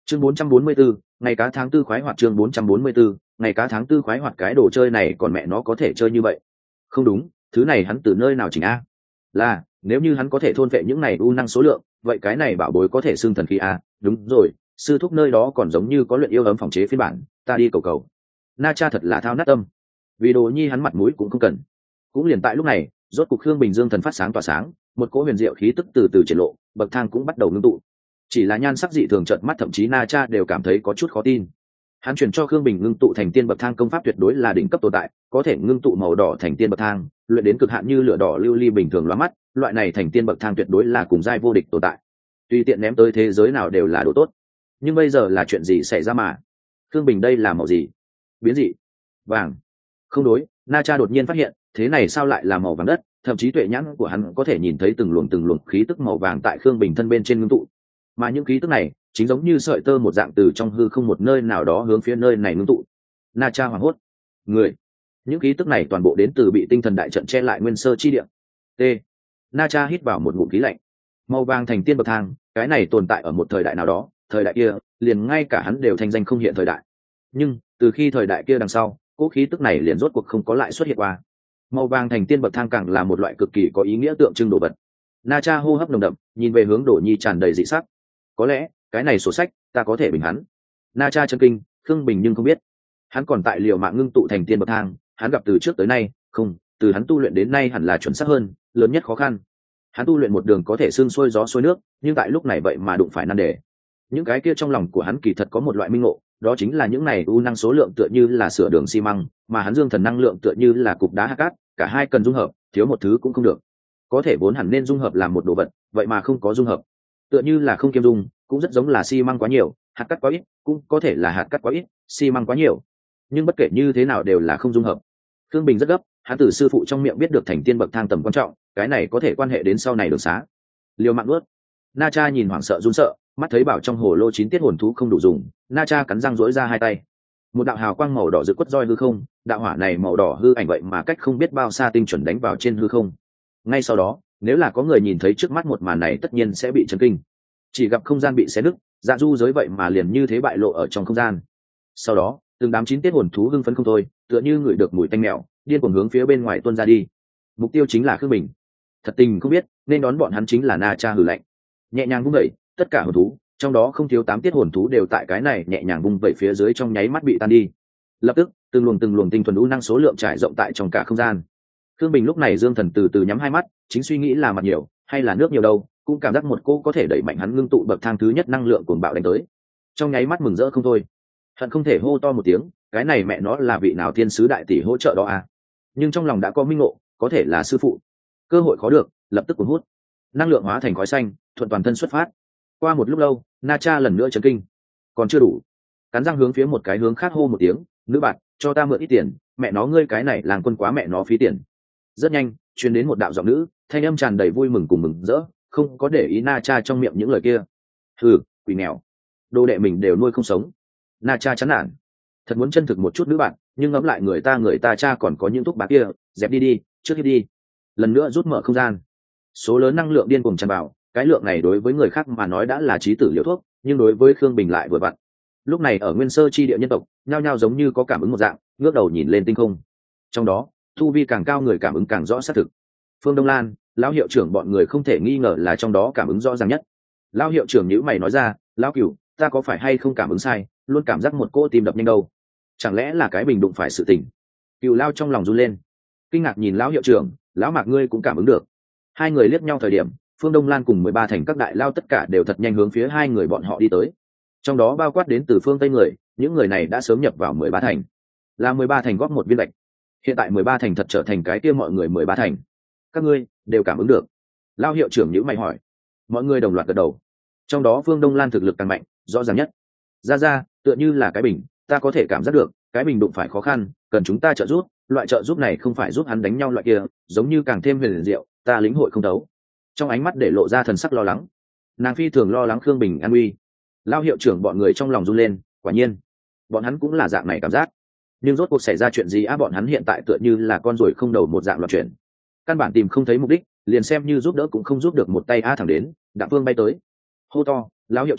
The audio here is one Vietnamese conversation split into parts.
Chương 444, ngày cá tháng tư khoái hoạt. Chương 444, ngày cá tháng tư khoái hoạt. Cái đồ chơi này còn mẹ nó có thể chơi như vậy? Không đúng, thứ này hắn từ nơi nào chỉnh a? Là, nếu như hắn có thể thôn vệ những này u năng số lượng, vậy cái này bảo bối có thể xưng thần khí a. Đúng rồi, sư thúc nơi đó còn giống như có luyện yêu ấm phòng chế phiên bản, ta đi cầu cầu. Na Cha thật là thao nát tâm. Vì đồ nhi hắn mặt mũi cũng không cần. Cũng liền tại lúc này, rốt cục Khương Bình Dương thần phát sáng tỏa sáng, một cỗ huyền diệu khí tức từ từ triển lộ, bậc thang cũng bắt đầu ngưng tụ. Chỉ là nhan sắc dị thường chợt mắt, thậm chí Na Cha đều cảm thấy có chút khó tin. Hắn truyền cho Khương Bình ngưng tụ thành tiên bậc thang công pháp tuyệt đối là đỉnh cấp tồn tại, có thể ngưng tụ màu đỏ thành tiên bậc thang, luyện đến cực hạn như lửa đỏ lưu ly bình thường lóa mắt, loại này thành tiên bậc thang tuyệt đối là cùng giai vô địch tồn tại. Tùy tiện ném tới thế giới nào đều là đồ tốt. Nhưng bây giờ là chuyện gì xảy ra mà? Khương Bình đây là màu gì? Biến dị? Vàng? Không đối, Na Cha đột nhiên phát hiện, thế này sao lại là màu vàng đất, thậm chí tuệ nhãn của hắn có thể nhìn thấy từng luồng khí tức màu vàng tại Khương Bình thân bên trên ngưng tụ. Mà những khí tức này chính giống như sợi tơ một dạng từ trong hư không một nơi nào đó hướng phía nơi này ngưng tụ. Na Cha hoảng hốt. Người, những khí tức này toàn bộ đến từ bị tinh thần đại trận che lại nguyên sơ chi địa. T. Na Cha hít vào một ngụm khí lạnh. Màu vàng thành tiên bậc thang, cái này tồn tại ở một thời đại nào đó, thời đại kia liền ngay cả hắn đều thành danh không hiện thời đại. Nhưng từ khi thời đại kia đằng sau, cỗ khí tức này liền rốt cuộc không có lại xuất hiện qua. Màu vàng thành tiên bậc thang càng là một loại cực kỳ có ý nghĩa tượng trưng đồ vật. Na Cha hô hấp nồng đậm, nhìn về hướng Đỗ Nhi tràn đầy dị sắc. Có lẽ cái này sổ sách ta có thể bình hắn. Na Cha chân kinh, Khương Bình nhưng không biết, hắn còn tại liều mạng ngưng tụ thành tiên bậc thang. Hắn gặp từ trước tới nay, không, từ hắn tu luyện đến nay hẳn là chuẩn xác hơn, lớn nhất khó khăn. Hắn tu luyện một đường có thể xương xuôi gió xuôi nước, nhưng tại lúc này vậy mà đụng phải nan đề. Những cái kia trong lòng của hắn kỳ thật có một loại minh ngộ, đó chính là những này u năng số lượng tựa như là sửa đường xi măng, mà hắn dương thần năng lượng tựa như là cục đá hạt cát, cả hai cần dung hợp, thiếu một thứ cũng không được. Có thể vốn hẳn nên dung hợp làm một đồ vật, vậy mà không có dung hợp, tựa như là không kiêm dung, cũng rất giống là xi măng quá nhiều, hạt cát quá ít, cũng có thể là hạt cát quá ít, xi măng quá nhiều. Nhưng bất kể như thế nào đều là không dung hợp. Khương Bình rất gấp, hắn từ sư phụ trong miệng biết được thành tiên bậc thang tầm quan trọng, cái này có thể quan hệ đến sau này đường xá. Liều mạng nuốt. Na Cha nhìn hoảng sợ run sợ, mắt thấy bảo trong hồ lô 9 tiết hồn thú không đủ dùng, Na Cha cắn răng rỗi ra hai tay. Một đạo hào quang màu đỏ rực quất roi hư không, đạo hỏa này màu đỏ hư ảnh vậy mà cách không biết bao xa tinh chuẩn đánh vào trên hư không. Ngay sau đó, nếu là có người nhìn thấy trước mắt một màn này tất nhiên sẽ bị chấn kinh. Chỉ gặp không gian bị xé nứt, dạ du giới vậy mà liền như thế bại lộ ở trong không gian. Sau đó, từng đám 9 tiết hồn thú hưng phấn không thôi, tựa như ngửi được mùi tanh mèo, điên cuồng hướng phía bên ngoài tuôn ra đi. Mục tiêu chính là Khương Bình. Thật tình không biết, nên đón bọn hắn chính là Na Cha hừ lạnh. Nhẹ nhàng vung vẩy, tất cả hồn thú, trong đó không thiếu 8 tiết hồn thú đều tại cái này nhẹ nhàng vung vẩy phía dưới trong nháy mắt bị tan đi. Lập tức, từng luồng tinh thuần u năng số lượng trải rộng tại trong cả không gian. Khương Bình lúc này dương thần từ từ nhắm hai mắt, chính suy nghĩ là mặt nhiều hay là nước nhiều đâu, cũng cảm giác một cô có thể đẩy mạnh hắn ngưng tụ bậc thang thứ nhất năng lượng cuồng bạo đánh tới. Trong nháy mắt mừng rỡ không thôi, hận không thể hô to một tiếng, cái này mẹ nó là vị nào thiên sứ đại tỷ hỗ trợ đó à? Nhưng trong lòng đã có minh ngộ, có thể là sư phụ. Cơ hội khó được, lập tức cuốn hút, năng lượng hóa thành khói xanh, thuận toàn thân xuất phát. Qua một lúc lâu, Na Cha lần nữa chấn kinh, còn chưa đủ, cắn răng hướng phía một cái hướng khác hô một tiếng, nữ bạn, cho ta mượn ít tiền, mẹ nó ngươi cái này làng quân quá mẹ nó phí tiền. Rất nhanh, truyền đến một đạo giọng nữ, thanh âm tràn đầy vui mừng cùng mừng rỡ, không có để ý Na Cha trong miệng những lời kia. Hừ, quỷ nghèo, đồ đệ mình đều nuôi không sống. Na Cha chán nản, thật muốn chân thực một chút nữ bạn, nhưng ngẫm lại người ta cha còn có những thuốc bạc kia, dẹp đi, trước khi đi. Lần nữa rút mở không gian, số lớn năng lượng điên cuồng tràn vào, cái lượng này đối với người khác mà nói đã là chí tử liều thuốc, nhưng đối với Khương Bình lại vừa vặn. Lúc này ở nguyên sơ chi địa nhân tộc, nhao nhao giống như có cảm ứng một dạng, ngước đầu nhìn lên tinh không. Trong đó, thu vi càng cao người cảm ứng càng rõ xác thực. Phương Đông Lan, lão hiệu trưởng bọn người không thể nghi ngờ là trong đó cảm ứng rõ ràng nhất. Lão hiệu trưởng nhíu mày nói ra, lão cửu, ta có phải hay không cảm ứng sai, luôn cảm giác một cô tim đập nhanh đâu, chẳng lẽ là cái bình đụng phải sự tình? Cửu Lao trong lòng run lên, kinh ngạc nhìn lão hiệu trưởng, lão Mạc ngươi cũng cảm ứng được? Hai người liếc nhau thời điểm, Phương Đông Lan cùng 13 thành các đại lao tất cả đều thật nhanh hướng phía hai người bọn họ đi tới. Trong đó bao quát đến từ phương Tây người, những người này đã sớm nhập vào 13 thành. Là 13 thành góp một viên lệch. Hiện tại 13 thành thật trở thành cái kia mọi người 13 thành. Các ngươi đều cảm ứng được? Lao hiệu trưởng nhíu mày hỏi. Mọi người đồng loạt gật đầu. Trong đó Phương Đông Lan thực lực càng mạnh, rõ ràng nhất. Ra, tựa như là cái bình, ta có thể cảm giác được, cái bình đụng phải khó khăn, cần chúng ta trợ giúp, loại trợ giúp này không phải giúp hắn đánh nhau loại kia, giống như càng thêm huyền diệu, ta lĩnh hội không thấu. Trong ánh mắt để lộ ra thần sắc lo lắng. Nàng phi thường lo lắng Khương Bình an nguy. Lao hiệu trưởng bọn người trong lòng run lên, quả nhiên, bọn hắn cũng là dạng này cảm giác. Nhưng rốt cuộc xảy ra chuyện gì bọn hắn hiện tại tựa như là con ruồi không đầu một dạng loạn chuyển. Căn bản tìm không thấy mục đích, liền xem như giúp đỡ cũng không giúp được một tay thẳng đến, Đặng Phương bay tới. Hô to, lão hiệu trưởng,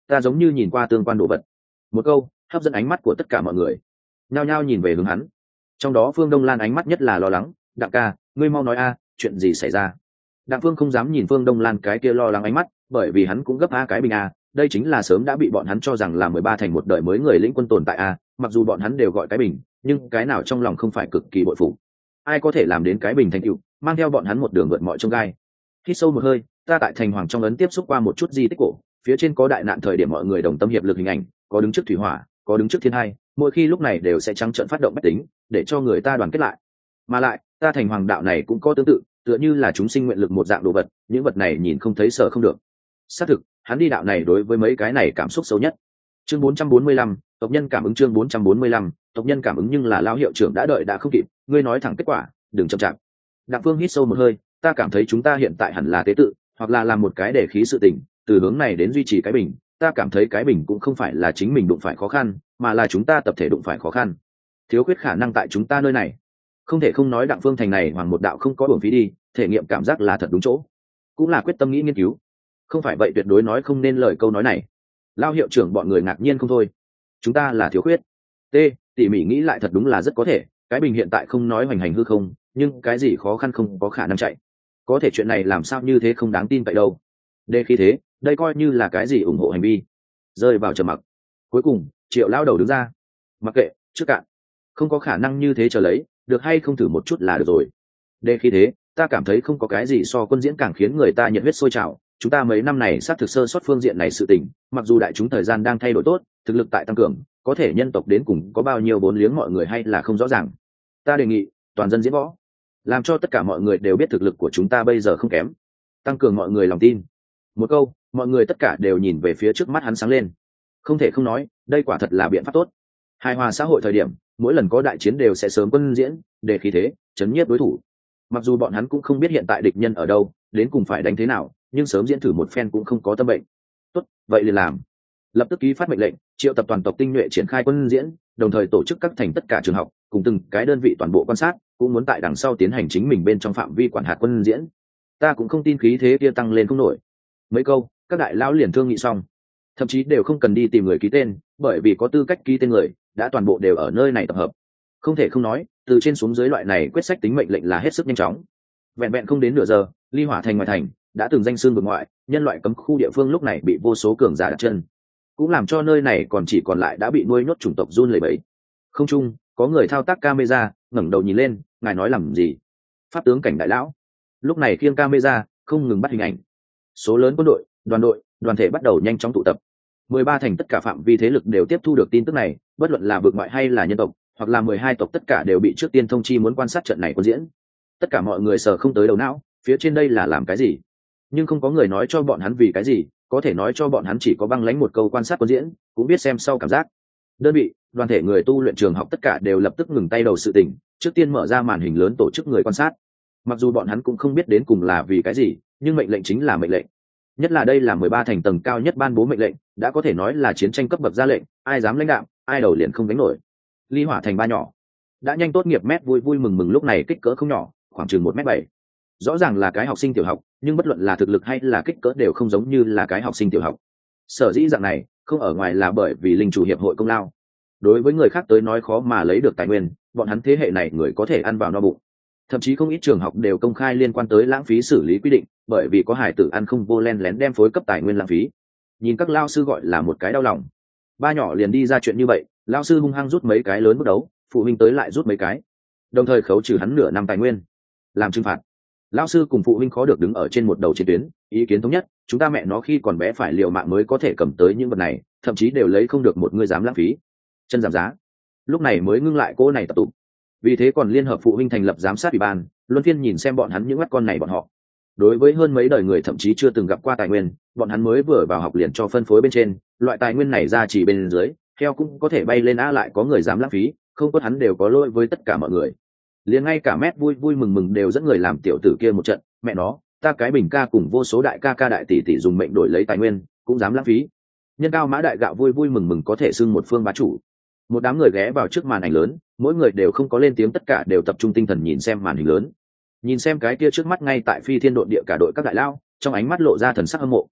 ta giống như nhìn qua tương quan đồ vật. Một câu hấp dẫn ánh mắt của tất cả mọi người, nhao nhao nhìn về hướng hắn. Trong đó Phương Đông Lan ánh mắt nhất là lo lắng. Đặng ca, ngươi mau nói a, chuyện gì xảy ra? Đặng Phương không dám nhìn Phương Đông Lan cái kia lo lắng ánh mắt, bởi vì hắn cũng gấp a cái bình a, đây chính là sớm đã bị bọn hắn cho rằng là 13 thành một đời mới người lĩnh quân tồn tại a, mặc dù bọn hắn đều gọi cái bình, nhưng cái nào trong lòng không phải cực kỳ bội phục. Ai có thể làm đến cái bình thành tựu, mang theo bọn hắn một đường vượt mọi chông gai. Hít sâu một hơi, ta tại thành hoàng trong ấn tiếp xúc qua một chút di tích cổ, phía trên có đại nạn thời điểm mọi người đồng tâm hiệp lực hình ảnh, có đứng trước thủy hỏa, có đứng trước thiên hai, mỗi khi lúc này đều sẽ trắng trợn phát động bách tính, để cho người ta đoàn kết lại. Mà lại, ta thành hoàng đạo này cũng có tương tự, tựa như là chúng sinh nguyện lực một dạng đồ vật, những vật này nhìn không thấy sợ không được. Xác thực, hắn đi đạo này đối với mấy cái này cảm xúc sâu nhất. Chương 445, tộc nhân cảm ứng. Chương 445, tộc nhân cảm ứng. Nhưng là lão hiệu trưởng đã đợi đã không kịp, ngươi nói thẳng kết quả, đừng chậm chạp. Đặng Phương hít sâu một hơi, ta cảm thấy chúng ta hiện tại hẳn là tế tự, hoặc là làm một cái để khí sự tình, từ hướng này đến duy trì cái bình. Ta cảm thấy cái bình cũng không phải là chính mình đụng phải khó khăn, mà là chúng ta tập thể đụng phải khó khăn. Thiếu khuyết khả năng tại chúng ta nơi này. Không thể không nói Đặng Phương thành này hoàng một đạo không có uổng phí đi, thể nghiệm cảm giác là thật đúng chỗ, cũng là quyết tâm nghĩ nghiên cứu. Không phải vậy tuyệt đối nói không nên lời câu nói này. Lao hiệu trưởng bọn người ngạc nhiên không thôi. Chúng ta là thiếu khuyết. Tỉ mỉ nghĩ lại thật đúng là rất có thể, cái bình hiện tại không nói hoành hành hư không, nhưng cái gì khó khăn không có khả năng chạy. Có thể chuyện này làm sao như thế không đáng tin vậy đâu. Đề khi thế, đây coi như là cái gì ủng hộ hành vi. Rơi vào trầm mặc. Cuối cùng, Triệu lao đầu đứng ra. Mặc kệ, trước cạn. Không có khả năng như thế chờ lấy, được hay không thử một chút là được rồi. Đề khi thế, ta cảm thấy không có cái gì so quân diễn càng khiến người ta nhiệt huyết sôi trào. Chúng ta mấy năm này sát thực sơ sót phương diện này sự tình, mặc dù đại chúng thời gian đang thay đổi tốt, thực lực tại tăng cường, có thể nhân tộc đến cùng có bao nhiêu vốn liếng mọi người hay là không rõ ràng. Ta đề nghị toàn dân diễn võ, làm cho tất cả mọi người đều biết thực lực của chúng ta bây giờ không kém, tăng cường mọi người lòng tin. Một câu, mọi người tất cả đều nhìn về phía trước mắt hắn sáng lên. Không thể không nói, đây quả thật là biện pháp tốt. Hài hòa xã hội thời điểm, mỗi lần có đại chiến đều sẽ sớm quân diễn, để khí thế, chấn nhiếp đối thủ. Mặc dù bọn hắn cũng không biết hiện tại địch nhân ở đâu, đến cùng phải đánh thế nào, nhưng sớm diễn thử một phen cũng không có tâm bệnh. Tốt, vậy liền làm. Lập tức ký phát mệnh lệnh, triệu tập toàn tộc tinh nhuệ triển khai quân diễn, đồng thời tổ chức các thành tất cả trường học, cùng từng cái đơn vị toàn bộ quan sát, cũng muốn tại đằng sau tiến hành chính mình bên trong phạm vi quản hạt quân diễn. Ta cũng không tin khí thế kia tăng lên không nổi. Mấy câu, các đại lão liền thương nghị xong, thậm chí đều không cần đi tìm người ký tên, bởi vì có tư cách ký tên người đã toàn bộ đều ở nơi này tập hợp. Không thể không nói, từ trên xuống dưới loại này quyết sách tính mệnh lệnh là hết sức nhanh chóng. Vẹn vẹn không đến nửa giờ, Ly Hỏa thành ngoài thành đã từng danh xưng vực ngoại, nhân loại cấm khu địa phương lúc này bị vô số cường giả đặt chân, cũng làm cho nơi này còn chỉ còn lại đã bị nuôi nhốt chủng tộc run lẩy bẩy. Không trung có người thao tác camera, ngẩng đầu nhìn lên, ngài nói làm gì? Pháp tướng cảnh đại lão lúc này khiêng camera không ngừng bắt hình ảnh. Số lớn quân đội, đoàn thể bắt đầu nhanh chóng tụ tập. 13 thành tất cả phạm vi thế lực đều tiếp thu được tin tức này, bất luận là vực ngoại hay là nhân tộc, hoặc là 12 tộc, tất cả đều bị trước tiên thông chi muốn quan sát trận này quân diễn. Tất cả mọi người sờ không tới đầu não, phía trên đây là làm cái gì? Nhưng không có người nói cho bọn hắn vì cái gì, có thể nói cho bọn hắn chỉ có băng lãnh một câu quan sát quân diễn, cũng biết xem sau cảm giác. Đơn vị, đoàn thể, người tu luyện, trường học tất cả đều lập tức ngừng tay đầu sự tình, trước tiên mở ra màn hình lớn tổ chức người quan sát. Mặc dù bọn hắn cũng không biết đến cùng là vì cái gì, nhưng mệnh lệnh chính là mệnh lệnh. Nhất là đây là 13 thành tầng cao nhất ban bố mệnh lệnh, đã có thể nói là chiến tranh cấp bậc ra lệnh, ai dám lãnh đạo, ai đầu liền không đánh nổi. Ly Hỏa thành ba nhỏ đã nhanh tốt nghiệp mét vui vui mừng mừng lúc này kích cỡ không nhỏ, khoảng chừng 1m7. Rõ ràng là cái học sinh tiểu học, nhưng bất luận là thực lực hay là kích cỡ đều không giống như là cái học sinh tiểu học. Sở dĩ dạng này không ở ngoài là bởi vì linh chủ hiệp hội công lao. Đối với người khác tới nói khó mà lấy được tài nguyên, bọn hắn thế hệ này người có thể ăn vào no bụng. Thậm chí không ít trường học đều công khai liên quan tới lãng phí xử lý quy định, bởi vì có hải tử ăn không vô len lén đem phối cấp tài nguyên lãng phí. Nhìn các lao sư gọi là một cái đau lòng. Ba nhỏ liền đi ra chuyện như vậy, lao sư hung hăng rút mấy cái lớn bước đấu, phụ huynh tới lại rút mấy cái, đồng thời khấu trừ hắn nửa năm tài nguyên làm trừng phạt. Lao sư cùng phụ huynh khó được đứng ở trên một đầu chiến tuyến, ý kiến thống nhất, chúng ta mẹ nó khi còn bé phải liều mạng mới có thể cầm tới những vật này, thậm chí đều lấy không được một người dám lãng phí. Chân giảm giá. Lúc này mới ngưng lại cô này tập tụ. Vì thế còn liên hợp phụ huynh thành lập giám sát ủy ban, luân phiên nhìn xem bọn hắn những mắt con này bọn họ. Đối với hơn mấy đời người thậm chí chưa từng gặp qua tài nguyên, bọn hắn mới vừa vào học liền cho phân phối bên trên, loại tài nguyên này ra chỉ bên dưới, theo cũng có thể bay lên á, lại có người dám lãng phí, không tốt hắn đều có lỗi với tất cả mọi người. Liền ngay cả mét vui vui mừng mừng đều dẫn người làm tiểu tử kia một trận, mẹ nó, ta cái bình ca cùng vô số đại ca ca đại tỷ tỷ dùng mệnh đổi lấy tài nguyên, cũng dám lãng phí. Nhân cao mã đại gạo vui vui mừng mừng có thể xưng một phương bá chủ. Một đám người ghé vào trước màn ảnh lớn, mỗi người đều không có lên tiếng, tất cả đều tập trung tinh thần nhìn xem màn hình lớn, nhìn xem cái kia trước mắt ngay tại phi thiên độn địa cả đội các đại lao, trong ánh mắt lộ ra thần sắc hâm mộ.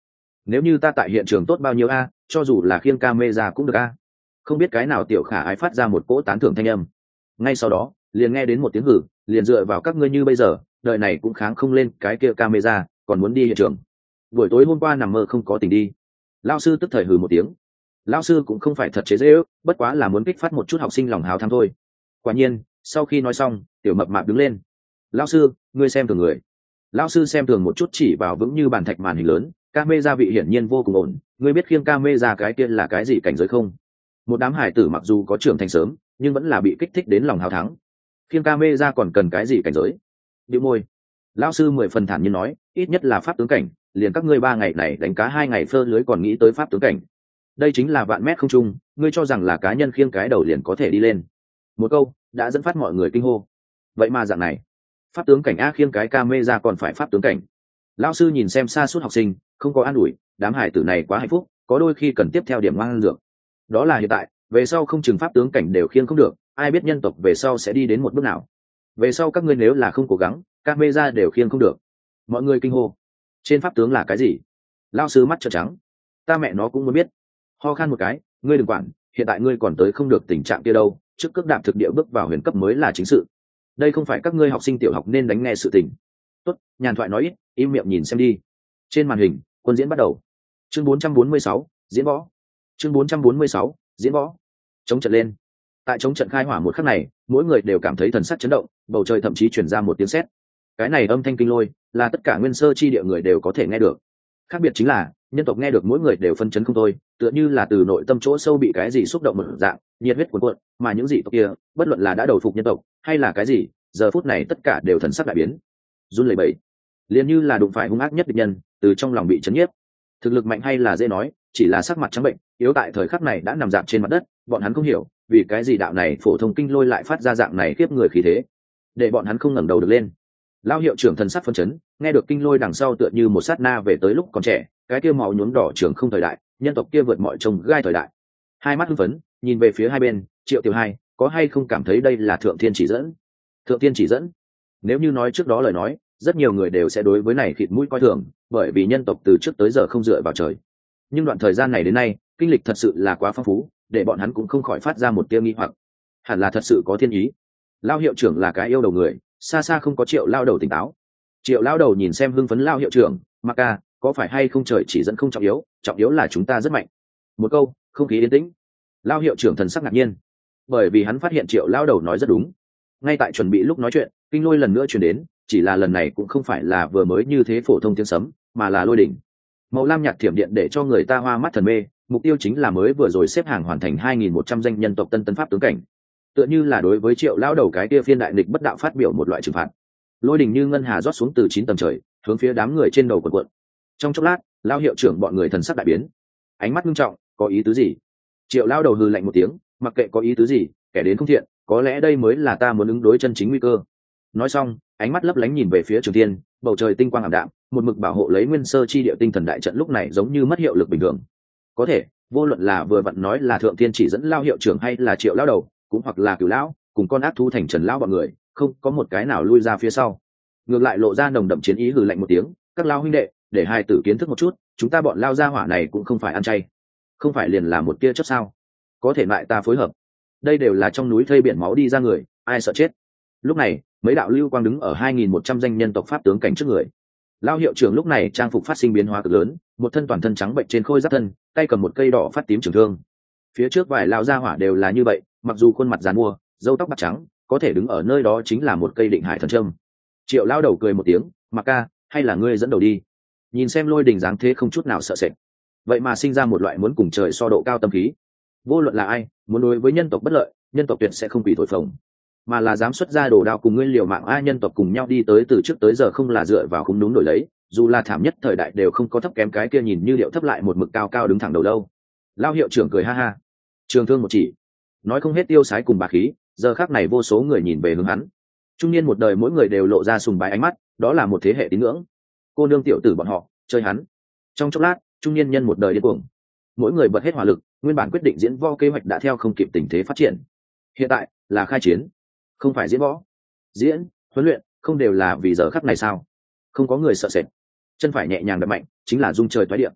nếu như ta tại hiện trường tốt bao nhiêu a, cho dù là khiêng camera cũng được a. Không biết cái nào tiểu khả ái phát ra một cỗ tán thưởng thanh âm. Ngay sau đó liền nghe đến một tiếng hử, liền dựa vào các ngươi như bây giờ đời này cũng kháng không lên cái kia camera, còn muốn đi hiện trường. Buổi tối hôm qua nằm mơ không có tỉnh đi. Lão sư tức thời hừ một tiếng. Lão sư cũng không phải thật chế giễu, bất quá là muốn kích phát một chút học sinh lòng háo thắng thôi. Quả nhiên sau khi nói xong, tiểu mập mạp đứng lên. Lão sư, ngươi xem thường người. Lão sư xem thường một chút, chỉ vào vững như bàn thạch màn hình lớn. Camera vị hiển nhiên vô cùng ổn, ngươi biết khiêng camera cái kia là cái gì cảnh giới không? Một đám hải tử mặc dù có trưởng thành sớm, nhưng vẫn là bị kích thích đến lòng háo thắng. Khiêng camera còn cần cái gì cảnh giới? Bĩu môi. Lão sư 10 phần thản nhiên nói, ít nhất là pháp tướng cảnh, liền các ngươi 3 ngày này đánh cá 2 ngày phơ lưới còn nghĩ tới pháp tướng cảnh. Đây chính là vạn mét không trung, ngươi cho rằng là cá nhân khiêng cái đầu liền có thể đi lên. Một câu đã dẫn phát mọi người kinh hô. Vậy mà dạng này, pháp tướng cảnh a khiêng cái camera còn phải pháp tướng cảnh. Lão sư nhìn xem xa suốt học sinh, không có an ủi, đám hải tử này quá hạnh phúc, có đôi khi cần tiếp theo điểm ngoan dược. Đó là hiện tại, về sau không chừng pháp tướng cảnh đều khiêng không được, ai biết nhân tộc về sau sẽ đi đến một bước nào. Về sau các ngươi nếu là không cố gắng, camera đều khiêng không được. Mọi người kinh hô. Trên pháp tướng là cái gì? Lão sư mắt trợn trắng. Ta mẹ nó cũng muốn biết. Ho khan một cái, ngươi đừng quản, hiện tại ngươi còn tới không được tình trạng kia đâu, trước cước đạp thực địa bước vào huyền cấp mới là chính sự. Đây không phải các ngươi học sinh tiểu học nên đánh nghe sự tình. Tốt, nhàn thoại nói ít, im miệng nhìn xem đi. Trên màn hình, quân diễn bắt đầu. Chương 446, diễn võ. Chương 446, diễn võ. Chống trận lên. Tại chống trận khai hỏa một khắc này, mỗi người đều cảm thấy thần sắc chấn động, bầu trời thậm chí truyền ra một tiếng sét. Cái này âm thanh kinh lôi, là tất cả nguyên sơ chi địa người đều có thể nghe được. Khác biệt chính là, nhân tộc nghe được mỗi người đều phân chấn không thôi, tựa như là từ nội tâm chỗ sâu bị cái gì xúc động một dạng, nhiệt huyết cuồn cuộn, mà những dị tộc kia, bất luận là đã đầu phục nhân tộc, hay là cái gì, giờ phút này tất cả đều thần sắc đại biến, run lẩy bẩy, liền như là đụng phải hung ác nhất địch nhân, từ trong lòng bị chấn nhiếp. Thực lực mạnh hay là dễ nói, chỉ là sắc mặt trắng bệnh, yếu tại thời khắc này đã nằm dạp trên mặt đất, bọn hắn không hiểu, vì cái gì đạo này phổ thông kinh lôi lại phát ra dạng này khiếp người khí thế, để bọn hắn không ngẩng đầu được lên. Lao hiệu trưởng thần sắc phấn chấn, nghe được kinh lôi đằng sau tựa như một sát na về tới lúc còn trẻ, cái kia màu nhuốm đỏ trưởng không thời đại, nhân tộc kia vượt mọi trông gai thời đại. Hai mắt hưng phấn, nhìn về phía hai bên, Triệu Tiểu Hai, có hay không cảm thấy đây là thượng thiên chỉ dẫn? Thượng thiên chỉ dẫn? Nếu như nói trước đó lời nói, rất nhiều người đều sẽ đối với này khịt mũi coi thường, bởi vì nhân tộc từ trước tới giờ không dựa vào trời. Nhưng đoạn thời gian này đến nay, kinh lịch thật sự là quá phong phú, để bọn hắn cũng không khỏi phát ra một tia nghi hoặc. Hẳn là thật sự có thiên ý. Lao hiệu trưởng là cái yêu đầu người, xa xa không có Triệu lao đầu tỉnh táo. Triệu lao đầu nhìn xem hưng phấn Lao hiệu trưởng, Maka, có phải hay không trời chỉ dẫn không trọng yếu là chúng ta rất mạnh. Một câu, không khí yên tĩnh. Lao hiệu trưởng thần sắc ngạc nhiên, bởi vì hắn phát hiện Triệu lao đầu nói rất đúng. Ngay tại chuẩn bị lúc nói chuyện, kinh lôi lần nữa truyền đến, chỉ là lần này cũng không phải là vừa mới như thế phổ thông tiếng sấm, mà là lôi đỉnh. Màu lam nhạt thiểm điện để cho người ta hoa mắt thần mê, mục tiêu chính là mới vừa rồi xếp hàng hoàn thành 2.100 danh nhân tộc tân pháp tướng cảnh. Tựa như là đối với Triệu lao đầu cái kia phiên đại nghịch bất đạo phát biểu một loại trừng phạt. Lôi đỉnh như ngân hà rót xuống từ 9 tầng trời, hướng phía đám người trên đầu quần quận. Trong chốc lát, Lao hiệu trưởng bọn người thần sắc đại biến, ánh mắt nghiêm trọng, có ý tứ gì? Triệu lao đầu hừ lạnh một tiếng, mặc kệ có ý tứ gì, kẻ đến không thiện, có lẽ đây mới là ta muốn ứng đối chân chính nguy cơ. Nói xong, ánh mắt lấp lánh nhìn về phía Trường Thiên, bầu trời tinh quang ảm đạm, một mực bảo hộ lấy nguyên sơ chi địa tinh thần đại trận lúc này giống như mất hiệu lực bình thường. Có thể, vô luận là vừa vặn nói là thượng thiên chỉ dẫn Lao hiệu trưởng hay là Triệu lao đầu, cũng hoặc là Cửu lão, cùng con ác thú thành Trần lão bọn người, không có một cái nào lui ra phía sau. Ngược lại lộ ra nồng đậm chiến ý, hừ lạnh một tiếng, các Lao huynh đệ, để hai tử kiến thức một chút, chúng ta bọn Lao gia hỏa này cũng không phải ăn chay, không phải liền là một tia chớp sao? Có thể lại ta phối hợp. Đây đều là trong núi thây biển máu đi ra người, ai sợ chết. Lúc này, mấy đạo lưu quang đứng ở 2.100 danh nhân tộc pháp tướng cảnh trước người. Lao hiệu trưởng lúc này trang phục phát sinh biến hóa cực lớn, một thân toàn thân trắng bệnh trên khôi giáp thân, tay cầm một cây đỏ phát tím trường thương. Phía trước vài Lao gia hỏa đều là như vậy, mặc dù khuôn mặt giàn mua, râu tóc bạc trắng, có thể đứng ở nơi đó chính là một cây định hải thần châm. Triệu lao đầu cười một tiếng, Maka, hay là ngươi dẫn đầu đi? Nhìn xem lôi đình dáng thế không chút nào sợ sệt, vậy mà sinh ra một loại muốn cùng trời so độ cao tâm khí. Vô luận là ai muốn đối với nhân tộc bất lợi, nhân tộc tuyệt sẽ không quỳ thổi phồng, mà là dám xuất ra đồ đao cùng ngươi liều mạng. Ai nhân tộc cùng nhau đi tới từ trước tới giờ không là dựa vào không đúng đổi lấy, dù là thảm nhất thời đại đều không có thấp kém cái kia nhìn như điệu thấp lại một mực cao cao đứng thẳng đầu đâu. Lao hiệu trưởng cười ha ha, trường thương một chỉ, nói không hết tiêu sái cùng bá khí. Giờ khác này vô số người nhìn về hướng hắn, trung niên một đời mỗi người đều lộ ra sùng bái ánh mắt, đó là một thế hệ tín ngưỡng. Cô nương tiểu tử bọn họ chơi hắn. Trong chốc lát, trung niên nhân một đời điên cuồng, mỗi người bật hết hỏa lực. Nguyên bản quyết định diễn võ kế hoạch đã theo không kịp tình thế phát triển, hiện tại là khai chiến, không phải diễn võ. Diễn, huấn luyện không đều là vì giờ khắc này sao? Không có người sợ sệt, chân phải nhẹ nhàng đập mạnh chính là rung trời toái địa.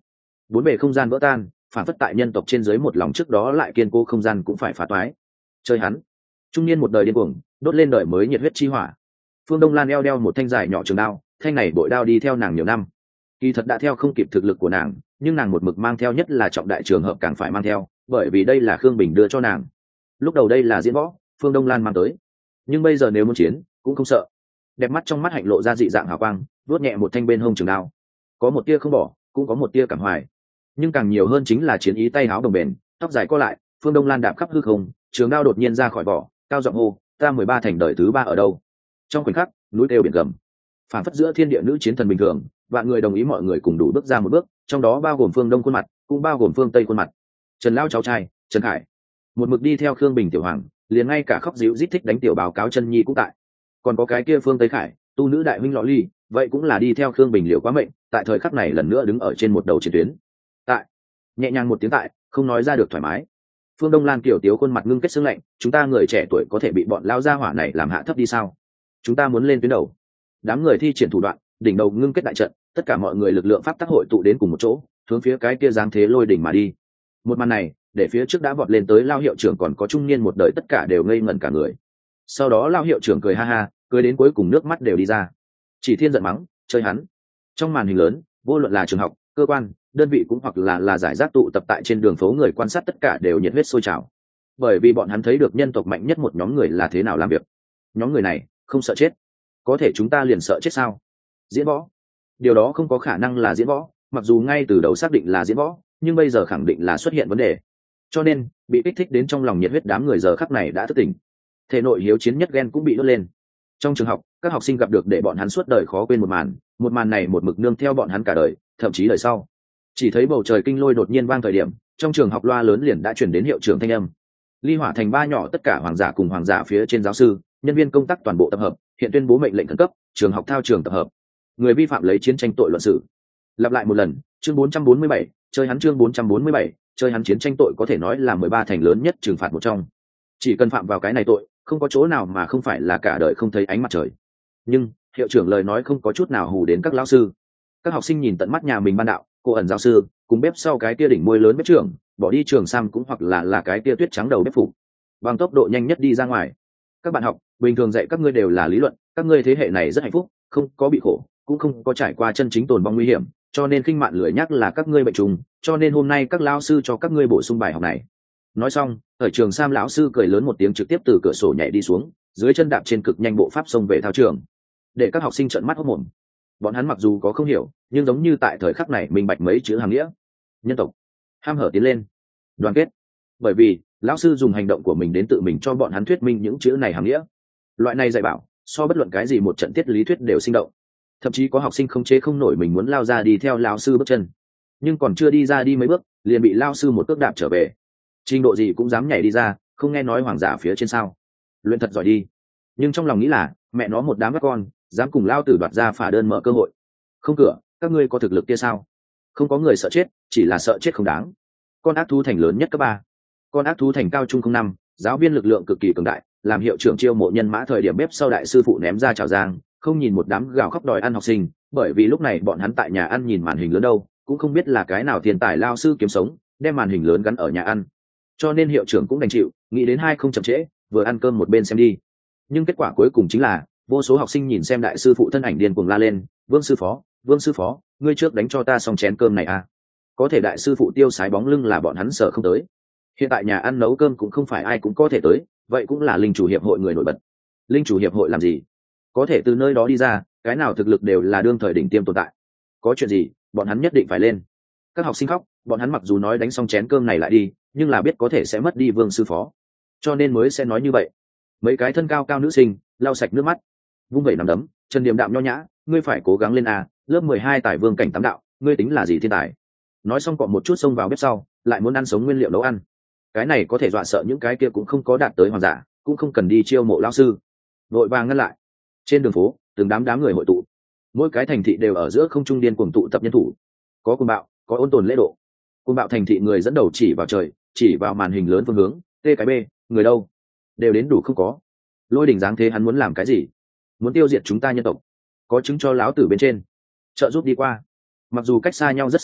bốn bề không gian vỡ tan, phản phất tại nhân tộc trên dưới một lòng trước đó lại kiên cố không gian cũng phải phá toái. Chơi hắn. Trung niên một đời điên cuồng, đốt lên đời mới nhiệt huyết chi hỏa. Phương Đông Lan eo đeo một thanh dài nhỏ trường đao, thanh này bội đao đi theo nàng nhiều năm. Kỳ thật đã theo không kịp thực lực của nàng, nhưng nàng một mực mang theo, nhất là trọng đại trường hợp càng phải mang theo, bởi vì đây là Khương Bình đưa cho nàng. Lúc đầu đây là diễn võ, Phương Đông Lan mang tới, nhưng bây giờ nếu muốn chiến cũng không sợ. Đẹp mắt trong mắt hạnh lộ ra dị dạng hào quang, vuốt nhẹ một thanh bên hông trường đao, có một tia không bỏ, cũng có một tia cảm hoài, nhưng càng nhiều hơn chính là chiến ý. Tay áo đồng bền, tóc dài co lại, Phương Đông Lan đạp khắp hư không, trường đao đột nhiên ra khỏi vỏ, cao giọng hô: ta 13 thành đời thứ 3 ở đâu? Trong khoảnh khắc, núi kêu biển gầm, phản phất giữa thiên địa nữ chiến thần bình thường, vạn người đồng ý, mọi người cùng đủ bước ra một bước, trong đó bao gồm Phương Đông khuôn mặt, cũng bao gồm Phương Tây khuôn mặt. Trần Lao cháu trai Trần Khải một mực đi theo Khương Bình tiểu hoàng, liền ngay cả khóc dịu rít thích đánh tiểu báo cáo chân nhi cũng tại. Còn có cái kia Phương Tây Khải, tu nữ đại huynh Lọ Ly, vậy cũng là đi theo Khương Bình liều quá mệnh, tại thời khắc này lần nữa đứng ở trên một đầu chiến tuyến. Tại, nhẹ nhàng một tiếng tại, không nói ra được thoải mái. Phương Đông Lan kiểu tiếu khuôn mặt ngưng kết sương lạnh, chúng ta người trẻ tuổi có thể bị bọn lao gia hỏa này làm hạ thấp đi sao? Chúng ta muốn lên tuyến đầu. Đám người thi triển thủ đoạn, đỉnh đầu ngưng kết đại trận, tất cả mọi người lực lượng pháp tác hội tụ đến cùng một chỗ, hướng phía cái kia giáng thế lôi đỉnh mà đi. Một màn này, để phía trước đã vọt lên tới Lao hiệu trưởng còn có trung niên một đời tất cả đều ngây ngẩn cả người. Sau đó Lao hiệu trưởng cười ha ha, cười đến cuối cùng nước mắt đều đi ra. Chỉ Thiên giận mắng: chơi hắn. Trong màn hình lớn, vô luận là trường học, cơ quan, đơn vị cũng hoặc là giải rác tụ tập tại trên đường phố người quan sát tất cả đều nhiệt huyết sôi trào, bởi vì bọn hắn thấy được nhân tộc mạnh nhất một nhóm người là thế nào làm việc. Nhóm người này không sợ chết. Có thể chúng ta liền sợ chết sao? Diễn võ, điều đó không có khả năng là diễn võ, mặc dù ngay từ đầu xác định là diễn võ, nhưng bây giờ khẳng định là xuất hiện vấn đề. Cho nên bị kích thích đến trong lòng nhiệt huyết đám người giờ khắc này đã thức tỉnh, thể nội hiếu chiến nhất ghen cũng bị đốt lên. Trong trường học, các học sinh gặp được để bọn hắn suốt đời khó quên một màn này một mực nương theo bọn hắn cả đời, thậm chí đời sau. Chỉ thấy bầu trời kinh lôi đột nhiên vang thời điểm, trong trường học loa lớn liền đã chuyển đến hiệu trưởng thanh âm. Ly Hỏa thành 3 nhỏ tất cả hoàng giả cùng hoàng giả phía trên giáo sư, nhân viên công tác toàn bộ tập hợp, hiện tuyên bố mệnh lệnh khẩn cấp, trường học thao trường tập hợp. Người vi phạm lấy chiến tranh tội luận xử. Lặp lại một lần, chương 447, chơi hắn chương 447, chơi hắn chiến tranh tội có thể nói là 13 thành lớn nhất trừng phạt một trong. Chỉ cần phạm vào cái này tội, không có chỗ nào mà không phải là cả đời không thấy ánh mặt trời. Nhưng, hiệu trưởng lời nói không có chút nào hù đến các lão sư. Các học sinh nhìn tận mắt nhà mình ban đạo, cô ẩn giáo sư, cùng bếp sau cái kia đỉnh môi lớn bếp trưởng, bỏ đi trường sam cũng hoặc là cái kia tuyết trắng đầu bếp phụ, bằng tốc độ nhanh nhất đi ra ngoài. Các bạn học, bình thường dạy các ngươi đều là lý luận, các ngươi thế hệ này rất hạnh phúc, không có bị khổ, cũng không có trải qua chân chính tồn vong nguy hiểm, cho nên khinh mạn lười nhắc là các ngươi bệnh trùng, cho nên hôm nay các lão sư cho các ngươi bổ sung bài học này. Nói xong, ở trường sam lão sư cười lớn một tiếng trực tiếp từ cửa sổ nhảy đi xuống, dưới chân đạp trên cực nhanh bộ pháp xông về thao trường, để các học sinh trợn mắt hốt mồm. Bọn hắn mặc dù có không hiểu, nhưng giống như tại thời khắc này minh bạch mấy chữ hàng nghĩa: nhân tộc, ham hở tiến lên, đoàn kết. Bởi vì lão sư dùng hành động của mình đến tự mình cho bọn hắn thuyết minh những chữ này hàng nghĩa. Loại này dạy bảo so bất luận cái gì một trận tiết lý thuyết đều sinh động. Thậm chí có học sinh không chế không nổi mình muốn lao ra đi theo lão sư bước chân, nhưng còn chưa đi ra đi mấy bước liền bị lão sư một cước đạp trở về. Trình độ gì cũng dám nhảy đi ra, không nghe nói hoàng giả phía trên sao? Luyện thật giỏi đi. Nhưng trong lòng nghĩ là mẹ nó một đám các con dám cùng lao tử đoạt ra phả đơn mở cơ hội. Không cửa, các ngươi có thực lực kia sao? Không có người sợ chết, chỉ là sợ chết không đáng. Con ác thú thành lớn nhất cấp 3, con ác thú thành cao trung 05, giáo viên lực lượng cực kỳ cường đại, làm hiệu trưởng chiêu mộ nhân mã thời điểm bếp sau đại sư phụ ném ra chảo giang, không nhìn một đám gào khóc đòi ăn học sinh, bởi vì lúc này bọn hắn tại nhà ăn nhìn màn hình lớn đâu, cũng không biết là cái nào tiền tài lao sư kiếm sống, đem màn hình lớn gắn ở nhà ăn. Cho nên hiệu trưởng cũng đành chịu, nghĩ đến hai không chậm trễ, vừa ăn cơm một bên xem đi. Nhưng kết quả cuối cùng chính là vô số học sinh nhìn xem đại sư phụ thân ảnh điên cuồng la lên: Vương sư phó, ngươi trước đánh cho ta xong chén cơm này à? Có thể đại sư phụ tiêu sái bóng lưng là bọn hắn sợ không tới. Hiện tại nhà ăn nấu cơm cũng không phải ai cũng có thể tới, vậy cũng là linh chủ hiệp hội người nổi bật. Linh chủ hiệp hội làm gì? Có thể từ nơi đó đi ra, cái nào thực lực đều là đương thời đỉnh tiêm tồn tại. Có chuyện gì, bọn hắn nhất định phải lên. Các học sinh khóc, bọn hắn mặc dù nói đánh xong chén cơm này lại đi, nhưng là biết có thể sẽ mất đi Vương sư phó, cho nên mới sẽ nói như vậy. Mấy cái thân cao cao nữ sinh lau sạch nước mắt, vung vẩy nắm đấm, chân điềm đạm nho nhã: ngươi phải cố gắng lên à, lớp 12 tài vương cảnh 8 đạo, ngươi tính là gì thiên tài? Nói xong cọ một chút xông vào bếp sau, lại muốn ăn sống nguyên liệu nấu ăn. Cái này có thể dọa sợ những cái kia cũng không có đạt tới hoàng giả, cũng không cần đi chiêu mộ lão sư. Vội vàng ngăn lại. Trên đường phố, từng đám người hội tụ, mỗi cái thành thị đều ở giữa không trung điên cuồng tụ tập nhân thủ, có cuồng bạo, có ôn tồn lễ độ. Cuồng bạo thành thị người dẫn đầu chỉ vào trời, chỉ vào màn hình lớn phương hướng: T cái B, người đâu? Đều đến đủ không có? Lôi đỉnh dáng thế hắn muốn làm cái gì? Muốn tiêu diệt chúng ta nhân tộc? Có chứng cho lão tử bên trên trợ giúp đi qua. Mặc dù cách xa nhau rất xa,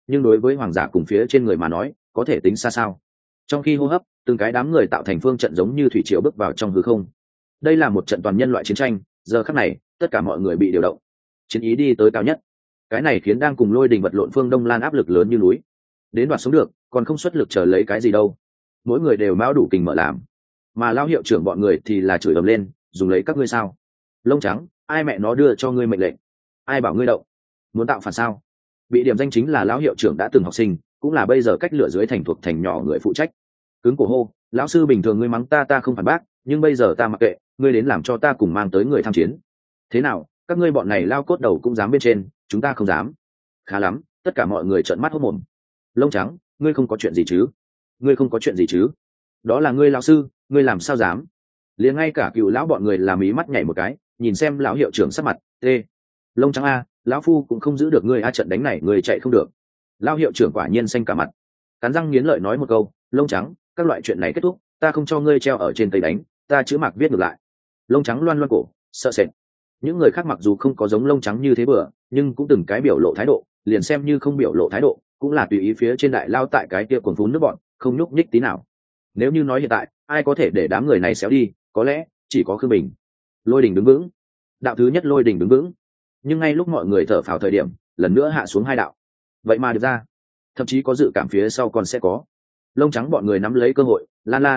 nhưng đối với hoàng giả cùng phía trên người mà nói có thể tính xa sao. Trong khi hô hấp, từng cái đám người tạo thành phương trận giống như thủy triều bước vào trong hư không. Đây là một trận toàn nhân loại chiến tranh, giờ khắc này tất cả mọi người bị điều động, chiến ý đi tới cao nhất. Cái này khiến đang cùng Lôi Đình vật lộn Phương Đông Lan áp lực lớn như núi. Đến đoạt sống được, còn không xuất lực chờ lấy cái gì đâu. Mỗi người đều mão đủ kình mở làm, mà lao hiệu trưởng bọn người thì là chửi ầm lên, dùng lấy các ngươi sao? Lông trắng, ai mẹ nó đưa cho ngươi mệnh lệnh? Ai bảo ngươi động? Muốn tạo phản sao? Bị điểm danh chính là lão hiệu trưởng đã từng học sinh, cũng là bây giờ cách lựa dưới thành thuộc thành nhỏ người phụ trách. Cứng cổ hô, lão sư bình thường ngươi mắng ta không phản bác, nhưng bây giờ ta mặc kệ, ngươi đến làm cho ta cùng mang tới người tham chiến. Thế nào, các ngươi bọn này lao cốt đầu cũng dám bên trên, chúng ta không dám. Khá lắm, tất cả mọi người trợn mắt hốt mồm. Lông trắng, ngươi không có chuyện gì chứ? Ngươi không có chuyện gì chứ? Đó là ngươi lão sư, ngươi làm sao dám? Liền ngay cả cựu lão bọn người làm ý mắt nhảy một cái, nhìn xem lão hiệu trưởng sắc mặt, tê. Lông trắng a, lão phu cũng không giữ được ngươi a, trận đánh này ngươi chạy không được. Lão hiệu trưởng quả nhiên xanh cả mặt, cắn răng nghiến lợi nói một câu, lông trắng, các loại chuyện này kết thúc, ta không cho ngươi treo ở trên tay đánh, ta chữ mạc viết ngược lại. Lông trắng loan loan cổ, sợ sệt. Những người khác mặc dù không có giống lông trắng như thế bừa, nhưng cũng từng cái biểu lộ thái độ, liền xem như không biểu lộ thái độ, cũng là tùy ý phía trên đại lao tại cái kia cuồng phún nước bọn, không nhúc nhích tí nào. Nếu như nói hiện tại, ai có thể để đám người này xéo đi, có lẽ chỉ có Khương Bình. Lôi Đình đứng vững, đạo thứ nhất Lôi Đình đứng vững, nhưng ngay lúc mọi người thở phào thời điểm, lần nữa hạ xuống hai đạo. Vậy mà được ra, thậm chí có dự cảm phía sau còn sẽ có. Lông trắng bọn người nắm lấy cơ hội,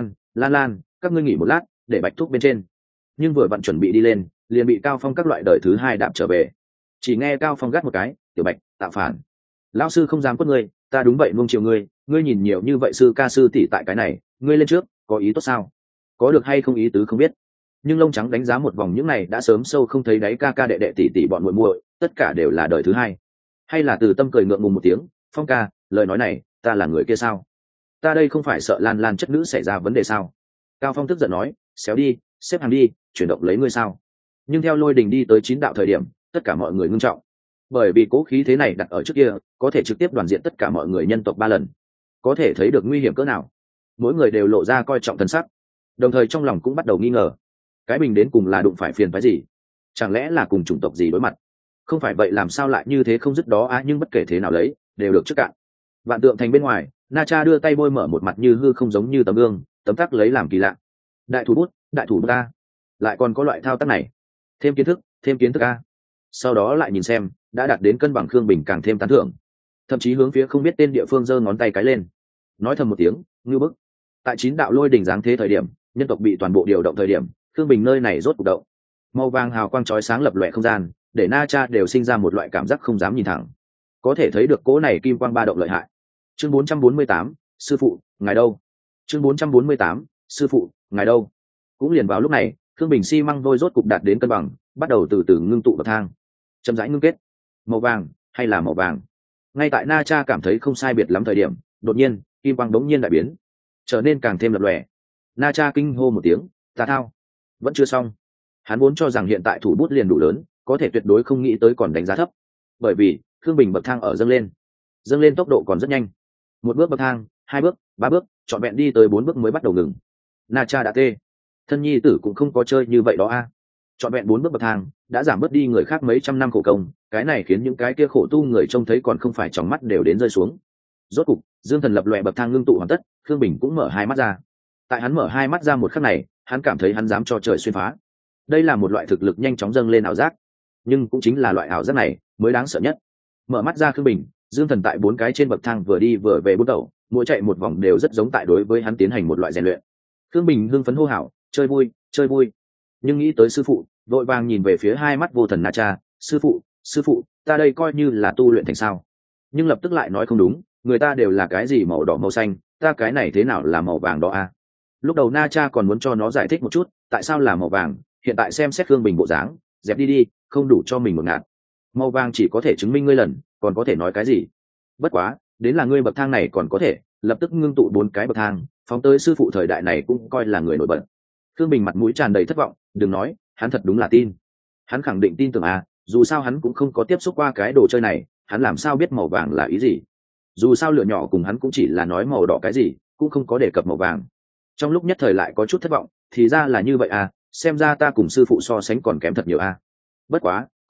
lan, các ngươi nghỉ một lát, để Bạch Thúc bên trên. Nhưng vừa vặn chuẩn bị đi lên, liền bị Cao Phong các loại đời thứ hai đạp trở về. Chỉ nghe Cao Phong gắt một cái, tiểu Bạch, tạo phản. Lão sư không dám quất ngươi, ta đúng vậy nuông chiều ngươi, ngươi nhìn nhiều như vậy sư ca sư tỷ tại cái này, ngươi lên trước, có ý tốt sao? Có được hay không ý tứ không biết. Nhưng lông trắng đánh giá một vòng những này đã sớm sâu không thấy đáy ca ca đệ đệ tỷ tỷ bọn muội muội, tất cả đều là đời thứ hai. Hay là từ tâm cười ngượng ngùng một tiếng, Phong ca, lời nói này, ta là người kia sao? Ta đây không phải sợ Lan chất nữ xảy ra vấn đề sao? Cao Phong tức giận nói, xéo đi, xếp hàng đi, chuyển động lấy ngươi sao? Nhưng theo Lôi Đình đi tới 9 đạo thời điểm, tất cả mọi người ngưng trọng, bởi vì cố khí thế này đặt ở trước kia, có thể trực tiếp đoàn diện tất cả mọi người nhân tộc 3 lần, có thể thấy được nguy hiểm cỡ nào. Mỗi người đều lộ ra coi trọng thần sắc, đồng thời trong lòng cũng bắt đầu nghi ngờ, cái bình đến cùng là đụng phải phiền phái gì? Chẳng lẽ là cùng chủng tộc gì đối mặt? Không phải vậy làm sao lại như thế không dứt đó á, nhưng bất kể thế nào lấy, đều được trước cạn. Vạn Tượng Thành bên ngoài, Na Cha đưa tay bôi mở một mặt như hư không giống như tấm gương, tấm tắc lấy làm kỳ lạ. Đại thủ bút ta, lại còn có loại thao tác này. Thêm kiến thức a. Sau đó lại nhìn xem, đã đạt đến cân bằng Khương Bình càng thêm tán thưởng, thậm chí hướng phía không biết tên địa phương giơ ngón tay cái lên, nói thầm một tiếng, ngư bức. Tại 9 đạo Lôi Đình giáng thế thời điểm, nhân tộc bị toàn bộ điều động thời điểm, Khương Bình nơi này rốt cuộc động. Màu vàng hào quang chói sáng lập lòe không gian, để Na Cha đều sinh ra một loại cảm giác không dám nhìn thẳng. Có thể thấy được cỗ này kim quang ba động lợi hại. Chương 448, sư phụ, ngài đâu? Chương 448, sư phụ, ngài đâu? Cũng liền vào lúc này, Khương Bình xi măng vôi rốt cục đạt đến cân bằng, bắt đầu từ từ ngưng tụ bậc thang, chậm rãi ngưng kết. Màu vàng hay là màu vàng? Ngay tại Na Cha cảm thấy không sai biệt lắm thời điểm, đột nhiên, kim quang đống nhiên đại biến, trở nên càng thêm lập lòe. Na Cha kinh hô một tiếng, tà thao, vẫn chưa xong. Hắn vốn cho rằng hiện tại thủ bút liền đủ lớn, có thể tuyệt đối không nghĩ tới còn đánh giá thấp, bởi vì Khương Bình bậc thang ở dâng lên tốc độ còn rất nhanh. Một bước bậc thang, 2 bước, 3 bước, trọn vẹn đi tới 4 bước mới bắt đầu ngừng. Na Cha đã tê, thân nhi tử cũng không có chơi như vậy đó a. Trọn vẹn 4 bước bậc thang đã giảm bớt đi người khác mấy trăm năm khổ công, cái này khiến những cái kia khổ tu người trông thấy còn không phải tròng mắt đều đến rơi xuống. Rốt cục, Dương Thần lập loè bậc thang ngưng tụ hoàn tất, Khương Bình cũng mở hai mắt ra. Tại hắn mở hai mắt ra một khắc này, hắn cảm thấy hắn dám cho trời xuyên phá. Đây là một loại thực lực nhanh chóng dâng lên ảo giác, nhưng cũng chính là loại ảo giác này mới đáng sợ nhất. Mở mắt ra Khương Bình, Dương Thần tại 4 cái trên bậc thang vừa đi vừa về bốn tẩu, mỗi chạy một vòng đều rất giống tại đối với hắn tiến hành một loại rèn luyện. Khương Bình hưng phấn hô hào, chơi vui. Nhưng nghĩ tới sư phụ, vội vàng nhìn về phía hai mắt vô thần Na Cha, sư phụ, ta đây coi như là tu luyện thành sao? Nhưng lập tức lại nói không đúng, người ta đều là cái gì màu đỏ màu xanh, ta cái này thế nào là màu vàng đó a? Lúc đầu Na Cha còn muốn cho nó giải thích một chút, tại sao là màu vàng, hiện tại xem xét Khương Bình bộ dáng, dẹp đi, không đủ cho mình một ngạt. Màu vàng chỉ có thể chứng minh ngươi lần, còn có thể nói cái gì? Bất quá, đến là ngươi bậc thang này còn có thể, lập tức ngưng tụ 4 cái bậc thang, phóng tới sư phụ thời đại này cũng coi là người nổi bật. Khương Bình mặt mũi tràn đầy thất vọng, đừng nói, hắn thật đúng là tin. Hắn khẳng định tin tưởng à, dù sao hắn cũng không có tiếp xúc qua cái đồ chơi này, hắn làm sao biết màu vàng là ý gì? Dù sao lửa nhỏ cùng hắn cũng chỉ là nói màu đỏ cái gì, cũng không có đề cập màu vàng. Trong lúc nhất thời lại có chút thất vọng, thì ra là như vậy à, xem ra ta cùng sư phụ so sánh còn kém thật nhiều à. Bất quá,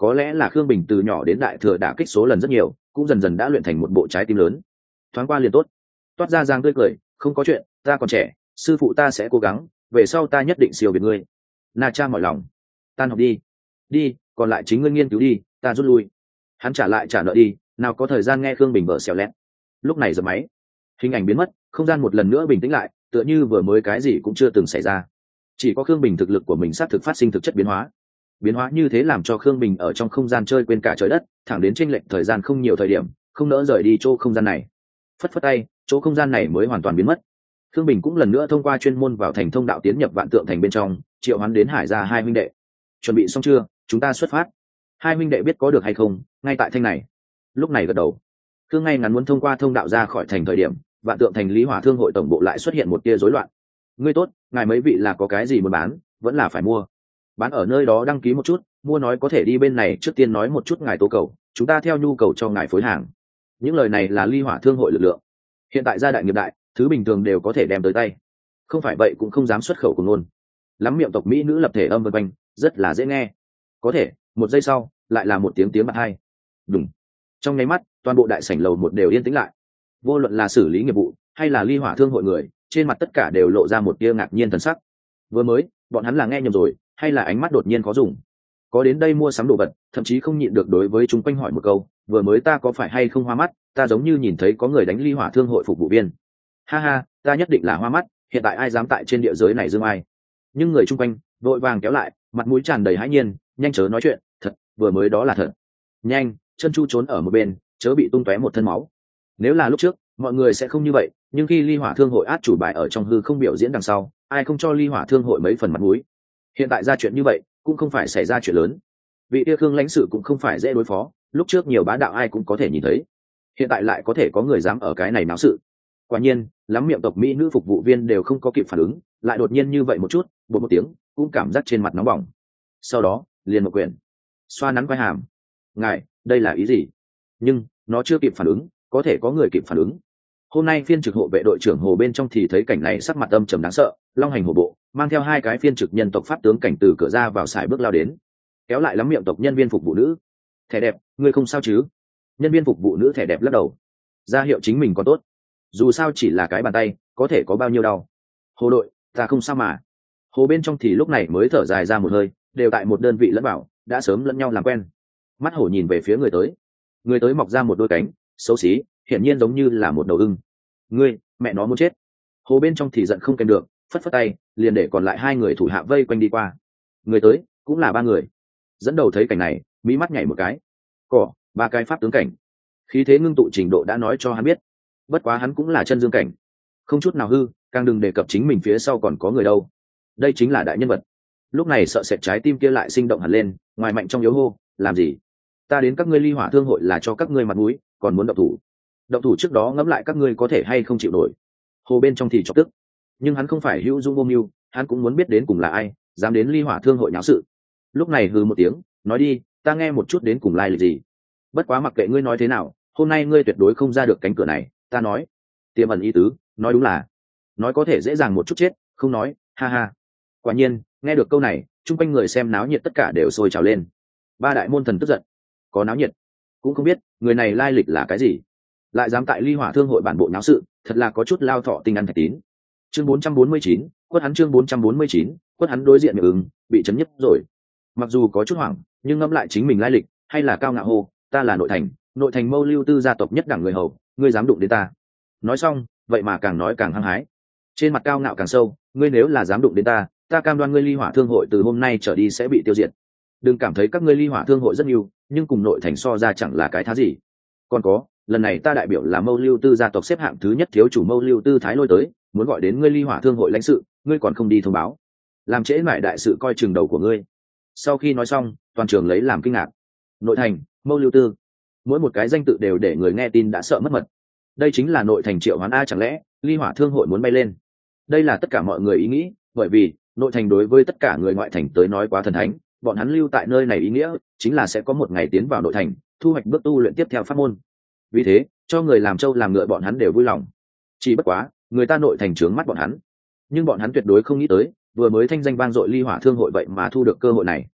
có lẽ là Khương Bình từ nhỏ đến đại thừa đả kích số lần rất nhiều, cũng dần dần đã luyện thành một bộ trái tim lớn. Thoáng qua liền tốt. Toát ra giang tươi cười, không có chuyện, ta còn trẻ, sư phụ ta sẽ cố gắng, về sau ta nhất định siêu việt ngươi. Na Cha mỏi lòng. Tan học đi. Đi, còn lại chính ngươi nghiên cứu đi, ta rút lui. Hắn trả lại trả nợ đi, nào có thời gian nghe Khương Bình vợ xèo lét. Lúc này giật máy, hình ảnh biến mất, không gian một lần nữa bình tĩnh lại, tựa như vừa mới cái gì cũng chưa từng xảy ra. Chỉ có Khương Bình thực lực của mình xác thực phát sinh thực chất biến hóa. Biến hóa như thế làm cho Khương Bình ở trong không gian chơi quên cả trời đất, thẳng đến chênh lệch thời gian không nhiều thời điểm, không nỡ rời đi chỗ không gian này. Phất phất tay, chỗ không gian này mới hoàn toàn biến mất. Khương Bình cũng lần nữa thông qua chuyên môn vào thành thông đạo tiến nhập vạn tượng thành bên trong, triệu hoán đến Hải gia hai huynh đệ. Chuẩn bị xong chưa, chúng ta xuất phát. Hai huynh đệ biết có được hay không, ngay tại thanh này. Lúc này gật đầu. Khương ngay ngắn muốn thông qua thông đạo ra khỏi thành thời điểm, vạn tượng thành Lý Hỏa Thương hội tổng bộ lại xuất hiện một tia rối loạn. Ngươi tốt, ngài mấy vị là có cái gì muốn bán, vẫn là phải mua. Bán ở nơi đó đăng ký một chút, mua nói có thể đi bên này trước tiên nói một chút ngài tố cầu, chúng ta theo nhu cầu cho ngài phối hàng. Những lời này là Ly Hỏa Thương hội lực lượng. Hiện tại gia đại nghiệp đại, thứ bình thường đều có thể đem tới tay. Không phải vậy cũng không dám xuất khẩu của ngôn. Lắm miệng tộc mỹ nữ lập thể âm vân quanh, rất là dễ nghe. Có thể, một giây sau, lại là một tiếng bạc hai. Đùng. Trong nháy mắt, toàn bộ đại sảnh lầu một đều yên tĩnh lại. Vô luận là xử lý nghiệp vụ hay là Ly Hỏa Thương hội người, trên mặt tất cả đều lộ ra một tia ngạc nhiên thần sắc. Vừa mới, bọn hắn là nghe nhầm rồi, hay là ánh mắt đột nhiên có dùng. Có đến đây mua sắm đồ vật, thậm chí không nhịn được đối với chúng quanh hỏi một câu, vừa mới ta có phải hay không hoa mắt, ta giống như nhìn thấy có người đánh Ly Hỏa Thương hội phục vụ viên. Ha ha, ta nhất định là hoa mắt, hiện tại ai dám tại trên địa giới này dương ai. Nhưng người chung quanh vội vàng kéo lại, mặt mũi tràn đầy hãi nhiên, nhanh chớ nói chuyện, thật, vừa mới đó là thật. Nhanh, chân chu trốn ở một bên, chớ bị tung tóe một thân máu. Nếu là lúc trước, mọi người sẽ không như vậy, nhưng khi Ly Hỏa Thương hội át chủ bài ở trong hư không biểu diễn đằng sau, ai không cho Ly Hỏa Thương hội mấy phần mặt mũi. Hiện tại ra chuyện như vậy, cũng không phải xảy ra chuyện lớn. Vị Tia Khương lãnh sự cũng không phải dễ đối phó, lúc trước nhiều bá đạo ai cũng có thể nhìn thấy. Hiện tại lại có thể có người dám ở cái này náo sự. Quả nhiên, lắm miệng tộc mỹ nữ phục vụ viên đều không có kịp phản ứng, lại đột nhiên như vậy một chút, một tiếng, cũng cảm giác trên mặt nóng bỏng. Sau đó, liền một quyển, xoa nắn quai hàm. Ngài, đây là ý gì? Nhưng nó chưa kịp phản ứng, có thể có người kịp phản ứng. Hôm nay phiên trực hộ vệ đội trưởng Hồ bên trong thì thấy cảnh này sắc mặt âm trầm đáng sợ, long hành hổ bộ, mang theo hai cái phiên trực nhân tộc pháp tướng cảnh từ cửa ra vào sải bước lao đến, kéo lại lắm miệng tộc nhân viên phục vụ nữ. Thẻ đẹp, ngươi không sao chứ? Nhân viên phục vụ nữ thẻ đẹp lắc đầu, ra hiệu chính mình còn tốt, dù sao chỉ là cái bàn tay, có thể có bao nhiêu đau. Hồ đội, ta không sao mà. Hồ bên trong thì lúc này mới thở dài ra một hơi, đều tại một đơn vị lẫn bảo, đã sớm lẫn nhau làm quen. Mắt hổ nhìn về phía người tới, người tới mọc ra một đôi cánh xấu xí, hiển nhiên giống như là một đầu ưng. Ngươi, mẹ nó muốn chết. Hồ bên trong thì giận không kèm được, phất phất tay, liền để còn lại hai người thủ hạ vây quanh đi qua. Người tới cũng là ba người. Dẫn đầu thấy cảnh này, mí mắt nhảy một cái. Cỏ, ba cái pháp tướng cảnh, khí thế ngưng tụ trình độ đã nói cho hắn biết. Bất quá hắn cũng là chân dương cảnh, không chút nào hư, càng đừng đề cập chính mình phía sau còn có người đâu. Đây chính là đại nhân vật. Lúc này sợ sệt trái tim kia lại sinh động hẳn lên, ngoài mạnh trong yếu hô, làm gì? Ta đến các ngươi Ly Hỏa Thương hội là cho các ngươi mặt mũi, còn muốn động thủ. Động thủ trước đó ngẫm lại các ngươi có thể hay không chịu nổi. Hồ bên trong thì chọc tức, nhưng hắn không phải hữu dung vô mưu, hắn cũng muốn biết đến cùng là ai dám đến Ly Hỏa Thương hội nháo sự. Lúc này hừ một tiếng, nói đi, ta nghe một chút đến cùng lai lịch gì. Bất quá mặc kệ ngươi nói thế nào, hôm nay ngươi tuyệt đối không ra được cánh cửa này, ta nói. Tiềm ẩn ý tứ, nói đúng là, nói có thể dễ dàng một chút chết, không nói, ha ha. Quả nhiên, nghe được câu này, chung quanh người xem náo nhiệt tất cả đều sôi trào lên. Ba đại môn thần tức giận, có náo nhiệt, cũng không biết người này lai lịch là cái gì, lại dám tại Ly Hỏa Thương hội bản bộ náo sự, thật là có chút lao thọ tinh ăn thạch tín. Chương 449, quất hắn chương 449, quất hắn đối diện miệng ứng, bị chấn nhức rồi. Mặc dù có chút hoảng, nhưng ngẫm lại chính mình lai lịch, hay là cao ngạo hô, ta là nội thành Mâu Lưu Tư gia tộc nhất đẳng người hầu, ngươi dám đụng đến ta. Nói xong, vậy mà càng nói càng hăng hái. Trên mặt cao ngạo càng sâu, ngươi nếu là dám đụng đến ta, ta cam đoan ngươi Ly Hỏa Thương hội từ hôm nay trở đi sẽ bị tiêu diệt. Đừng cảm thấy các ngươi Ly Hỏa Thương hội rất nhiều, nhưng cùng nội thành so ra chẳng là cái thá gì. Còn có, lần này ta đại biểu là Mâu Lưu Tư gia tộc xếp hạng thứ nhất thiếu chủ Mâu Lưu Tư Thái Lôi tới, muốn gọi đến ngươi Ly Hỏa Thương hội lãnh sự, ngươi còn không đi thông báo, làm trễ mãi đại sự coi chừng đầu của ngươi. Sau khi nói xong, toàn trường lấy làm kinh ngạc. Nội thành, Mâu Lưu Tư, mỗi một cái danh tự đều để người nghe tin đã sợ mất mật. Đây chính là nội thành Triệu Hoán a, chẳng lẽ Ly Hỏa Thương hội muốn bay lên? Đây là tất cả mọi người ý nghĩ, bởi vì nội thành đối với tất cả người ngoại thành tới nói quá thần thánh, bọn hắn lưu tại nơi này ý nghĩa chính là sẽ có một ngày tiến vào nội thành, thu hoạch bước tu luyện tiếp theo pháp môn. Vì thế, cho người làm trâu làm ngựa bọn hắn đều vui lòng. Chỉ bất quá, người ta nội thành trướng mắt bọn hắn, nhưng bọn hắn tuyệt đối không nghĩ tới, vừa mới thanh danh vang dội Ly Hỏa Thương hội vậy mà thu được cơ hội này.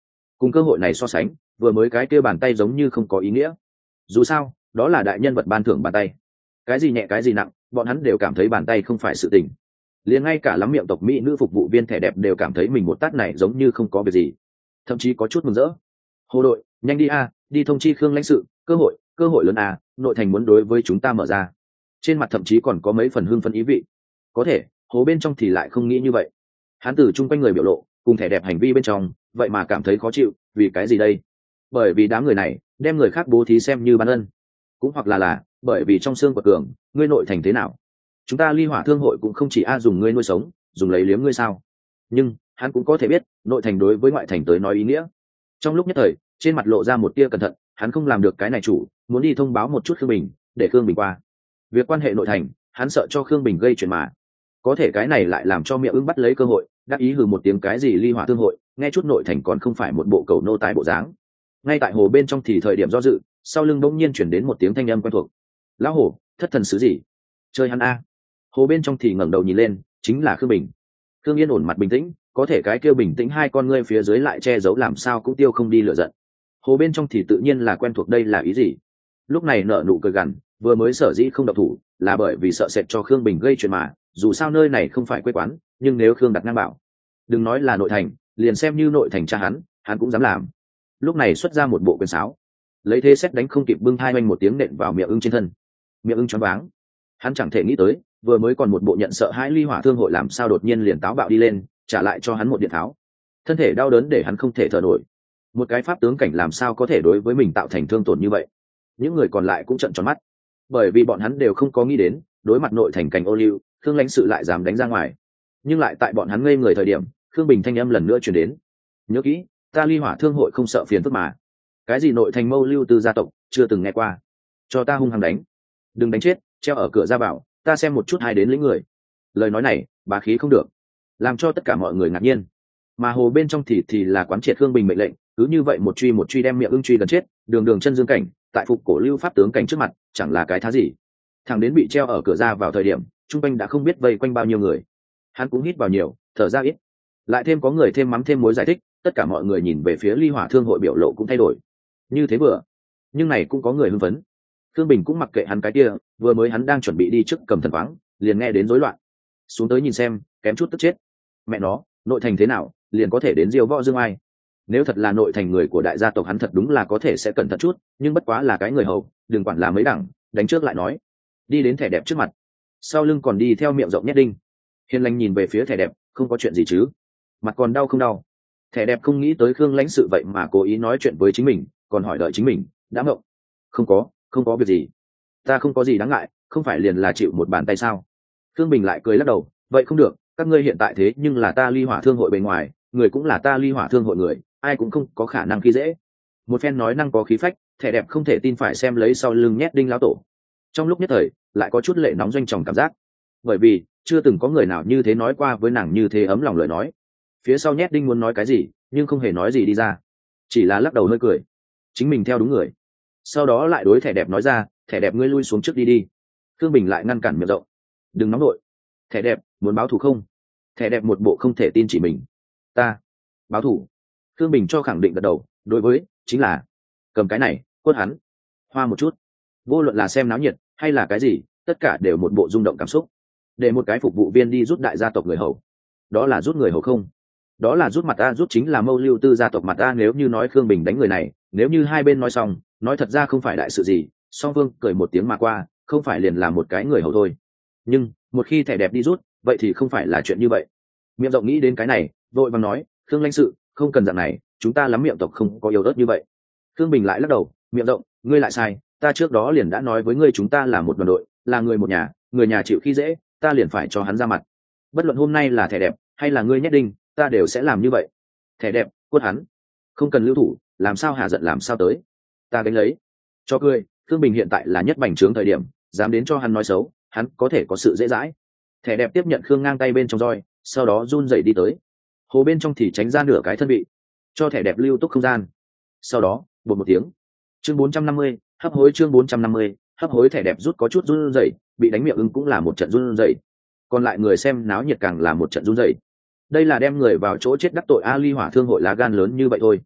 cùng cơ hội này so sánh, vừa mới cái kia bàn tay giống như không có ý nghĩa. Dù sao đó là đại nhân vật ban thưởng bàn tay, cái gì nhẹ cái gì nặng bọn hắn đều cảm thấy bàn tay không phải sự tình. Liền ngay cả lắm miệng tộc mỹ nữ phục vụ viên thẻ đẹp đều cảm thấy mình một tát này giống như không có việc gì, thậm chí có chút mừng rỡ. Hồ đội nhanh đi a, đi thông chi Khương lãnh sự, cơ hội lớn a, nội thành muốn đối với chúng ta mở ra. Trên mặt thậm chí còn có mấy phần hưng phấn ý vị. Có thể hồ bên trong thì lại không nghĩ như vậy. Hắn từ chung quanh người biểu lộ cùng thẻ đẹp hành vi bên trong vậy mà cảm thấy khó chịu. Vì cái gì đây? Bởi vì đám người này đem người khác bố thí xem như ban ân, cũng hoặc là bởi vì trong xương quật cường ngươi nội thành thế nào, chúng ta ly hỏa thương hội cũng không chỉ dùng ngươi nuôi sống, dùng lấy liếm ngươi sao. Nhưng hắn cũng có thể biết nội thành đối với ngoại thành tới nói ý nghĩa. Trong lúc nhất thời trên mặt lộ ra một tia cẩn thận, hắn không làm được cái này chủ, muốn đi thông báo một chút Khương Bình để Khương Bình qua. Việc quan hệ nội thành hắn sợ cho Khương Bình gây chuyện mà. Có thể cái này lại làm cho Miệng Ưng bắt lấy cơ hội đáp ý hừ một tiếng, cái gì ly hỏa thương hội, nghe chút nội thành còn không phải một bộ cầu nô tài bộ dáng. Ngay tại hồ bên trong thì thời điểm do dự, sau lưng bỗng nhiên chuyển đến một tiếng thanh âm quen thuộc. Lão hổ, thất thần sứ gì chơi hắn a? Hồ bên trong thì ngẩng đầu nhìn lên, chính là Khương Bình. Khương Yên ổn mặt bình tĩnh, có thể cái kêu bình tĩnh hai con ngươi phía dưới lại che giấu làm sao cũng tiêu không đi lửa giận. Hồ bên trong thì tự nhiên là quen thuộc đây là ý gì. Lúc này nở nụ cười gằn, vừa mới sở dĩ không độc thủ là bởi vì sợ sệt cho Khương Bình gây chuyện mà, dù sao nơi này không phải quê quán, nhưng nếu Khương đặt ngang bảo, đừng nói là nội thành, liền xem như nội thành cha hắn cũng dám làm. Lúc này xuất ra một bộ quyền sáo, lấy thế xét đánh không kịp bưng hai oanh một tiếng nện vào Miệng Ưng trên thân. Miệng Ưng choáng váng, hắn chẳng thể nghĩ tới vừa mới còn một bộ nhận sợ hãi ly hỏa thương hội làm sao đột nhiên liền táo bạo đi lên, trả lại cho hắn một điện tháo. Thân thể đau đớn để hắn không thể thở nổi. Một cái pháp tướng cảnh làm sao có thể đối với mình tạo thành thương tổn như vậy. Những người còn lại cũng trợn tròn mắt, bởi vì bọn hắn đều không có nghĩ đến đối mặt nội thành cảnh ô liu, Khương lãnh sự lại dám đánh ra ngoài. Nhưng lại tại bọn hắn ngây người thời điểm, Khương Bình thanh âm lần nữa truyền đến. Nhớ kỹ, ta ly hỏa thương hội không sợ phiền phức mà. Cái gì nội thành mâu lưu tư gia tộc chưa từng nghe qua, cho ta hung hăng đánh, đừng đánh chết, treo ở cửa ra vào, ta xem một chút hai đến lĩnh người. Lời nói này bá khí không được, làm cho tất cả mọi người ngạc nhiên. Mà hồ bên trong thì là quán triệt Khương Bình mệnh lệnh, cứ như vậy một truy đem Miệng Ưng truy gần chết. Đường chân dương cảnh tại phục cổ lưu pháp tướng cảnh trước mặt chẳng là cái thá gì. Thằng đến bị treo ở cửa ra vào thời điểm, trung quanh đã không biết vây quanh bao nhiêu người. Hắn cũng hít vào nhiều, thở ra ít, lại thêm có người thêm mắm thêm muối giải thích, tất cả mọi người nhìn về phía ly hỏa thương hội biểu lộ cũng thay đổi. Như thế vừa, nhưng này cũng có người hưng phấn. Khương Bình cũng mặc kệ hắn cái kia, vừa mới hắn đang chuẩn bị đi trước cầm thần khoáng, liền nghe đến rối loạn. Xuống tới nhìn xem, kém chút tức chết. Mẹ nó, nội thành thế nào, liền có thể đến diêu võ dương ai. Nếu thật là nội thành người của đại gia tộc hắn thật đúng là có thể sẽ cẩn thận chút, nhưng bất quá là cái người hầu, đừng quản là mấy đẳng, đánh trước lại nói. Đi đến thẻ đẹp trước mặt, sau lưng còn đi theo Miệng rộng nhét đinh. Hiền lành nhìn về phía thẻ đẹp, không có chuyện gì chứ? Mặt còn đau không đau? Thẻ đẹp không nghĩ tới Khương lãnh sự vậy mà cố ý nói chuyện với chính mình, còn hỏi đợi chính mình, đã ngộng. Không có việc gì, ta không có gì đáng ngại, không phải liền là chịu một bàn tay sao? Khương Bình lại cười lắc đầu, vậy không được, các ngươi hiện tại thế nhưng là ta ly hỏa thương hội bề ngoài, người cũng là ta ly hỏa thương hội người, ai cũng không có khả năng khi dễ. Một phen nói năng có khí phách, thẻ đẹp không thể tin phải xem lấy sau lưng nhét đinh lão tổ. Trong lúc nhất thời lại có chút lệ nóng doanh tròng cảm giác, bởi vì chưa từng có người nào như thế nói qua với nàng như thế ấm lòng lời nói. Phía sau nhét đinh muốn nói cái gì nhưng không hề nói gì đi ra, chỉ là lắc đầu hơi cười, chính mình theo đúng người. Sau đó lại đối thẻ đẹp nói ra, thẻ đẹp ngươi lui xuống trước đi đi. Khương Bình lại ngăn cản Miệng rộng, đừng nóng nội. Thẻ đẹp muốn báo thù không? Thẻ đẹp một bộ không thể tin chỉ mình, ta báo thù? Khương Bình cho khẳng định gật đầu, đối với chính là cầm cái này quất hắn hoa một chút. Vô luận là xem náo nhiệt hay là cái gì, tất cả đều một bộ rung động cảm xúc. Để một cái phục vụ viên đi rút đại gia tộc người hầu, đó là rút người hầu không? Đó là rút mặt ta, rút chính là mâu lưu tư gia tộc mặt ta. Nếu như nói Khương Bình đánh người này, nếu như hai bên nói xong, nói thật ra không phải đại sự gì, song phương cười một tiếng mà qua, không phải liền là một cái người hầu thôi. Nhưng một khi thẻ đẹp đi rút, vậy thì không phải là chuyện như vậy. Miệng rộng nghĩ đến cái này, vội vàng nói, Khương lãnh sự, không cần dạng này, chúng ta lắm miệng tộc không có yếu ớt như vậy. Khương Bình lại lắc đầu, Miệng rộng, ngươi lại sai, ta trước đó liền đã nói với ngươi chúng ta là một đoàn đội, là người một nhà, người nhà chịu khi dễ, ta liền phải cho hắn ra mặt. Bất luận hôm nay là thẻ đẹp hay là ngươi nhét đinh, ta đều sẽ làm như vậy. Thẻ đẹp quất hắn, không cần lưu thủ, làm sao hạ giận làm sao tới, ta đánh lấy. Cho cười, Khương Bình hiện tại là nhất bành trướng thời điểm, dám đến cho hắn nói xấu, hắn có thể có sự dễ dãi. Thẻ đẹp tiếp nhận Khương ngang tay bên trong roi, sau đó run rẩy đi tới hồ bên trong thì tránh ra nửa cái thân vị, cho thẻ đẹp lưu túc không gian. Sau đó bột một tiếng, chương 450, hấp hối. Chương 450, hấp hối. Thẻ đẹp rút có chút run rẩy, bị đánh Miệng Ưng cũng là một trận run rẩy, còn lại người xem náo nhiệt càng là một trận run rẩy. Đây là đem người vào chỗ chết đắc tội ly hỏa thương hội lá gan lớn như vậy thôi.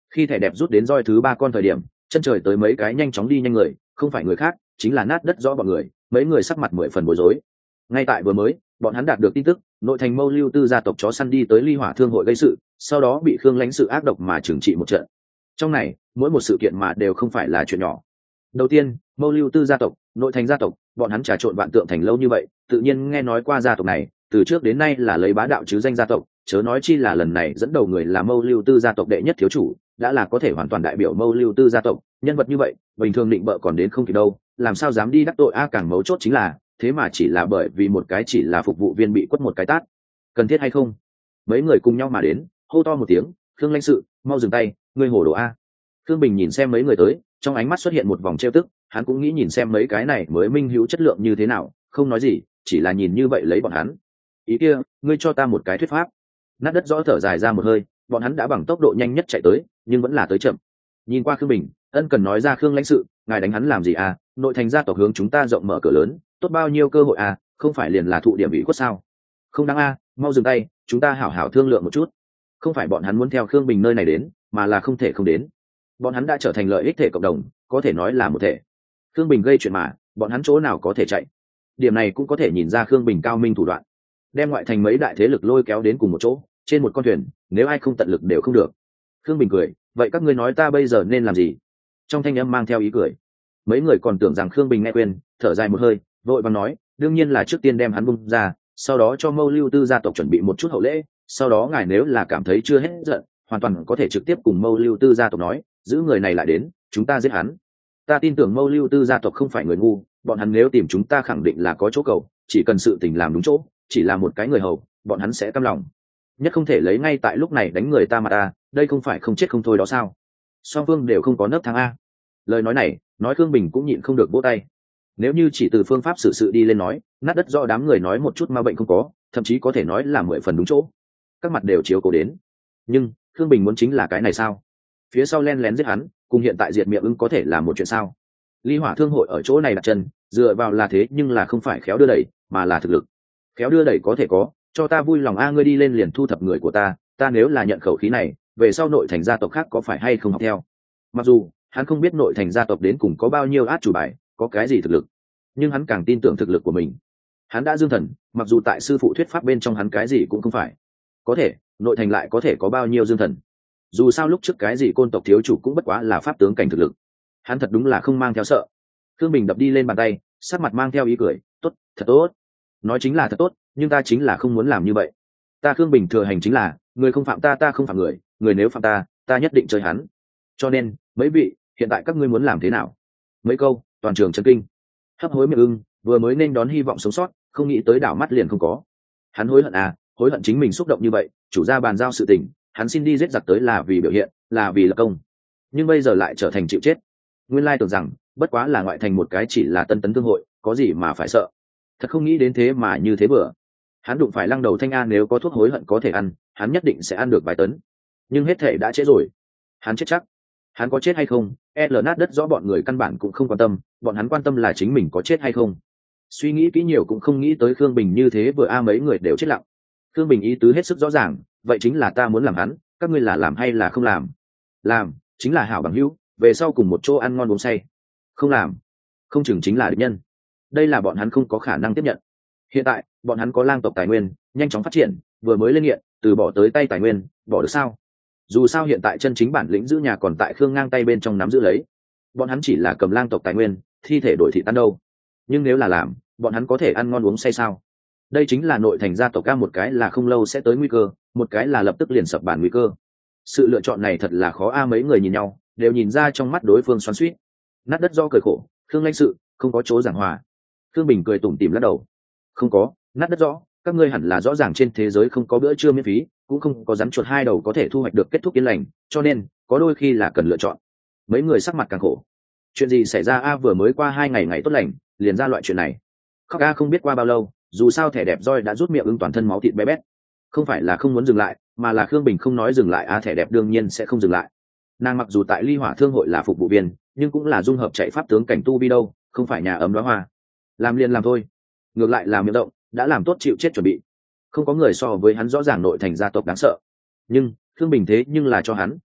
Khi thẻ đẹp rút đến roi thứ 3 con thời điểm, chân trời tới mấy cái nhanh chóng đi nhanh người, không phải người khác, chính là Nát Đất Rõ bọn người. Mấy người sắc mặt 10 phần bối rối. Ngay tại vừa mới, bọn hắn đạt được tin tức, nội thành Mâu Lưu Tư gia tộc chó săn đi tới Ly Hỏa Thương hội gây sự, sau đó bị Khương lãnh sự ác độc mà trừng trị một trận. Trong này, mỗi một sự kiện mà đều không phải là chuyện nhỏ. Đầu tiên, Mâu Lưu Tư gia tộc, nội thành gia tộc, bọn hắn trà trộn vạn tượng thành lâu như vậy, tự nhiên nghe nói qua gia tộc này, từ trước đến nay là lấy bá đạo chứ danh gia tộc, chớ nói chi là lần này dẫn đầu người là Mâu Lưu Tư gia tộc đệ nhất thiếu chủ, đã là có thể hoàn toàn đại biểu Mâu Lưu Tư gia tộc, nhân vật như vậy, bình thường định bợ còn đến không kịp đâu, làm sao dám đi đắc tội a, càng mấu chốt chính là, thế mà chỉ là bởi vì một cái chỉ là phục vụ viên bị quất một cái tát. Cần thiết hay không? Mấy người cùng nhau mà đến, hô to một tiếng, "Khương lãnh sự, mau dừng tay, ngươi hồ đồ a." Khương Bình nhìn xem mấy người tới, trong ánh mắt xuất hiện một vòng trêu tức, hắn cũng nghĩ nhìn xem mấy cái này mới minh hữu chất lượng như thế nào, không nói gì, chỉ là nhìn như vậy lấy bọn hắn. "Ý kia, ngươi cho ta một cái thuyết pháp." Nát Đất Rõ thở dài ra một hơi, bọn hắn đã bằng tốc độ nhanh nhất chạy tới, nhưng vẫn là tới chậm. Nhìn qua Khương Bình, ân cần nói ra, "Khương lãnh sự, ngài đánh hắn làm gì à? Nội thành gia tộc hướng chúng ta rộng mở cửa lớn, tốt bao nhiêu cơ hội à, không phải liền là thụ điểm ủy khuất sao?" "Không đáng a, mau dừng tay, chúng ta hảo hảo thương lượng một chút." Không phải bọn hắn muốn theo Khương Bình nơi này đến, mà là không thể không đến. Bọn hắn đã trở thành lợi ích thể cộng đồng, có thể nói là một thể. Khương Bình gây chuyện mà, bọn hắn chỗ nào có thể chạy. Điểm này cũng có thể nhìn ra Khương Bình cao minh thủ đoạn, đem ngoại thành mấy đại thế lực lôi kéo đến cùng một chỗ, trên một con thuyền, nếu ai không tận lực đều không được. Khương Bình cười, "Vậy các ngươi nói ta bây giờ nên làm gì?" Trong thanh âm mang theo ý cười. Mấy người còn tưởng rằng Khương Bình nghe quên, thở dài một hơi, vội vàng nói, "Đương nhiên là trước tiên đem hắn bung ra, sau đó cho Mâu Lưu Tư gia tộc chuẩn bị một chút hậu lễ, sau đó ngài nếu là cảm thấy chưa hết giận, hoàn toàn có thể trực tiếp cùng Mâu Lưu Tư gia tộc nói, giữ người này lại đến, chúng ta giết hắn. Ta tin tưởng Mâu Lưu Tư gia tộc không phải người ngu, bọn hắn nếu tìm chúng ta khẳng định là có chỗ cầu, chỉ cần sự tình làm đúng chỗ, chỉ là một cái người hầu, bọn hắn sẽ cam lòng. Nhất không thể lấy ngay tại lúc này đánh người ta mà ta, đây không phải không chết không thôi đó sao?" Song phương đều không có nấp thang a. Lời nói này, nói Khương Bình cũng nhịn không được vỗ tay. Nếu như chỉ từ phương pháp xử sự đi lên nói, Nát Đất Rõ đám người nói một chút ma bệnh không có, thậm chí có thể nói là 10 phần đúng chỗ. Các mặt đều chiếu cố đến. Nhưng Khương Bình muốn chính là cái này sao? Phía sau len lén giết hắn, cùng hiện tại diệt miệng ưng có thể là một chuyện sao? Ly Hỏa Thương hội ở chỗ này đặt chân, dựa vào là thế nhưng là không phải khéo đưa đẩy, mà là thực lực. Khéo đưa đẩy có thể có, cho ta vui lòng a, ngươi đi lên liền thu thập người của ta, ta nếu là nhận khẩu khí này, về sau nội thành gia tộc khác có phải hay không học theo. Mặc dù hắn không biết nội thành gia tộc đến cùng có bao nhiêu át chủ bài, có cái gì thực lực, nhưng hắn càng tin tưởng thực lực của mình. Hắn đã dương thần, mặc dù tại sư phụ thuyết pháp bên trong hắn cái gì cũng không phải, có thể nội thành lại có thể có bao nhiêu dương thần. Dù sao lúc trước cái gì côn tộc thiếu chủ cũng bất quá là pháp tướng cảnh thực lực, hắn thật đúng là không mang theo sợ. Khương Bình đập đi lên bàn tay, sắc mặt mang theo ý cười, "Tốt, thật tốt." Nói chính là thật tốt, nhưng ta chính là không muốn làm như vậy. Ta Khương Bình thừa hành chính là, người không phạm ta, ta không phạm người, người nếu phạm ta, ta nhất định chơi hắn. Cho nên, mấy vị, hiện tại các ngươi muốn làm thế nào? Mấy câu, toàn trường chấn kinh. Hấp hối miệng ưng, vừa mới nên đón hy vọng sống sót, không nghĩ tới đảo mắt liền không có. Hắn hối hận à, hối hận chính mình xúc động như vậy, chủ gia bàn giao sự tình, hắn xin đi giết giặc tới là vì biểu hiện, là vì lập công. Nhưng bây giờ lại trở thành chịu chết. Nguyên lai tưởng rằng, bất quá là ngoại thành một cái chỉ là tân tấn thương hội, có gì mà phải sợ. Thật không nghĩ đến thế mà như thế bữa. Hắn đụng phải Lăng Đầu Thanh An, nếu có thuốc hối hận có thể ăn, hắn nhất định sẽ ăn được vài tấn. Nhưng hết thể đã trễ rồi. Hắn chết chắc. Hắn có chết hay không, Nát Đất Rõ bọn người căn bản cũng không quan tâm, bọn hắn quan tâm là chính mình có chết hay không. Suy nghĩ kỹ nhiều cũng không nghĩ tới Khương Bình như thế, vừa mấy người đều chết lặng. Khương Bình ý tứ hết sức rõ ràng, vậy chính là ta muốn làm hắn, các ngươi là làm hay là không làm? Làm chính là hảo bằng hữu, về sau cùng một chỗ ăn ngon uống say. Không làm, không chừng chính là địch nhân. Đây là bọn hắn không có khả năng tiếp nhận. Hiện tại bọn hắn có lang tộc tài nguyên nhanh chóng phát triển, vừa mới lên nghiện, từ bỏ tới tay tài nguyên, bỏ được sao? Dù sao hiện tại chân chính bản lĩnh giữ nhà còn tại Khương Ngang tay bên trong nắm giữ lấy. Bọn hắn chỉ là cầm lang tộc tài nguyên, thi thể đổi thị tan đâu. Nhưng nếu là làm, bọn hắn có thể ăn ngon uống say sao? Đây chính là nội thành gia tộc ca, một cái là không lâu sẽ tới nguy cơ, một cái là lập tức liền sập bản nguy cơ. Sự lựa chọn này thật là khó a. Mấy người nhìn nhau, đều nhìn ra trong mắt đối phương xoắn xuýt. Nát Đất Rõ cười khổ, "Khương lãnh sự, không có chỗ giảng hòa." Khương Bình cười tủm tỉm lắc đầu, "Không có, Nát Đất Rõ, các ngươi hẳn là rõ ràng trên thế giới không có bữa trưa miễn phí, cũng không có rắn chuột hai đầu có thể thu hoạch được kết thúc yên lành, cho nên có đôi khi là cần lựa chọn." Mấy người sắc mặt càng khổ. Chuyện gì xảy ra a? Vừa mới qua 2 ngày ngày tốt lành, liền ra loại chuyện này. Khóc a không biết qua bao lâu, dù sao thẻ đẹp roi đã rút miệng ưng toàn thân máu thịt bé bét. Không phải là không muốn dừng lại, mà là Khương Bình không nói dừng lại a, thẻ đẹp đương nhiên sẽ không dừng lại. Nàng mặc dù tại Ly Hỏa Thương hội là phục vụ viên, nhưng cũng là dung hợp chạy pháp tướng cảnh tu vi đâu, không phải nhà ấm đóa hoa. Làm liền làm thôi. Ngược lại là miệng động, đã làm tốt chịu chết chuẩn bị. Không có người so với hắn rõ ràng nội thành gia tộc đáng sợ. Nhưng Khương Bình thế nhưng là cho hắn,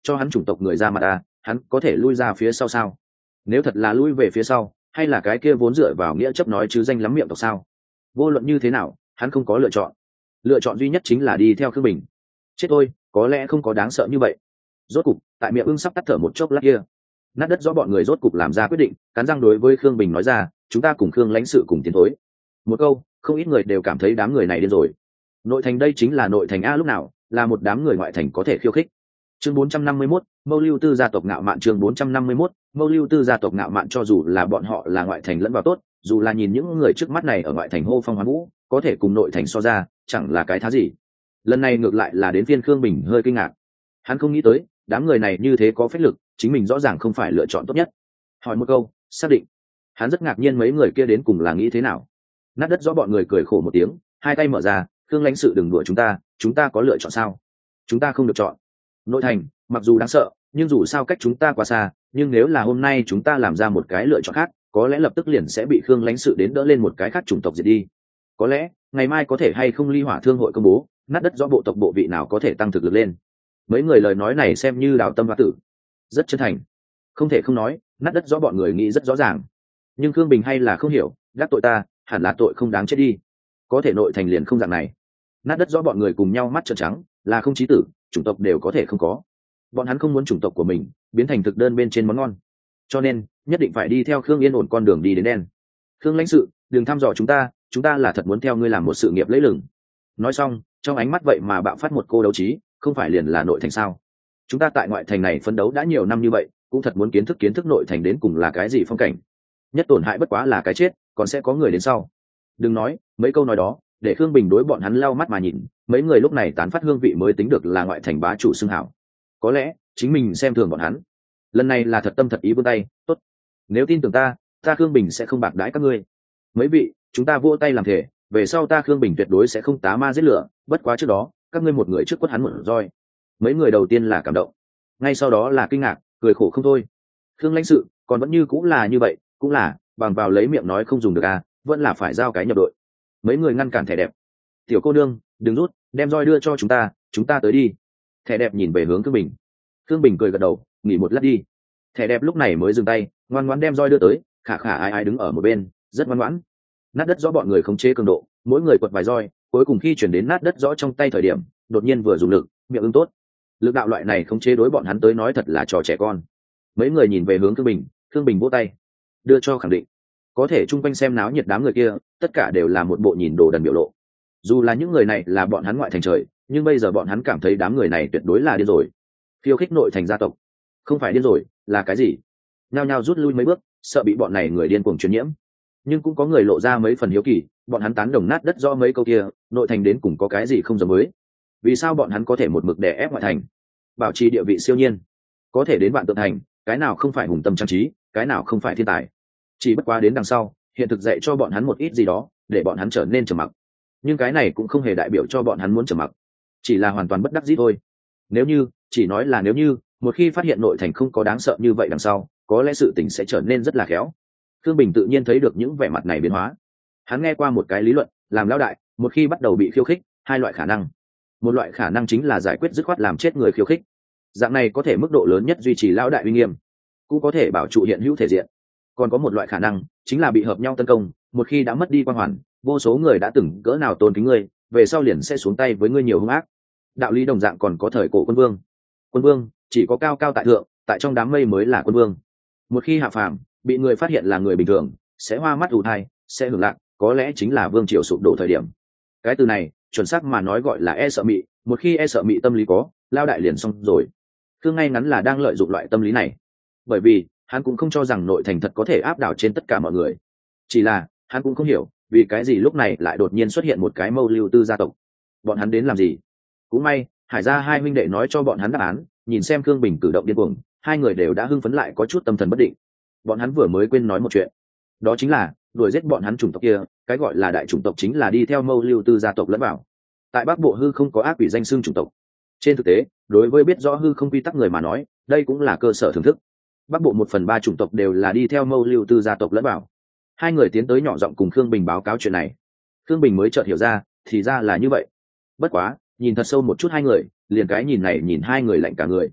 cho hắn chủng tộc người ra mặt à, hắn có thể lui ra phía sau sao? Nếu thật là lui về phía sau, hay là cái kia vốn dựa vào nghĩa chấp nói chứ danh lắm miệng tộc sao? Vô luận như thế nào, hắn không có lựa chọn duy nhất chính là đi theo Khương Bình. Chết tôi, có lẽ không có đáng sợ như vậy. Rốt cục, tại miệng ưng sắp tắt thở một chốc lát kia, nát đất rõ bọn người rốt cục làm ra quyết định, cắn răng đối với Khương Bình nói ra, chúng ta cùng Khương lãnh sự cùng tiến thối. Một câu, không ít người đều cảm thấy đám người này điên rồi. Nội thành đây chính là nội thành a, lúc nào là một đám người ngoại thành có thể khiêu khích. Chương 451, Mâu Lưu Tư gia tộc ngạo mạn. Chương 451, Mâu Lưu Tư gia tộc ngạo mạn. Cho dù là bọn họ là ngoại thành lẫn vào tốt, dù là nhìn những người trước mắt này ở ngoại thành hô phong hoán vũ, có thể cùng nội thành so ra, chẳng là cái thá gì. Lần này ngược lại là đến phiên Khương Bình hơi kinh ngạc. Hắn không nghĩ tới, đám người này như thế có phách lực, chính mình rõ ràng không phải lựa chọn tốt nhất. Hỏi một câu, xác định. Hắn rất ngạc nhiên mấy người kia đến cùng là nghĩ thế nào. Nát đất rõ bọn người cười khổ một tiếng, hai tay mở ra, Khương lãnh sự đừng đùa chúng ta có lựa chọn sao? Chúng ta không được chọn. Nội thành mặc dù đáng sợ, nhưng dù sao cách chúng ta quá xa, nhưng nếu là hôm nay chúng ta làm ra một cái lựa chọn khác, có lẽ lập tức liền sẽ bị Khương lãnh sự đến đỡ lên một cái khác chủng tộc diệt đi. Có lẽ ngày mai có thể hay không ly hỏa thương hội công bố, nát đất rõ bộ tộc bộ vị nào có thể tăng thực lực lên. Mấy người lời nói này xem như đào tâm và tử, rất chân thành. Không thể không nói, nát đất rõ bọn người nghĩ rất rõ ràng. Nhưng Khương Bình hay là không hiểu, đắc tội ta, hẳn là tội không đáng chết đi. Có thể nội thành liền không dạng này. Nát đất rõ bọn người cùng nhau mắt trợn trắng, là không chí tử, chủng tộc đều có thể không có. Bọn hắn không muốn chủng tộc của mình biến thành thực đơn bên trên món ngon, cho nên nhất định phải đi theo Khương Yên ổn con đường đi đến đen. Khương lãnh sự, đừng thăm dò chúng ta là thật muốn theo ngươi làm một sự nghiệp lấy lừng. Nói xong, trong ánh mắt vậy mà bạo phát một cô đấu trí, không phải liền là nội thành sao? Chúng ta tại ngoại thành này phấn đấu đã nhiều năm như vậy, cũng thật muốn kiến thức nội thành đến cùng là cái gì phong cảnh. Nhất tổn hại bất quá là cái chết, còn sẽ có người đến sau. Đừng nói mấy câu nói đó, để Khương Bình đối bọn hắn lau mắt mà nhìn, mấy người lúc này tán phát hương vị mới tính được là ngoại thành bá chủ xưng hảo. Có lẽ chính mình xem thường bọn hắn, lần này là thật tâm thật ý vươn tay. Tốt, nếu tin tưởng ta Khương Bình sẽ không bạc đãi các ngươi. Mấy vị, chúng ta vỗ tay làm thể, về sau ta Khương Bình tuyệt đối sẽ không tá ma giết lửa, bất quá trước đó các ngươi một người trước quất hắn một roi. Mấy người đầu tiên là cảm động, ngay sau đó là kinh ngạc, cười khổ không thôi. Khương lãnh sự còn vẫn như cũng là như vậy, cũng là bằng vào lấy miệng nói không dùng được à, vẫn là phải giao cái nhập đội. Mấy người ngăn cản thẻ đẹp. Tiểu cô nương đừng rút, đem roi đưa cho chúng ta tới đi. Thẻ đẹp nhìn về hướng Khương Bình cười gật đầu, nghỉ một lát đi. Thẻ đẹp lúc này mới dừng tay, ngoan ngoãn đem roi đưa tới, khả ai đứng ở một bên, rất ngoan ngoãn. Nát đất rõ bọn người khống chế cường độ, mỗi người quật vài roi, cuối cùng khi chuyển đến nát đất rõ trong tay thời điểm, đột nhiên vừa dùng lực, miệng ứng tốt. Lực đạo loại này khống chế đối bọn hắn tới nói thật là trò trẻ con. Mấy người nhìn về hướng Khương Bình vỗ tay, đưa cho khẳng định. Có thể chung quanh xem náo nhiệt đám người kia, tất cả đều là một bộ nhìn đồ đần biểu lộ. Dù là những người này là bọn hắn ngoại thành trời, nhưng bây giờ bọn hắn cảm thấy đám người này tuyệt đối là điên rồi. Khiêu khích nội thành gia tộc, không phải điên rồi, là cái gì? Nhao nhao rút lui mấy bước, sợ bị bọn này người điên cuồng truyền nhiễm. Nhưng cũng có người lộ ra mấy phần hiếu kỳ, bọn hắn tán đồng nát đất do mấy câu kia, nội thành đến cùng có cái gì không giống mới? Vì sao bọn hắn có thể một mực đè ép ngoại thành, bảo trì địa vị siêu nhiên, có thể đến vạn tượng thành, cái nào không phải hùng tâm trang trí, cái nào không phải thiên tài? Chỉ bất quá đến đằng sau, hiện thực dạy cho bọn hắn một ít gì đó, để bọn hắn trở nên trầm mặc. Nhưng cái này cũng không hề đại biểu cho bọn hắn muốn trầm mặc, chỉ là hoàn toàn bất đắc dĩ thôi. Nếu như, chỉ nói là nếu như, một khi phát hiện nội thành không có đáng sợ như vậy đằng sau, có lẽ sự tình sẽ trở nên rất là khéo. Khương Bình tự nhiên thấy được những vẻ mặt này biến hóa. Hắn nghe qua một cái lý luận, làm lão đại, một khi bắt đầu bị khiêu khích, hai loại khả năng. Một loại khả năng chính là giải quyết dứt khoát làm chết người khiêu khích. Dạng này có thể mức độ lớn nhất duy trì lão đại uy nghiêm, cũng có thể bảo trụ hiện hữu thể diện. Còn có một loại khả năng, chính là bị hợp nhau tấn công, một khi đã mất đi quang hoàn, vô số người đã từng cỡ nào tôn kính ngươi, về sau liền sẽ xuống tay với ngươi nhiều hung ác. Đạo lý đồng dạng còn có thời cổ quân vương. Quân vương chỉ có cao cao tại thượng, tại trong đám mây mới là quân vương. Một khi hạ phàm, bị người phát hiện là người bình thường, sẽ hoa mắt ù thai, sẽ hưởng lạc, có lẽ chính là vương triều sụp đổ thời điểm. Cái từ này chuẩn xác mà nói gọi là e sợ mị, một khi e sợ mị tâm lý có, lao đại liền xong rồi. Khương ngay ngắn là đang lợi dụng loại tâm lý này, bởi vì hắn cũng không cho rằng nội thành thật có thể áp đảo trên tất cả mọi người. Chỉ là hắn cũng không hiểu vì cái gì lúc này lại đột nhiên xuất hiện một cái Mâu Lưu Tư gia tộc. Bọn hắn đến làm gì? Cũng may Hải gia hai huynh đệ nói cho bọn hắn đáp án. Nhìn xem Khương Bình cử động điên cuồng, hai người đều đã hưng phấn lại có chút tâm thần bất định. Bọn hắn vừa mới quên nói một chuyện, đó chính là đuổi giết bọn hắn chủng tộc kia, cái gọi là đại chủng tộc chính là đi theo Mâu Lưu Tư gia tộc lẫn vào. Tại Bắc Bộ hư không có ác quỷ danh xưng chủng tộc. Trên thực tế, đối với biết rõ hư không quy tắc người mà nói, đây cũng là cơ sở thưởng thức. Bắc Bộ 1/3 chủng tộc đều là đi theo Mâu Lưu Tư gia tộc lẫn vào. Hai người tiến tới nhỏ giọng cùng Khương Bình báo cáo chuyện này. Khương Bình mới chợt hiểu ra, thì ra là như vậy. Bất quá, nhìn thật sâu một chút hai người, liền cái nhìn này nhìn hai người lạnh cả người.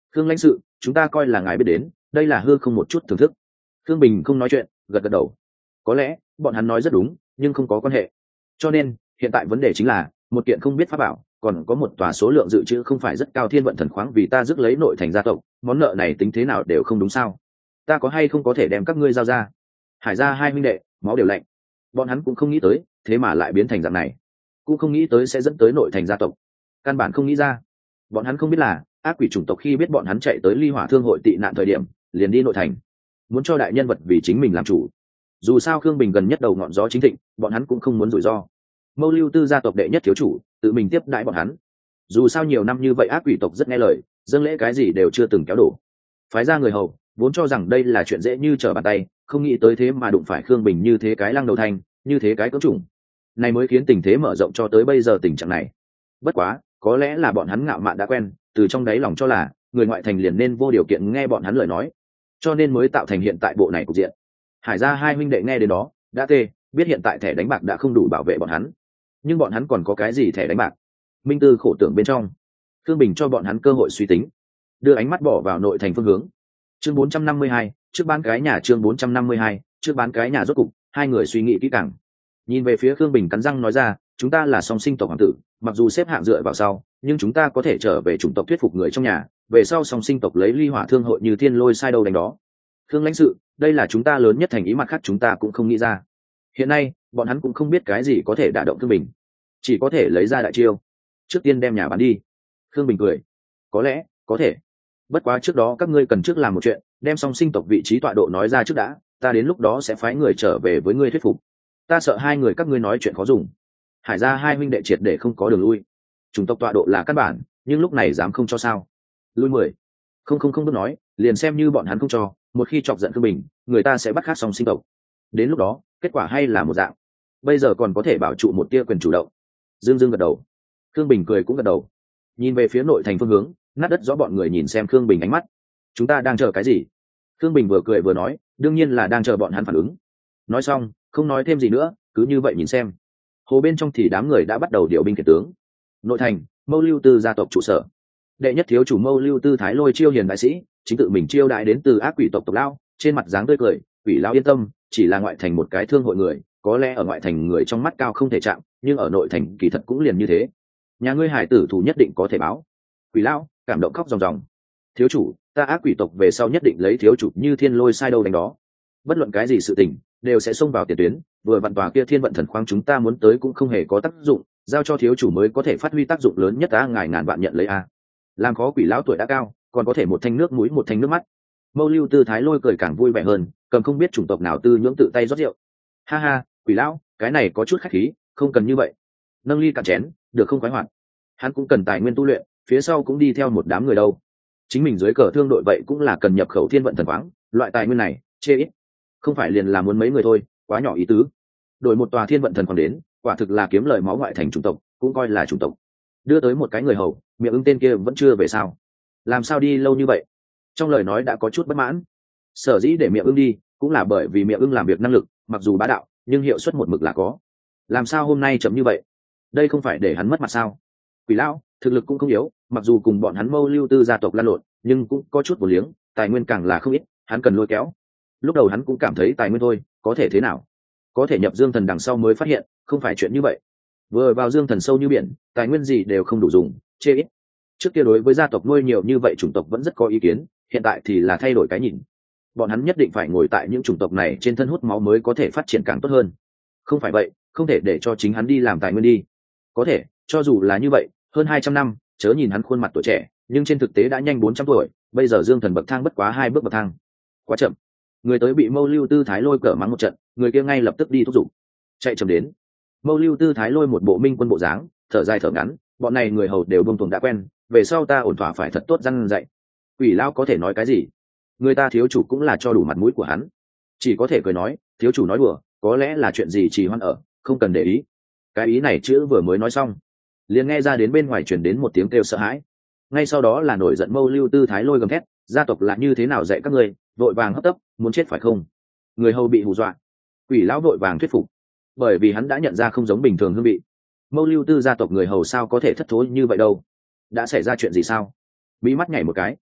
Khương lãnh sự, chúng ta coi là ngài biết đến, đây là hư không một chút thưởng thức. Khương Bình không nói chuyện, gật gật đầu. Có lẽ bọn hắn nói rất đúng, nhưng không có quan hệ. Cho nên hiện tại vấn đề chính là một kiện không biết pháp bảo, còn có một tòa số lượng dự trữ không phải rất cao thiên vận thần khoáng vì ta rước lấy nội thành gia tộc, món nợ này tính thế nào đều không đúng sao? Ta có hay không có thể đem các ngươi giao ra? Hải gia hai huynh đệ máu đều lạnh, bọn hắn cũng không nghĩ tới thế mà lại biến thành dạng này, cũng không nghĩ tới sẽ dẫn tới nội thành gia tộc, căn bản không nghĩ ra. Bọn hắn không biết là ác quỷ chủng tộc khi biết bọn hắn chạy tới ly hỏa thương hội tị nạn thời điểm liền đi nội thành, muốn cho đại nhân vật vì chính mình làm chủ. Dù sao Khương Bình gần nhất đầu ngọn gió chính thịnh, bọn hắn cũng không muốn rủi ro. Mâu Lưu Tư gia tộc đệ nhất thiếu chủ tự mình tiếp đãi bọn hắn. Dù sao nhiều năm như vậy ác quỷ tộc rất nghe lời, dâng lễ cái gì đều chưa từng kéo đổ. Phái ra người hầu vốn cho rằng đây là chuyện dễ như trở bàn tay, không nghĩ tới thế mà đụng phải Khương Bình như thế cái lăng đầu thanh, như thế cái cấm trùng, này mới khiến tình thế mở rộng cho tới bây giờ tình trạng này. Bất quá có lẽ là bọn hắn ngạo mạn đã quen, từ trong đáy lòng cho là người ngoại thành liền nên vô điều kiện nghe bọn hắn lời nói, cho nên mới tạo thành hiện tại bộ này cục diện. Hải gia hai huynh đệ nghe đến đó đã tê, biết hiện tại thẻ đánh bạc đã không đủ bảo vệ bọn hắn, nhưng bọn hắn còn có cái gì thẻ đánh bạc? Minh Tư khổ tưởng bên trong, Thương Bình cho bọn hắn cơ hội suy tính, đưa ánh mắt bỏ vào nội thành phương hướng. Chương 452, trước bán cái nhà. Chương 452, trước bán cái nhà. Rốt cục hai người suy nghĩ kỹ càng, nhìn về phía Khương Bình cắn răng nói ra, chúng ta là song sinh tộc hoàng tử, mặc dù xếp hạng dựa vào sau, nhưng chúng ta có thể trở về chủng tộc thuyết phục người trong nhà, về sau song sinh tộc lấy ly hỏa thương hội như thiên lôi sai đâu đánh đó. Khương lãnh sự, đây là chúng ta lớn nhất thành ý, mặt khác chúng ta cũng không nghĩ ra. Hiện nay bọn hắn cũng không biết cái gì có thể đả động Khương Bình, chỉ có thể lấy ra đại chiêu, trước tiên đem nhà bán đi. Khương Bình cười, có lẽ có thể, bất quá trước đó các ngươi cần trước làm một chuyện, đem song sinh tộc vị trí tọa độ nói ra trước đã, ta đến lúc đó sẽ phái người trở về với ngươi thuyết phục. Ta sợ hai người các ngươi nói chuyện khó dùng. Hải gia hai huynh đệ triệt để không có đường lui, chủng tộc tọa độ là căn bản, nhưng lúc này dám không cho sao? Lui 10. Không biết nói, liền xem như bọn hắn không cho, một khi chọc giận Khương Bình, người ta sẽ bắt khác song sinh tộc, đến lúc đó kết quả hay là một dạng. Bây giờ còn có thể bảo trụ một tia quyền chủ động. Dương Dương gật đầu, Khương Bình cười cũng gật đầu, nhìn về phía nội thành phương hướng, nát đất rõ bọn người nhìn xem Khương Bình ánh mắt. Chúng ta đang chờ cái gì? Khương Bình vừa cười vừa nói, đương nhiên là đang chờ bọn hắn phản ứng. Nói xong không nói thêm gì nữa, cứ như vậy nhìn xem. Hồ bên trong thì đám người đã bắt đầu điều binh khiển tướng. Nội thành, Mâu Lưu Tư gia tộc trụ sở, đệ nhất thiếu chủ Mâu Lưu Tư Thái Lôi chiêu hiền đại sĩ chính tự mình chiêu đại đến từ ác quỷ tộc tộc lao, trên mặt dáng tươi cười. Quỷ lao yên tâm, chỉ là ngoại thành một cái thương hội người, có lẽ ở ngoại thành người trong mắt cao không thể chạm, nhưng ở nội thành kỳ thật cũng liền như thế. Nhà ngươi hải tử thủ nhất định có thể báo. Quỷ lao cảm động khóc ròng ròng. Thiếu chủ, ta ác quỷ tộc về sau nhất định lấy thiếu chủ như thiên lôi sai đâu đánh đó, bất luận cái gì sự tình đều sẽ xông vào tiền tuyến. Vừa vặn tòa kia thiên vận thần khoáng chúng ta muốn tới cũng không hề có tác dụng, giao cho thiếu chủ mới có thể phát huy tác dụng lớn nhất. Ngài ngàn bạn nhận lấy a. Làm khó quỷ lão tuổi đã cao, còn có thể một thanh nước mũi một thanh nước mắt. Mâu Lưu Tư Thái Lôi cười càng vui vẻ hơn, cầm không biết chủng tộc nào tư nhưỡng tự tay rót rượu. Ha ha, quỷ lão, cái này có chút khách khí, không cần như vậy. Nâng ly cạn chén, được không khoái hoạt. Hắn cũng cần tài nguyên tu luyện, phía sau cũng đi theo một đám người đâu. Chính mình dưới cờ thương đội vậy cũng là cần nhập khẩu thiên vận thần khoáng, loại tài nguyên này chê ít, không phải liền là muốn mấy người thôi, quá nhỏ ý tứ. Đổi một tòa thiên vận thần khoáng đến, quả thực là kiếm lời máu ngoại thành chủng tộc, cũng coi là chủng tộc. Đưa tới một cái người hầu, Miệng Ưng tên kia vẫn chưa về sao? Làm sao đi lâu như vậy? Trong lời nói đã có chút bất mãn. Sở dĩ để Miệng Ưng đi, cũng là bởi vì Miệng Ưng làm việc năng lực, mặc dù bá đạo, nhưng hiệu suất một mực là có. Làm sao hôm nay chậm như vậy? Đây không phải để hắn mất mặt sao? Quỷ lão thực lực cũng không yếu, mặc dù cùng bọn hắn Mâu Lưu Tư gia tộc lan lộn, nhưng cũng có chút vô liếng, tài nguyên càng là không ít, hắn cần lôi kéo. Lúc đầu hắn cũng cảm thấy tài nguyên thôi, có thể thế nào? Có thể nhập Dương Thần đằng sau mới phát hiện, không phải chuyện như vậy. Vừa vào Dương Thần sâu như biển, tài nguyên gì đều không đủ dùng, chê ít. Trước kia đối với gia tộc nuôi nhiều như vậy chủng tộc vẫn rất có ý kiến, hiện tại thì là thay đổi cái nhìn. Bọn hắn nhất định phải ngồi tại những chủng tộc này trên thân hút máu mới có thể phát triển càng tốt hơn. Không phải vậy, không thể để cho chính hắn đi làm tài nguyên đi. Có thể, cho dù là như vậy, hơn 200 năm, chớ nhìn hắn khuôn mặt tuổi trẻ, nhưng trên thực tế đã nhanh 400 tuổi, bây giờ Dương Thần bậc thang bất quá 2 bước bậc thang. Quá chậm. Người tới bị Mâu Lưu Tư Thái Lôi cở mắng một trận, người kia ngay lập tức đi thúc giục. Chạy chậm đến. Mâu Lưu Tư Thái Lôi một bộ minh quân bộ dáng, thở dài thở ngắn, bọn này người hầu đều buông tuồng đã quen, về sau ta ổn thỏa phải thật tốt răn dạy. Quỷ lao có thể nói cái gì? Người ta thiếu chủ cũng là cho đủ mặt mũi của hắn, chỉ có thể cười nói, thiếu chủ nói đùa, có lẽ là chuyện gì trì hoãn ở, không cần để ý. Cái ý này chữ vừa mới nói xong, liền nghe ra đến bên ngoài truyền đến một tiếng kêu sợ hãi. Ngay sau đó là nổi giận Mâu Lưu Tư Thái Lôi gầm thét, gia tộc là như thế nào dạy các ngươi, vội vàng hấp tấp, muốn chết phải không? Người hầu bị hù dọa. Quỷ lão vội vàng thuyết phục, bởi vì hắn đã nhận ra không giống bình thường hương vị. Mâu Lưu Tư gia tộc người hầu sao có thể thất thối như vậy đâu? Đã xảy ra chuyện gì sao? Bí mắt nhảy một cái.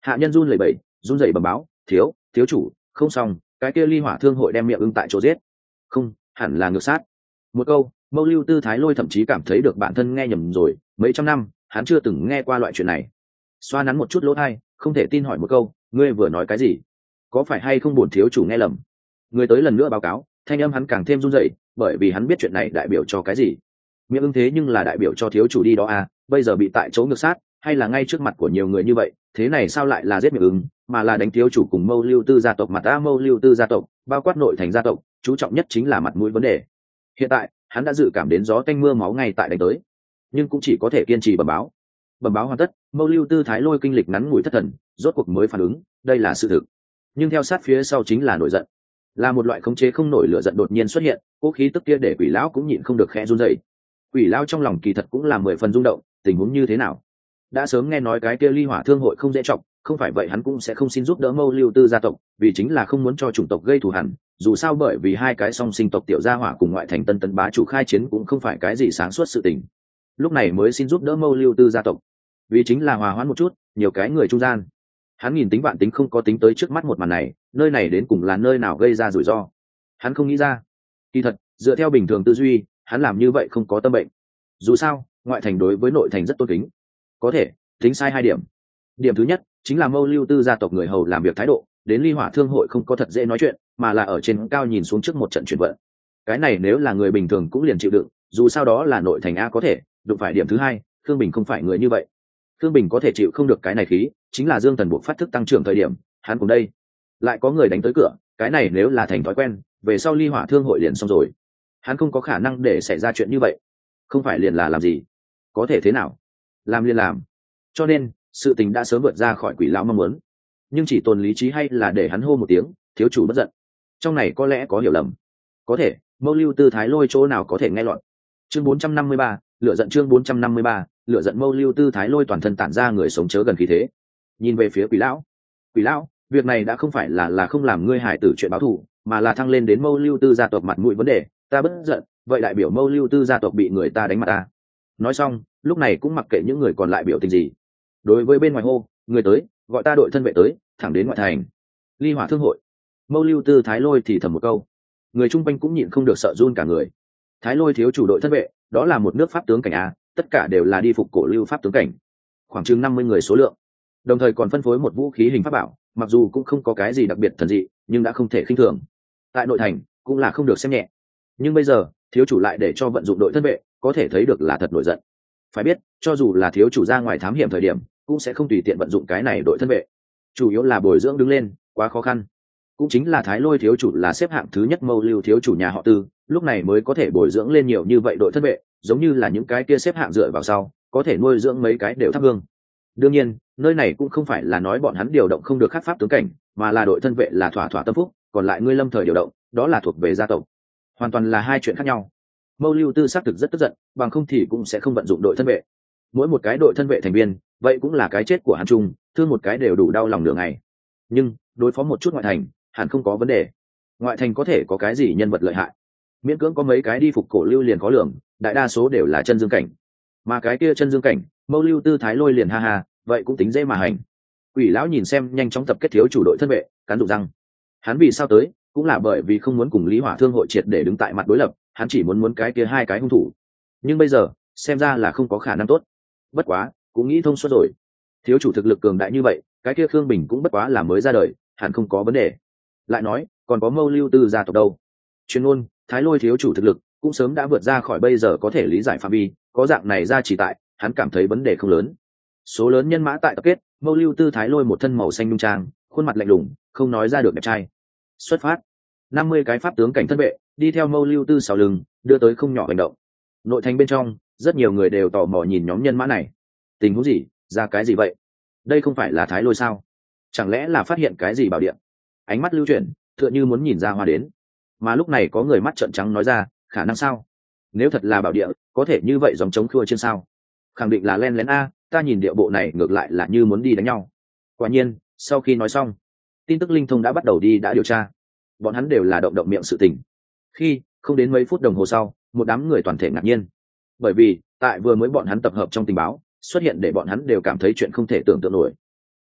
hạ nhân run lẩy bẩy, run rẩy bẩm báo, thiếu chủ, không xong, cái kia ly hỏa thương hội đem miệng ưng tại chỗ giết. Không, hẳn là ngược sát. Một câu, Mâu Lưu Tư Thái Lôi thậm chí cảm thấy được bản thân nghe nhầm rồi, mấy trăm năm hắn chưa từng nghe qua loại chuyện này. Xoa nắn một chút lỗ tai, không thể tin hỏi một câu, ngươi vừa nói cái gì? Có phải hay không bổn thiếu chủ nghe lầm? Người tới lần nữa báo cáo, thanh âm hắn càng thêm run rẩy, bởi vì hắn biết chuyện này đại biểu cho cái gì. Miệng ưng thế nhưng là đại biểu cho thiếu chủ đi đó à, bây giờ bị tại chỗ ngược sát, hay là ngay trước mặt của nhiều người như vậy, thế này sao lại là giết miệng ưng, mà là đánh thiếu chủ cùng Mâu Lưu Tư gia tộc mặt ta. Mâu Lưu Tư gia tộc bao quát nội thành gia tộc, chú trọng nhất chính là mặt mũi vấn đề. Hiện tại hắn đã dự cảm đến gió tanh mưa máu ngay tại đánh tới, nhưng cũng chỉ có thể kiên trì bẩm báo. Bẩm báo hoàn tất, Mâu Lưu Tư Thái Lôi kinh lịch ngắn ngủi thất thần, rốt cuộc mới phản ứng, đây là sự thực. Nhưng theo sát phía sau chính là nổi giận, là một loại khống chế không nổi lửa giận đột nhiên xuất hiện, cố khí tức kia để quỷ lão cũng nhịn không được khẽ run rẩy. Quỷ lão trong lòng kỳ thật cũng là 10 phần rung động, tình huống như thế nào? Đã sớm nghe nói cái kia ly hỏa thương hội không dễ trọng, không phải vậy hắn cũng sẽ không xin giúp đỡ Mâu Lưu Tư gia tộc, vì chính là không muốn cho chủng tộc gây thù hằn. Dù sao bởi vì hai cái song sinh tộc tiểu gia hỏa cùng ngoại thành tân tân bá chủ khai chiến cũng không phải cái gì sáng suốt sự tình. Lúc này mới xin giúp đỡ Mâu Lưu Tư gia tộc, vì chính là hòa hoãn một chút, nhiều cái người trung gian. Hắn nghìn tính vạn tính không có tính tới trước mắt một màn này, nơi này đến cùng là nơi nào gây ra rủi ro. Hắn không nghĩ ra. Kỳ thật, dựa theo bình thường tư duy, hắn làm như vậy không có tâm bệnh. Dù sao, ngoại thành đối với nội thành rất tôn kính. Có thể, tính sai 2 điểm. Điểm thứ nhất, chính là Mâu Lưu Tư gia tộc người hầu làm việc thái độ, đến ly hỏa thương hội không có thật dễ nói chuyện, mà là ở trên cao nhìn xuống trước một trận chuyển vận. Cái này nếu là người bình thường cũng liền chịu đựng, dù sao đó là nội thành a có thể. Đụng phải điểm thứ hai, Khương Bình không phải người như vậy. Khương Bình có thể chịu không được cái này khí, chính là Dương Thần buộc phát thức tăng trưởng thời điểm, hắn cùng đây lại có người đánh tới cửa, cái này nếu là thành thói quen, về sau ly hỏa thương hội liền xong rồi. Hắn không có khả năng để xảy ra chuyện như vậy. Không phải liền là làm gì? Có thể thế nào? Làm liền làm. Cho nên, sự tình đã sớm vượt ra khỏi quỷ lão mong muốn. Nhưng chỉ tồn lý trí hay là để hắn hô một tiếng, thiếu chủ bất giận. Trong này có lẽ có hiểu lầm. Có thể, Mâu Lưu Tư Thái Lôi chỗ nào có thể nghe lọt. Chương 453, lửa giận. Chương 453, lửa giận. Mâu Lưu Tư Thái Lôi toàn thân tản ra người sống chớ gần khí thế. Nhìn về phía quỷ lão. Quỷ lão, việc này đã không phải là không làm ngươi hải tử chuyện báo thù, mà là thăng lên đến Mâu Lưu Tư gia tộc mặt mũi vấn đề, ta bất giận, vậy đại biểu Mâu Lưu Tư gia tộc bị người ta đánh mặt ta. Nói xong, lúc này cũng mặc kệ những người còn lại biểu tình gì. Đối với bên ngoài hô, người tới, gọi ta đội thân vệ tới, thẳng đến ngoại thành. Ly hỏa thương hội. Mâu Lưu Tư Thái Lôi thì thầm một câu. Người chung quanh cũng nhịn không được sợ run cả người. Thái Lôi thiếu chủ đội thân vệ, đó là một nước pháp tướng cảnh a, tất cả đều là đi phục cổ lưu pháp tướng cảnh. Khoảng chừng 50 người số lượng. Đồng thời còn phân phối một vũ khí hình pháp bảo, mặc dù cũng không có cái gì đặc biệt thần dị, nhưng đã không thể khinh thường. Tại nội thành, cũng là không được xem nhẹ. Nhưng bây giờ, thiếu chủ lại để cho vận dụng đội thân vệ, có thể thấy được là thật nổi giận. Phải biết, cho dù là thiếu chủ ra ngoài thám hiểm thời điểm, cũng sẽ không tùy tiện vận dụng cái này đội thân vệ. Chủ yếu là bồi dưỡng đứng lên, quá khó khăn. Cũng chính là Thái Lôi thiếu chủ là xếp hạng thứ nhất Mâu Lưu thiếu chủ nhà họ Tư, lúc này mới có thể bồi dưỡng lên nhiều như vậy đội thân vệ, giống như là những cái kia xếp hạng dựa vào sau, có thể nuôi dưỡng mấy cái đều thấp hương. Đương nhiên, nơi này cũng không phải là nói bọn hắn điều động không được khắc pháp tướng cảnh, mà là đội thân vệ là thỏa thỏa tâm phúc, còn lại ngươi lâm thời điều động, đó là thuộc về gia tộc. Hoàn toàn là hai chuyện khác nhau. Mâu Lưu Tư xác thực rất tức giận, bằng không thì cũng sẽ không vận dụng đội thân vệ. Mỗi một cái đội thân vệ thành viên, vậy cũng là cái chết của hắn chung, thương một cái đều đủ đau lòng nửa ngày. Nhưng đối phó một chút ngoại thành, hẳn không có vấn đề. Ngoại thành có thể có cái gì nhân vật lợi hại? Miễn cưỡng có mấy cái đi phục cổ lưu liền khó lường, đại đa số đều là chân dương cảnh. Mà cái kia chân dương cảnh, Mâu Lưu Tư Thái Lôi liền ha ha, vậy cũng tính dễ mà hành. Quỷ lão nhìn xem nhanh chóng tập kết thiếu chủ đội thân vệ, cắn rụng răng. Hắn vì sao tới, cũng là bởi vì không muốn cùng Lý Hỏa Thương hội triệt để đứng tại mặt đối lập, hắn chỉ muốn cái kia hai cái hung thủ. Nhưng bây giờ, xem ra là không có khả năng tốt. Bất quá, cũng nghĩ thông suốt rồi. Thiếu chủ thực lực cường đại như vậy, cái kia Khương Bình cũng bất quá là mới ra đời, hẳn không có vấn đề. Lại nói, còn có Mâu Lưu Tư gia tộc đâu? Chuyên môn, Thái Lôi thiếu chủ thực lực cũng sớm đã vượt ra khỏi bây giờ có thể lý giải phạm vi, có dạng này ra chỉ tại, hắn cảm thấy vấn đề không lớn. Số lớn nhân mã tại tập kết, Mâu Lưu Tư Thái Lôi một thân màu xanh nhung trang, khuôn mặt lạnh lùng, không nói ra được đẹp trai. Xuất phát. 50 cái pháp tướng cảnh thân vệ đi theo Mâu Lưu Tư sau lưng, đưa tới không nhỏ hành động. Nội thành bên trong, rất nhiều người đều tò mò nhìn nhóm nhân mã này. Tình huống gì, ra cái gì vậy? Đây không phải là Thái Lôi sao? Chẳng lẽ là phát hiện cái gì bảo địa? Ánh mắt lưu chuyển, tựa như muốn nhìn ra hoa đến. Mà lúc này có người mắt trợn trắng nói ra, khả năng sao? Nếu thật là bảo địa, có thể như vậy dòng chống khua trên sao? Khẳng định là len lén a, ta nhìn điệu bộ này ngược lại là như muốn đi đánh nhau. Quả nhiên, sau khi nói xong, tin tức linh thông đã bắt đầu đi đã điều tra. Bọn hắn đều là động miệng sự tình. Khi không đến mấy phút đồng hồ sau, một đám người toàn thể ngạc nhiên, bởi vì tại vừa mới bọn hắn tập hợp trong tình báo xuất hiện để bọn hắn đều cảm thấy chuyện không thể tưởng tượng nổi.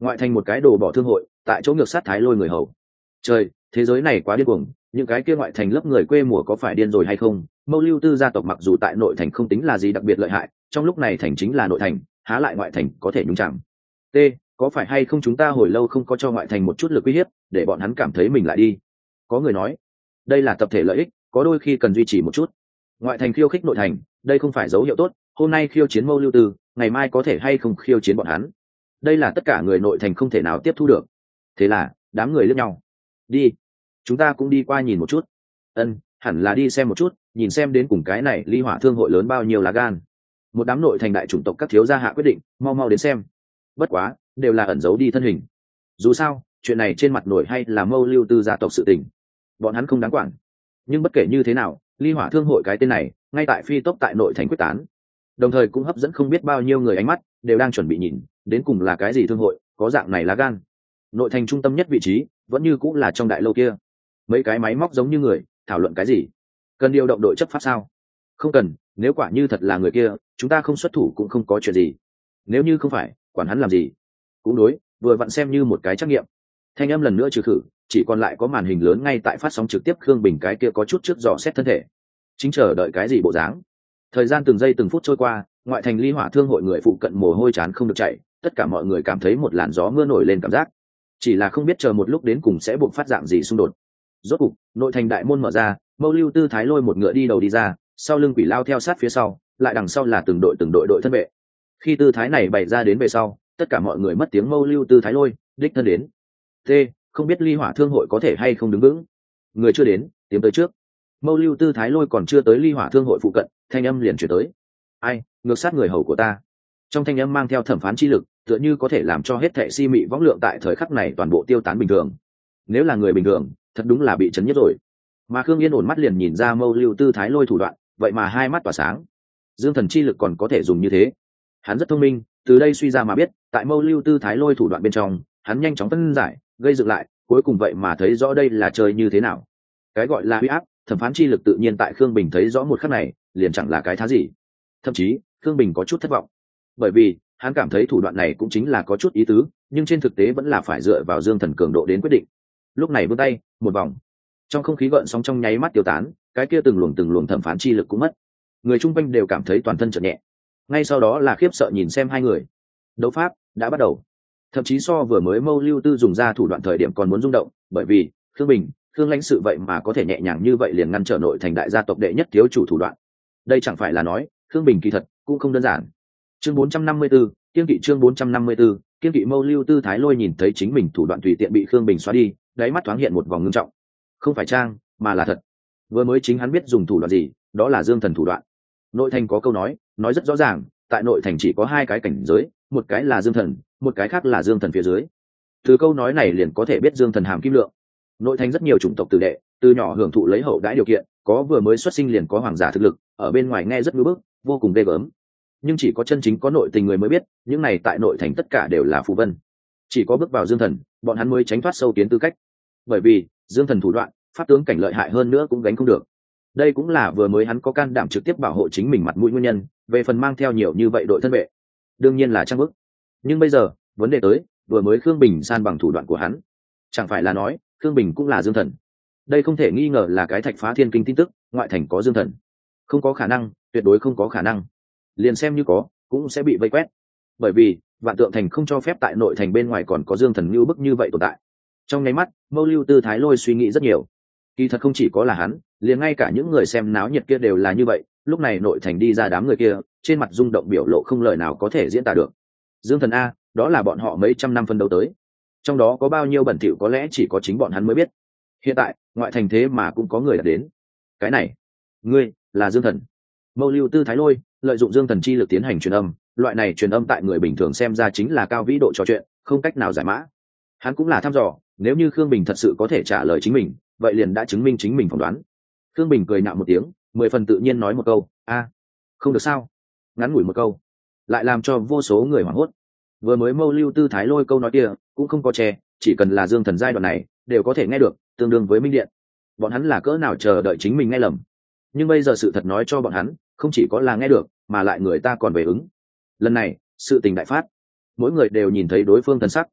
ngoại thành một cái đồ bỏ thương hội tại chỗ ngược sát thái lôi người hầu. Trời, thế giới này quá điên cuồng, những cái kia ngoại thành lớp người quê mùa có phải điên rồi hay không? Mâu Lưu Tư gia tộc mặc dù tại nội thành không tính là gì đặc biệt lợi hại, trong lúc này thành chính là nội thành, há lại ngoại thành có thể nhúng chạm. T, có phải hay không chúng ta hồi lâu không có cho ngoại thành một chút lực uy hiếp, để bọn hắn cảm thấy mình lại đi? Có người nói, đây là tập thể lợi ích, có đôi khi cần duy trì một chút. Ngoại thành khiêu khích nội thành, đây không phải dấu hiệu tốt, hôm nay khiêu chiến Mâu Lưu Tư, ngày mai có thể hay không khiêu chiến bọn hắn. Đây là tất cả người nội thành không thể nào tiếp thu được. Thế là, đám người liếc nhau. Đi, chúng ta cũng đi qua nhìn một chút. Ân, hẳn là đi xem một chút, nhìn xem đến cùng cái này ly hỏa thương hội lớn bao nhiêu lá gan. Một đám nội thành đại chủng tộc các thiếu gia hạ quyết định, mau mau đến xem. Bất quá, đều là ẩn giấu đi thân hình. Dù sao, chuyện này trên mặt nổi hay là Mâu Lưu Tư gia tộc sự tình, bọn hắn không đáng quản. Nhưng bất kể như thế nào, ly hỏa thương hội cái tên này ngay tại phi tốc tại nội thành quyết tán, đồng thời cũng hấp dẫn không biết bao nhiêu người ánh mắt đều đang chuẩn bị nhìn đến cùng là cái gì thương hội có dạng này lá gan. Nội thành trung tâm nhất vị trí vẫn như cũng là trong đại lâu kia, mấy cái máy móc giống như người thảo luận cái gì. Cần điều động đội chấp pháp sao? Không cần, nếu quả như thật là người kia chúng ta không xuất thủ cũng không có chuyện gì. Nếu như không phải, quản hắn làm gì. Cũng đối, vừa vặn xem như một cái trắc nghiệm. Thanh âm lần nữa trừ khử, chỉ còn lại có màn hình lớn ngay tại phát sóng trực tiếp. Khương Bình cái kia có chút trước dò xét thân thể, chính chờ đợi cái gì bộ dáng. Thời gian từng giây từng phút trôi qua, ngoại thành ly hỏa thương hội người phụ cận mồ hôi chán không được chảy, tất cả mọi người cảm thấy một làn gió mưa nổi lên cảm giác, chỉ là không biết chờ một lúc đến cùng sẽ buộc phát dạng gì xung đột. Rốt cục, nội thành đại môn mở ra, Mâu Lưu Tư Thái lôi một ngựa đi đầu đi ra, sau lưng Quỷ Lao theo sát phía sau, lại đằng sau là từng đội đội thân vệ. Khi tư thái này bày ra đến về sau, tất cả mọi người mất tiếng Mâu Lưu Tư Thái lôi đích thân đến. T, không biết ly hỏa thương hội có thể hay không đứng vững. Người chưa đến, tiến tới trước. Mâu Lưu Tư Thái lôi còn chưa tới ly hỏa thương hội phụ cận, thanh âm liền chuyển tới. Ai, ngược sát người hầu của ta. Trong thanh âm mang theo thẩm phán chi lực, tựa như có thể làm cho hết thệ si mị võng lượng tại thời khắc này toàn bộ tiêu tán bình thường. Nếu là người bình thường, thật đúng là bị chấn nhất rồi. Mà Khương Yên ổn mắt liền nhìn ra Mâu Lưu Tư Thái lôi thủ đoạn, vậy mà hai mắt tỏa sáng. Dương thần chi lực còn có thể dùng như thế. Hắn rất thông minh, từ đây suy ra mà biết, tại Mâu Lưu Tư Thái lôi thủ đoạn bên trong, hắn nhanh chóng phân giải, gây dựng lại, cuối cùng vậy mà thấy rõ đây là chơi như thế nào. Cái gọi là uy áp, thẩm phán chi lực tự nhiên tại Khương Bình thấy rõ một khắc này, liền chẳng là cái thá gì. Thậm chí, Khương Bình có chút thất vọng, bởi vì hắn cảm thấy thủ đoạn này cũng chính là có chút ý tứ, nhưng trên thực tế vẫn là phải dựa vào dương thần cường độ đến quyết định. Lúc này vươn tay một vòng, trong không khí gợn sóng trong nháy mắt tiêu tán, cái kia từng luồng thẩm phán chi lực cũng mất. Người chung quanh đều cảm thấy toàn thân chợt nhẹ, ngay sau đó là khiếp sợ nhìn xem hai người. Đấu pháp đã bắt đầu, thậm chí so vừa mới Mâu Lưu Tư dùng ra thủ đoạn thời điểm còn muốn rung động, bởi vì Khương Bình, Khương lãnh sự vậy mà có thể nhẹ nhàng như vậy liền ngăn trở nội thành đại gia tộc đệ nhất thiếu chủ thủ đoạn. Đây chẳng phải là nói Khương Bình kỳ thật cũng không đơn giản. Chương 454, kiên kỵ. Chương 454, kiên kỵ. Mâu Lưu Tư Thái lôi nhìn thấy chính mình thủ đoạn tùy tiện bị Khương Bình xóa đi, đáy mắt thoáng hiện một vòng ngưng trọng. Không phải trang, mà là thật. Vừa mới chính hắn biết dùng thủ đoạn gì, đó là dương thần thủ đoạn. Nội thành có câu nói rất rõ ràng, tại nội thành chỉ có hai cái cảnh giới, một cái là dương thần, một cái khác là dương thần phía dưới. Từ câu nói này liền có thể biết dương thần hàm kim lượng. Nội thành rất nhiều chủng tộc tử đệ, từ nhỏ hưởng thụ lấy hậu đãi điều kiện, có vừa mới xuất sinh liền có hoàng giả thực lực, ở bên ngoài nghe rất ngưỡng bức, vô cùng ghê gớm. Nhưng chỉ có chân chính có nội tình người mới biết, những này tại nội thành tất cả đều là phù vân. Chỉ có bước vào dương thần, bọn hắn mới tránh thoát sâu kiến tư cách. Bởi vì dương thần thủ đoạn, pháp tướng cảnh lợi hại hơn nữa cũng gánh không được. Đây cũng là vừa mới hắn có can đảm trực tiếp bảo hộ chính mình mặt mũi nguyên nhân. Về phần mang theo nhiều như vậy đội thân vệ, đương nhiên là trang bức. Nhưng bây giờ vấn đề tới, vừa mới Khương Bình san bằng thủ đoạn của hắn, chẳng phải là nói Khương Bình cũng là dương thần. Đây không thể nghi ngờ là cái thạch phá thiên kinh tin tức. Ngoại thành có dương thần, không có khả năng, tuyệt đối không có khả năng. Liền xem như có, cũng sẽ bị vây quét, bởi vì Vạn Tượng Thành không cho phép tại nội thành bên ngoài còn có dương thần như bức như vậy tồn tại. Trong nháy mắt, Mâu Lưu Tư Thái lôi suy nghĩ rất nhiều. Kỳ thật không chỉ có là hắn, liền ngay cả những người xem náo nhiệt kia đều là như vậy. Lúc này nội thành đi ra đám người kia, trên mặt rung động biểu lộ không lời nào có thể diễn tả được. Dương thần a, đó là bọn họ mấy trăm năm phân đấu tới, trong đó có bao nhiêu bẩn thỉu có lẽ chỉ có chính bọn hắn mới biết. Hiện tại ngoại thành thế mà cũng có người đã đến. Cái này, ngươi là dương thần? Mâu Lưu Tư Thái lôi lợi dụng dương thần chi lực tiến hành truyền âm, loại này truyền âm tại người bình thường xem ra chính là cao vĩ độ trò chuyện, không cách nào giải mã. Hắn cũng là thăm dò, nếu như Khương Bình thật sự có thể trả lời chính mình, vậy liền đã chứng minh chính mình phỏng đoán. Khương Bình cười nạo một tiếng, 10 phần tự nhiên nói một câu, a, không được sao? Ngắn ngủi một câu, lại làm cho vô số người hoảng hốt. Vừa mới Mâu Lưu Tư Thái lôi câu nói kia cũng không có che, chỉ cần là dương thần giai đoạn này đều có thể nghe được, tương đương với minh điện. Bọn hắn là cỡ nào chờ đợi chính mình nghe lầm. Nhưng bây giờ sự thật nói cho bọn hắn, không chỉ có là nghe được, mà lại người ta còn về ứng. Lần này sự tình đại phát, mỗi người đều nhìn thấy đối phương thần sắc,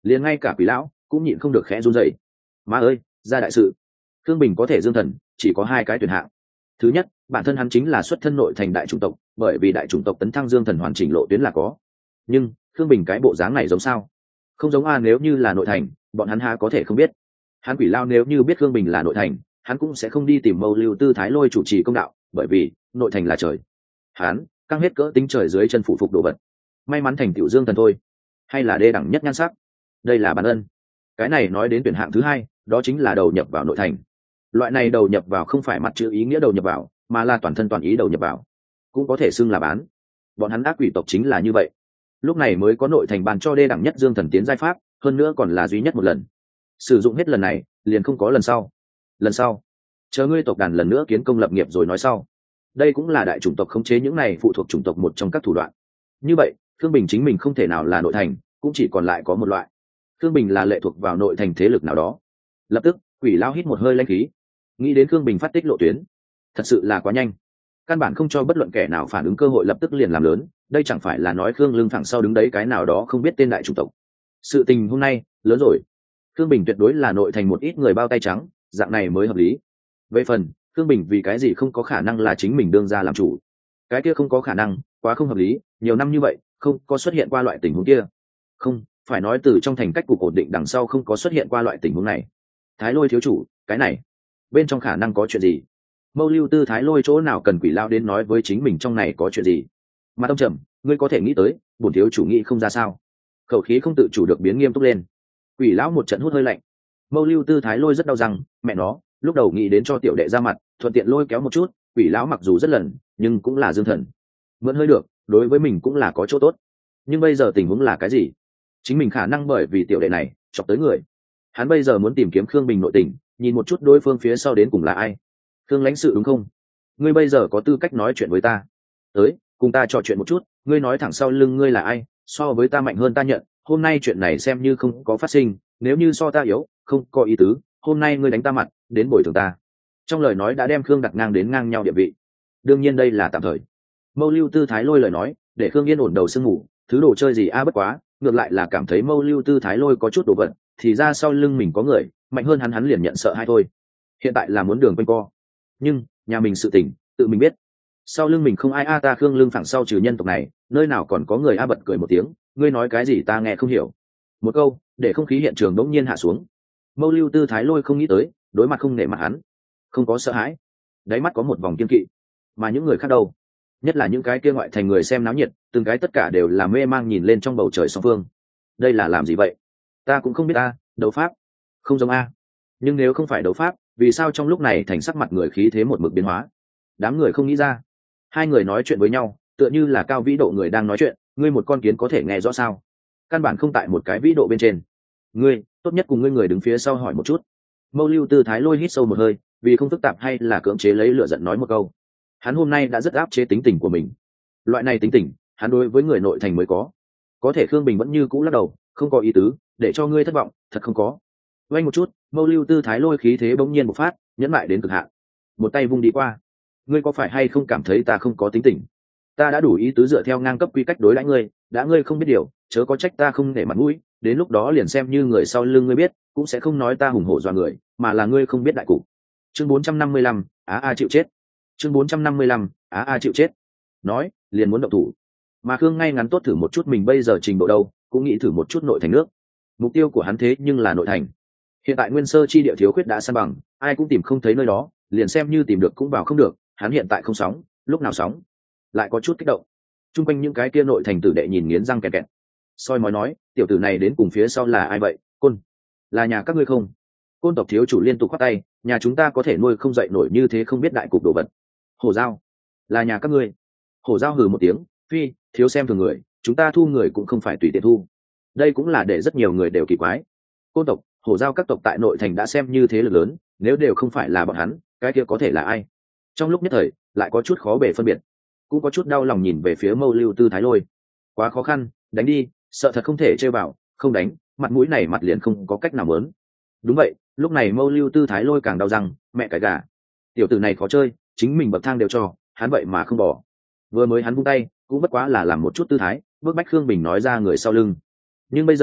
liền ngay cả quỷ lão cũng nhịn không được khẽ run rẩy. Má ơi, ra đại sự. Khương Bình có thể dương thần chỉ có hai cái tuyển hạng. Thứ nhất, bản thân hắn chính là xuất thân nội thành đại chủng tộc, bởi vì đại chủng tộc tấn thăng dương thần hoàn chỉnh lộ tuyến là có. Nhưng Khương Bình cái bộ dáng này giống sao? Không giống a, nếu như là nội thành bọn hắn há có thể không biết. Hắn quỷ lao nếu như biết Khương Bình là nội thành, hắn cũng sẽ không đi tìm Mâu Lưu Tư Thái Lôi chủ trì công đạo, bởi vì nội thành là trời. Hắn căng hết cỡ tính trời dưới chân phụ phục đồ vật. May mắn thành tiểu dương thần thôi, hay là đê đẳng nhất nhan sắc. Đây là bản ân. Cái này nói đến tuyển hạng thứ hai, đó chính là đầu nhập vào nội thành. Loại này đầu nhập vào không phải mặt chữ ý nghĩa đầu nhập vào, mà là toàn thân toàn ý đầu nhập vào, cũng có thể xưng là bán. Bọn hắn ác quỷ tộc chính là như vậy, lúc này mới có nội thành bàn cho đê đẳng nhất dương thần tiến giai pháp, hơn nữa còn là duy nhất một lần. Sử dụng hết lần này liền không có lần sau. Lần sau chờ ngươi tộc đàn lần nữa kiến công lập nghiệp rồi nói sau. Đây cũng là đại chủng tộc khống chế những này phụ thuộc chủng tộc một trong các thủ đoạn. Như vậy Thương Bình chính mình không thể nào là nội thành, cũng chỉ còn lại có một loại. Thương Bình là lệ thuộc vào nội thành thế lực nào đó. Lập tức quỷ lao hít một hơi lanh khí, nghĩ đến Thương Bình phát tích lộ tuyến, thật sự là quá nhanh, căn bản không cho bất luận kẻ nào phản ứng cơ hội, lập tức liền làm lớn. Đây chẳng phải là nói Khương lưng thẳng sau đứng đấy cái nào đó không biết tên đại chủng tộc. Sự tình hôm nay lớn rồi, Khương Bình tuyệt đối là nội thành một ít người bao tay trắng, dạng này mới hợp lý. Về phần Khương Bình vì cái gì không có khả năng là chính mình đương ra làm chủ, cái kia không có khả năng, quá không hợp lý. Nhiều năm như vậy không có xuất hiện qua loại tình huống kia, không phải nói từ trong thành cách cục ổn định đằng sau không có xuất hiện qua loại tình huống này. Thái Lôi thiếu chủ, cái này bên trong khả năng có chuyện gì? Mâu Lưu Tư Thái Lôi chỗ nào cần quỷ lao đến nói với chính mình trong này có chuyện gì? Mà Tông Trầm, ngươi có thể nghĩ tới, bổn thiếu chủ nghĩ không ra sao? Khẩu khí không tự chủ được biến nghiêm túc lên. Quỷ lão một trận hút hơi lạnh. Mâu Lưu Tư Thái Lôi rất đau răng, mẹ nó, lúc đầu nghĩ đến cho tiểu đệ ra mặt, thuận tiện lôi kéo một chút. Quỷ lão mặc dù rất lần, nhưng cũng là dương thần, mượn hơi được, đối với mình cũng là có chỗ tốt. Nhưng bây giờ tình huống là cái gì? Chính mình khả năng bởi vì tiểu đệ này chọc tới người. Hắn bây giờ muốn tìm kiếm Khương Bình nội tình, nhìn một chút đối phương phía sau đến cùng là ai. Khương lãnh sự đúng không? Ngươi bây giờ có tư cách nói chuyện với ta. Tới, cùng ta trò chuyện một chút. Ngươi nói thẳng sau lưng ngươi là ai, so với ta mạnh hơn ta nhận. Hôm nay chuyện này xem như không có phát sinh, nếu như so ta yếu, không có ý tứ. Hôm nay ngươi đánh ta mặt, đến bồi thường ta. Trong lời nói đã đem Khương đặt ngang đến ngang nhau địa vị. Đương nhiên đây là tạm thời. Mâu Lưu Tư Thái Lôi lời nói để Khương yên ổn đầu sương ngủ. Thứ đồ chơi gì a bất quá, ngược lại là cảm thấy Mâu Lưu Tư Thái Lôi có chút đồ vật, thì ra sau lưng mình có người mạnh hơn hắn liền nhận sợ hay thôi. Hiện tại là muốn đường quanh co, nhưng nhà mình sự tình tự mình biết, sau lưng mình không ai a. Ta Khương lưng phẳng sau trừ nhân tộc này nơi nào còn có người a. Bật cười một tiếng, ngươi nói cái gì ta nghe không hiểu. Một câu để không khí hiện trường đống nhiên hạ xuống. Mâu Lưu Tư Thái Lôi không nghĩ tới đối mặt không nể mặt hắn, không có sợ hãi, đáy mắt có một vòng kiên kỵ. Mà những người khác đâu, nhất là những cái kia ngoại thành người xem náo nhiệt, từng cái tất cả đều là mê mang nhìn lên trong bầu trời song phương. Đây là làm gì vậy? Ta cũng không biết a. Đấu pháp không giống a. Nhưng nếu không phải đấu pháp, vì sao trong lúc này thành sắc mặt người khí thế một mực biến hóa? Đám người không nghĩ ra. Hai người nói chuyện với nhau tựa như là cao vĩ độ người đang nói chuyện, ngươi một con kiến có thể nghe rõ sao? Căn bản không tại một cái vĩ độ bên trên. Ngươi tốt nhất cùng ngươi người đứng phía sau hỏi một chút. Mâu Lưu Tư Thái Lôi hít sâu một hơi, vì không phức tạp hay là cưỡng chế lấy lửa giận nói một câu. Hắn hôm nay đã rất áp chế tính tình của mình. Loại này tính tình hắn đối với người nội thành mới có thể Khương Bình vẫn như cũ lắc đầu, không có ý tứ, để cho ngươi thất vọng, thật không có. Vang một chút, Mâu Lưu Tư Thái Lôi khí thế bỗng nhiên bộc phát, nhẫn lại đến cực hạn, một tay vung đi qua. Ngươi có phải hay không cảm thấy ta không có tính tình? Ta đã đủ ý tứ dựa theo ngang cấp quy cách đối đãi ngươi, đã ngươi không biết điều, chớ có trách ta không để mặt mũi, đến lúc đó liền xem như người sau lưng ngươi biết, cũng sẽ không nói ta hùng hổ dọa người, mà là ngươi không biết đại cục. Chương 455, chịu chết. Chương 455, chịu chết. Nói, liền muốn động thủ. Mà Khương ngay ngắn tốt thử một chút mình bây giờ trình độ đâu, cũng nghĩ thử một chút nội thành nước. Mục tiêu của hắn thế nhưng là nội thành. Hiện tại nguyên sơ chi địa thiếu khuyết đã san bằng, ai cũng tìm không thấy nơi đó, liền xem như tìm được cũng vào không được. Hắn hiện tại không sóng, lúc nào sóng lại có chút kích động. Trung quanh những cái kia nội thành tử đệ nhìn nghiến răng kẹt kẹt, soi mói nói, tiểu tử này đến cùng phía sau là ai vậy? Côn, là nhà các ngươi không? Côn tộc thiếu chủ liên tục khoát tay, nhà chúng ta có thể nuôi không dậy nổi như thế không biết đại cục đồ vật. Hổ Giao, là nhà các ngươi. Hổ Giao hừ một tiếng, phi, thiếu xem thường người, chúng ta thu người cũng không phải tùy tiện thu. Đây cũng là để rất nhiều người đều kỳ quái. Côn tộc, Hổ Giao các tộc tại nội thành đã xem như thế lực lớn, nếu đều không phải là bọn hắn, cái kia có thể là ai? Trong lúc nhất thời lại có chút khó bề phân biệt, cũng có chút đau lòng nhìn về phía Mâu Lưu Tư Thái Lôi. Quá khó khăn, đánh đi, sợ thật không thể chơi vào, không đánh mặt mũi này mặt liền không có cách nào mớn. Đúng vậy, lúc này Mâu Lưu Tư Thái Lôi càng đau răng, mẹ cái gà, tiểu tử này khó chơi, chính mình bậc thang đều cho hắn vậy mà không bỏ. Vừa mới hắn vung tay cũng bất quá là làm một chút tư thái, bước bách Khương Bình nói ra người sau lưng, nhưng bây giờ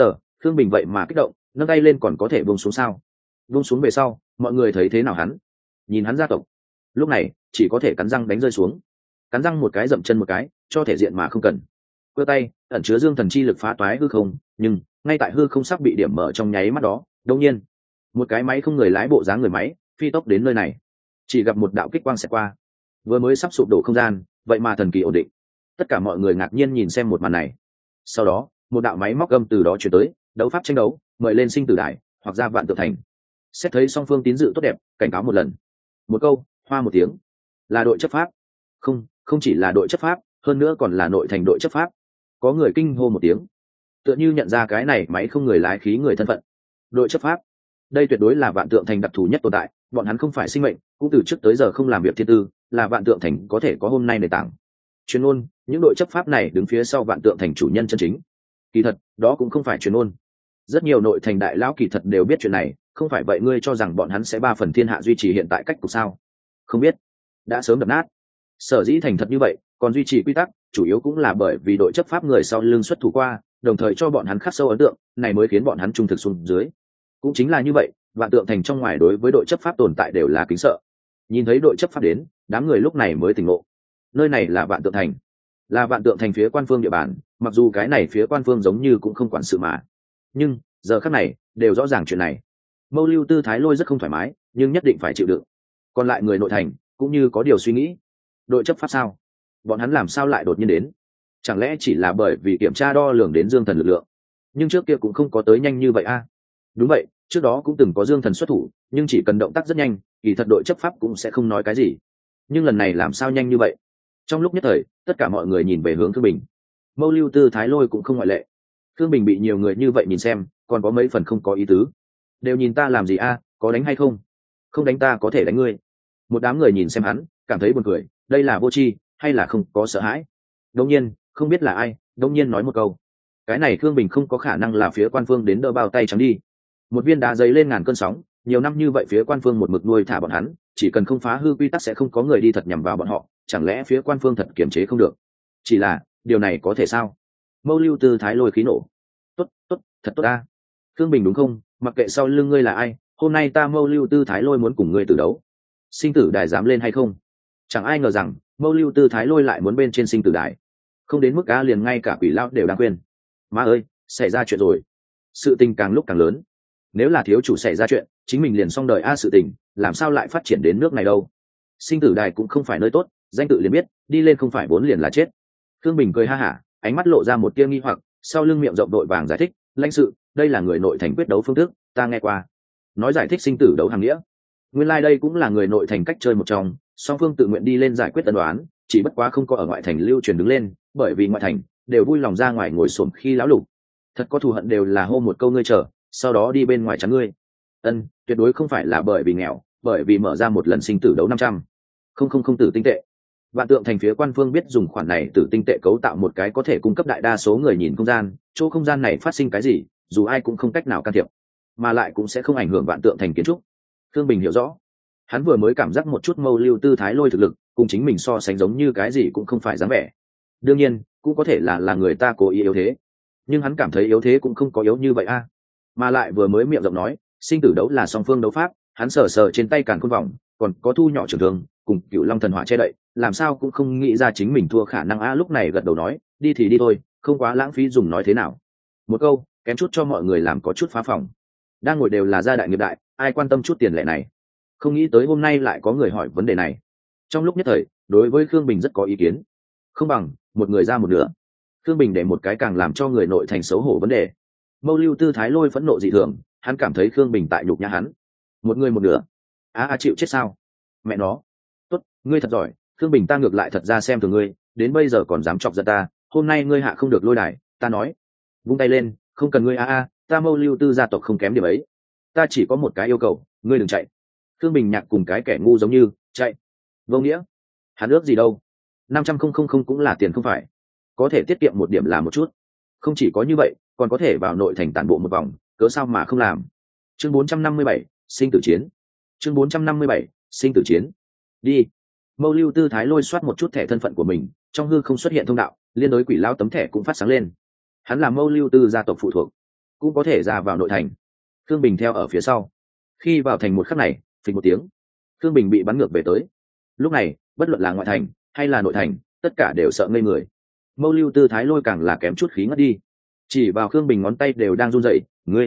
Khương Bình vậy mà kích động, nâng tay lên còn có thể buông xuống sao? Buông xuống về sau, mọi người thấy thế nào hắn? Nhìn hắn gia tộc, lúc này chỉ có thể cắn răng đánh rơi xuống, cắn răng một cái dậm chân một cái, cho thể diện mà không cần. Cơ tay ẩn chứa dương thần chi lực phá toái hư không, nhưng ngay tại hư không sắp bị điểm mở trong nháy mắt đó, đột nhiên, một cái máy không người lái bộ dáng người máy phi tốc đến nơi này, chỉ gặp một đạo kích quang xẹt qua, vừa mới sắp sụp đổ không gian, vậy mà thần kỳ ổn định. Tất cả mọi người ngạc nhiên nhìn xem một màn này. Sau đó, một đạo máy móc gầm từ đó chuyển tới, đấu pháp tranh đấu, mời lên sinh tử đài hoặc ra vạn tượng thành. Xét thấy song phương tín dự tốt đẹp, cảnh cáo một lần, một câu, hoa một tiếng, là đội chấp pháp. Không, không chỉ là đội chấp pháp, hơn nữa còn là nội thành đội chấp pháp. Có người kinh hô một tiếng, tựa như nhận ra cái này máy không người lái khí người thân phận. Đội chấp pháp, đây tuyệt đối là vạn tượng thành đặc thù nhất tồn tại, bọn hắn không phải sinh mệnh, cũng từ trước tới giờ không làm việc thiên tư, là vạn tượng thành có thể có hôm nay nền tảng. Chuyên môn, những đội chấp pháp này đứng phía sau vạn tượng thành chủ nhân chân chính. Kỳ thật, đó cũng không phải chuyên môn. Rất nhiều nội thành đại lão kỳ thật đều biết chuyện này, không phải vậy ngươi cho rằng bọn hắn sẽ 3 phần thiên hạ duy trì hiện tại cách cục sao? Không biết, đã sớm đập nát. Sở dĩ thành thật như vậy, còn duy trì quy tắc, chủ yếu cũng là bởi vì đội chấp pháp người sau lưng xuất thủ qua, đồng thời cho bọn hắn khắc sâu ấn tượng, này mới khiến bọn hắn trung thực xuống dưới. Cũng chính là như vậy, vạn tượng thành trong ngoài đối với đội chấp pháp tồn tại đều là kính sợ. Nhìn thấy đội chấp pháp đến, đám người lúc này mới tỉnh ngộ. Nơi này là vạn tượng thành, là vạn tượng thành phía quan phương địa bàn, mặc dù cái này phía quan phương giống như cũng không quản sự mà, nhưng giờ khắc này đều rõ ràng chuyện này. Mâu Lưu Tư thái lôi rất không thoải mái, nhưng nhất định phải chịu đựng. Còn lại người nội thành cũng như có điều suy nghĩ. Đội chấp pháp sao? Bọn hắn làm sao lại đột nhiên đến? Chẳng lẽ chỉ là bởi vì kiểm tra đo lường đến dương thần lực lượng? Nhưng trước kia cũng không có tới nhanh như vậy a. Đúng vậy, trước đó cũng từng có dương thần xuất thủ, nhưng chỉ cần động tác rất nhanh, kỳ thật đội chấp pháp cũng sẽ không nói cái gì. Nhưng lần này làm sao nhanh như vậy? Trong lúc nhất thời, tất cả mọi người nhìn về hướng Thương Bình. Mâu Lưu Tư thái lôi cũng không ngoại lệ. Thương Bình bị nhiều người như vậy nhìn xem, còn có mấy phần không có ý tứ. Đều nhìn ta làm gì a? Có đánh hay không? Không đánh ta có thể đánh ngươi. Một đám người nhìn xem hắn, cảm thấy buồn cười, đây là vô tri hay là không có sợ hãi? Đông nhiên, không biết là ai, đông nhiên nói một câu. Cái này Thương Bình không có khả năng là phía quan phương đến đỡ bao tay trắng đi. Một viên đá giấy lên ngàn cơn sóng, nhiều năm như vậy phía quan phương một mực nuôi thả bọn hắn, chỉ cần không phá hư quy tắc sẽ không có người đi thật nhằm vào bọn họ, chẳng lẽ phía quan phương thật kiềm chế không được? Chỉ là, điều này có thể sao? Mâu Lưu Tư thái lôi khí nổ. Tốt, tốt, thật tốt ta. Thương Bình đúng không? Mặc kệ sau lưng ngươi là ai, hôm nay ta Mâu Lưu Tư thái lôi muốn cùng ngươi tử đấu. Sinh tử đài dám lên hay không? Chẳng ai ngờ rằng Mâu Lưu Tư thái lôi lại muốn bên trên sinh tử đài. Không đến mức cá liền ngay cả quỷ lão đều đang khuyên. Má ơi, xảy ra chuyện rồi. Sự tình càng lúc càng lớn. Nếu là thiếu chủ xảy ra chuyện, chính mình liền xong đời a, sự tình làm sao lại phát triển đến nước này đâu? Sinh tử đài cũng không phải nơi tốt, danh tự liền biết, đi lên không phải vốn liền là chết. Thương Bình cười ha hả, ánh mắt lộ ra một tia nghi hoặc, sau lưng miệng rộng đội vàng giải thích, lãnh sự, đây là người nội thành quyết đấu phương thức, ta nghe qua. Nói giải thích sinh tử đấu hàng nghĩa. Nguyên lai đây cũng là người nội thành cách chơi một trong, song phương tự nguyện đi lên giải quyết tân đoán, chỉ bất quá không có ở ngoại thành lưu truyền đứng lên, bởi vì ngoại thành đều vui lòng ra ngoài ngồi xổm khi lão lục. Thật có thù hận đều là hô một câu ngươi chờ, sau đó đi bên ngoài chắn ngươi. Tuyệt đối không phải là bởi vì nghèo, bởi vì mở ra một lần sinh tử đấu 500 không tử tinh tệ. Vạn tượng thành phía quan phương biết dùng khoản này tử tinh tệ cấu tạo một cái có thể cung cấp đại đa số người nhìn không gian, chỗ không gian này phát sinh cái gì, dù ai cũng không cách nào can thiệp, mà lại cũng sẽ không ảnh hưởng vạn tượng thành kiến trúc. Thương Bình hiểu rõ, hắn vừa mới cảm giác một chút Mâu Lưu Tư thái lôi thực lực cùng chính mình so sánh giống như cái gì cũng không phải dáng vẻ. Đương nhiên cũng có thể là người ta cố ý yếu thế, nhưng hắn cảm thấy yếu thế cũng không có yếu như vậy a. Mà lại vừa mới miệng rộng nói sinh tử đấu là song phương đấu pháp, hắn sờ sờ trên tay càn khôn vòng, còn có thu nhỏ trưởng thương cùng Cựu Long thần hỏa che đậy, làm sao cũng không nghĩ ra chính mình thua khả năng a. Lúc này gật đầu nói, đi thì đi thôi, không quá lãng phí dùng nói thế nào. Một câu kém chút cho mọi người làm có chút phá phòng. Đang ngồi đều là gia đại nghiệp đại, ai quan tâm chút tiền lệ này. Không nghĩ tới hôm nay lại có người hỏi vấn đề này. Trong lúc nhất thời, đối với Khương Bình rất có ý kiến. Không bằng một người ra một nửa. Khương Bình để một cái càng làm cho người nội thành xấu hổ vấn đề. Mâu Lưu Tư thái lôi phẫn nộ dị thường, hắn cảm thấy Khương Bình tại nhục nhã hắn. Một người một nửa. Chịu chết sao? Mẹ nó. Tốt, ngươi thật giỏi, Khương Bình, ta ngược lại thật ra xem thường ngươi, đến bây giờ còn dám chọc giận ta, hôm nay ngươi hạ không được lôi đài, ta nói. Vung tay lên, không cần ngươi ta Mâu Lưu Tư gia tộc không kém điểm ấy. Ta chỉ có một cái yêu cầu, ngươi đừng chạy. Khương Bình nhạc cùng cái kẻ ngu giống như, chạy. Vô nghĩa. Hắn ước gì đâu? 500 không cũng là tiền không phải? Có thể tiết kiệm một điểm là một chút. Không chỉ có như vậy, còn có thể vào nội thành tản bộ một vòng, cớ sao mà không làm. Chương 457, sinh tử chiến. Chương 457, sinh tử chiến. Đi. Mâu Lưu Tư thái lôi soát một chút thẻ thân phận của mình, trong hư không xuất hiện thông đạo, liên đối quỷ lão tấm thẻ cũng phát sáng lên. Hắn là Mâu Lưu Tư gia tộc phụ thuộc, cũng có thể ra vào nội thành. Khương Bình theo ở phía sau. Khi vào thành một khắc này, phình một tiếng, Khương Bình bị bắn ngược về tới. Lúc này, bất luận là ngoại thành hay là nội thành, tất cả đều sợ ngây người. Mâu Lưu Tư Thái Lôi càng là kém chút khí ngất đi, chỉ vào Khương Bình ngón tay đều đang run rẩy.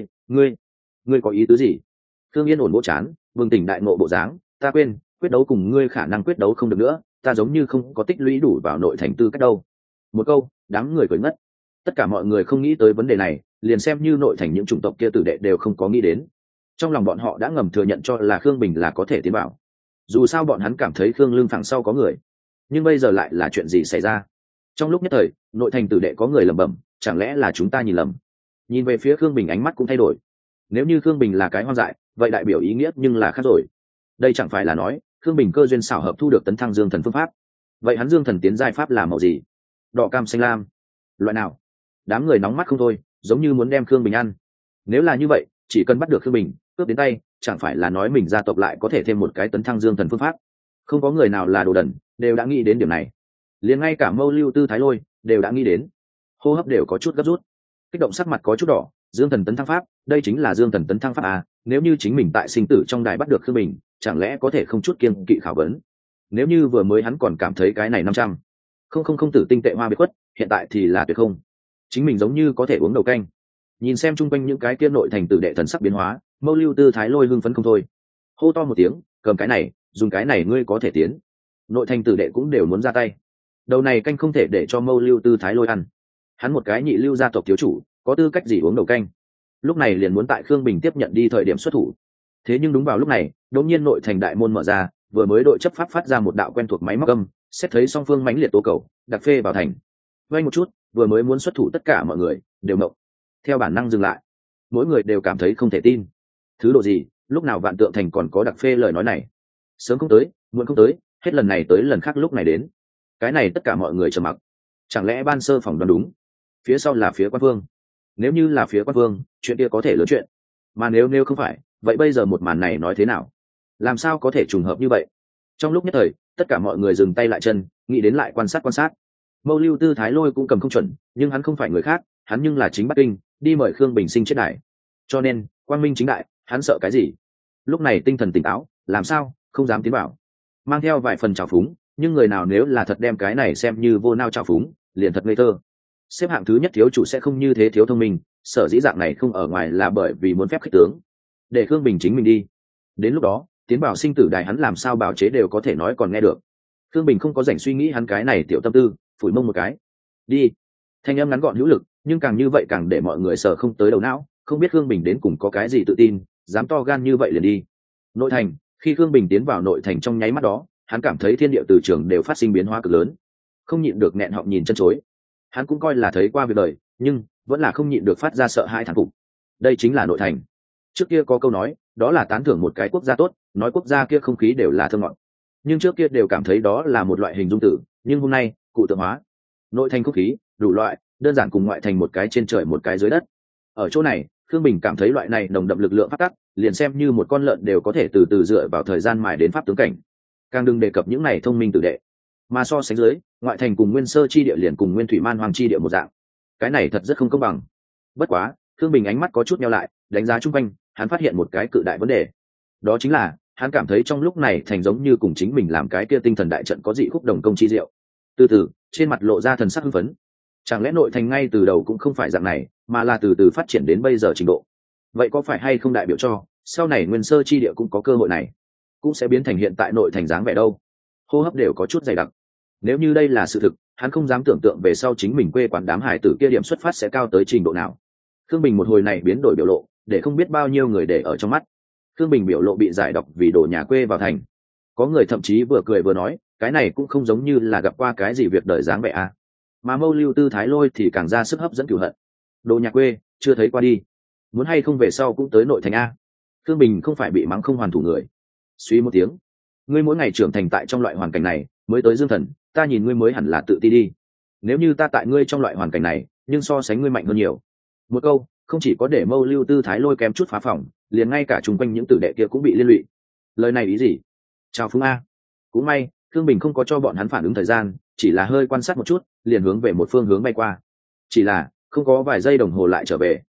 Ngươi có ý tứ gì? Khương Yên ổn vỗ chán, bừng tỉnh đại ngộ bộ dáng. Ta quên, quyết đấu cùng ngươi khả năng quyết đấu không được nữa, ta giống như không có tích lũy đủ vào nội thành tư cách đâu. Một câu, đám người cười ngất. Tất cả mọi người không nghĩ tới vấn đề này, liền xem như nội thành những chủng tộc kia tử đệ đều không có nghĩ đến. Trong lòng bọn họ đã ngầm thừa nhận cho là Khương Bình là có thể tiến vào. Dù sao bọn hắn cảm thấy Khương Lương phẳng sau có người, nhưng bây giờ lại là chuyện gì xảy ra? Trong lúc nhất thời, nội thành tử đệ có người lẩm bẩm, chẳng lẽ là chúng ta nhìn lầm? Nhìn về phía Khương Bình ánh mắt cũng thay đổi. Nếu như Khương Bình là cái hoang dại, vậy đại biểu ý nghĩa nhưng là khác rồi. Đây chẳng phải là nói Khương Bình cơ duyên xảo hợp thu được tấn thăng dương thần phương pháp. Vậy hắn dương thần tiến giai pháp là màu gì? Đỏ cam xanh lam, loại nào? Đám người nóng mắt không thôi, giống như muốn đem Khương Bình ăn. Nếu là như vậy, chỉ cần bắt được Khương Bình, cướp đến tay, chẳng phải là nói mình gia tộc lại có thể thêm một cái tấn thăng dương thần phương pháp? Không có người nào là đồ đần, đều đã nghĩ đến điểm này. Liền ngay cả Mâu Lưu Tư Thái Lôi đều đã nghĩ đến. Hô hấp đều có chút gấp rút, kích động, sắc mặt có chút đỏ. Dương thần tấn thăng pháp, đây chính là dương thần tấn thăng pháp à? Nếu như chính mình tại sinh tử trong đài bắt được Khương Bình, chẳng lẽ có thể không chút kiêng kỵ khảo vấn? Nếu như vừa mới hắn còn cảm thấy cái này 500 không tử tinh tệ hoa biệt khuất, hiện tại thì là tuyệt không. Chính mình giống như có thể uống đầu canh. Nhìn xem chung quanh những cái kia nội thành tử đệ thần sắc biến hóa, Mâu Lưu Tư Thái Lôi hưng phấn không thôi. Hô to một tiếng, cầm cái này, dùng cái này ngươi có thể tiến. Nội thành tử đệ cũng đều muốn ra tay. Đầu này canh không thể để cho Mâu Lưu Tư Thái Lôi ăn. Hắn một cái nhị lưu gia tộc thiếu chủ, có tư cách gì uống đầu canh? Lúc này liền muốn tại Khương Bình tiếp nhận đi thời điểm xuất thủ. Thế nhưng đúng vào lúc này, đột nhiên nội thành đại môn mở ra, vừa mới đội chấp pháp phát ra một đạo quen thuộc máy móc âm, xét thấy song phương mãnh liệt tố cầu, đặc phê vào thành. Vây một chút, vừa mới muốn xuất thủ tất cả mọi người đều ngộng, theo bản năng dừng lại. Mỗi người đều cảm thấy không thể tin. Thứ độ gì, lúc nào Vạn Tượng Thành còn có đặc phê lời nói này? Sớm không tới, muộn không tới, hết lần này tới lần khác lúc này đến. Cái này tất cả mọi người trầm mặc. Chẳng lẽ ban sơ phỏng đoán đúng? Phía sau là phía quan vương. Nếu như là phía quan vương, chuyện kia có thể lớn chuyện. Mà nếu không phải, vậy bây giờ một màn này nói thế nào? Làm sao có thể trùng hợp như vậy? Trong lúc nhất thời, tất cả mọi người dừng tay lại chân, nghĩ đến lại quan sát. Mâu Lưu Tư Thái Lôi cũng cầm không chuẩn, nhưng hắn không phải người khác, hắn nhưng là chính Bắc Kinh, đi mời Khương Bình sinh chết đài. Cho nên, quang minh chính đại, hắn sợ cái gì? Lúc này tinh thần tỉnh táo, làm sao không dám tiến vào. Mang theo vài phần trào phúng, nhưng người nào nếu là thật đem cái này xem như vô nao trào phúng, liền thật ngây thơ. Xếp hạng thứ nhất thiếu chủ sẽ không như thế thiếu thông minh, sở dĩ dạng này không ở ngoài là bởi vì muốn phép khích tướng, để Khương Bình chính mình đi. Đến lúc đó, tiến vào sinh tử đài hắn làm sao bào chế đều có thể nói còn nghe được. Khương Bình không có rảnh suy nghĩ hắn cái này tiểu tâm tư, phủi mông một cái, đi. Thanh âm ngắn gọn hữu lực, nhưng càng như vậy càng để mọi người sợ không tới đầu não, không biết Khương Bình đến cùng có cái gì tự tin, dám to gan như vậy liền đi. Nội thành, khi Khương Bình tiến vào nội thành trong nháy mắt đó, hắn cảm thấy thiên địa từ trường đều phát sinh biến hóa cực lớn, không nhịn được nghẹn họng nhìn chân chối. Hắn cũng coi là thấy qua việc đời, nhưng vẫn là không nhịn được phát ra sợ hãi thán phục. Đây chính là nội thành. Trước kia có câu nói, đó là tán thưởng một cái quốc gia tốt, nói quốc gia kia không khí đều là thơ ngọt. Nhưng trước kia đều cảm thấy đó là một loại hình dung tử, nhưng hôm nay, cụ tượng hóa. Nội thành không khí, đủ loại, đơn giản cùng ngoại thành một cái trên trời một cái dưới đất. Ở chỗ này, Khương Bình cảm thấy loại này nồng đậm lực lượng phát tắc, liền xem như một con lợn đều có thể từ từ dựa vào thời gian mài đến pháp tướng cảnh. Càng đừng đề cập những này thông minh tử đệ. Mà so sánh dưới, ngoại thành cùng nguyên sơ chi địa liền cùng nguyên thủy man hoàng chi địa một dạng. Cái này thật rất không công bằng. Bất quá, Khương Bình ánh mắt có chút nheo lại, đánh giá chung quanh, hắn phát hiện một cái cự đại vấn đề. Đó chính là, hắn cảm thấy trong lúc này thành giống như cùng chính mình làm cái kia tinh thần đại trận có dị khúc đồng công chi diệu. Từ từ, trên mặt lộ ra thần sắc hưng phấn. Chẳng lẽ nội thành ngay từ đầu cũng không phải dạng này, mà là từ từ phát triển đến bây giờ trình độ. Vậy có phải hay không đại biểu cho sau này nguyên sơ chi địa cũng có cơ hội này, cũng sẽ biến thành hiện tại nội thành dáng vẻ đâu? Hô hấp đều có chút dày đặc. Nếu như đây là sự thực, hắn không dám tưởng tượng về sau chính mình quê quán đám hải tử kia điểm xuất phát sẽ cao tới trình độ nào. Khương Bình một hồi này biến đổi biểu lộ, để không biết bao nhiêu người để ở trong mắt. Khương Bình biểu lộ bị giải độc vì đổ nhà quê vào thành. Có người thậm chí vừa cười vừa nói, cái này cũng không giống như là gặp qua cái gì việc đời dáng vẻ à. Mà Mâu Lưu Tư Thái Lôi thì càng ra sức hấp dẫn cửu hận. Đồ nhà quê, chưa thấy qua đi. Muốn hay không về sau cũng tới nội thành a. Khương Bình không phải bị mắng không hoàn thủ người. Suy một tiếng, ngươi mỗi ngày trưởng thành tại trong loại hoàn cảnh này, mới tới dương thần, ta nhìn ngươi mới hẳn là tự ti đi. Nếu như ta tại ngươi trong loại hoàn cảnh này, nhưng so sánh ngươi mạnh hơn nhiều. Một câu, không chỉ có để Mâu Lưu Tư Thái Lôi kém chút phá phòng, liền ngay cả chung quanh những tử đệ kia cũng bị liên lụy. Lời này ý gì? Chào Phúng a. Cũng may, Khương Bình không có cho bọn hắn phản ứng thời gian, chỉ là hơi quan sát một chút, liền hướng về một phương hướng bay qua. Chỉ là không có vài giây đồng hồ lại trở về.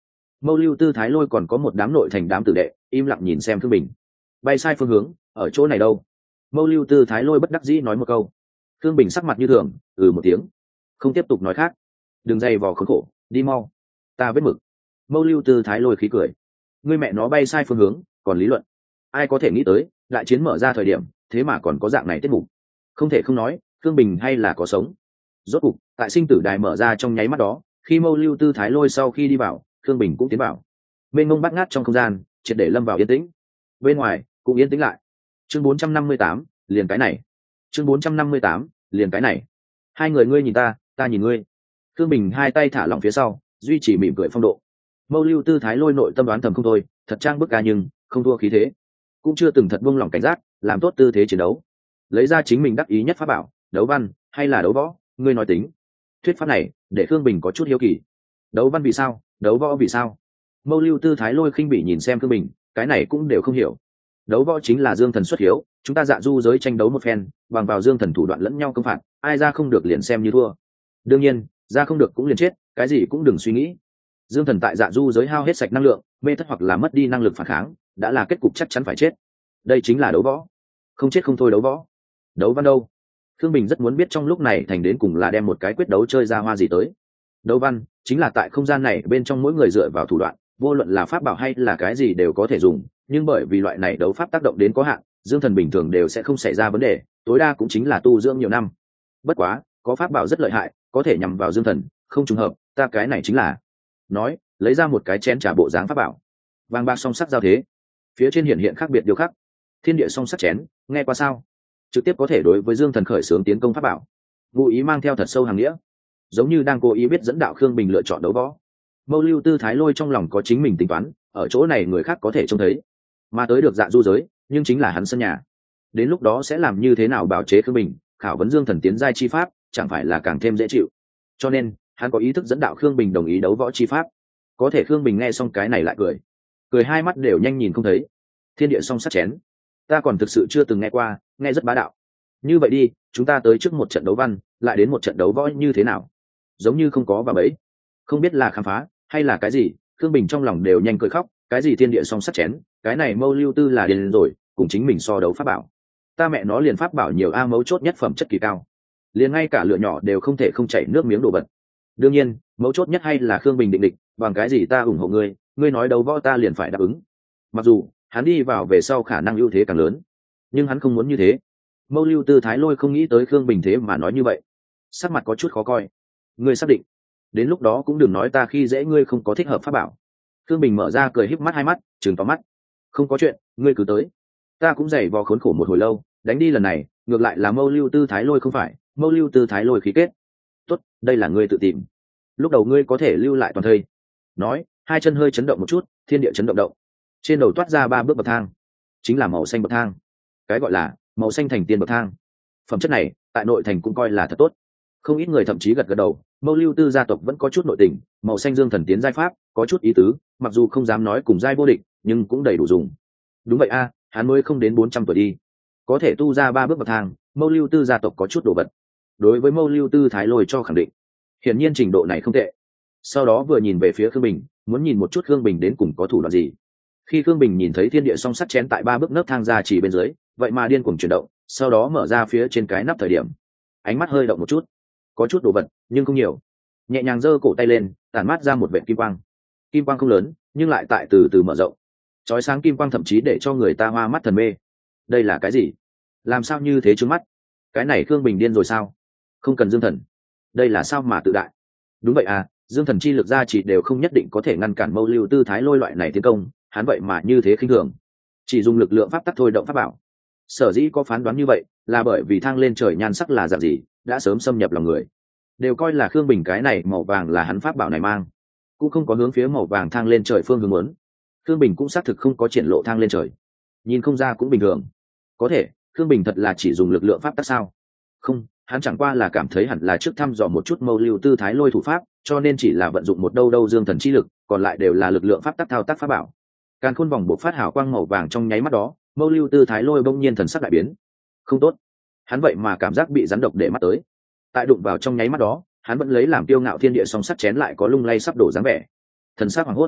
Mâu Lưu Tư Thái Lôi còn có một đám nội thành đám tử đệ im lặng nhìn xem Khương Bình. Bay sai phương hướng, ở chỗ này đâu? Mâu Lưu Tư Thái Lôi bất đắc dĩ nói một câu. Khương Bình sắc mặt như thường, một tiếng, không tiếp tục nói khác. Đừng dày vò khốn khổ, đi mau, ta vết mực. Mâu Lưu Tư Thái Lôi khí cười. Ngươi mẹ nó bay sai phương hướng, còn lý luận. Ai có thể nghĩ tới, đại chiến mở ra thời điểm, thế mà còn có dạng này tiết mục. Không thể không nói, Khương Bình hay là có sống. Rốt cục, tại sinh tử đài mở ra trong nháy mắt đó, khi Mâu Lưu Tư Thái Lôi sau khi đi vào, Khương Bình cũng tiến vào. Mênh mông bát ngát trong không gian, triệt để lâm vào yên tĩnh. Bên ngoài cũng yên tĩnh lại. Chương 458, liền cái này. Chương 458, liền cái này. Hai người ngươi nhìn ta, ta nhìn ngươi. Khương Bình hai tay thả lỏng phía sau, duy trì mỉm cười phong độ. Mâu Lưu Tư Thái Lôi nội tâm đoán thầm không thôi, thật trang bức ca nhưng không thua khí thế, cũng chưa từng thật buông lỏng cảnh giác, làm tốt tư thế chiến đấu. Lấy ra chính mình đắc ý nhất pháp bảo, đấu văn hay là đấu võ, ngươi nói tính. Thuyết pháp này để Khương Bình có chút hiếu kỳ. Đấu văn vì sao, đấu võ vì sao? Mâu Lưu Tư Thái Lôi khinh bỉ nhìn xem Khương Bình, cái này cũng đều không hiểu. Đấu võ chính là dương thần xuất hiếu, chúng ta Dạ Du giới tranh đấu một phen, bằng vào dương thần thủ đoạn lẫn nhau công phạt, ai ra không được liền xem như thua. Đương nhiên, ra không được cũng liền chết, cái gì cũng đừng suy nghĩ. Dương thần tại Dạ Du giới hao hết sạch năng lượng, mê thất hoặc là mất đi năng lực phản kháng, đã là kết cục chắc chắn phải chết. Đây chính là đấu võ, không chết không thôi đấu võ. Đấu văn đâu? Khương Bình rất muốn biết trong lúc này thành đến cùng là đem một cái quyết đấu chơi ra hoa gì tới. Đấu văn chính là tại không gian này bên trong mỗi người dựa vào thủ đoạn, vô luận là pháp bảo hay là cái gì đều có thể dùng, nhưng bởi vì loại này đấu pháp tác động đến có hạn, dương thần bình thường đều sẽ không xảy ra vấn đề, tối đa cũng chính là tu dưỡng nhiều năm. Bất quá có pháp bảo rất lợi hại, có thể nhằm vào dương thần, không trùng hợp, ta cái này chính là. Nói, lấy ra một cái chén trà bộ dáng pháp bảo, vàng bạc song sắc giao thế, phía trên hiện hiện khác biệt điều khắc, thiên địa song sắc chén, nghe qua sao? Trực tiếp có thể đối với dương thần khởi xướng tiến công pháp bảo, ngụ ý mang theo thật sâu hàng nghĩa, giống như đang cố ý biết dẫn đạo Khương Bình lựa chọn đấu võ. Mâu Lưu Tư Thái Lôi trong lòng có chính mình tính toán, ở chỗ này người khác có thể trông thấy, mà tới được Dạ Du giới, nhưng chính là hắn sân nhà. Đến lúc đó sẽ làm như thế nào bảo chế Khương Bình, khảo vấn dương thần tiến giai chi pháp, chẳng phải là càng thêm dễ chịu. Cho nên hắn có ý thức dẫn đạo Khương Bình đồng ý đấu võ chi pháp. Có thể Khương Bình nghe xong cái này lại cười, cười hai mắt đều nhanh nhìn không thấy. Thiên địa song sắt chén, ta còn thực sự chưa từng nghe qua, nghe rất bá đạo. Như vậy đi, chúng ta tới trước một trận đấu văn, lại đến một trận đấu võ như thế nào? Giống như không có và bấy, không biết là khám phá hay là cái gì. Khương Bình trong lòng đều nhanh cười khóc, cái gì thiên địa song sắt chén, cái này Mâu Lưu Tư là điên rồi, cùng chính mình so đấu pháp bảo. Ta mẹ nó liền pháp bảo nhiều a, mấu chốt nhất phẩm chất kỳ cao, liền ngay cả lửa nhỏ đều không thể không chảy nước miếng đổ bật. Đương nhiên mấu chốt nhất hay là Khương Bình định địch, bằng cái gì ta ủng hộ ngươi, ngươi nói đấu võ ta liền phải đáp ứng. Mặc dù hắn đi vào về sau khả năng ưu thế càng lớn, nhưng hắn không muốn như thế. Mâu Lưu Tư Thái Lôi không nghĩ tới Khương Bình thế mà nói như vậy, sắc mặt có chút khó coi. Ngươi xác định? Đến lúc đó cũng đừng nói ta khi dễ ngươi không có thích hợp pháp bảo. Khương Bình mở ra cười híp mắt hai mắt, trừng to mắt. Không có chuyện, ngươi cứ tới. Ta cũng dày vò khốn khổ một hồi lâu, đánh đi lần này, ngược lại là Mâu Lưu Tư Thái Lôi không phải, Mâu Lưu Tư Thái Lôi khí kết. Tốt, đây là ngươi tự tìm. Lúc đầu ngươi có thể lưu lại toàn thây. Nói, hai chân hơi chấn động một chút, thiên địa chấn động động. Trên đầu toát ra 3 bước bậc thang, chính là màu xanh bậc thang. Cái gọi là màu xanh thành tiên bậc thang. Phẩm chất này, tại nội thành cũng coi là thật tốt. Không ít người thậm chí gật gật đầu, Mâu Lưu Tư gia tộc vẫn có chút nội tình, màu xanh dương thần tiến giai pháp, có chút ý tứ, mặc dù không dám nói cùng giai vô địch, nhưng cũng đầy đủ dùng. Đúng vậy a, hắn mới không đến 400 tuổi đi, có thể tu ra 3 bước bậc thang, Mâu Lưu Tư gia tộc có chút đồ vật. Đối với Mâu Lưu Tư Thái Lôi cho khẳng định, hiển nhiên trình độ này không tệ. Sau đó vừa nhìn về phía Khương Bình, muốn nhìn một chút Khương Bình đến cùng có thủ đoạn gì. Khi Khương Bình nhìn thấy thiên địa song sắt chén tại 3 bước nấc thang ra chỉ bên dưới, vậy mà điên cuồng chuyển động, sau đó mở ra phía trên cái nắp thời điểm, ánh mắt hơi động một chút, có chút đồ vật nhưng không nhiều, nhẹ nhàng giơ cổ tay lên, tản mát ra một vệt kim quang. Kim quang không lớn, nhưng lại tại từ từ mở rộng, chói sáng kim quang thậm chí để cho người ta hoa mắt thần mê. Đây là cái gì? Làm sao như thế trước mắt? Cái này Khương Bình điên rồi sao? Không cần dương thần, đây là sao mà tự đại? Đúng vậy à, dương thần chi lực ra chỉ đều không nhất định có thể ngăn cản Mâu Lưu Tư Thái Lôi loại này tiến công, hắn vậy mà như thế khinh thường, chỉ dùng lực lượng pháp tắc thôi động pháp bảo. Sở dĩ có phán đoán như vậy là bởi vì thang lên trời nhan sắc là dạng gì đã sớm xâm nhập lòng người, đều coi là Khương Bình cái này màu vàng là hắn pháp bảo này mang, cũng không có hướng phía màu vàng thang lên trời phương hướng muốn. Khương Bình cũng xác thực không có triển lộ thang lên trời, nhìn không ra cũng bình thường. Có thể Khương Bình thật là chỉ dùng lực lượng pháp tắc sao? Không, hắn chẳng qua là cảm thấy hẳn là trước thăm dò một chút Mâu Lưu Tư Thái Lôi thủ pháp, cho nên chỉ là vận dụng một đâu dương thần chi lực, còn lại đều là lực lượng pháp tắc thao tác pháp bảo. Càn khôn vòng buộc phát hào quang màu vàng trong nháy mắt đó, Mâu Lưu Tư Thái Lôi bỗng nhiên thần sắc đại biến. Không tốt, hắn vậy mà cảm giác bị rắn độc để mắt tới. Tại đụng vào trong nháy mắt đó, hắn vẫn lấy làm tiêu ngạo thiên địa song sắt chén lại có lung lay sắp đổ dáng vẻ, thần sắc hoảng hốt.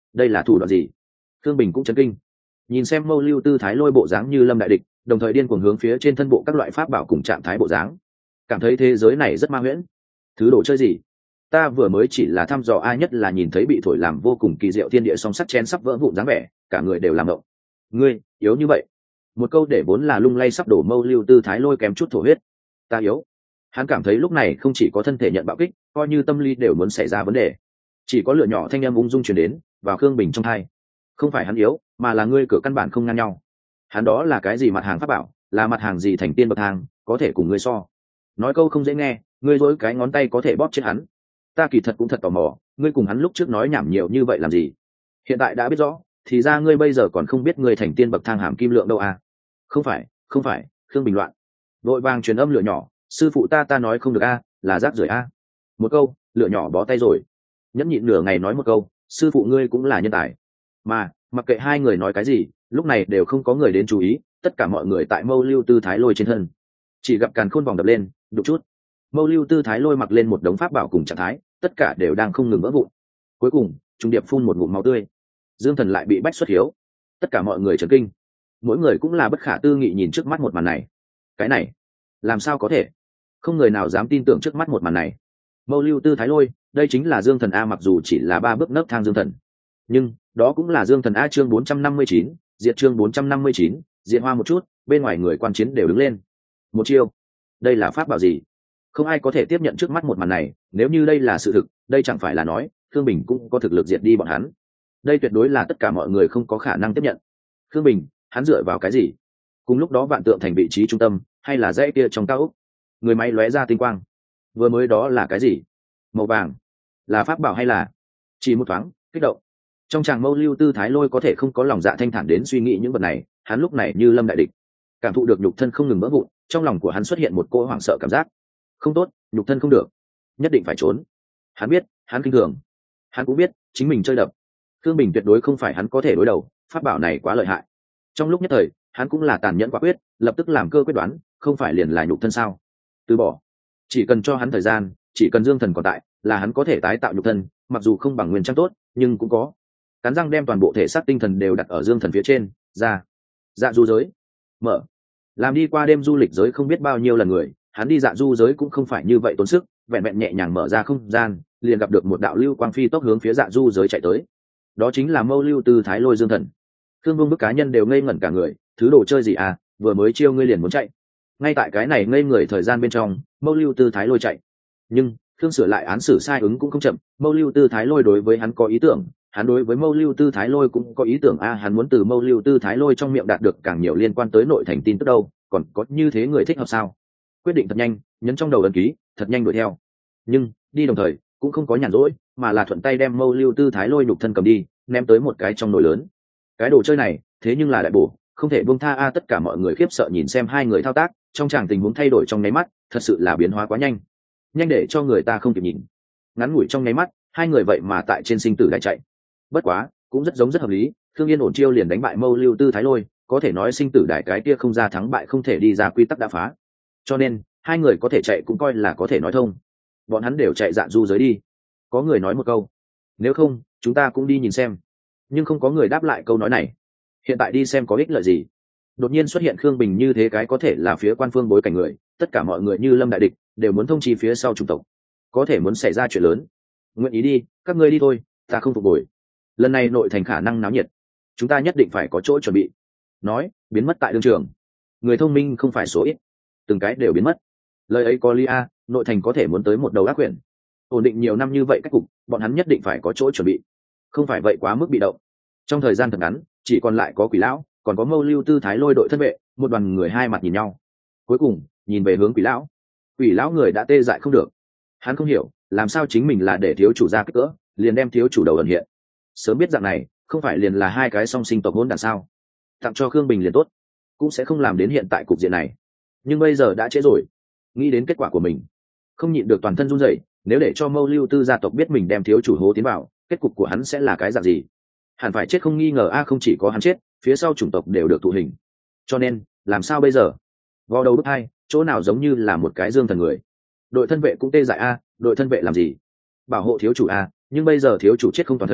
đây là thủ đoạn gì? Thương Bình cũng chấn kinh, nhìn xem Mâu Lưu tư thái lôi bộ dáng như lâm đại địch, đồng thời điên cuồng hướng phía trên thân bộ các loại pháp bảo cùng trạng thái bộ dáng, cảm thấy thế giới này rất ma huyễn. Thứ đồ chơi gì? Ta vừa mới chỉ là thăm dò, ai nhất là nhìn thấy bị thổi làm vô cùng kỳ diệu thiên địa song sắt chen sắp vỡ vụn dáng vẻ, cả người đều làm động. Ngươi yếu như vậy? Một câu để vốn là lung lay sắp đổ Mâu Lưu tư thái lôi kém chút thổ huyết. Ta yếu? Hắn cảm thấy lúc này không chỉ có thân thể nhận bạo kích, coi như tâm lý đều muốn xảy ra vấn đề. Chỉ có lửa nhỏ thanh âm ung dung truyền đến vào Khương Bình trong tai. Không phải hắn yếu, mà là ngươi cửa căn bản không ngang nhau. Hắn đó là cái gì mặt hàng pháp bảo, là mặt hàng gì thành tiên bậc thang, có thể cùng ngươi so. Nói câu không dễ nghe, ngươi dối cái ngón tay có thể bóp chết hắn. Ta kỳ thật cũng thật tò mò, ngươi cùng hắn lúc trước nói nhảm nhiều như vậy làm gì? Hiện tại đã biết rõ, thì ra ngươi bây giờ còn không biết ngươi thành tiên bậc thang hàm kim lượng đâu à? Không phải, Khương Bình loạn. Vội vàng truyền âm lửa nhỏ, sư phụ ta nói không được a, là rác rưởi a. Một câu, lửa nhỏ bó tay rồi. Nhẫn nhịn nửa ngày nói một câu, sư phụ ngươi cũng là nhân tài. Mà mặc kệ hai người nói cái gì, lúc này đều không có người đến chú ý, tất cả mọi người tại Mâu Lưu tư thái lôi trên thân, chỉ gặp càn khôn vòng đập lên, đụng chút. Mâu Lưu tư thái lôi mặc lên một đống pháp bảo cùng trạng thái, tất cả đều đang không ngừng vỡ vụn. Cuối cùng, trung điệp phun một ngụm máu tươi. Dương Thần lại bị bách xuất hiếu. Tất cả mọi người chấn kinh, mỗi người cũng là bất khả tư nghị nhìn trước mắt một màn này. Cái này, làm sao có thể? Không người nào dám tin tưởng trước mắt một màn này. Mâu Lưu tư thái lôi, đây chính là Dương Thần a, mặc dù chỉ là 3 bước nấc thang Dương Thần, nhưng đó cũng là Dương Thần a. Chương 459, diệt chương 459, diệt hoa một chút, bên ngoài người quan chiến đều đứng lên. Một chiêu, đây là pháp bảo gì? Không ai có thể tiếp nhận trước mắt một màn này, nếu như đây là sự thực, đây chẳng phải là nói Thương Bình cũng có thực lực diệt đi bọn hắn. Đây tuyệt đối là tất cả mọi người không có khả năng tiếp nhận. Thương Bình, hắn dựa vào cái gì? Cùng lúc đó Vạn Tượng thành vị trí trung tâm, hay là dãy kia trong cao ốc, người máy lóe ra tinh quang. Vừa mới đó là cái gì? Màu vàng, là pháp bảo hay là? Chỉ một thoáng kích động, trong tràng Mâu Lưu tư thái lôi có thể không có lòng dạ thanh thản đến suy nghĩ những vật này. Hắn lúc này như lâm đại địch, cảm thụ được nhục thân không ngừng vỡ vụn, trong lòng của hắn xuất hiện một cỗ hoảng sợ cảm giác. Không tốt, nhục thân không được, nhất định phải trốn. Hắn biết, hắn kinh thường, hắn cũng biết chính mình chơi đập. Thương Bình tuyệt đối không phải hắn có thể đối đầu, pháp bảo này quá lợi hại. Trong lúc nhất thời, hắn cũng là tàn nhẫn quả quyết, lập tức làm cơ quyết đoán, không phải liền là nhục thân sao? Từ bỏ, chỉ cần cho hắn thời gian, chỉ cần Dương Thần còn tại, là hắn có thể tái tạo nhục thân, mặc dù không bằng nguyên trang tốt, nhưng cũng có. Cắn răng đem toàn bộ thể xác tinh thần đều đặt ở Dương Thần phía trên, ra. Dạ du giới, mở. Làm đi qua đêm du lịch giới không biết bao nhiêu lần người, hắn đi dạ du giới cũng không phải như vậy tốn sức, vẹn vẹn nhẹ nhàng mở ra không gian, liền gặp được một đạo lưu quang phi tốc hướng phía dạ du giới chạy tới. Đó chính là Mâu Lưu tư thái lôi Dương Thần. Thương Vương bức cá nhân đều ngây ngẩn cả người, thứ đồ chơi gì à, vừa mới chiêu ngươi liền muốn chạy. Ngay tại cái này ngây người thời gian bên trong, Mâu Lưu tư thái lôi chạy. Nhưng Thương sửa lại án xử sai ứng cũng không chậm, Mâu Lưu tư thái lôi đối với hắn có ý tưởng, hắn đối với Mâu Lưu tư thái lôi cũng có ý tưởng a, hắn muốn từ Mâu Lưu tư thái lôi trong miệng đạt được càng nhiều liên quan tới nội thành tin tức đâu, còn có như thế người thích hợp sao? Quyết định thật nhanh, nhấn trong đầu ấn ký, thật nhanh đuổi theo. Nhưng đi đồng thời cũng không có nhàn rỗi, mà là thuận tay đem Mâu Lưu tư thái lôi nhục thân cầm đi, ném tới một cái trong nồi lớn. Cái đồ chơi này thế nhưng là đại bổ, không thể buông tha a. Tất cả mọi người khiếp sợ nhìn xem hai người thao tác, trong tràng tình huống thay đổi trong nháy mắt, thật sự là biến hóa quá nhanh, nhanh để cho người ta không kịp nhìn. Ngắn ngủi trong nháy mắt, hai người vậy mà tại trên sinh tử lại chạy. Bất quá cũng rất giống rất hợp lý, Thương Yên ổn chiêu liền đánh bại Mâu Lưu tư thái lôi, có thể nói sinh tử đại cái kia không ra thắng bại, không thể đi ra quy tắc đã phá, cho nên hai người có thể chạy cũng coi là có thể nói thông. Bọn hắn đều chạy dạ du giới đi. Có người nói một câu, nếu không chúng ta cũng đi nhìn xem, nhưng không có người đáp lại câu nói này. Hiện tại đi xem có ích lợi gì? Đột nhiên xuất hiện Khương Bình như thế cái có thể là phía quan phương bối cảnh người, tất cả mọi người như lâm đại địch, đều muốn thông chi phía sau chủng tộc, có thể muốn xảy ra chuyện lớn. Nguyện ý đi, các ngươi đi thôi, ta không phục hồi. Lần này nội thành khả năng náo nhiệt, chúng ta nhất định phải có chỗ chuẩn bị. Nói biến mất tại đương trường. Người thông minh không phải số ít, từng cái đều biến mất. Lời ấy có lý a, nội thành có thể muốn tới một đầu ác quyển. Ổn định nhiều năm như vậy cách cục, bọn hắn nhất định phải có chỗ chuẩn bị, không phải vậy quá mức bị động. Trong thời gian thật ngắn, chỉ còn lại có Quỷ lão, còn có Mâu Lưu tư thái lôi đội thân vệ, một đoàn người hai mặt nhìn nhau. Cuối cùng nhìn về hướng Quỷ lão. Quỷ lão người đã tê dại không được, hắn không hiểu làm sao chính mình là để thiếu chủ ra kích cỡ, liền đem thiếu chủ đầu ẩn hiện. Sớm biết dạng này, không phải liền là hai cái song sinh tộc hỗn đản sao? Tặng cho Khương Bình liền tốt, cũng sẽ không làm đến hiện tại cục diện này. Nhưng bây giờ đã trễ rồi, nghĩ đến kết quả của mình, không nhịn được toàn thân run rẩy. Nếu để cho Mâu Lưu tư gia tộc biết mình đem thiếu chủ hố tiến vào, kết cục của hắn sẽ là cái dạng gì? Hẳn phải chết không nghi ngờ a. Không chỉ có hắn chết, phía sau chủng tộc đều được thụ hình. Cho nên làm sao bây giờ? Vò đầu bức hai, chỗ nào giống như là một cái Dương Thần người. Đội thân vệ cũng tê dại a. Đội thân vệ làm gì? Bảo hộ thiếu chủ a. Nhưng bây giờ thiếu chủ chết không toàn thây,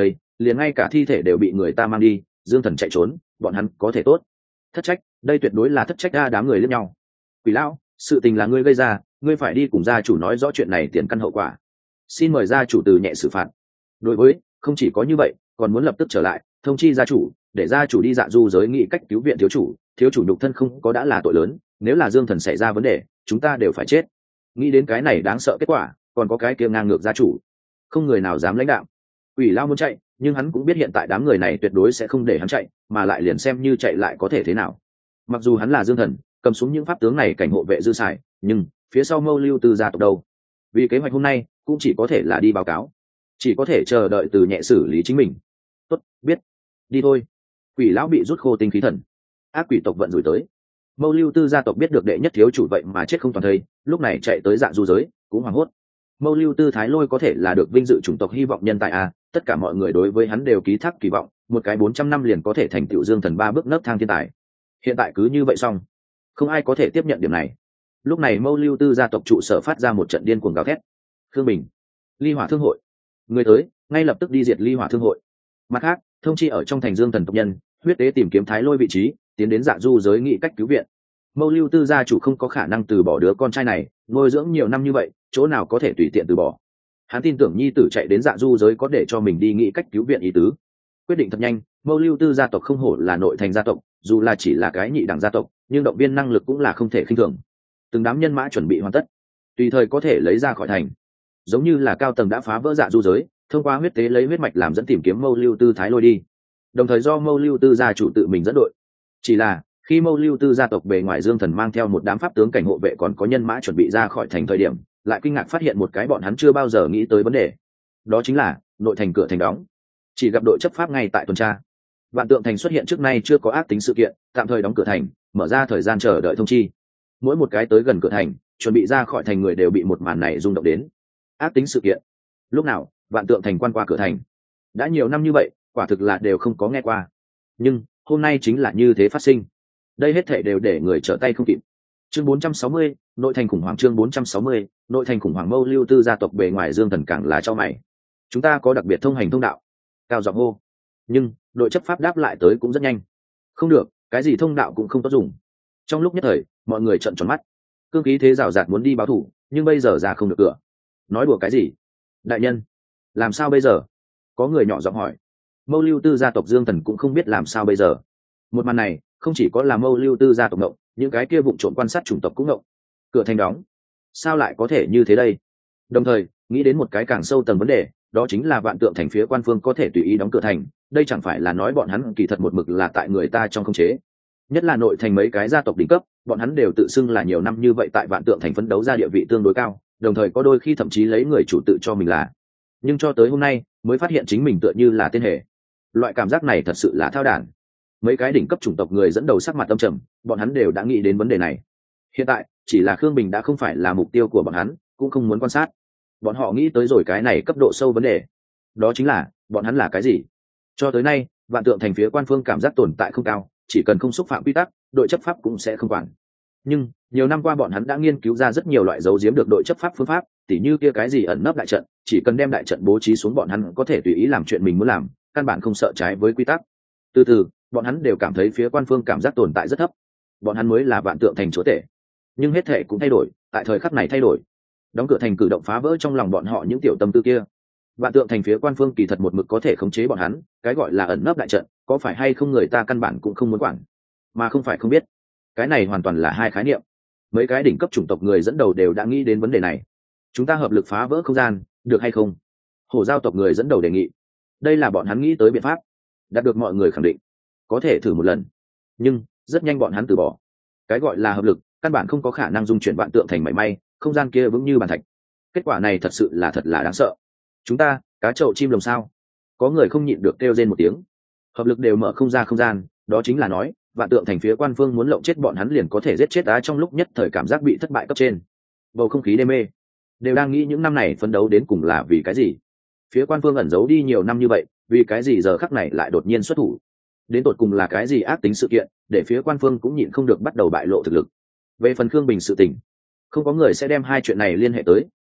liền ngay cả thi thể đều bị người ta mang đi, Dương Thần chạy trốn, bọn hắn có thể tốt? Thất trách, đây tuyệt đối là thất trách. Đám người liếc nhau. Quỷ lão, sự tình là ngươi gây ra, ngươi phải đi cùng gia chủ nói rõ chuyện này tiền căn hậu quả, xin mời gia chủ từ nhẹ xử phạt. Đối với, không chỉ có như vậy, còn muốn lập tức trở lại thông chi gia chủ, để gia chủ đi Dạ Du giới nghị cách cứu viện thiếu chủ nhục thân không có đã là tội lớn, nếu là Dương Thần xảy ra vấn đề, chúng ta đều phải chết. Nghĩ đến cái này đáng sợ kết quả, còn có cái kia ngang ngược gia chủ, không người nào dám lãnh đạo. Quỷ lao muốn chạy, nhưng hắn cũng biết hiện tại đám người này tuyệt đối sẽ không để hắn chạy, mà lại liền xem như chạy lại có thể thế nào. Mặc dù hắn là Dương Thần, cầm xuống những pháp tướng này cảnh hộ vệ dư xài, nhưng phía sau Mâu Lưu Tư gia tộc đâu? Vì kế hoạch hôm nay cũng chỉ có thể là đi báo cáo, chỉ có thể chờ đợi từ nhẹ xử lý chính mình. Tốt, biết, đi thôi. Quỷ lão bị rút khô tinh khí thần, ác quỷ tộc vận rủi tới. Mâu Lưu Tư gia tộc biết được đệ nhất thiếu chủ vậy mà chết không toàn thây, lúc này chạy tới Dạ Du giới cũng hoảng hốt. Mâu Lưu Tư Thái Lôi có thể là được vinh dự chủng tộc hy vọng nhân tài à, tất cả mọi người đối với hắn đều ký thác kỳ vọng, một cái 400 năm liền có thể thành tựu Dương Thần 3 bước nấc thang thiên tài. Hiện tại cứ như vậy xong, không ai có thể tiếp nhận điểm này. Lúc này Mâu Lưu Tư gia tộc trụ sở phát ra một trận điên cuồng gào thét. Khương Bình, Ly Hỏa Thương hội, người tới, ngay lập tức đi diệt Ly Hỏa Thương hội. Mặt khác, thông chi ở trong thành Dương Thần tộc nhân, huyết tế tìm kiếm Thái Lôi vị trí, tiến đến Dạ Du giới nghị cách cứu viện. Mâu Lưu Tư gia chủ không có khả năng từ bỏ đứa con trai này, nuôi dưỡng nhiều năm như vậy, chỗ nào có thể tùy tiện từ bỏ. Hắn tin tưởng nhi tử chạy đến Dạ Du giới có để cho mình đi nghĩ cách cứu viện ý tứ. Quyết định thật nhanh, Mâu Lưu Tư gia tộc không hổ là nội thành gia tộc, dù là chỉ là cái nhị đẳng gia tộc, nhưng động viên năng lực cũng là không thể khinh thường. Từng đám nhân mã chuẩn bị hoàn tất, tùy thời có thể lấy ra khỏi thành. Giống như là cao tầng đã phá vỡ Dạ Du giới, thông qua huyết tế lấy huyết mạch làm dẫn tìm kiếm Mâu Lưu Tư Thái Lôi đi. Đồng thời do Mâu Lưu Tư gia chủ tự mình dẫn đội. Chỉ là khi Mâu Lưu Tư gia tộc bề ngoài Dương Thần mang theo một đám pháp tướng cảnh hộ vệ còn có nhân mã chuẩn bị ra khỏi thành thời điểm, lại kinh ngạc phát hiện một cái bọn hắn chưa bao giờ nghĩ tới vấn đề. Đó chính là nội thành cửa thành đóng, chỉ gặp đội chấp pháp ngay tại tuần tra. Vạn Tượng thành xuất hiện trước nay chưa có ác tính sự kiện, tạm thời đóng cửa thành, mở ra thời gian chờ đợi thông chi. Mỗi một cái tới gần cửa thành, chuẩn bị ra khỏi thành người đều bị một màn này rung động đến. Ác tính sự kiện? Lúc nào Vạn Tượng thành quan qua cửa thành? Đã nhiều năm như vậy, quả thực là đều không có nghe qua. Nhưng hôm nay chính là như thế phát sinh. Đây hết thảy đều để người trở tay không kịp. Chương 460, nội thành khủng hoảng. Chương 460, nội thành khủng hoảng. Mâu Lưu Tư gia tộc bề ngoài Dương Thần càng là cho mày. Chúng ta có đặc biệt thông hành thông đạo. Cao giọng hô. Nhưng đội chấp pháp đáp lại tới cũng rất nhanh. Không được, cái gì thông đạo cũng không tốt dùng. Trong lúc nhất thời, mọi người trợn tròn mắt. Cương khí thế rào rạt muốn đi báo thủ, nhưng bây giờ ra không được cửa. Nói đùa cái gì? Đại nhân, làm sao bây giờ? Có người nhỏ giọng hỏi. Mâu Lưu Tư gia tộc Dương Thần cũng không biết làm sao bây giờ. Một màn này không chỉ có là Mâu Lưu Tư gia tộc ngộng, những cái kia vụng trộm quan sát chủng tộc cũng ngộng. Cửa thành đóng, sao lại có thể như thế đây? Đồng thời nghĩ đến một cái càng sâu tầng vấn đề, đó chính là Vạn Tượng thành phía quan phương có thể tùy ý đóng cửa thành, đây chẳng phải là nói bọn hắn kỳ thật một mực là tại người ta trong khống chế. Nhất là nội thành mấy cái gia tộc đỉnh cấp, bọn hắn đều tự xưng là nhiều năm như vậy tại Vạn Tượng thành phấn đấu ra địa vị tương đối cao, đồng thời có đôi khi thậm chí lấy người chủ tự cho mình là. Nhưng cho tới hôm nay mới phát hiện chính mình tựa như là tên hề. Loại cảm giác này thật sự là thao đản. Mấy cái đỉnh cấp chủng tộc người dẫn đầu sắc mặt âm trầm, bọn hắn đều đã nghĩ đến vấn đề này. Hiện tại chỉ là Khương Bình đã không phải là mục tiêu của bọn hắn, cũng không muốn quan sát. Bọn họ nghĩ tới rồi cái này cấp độ sâu vấn đề, đó chính là bọn hắn là cái gì. Cho tới nay Vạn Tượng thành phía quan phương cảm giác tồn tại không cao, chỉ cần không xúc phạm quy tắc, đội chấp pháp cũng sẽ không quản. Nhưng nhiều năm qua bọn hắn đã nghiên cứu ra rất nhiều loại giấu giếm được đội chấp pháp phương pháp, tỉ như kia cái gì ẩn nấp đại trận, chỉ cần đem đại trận bố trí xuống bọn hắn có thể tùy ý làm chuyện mình muốn làm, căn bản không sợ trái với quy tắc. Từ từ bọn hắn đều cảm thấy phía quan phương cảm giác tồn tại rất thấp, bọn hắn mới là Vạn Tượng thành chúa tể. Nhưng hết thể cũng thay đổi, tại thời khắc này thay đổi. Đóng cửa thành cử động phá vỡ trong lòng bọn họ những tiểu tâm tư kia. Vạn Tượng thành phía quan phương kỳ thật một mực có thể khống chế bọn hắn, cái gọi là ẩn nấp đại trận có phải hay không người ta căn bản cũng không muốn quản, mà không phải không biết. Cái này hoàn toàn là hai khái niệm. Mấy cái đỉnh cấp chủng tộc người dẫn đầu đều đã nghĩ đến vấn đề này. Chúng ta hợp lực phá vỡ không gian, được hay không? Hổ giao tộc người dẫn đầu đề nghị. Đây là bọn hắn nghĩ tới biện pháp, đạt được mọi người khẳng định có thể thử một lần. Nhưng rất nhanh bọn hắn từ bỏ. Cái gọi là hợp lực căn bản không có khả năng dung chuyển Vạn Tượng thành mảy may, không gian kia vững như bàn thạch. Kết quả này thật sự là thật là đáng sợ. Chúng ta cá chậu chim lồng sao? Có người không nhịn được kêu rên một tiếng. Hợp lực đều mở không ra không gian, đó chính là nói Vạn Tượng thành phía quan phương muốn lộng chết bọn hắn liền có thể giết chết á. Trong lúc nhất thời cảm giác bị thất bại cấp trên, bầu không khí đê mê, đều đang nghĩ những năm này phấn đấu đến cùng là vì cái gì. Phía quan phương ẩn giấu đi nhiều năm như vậy, vì cái gì giờ khắc này lại đột nhiên xuất thủ? Đến tột cùng là cái gì ác tính sự kiện để phía quan phương cũng nhịn không được bắt đầu bại lộ thực lực. Về phần Khương Bình sự tình, không có người sẽ đem hai chuyện này liên hệ tới,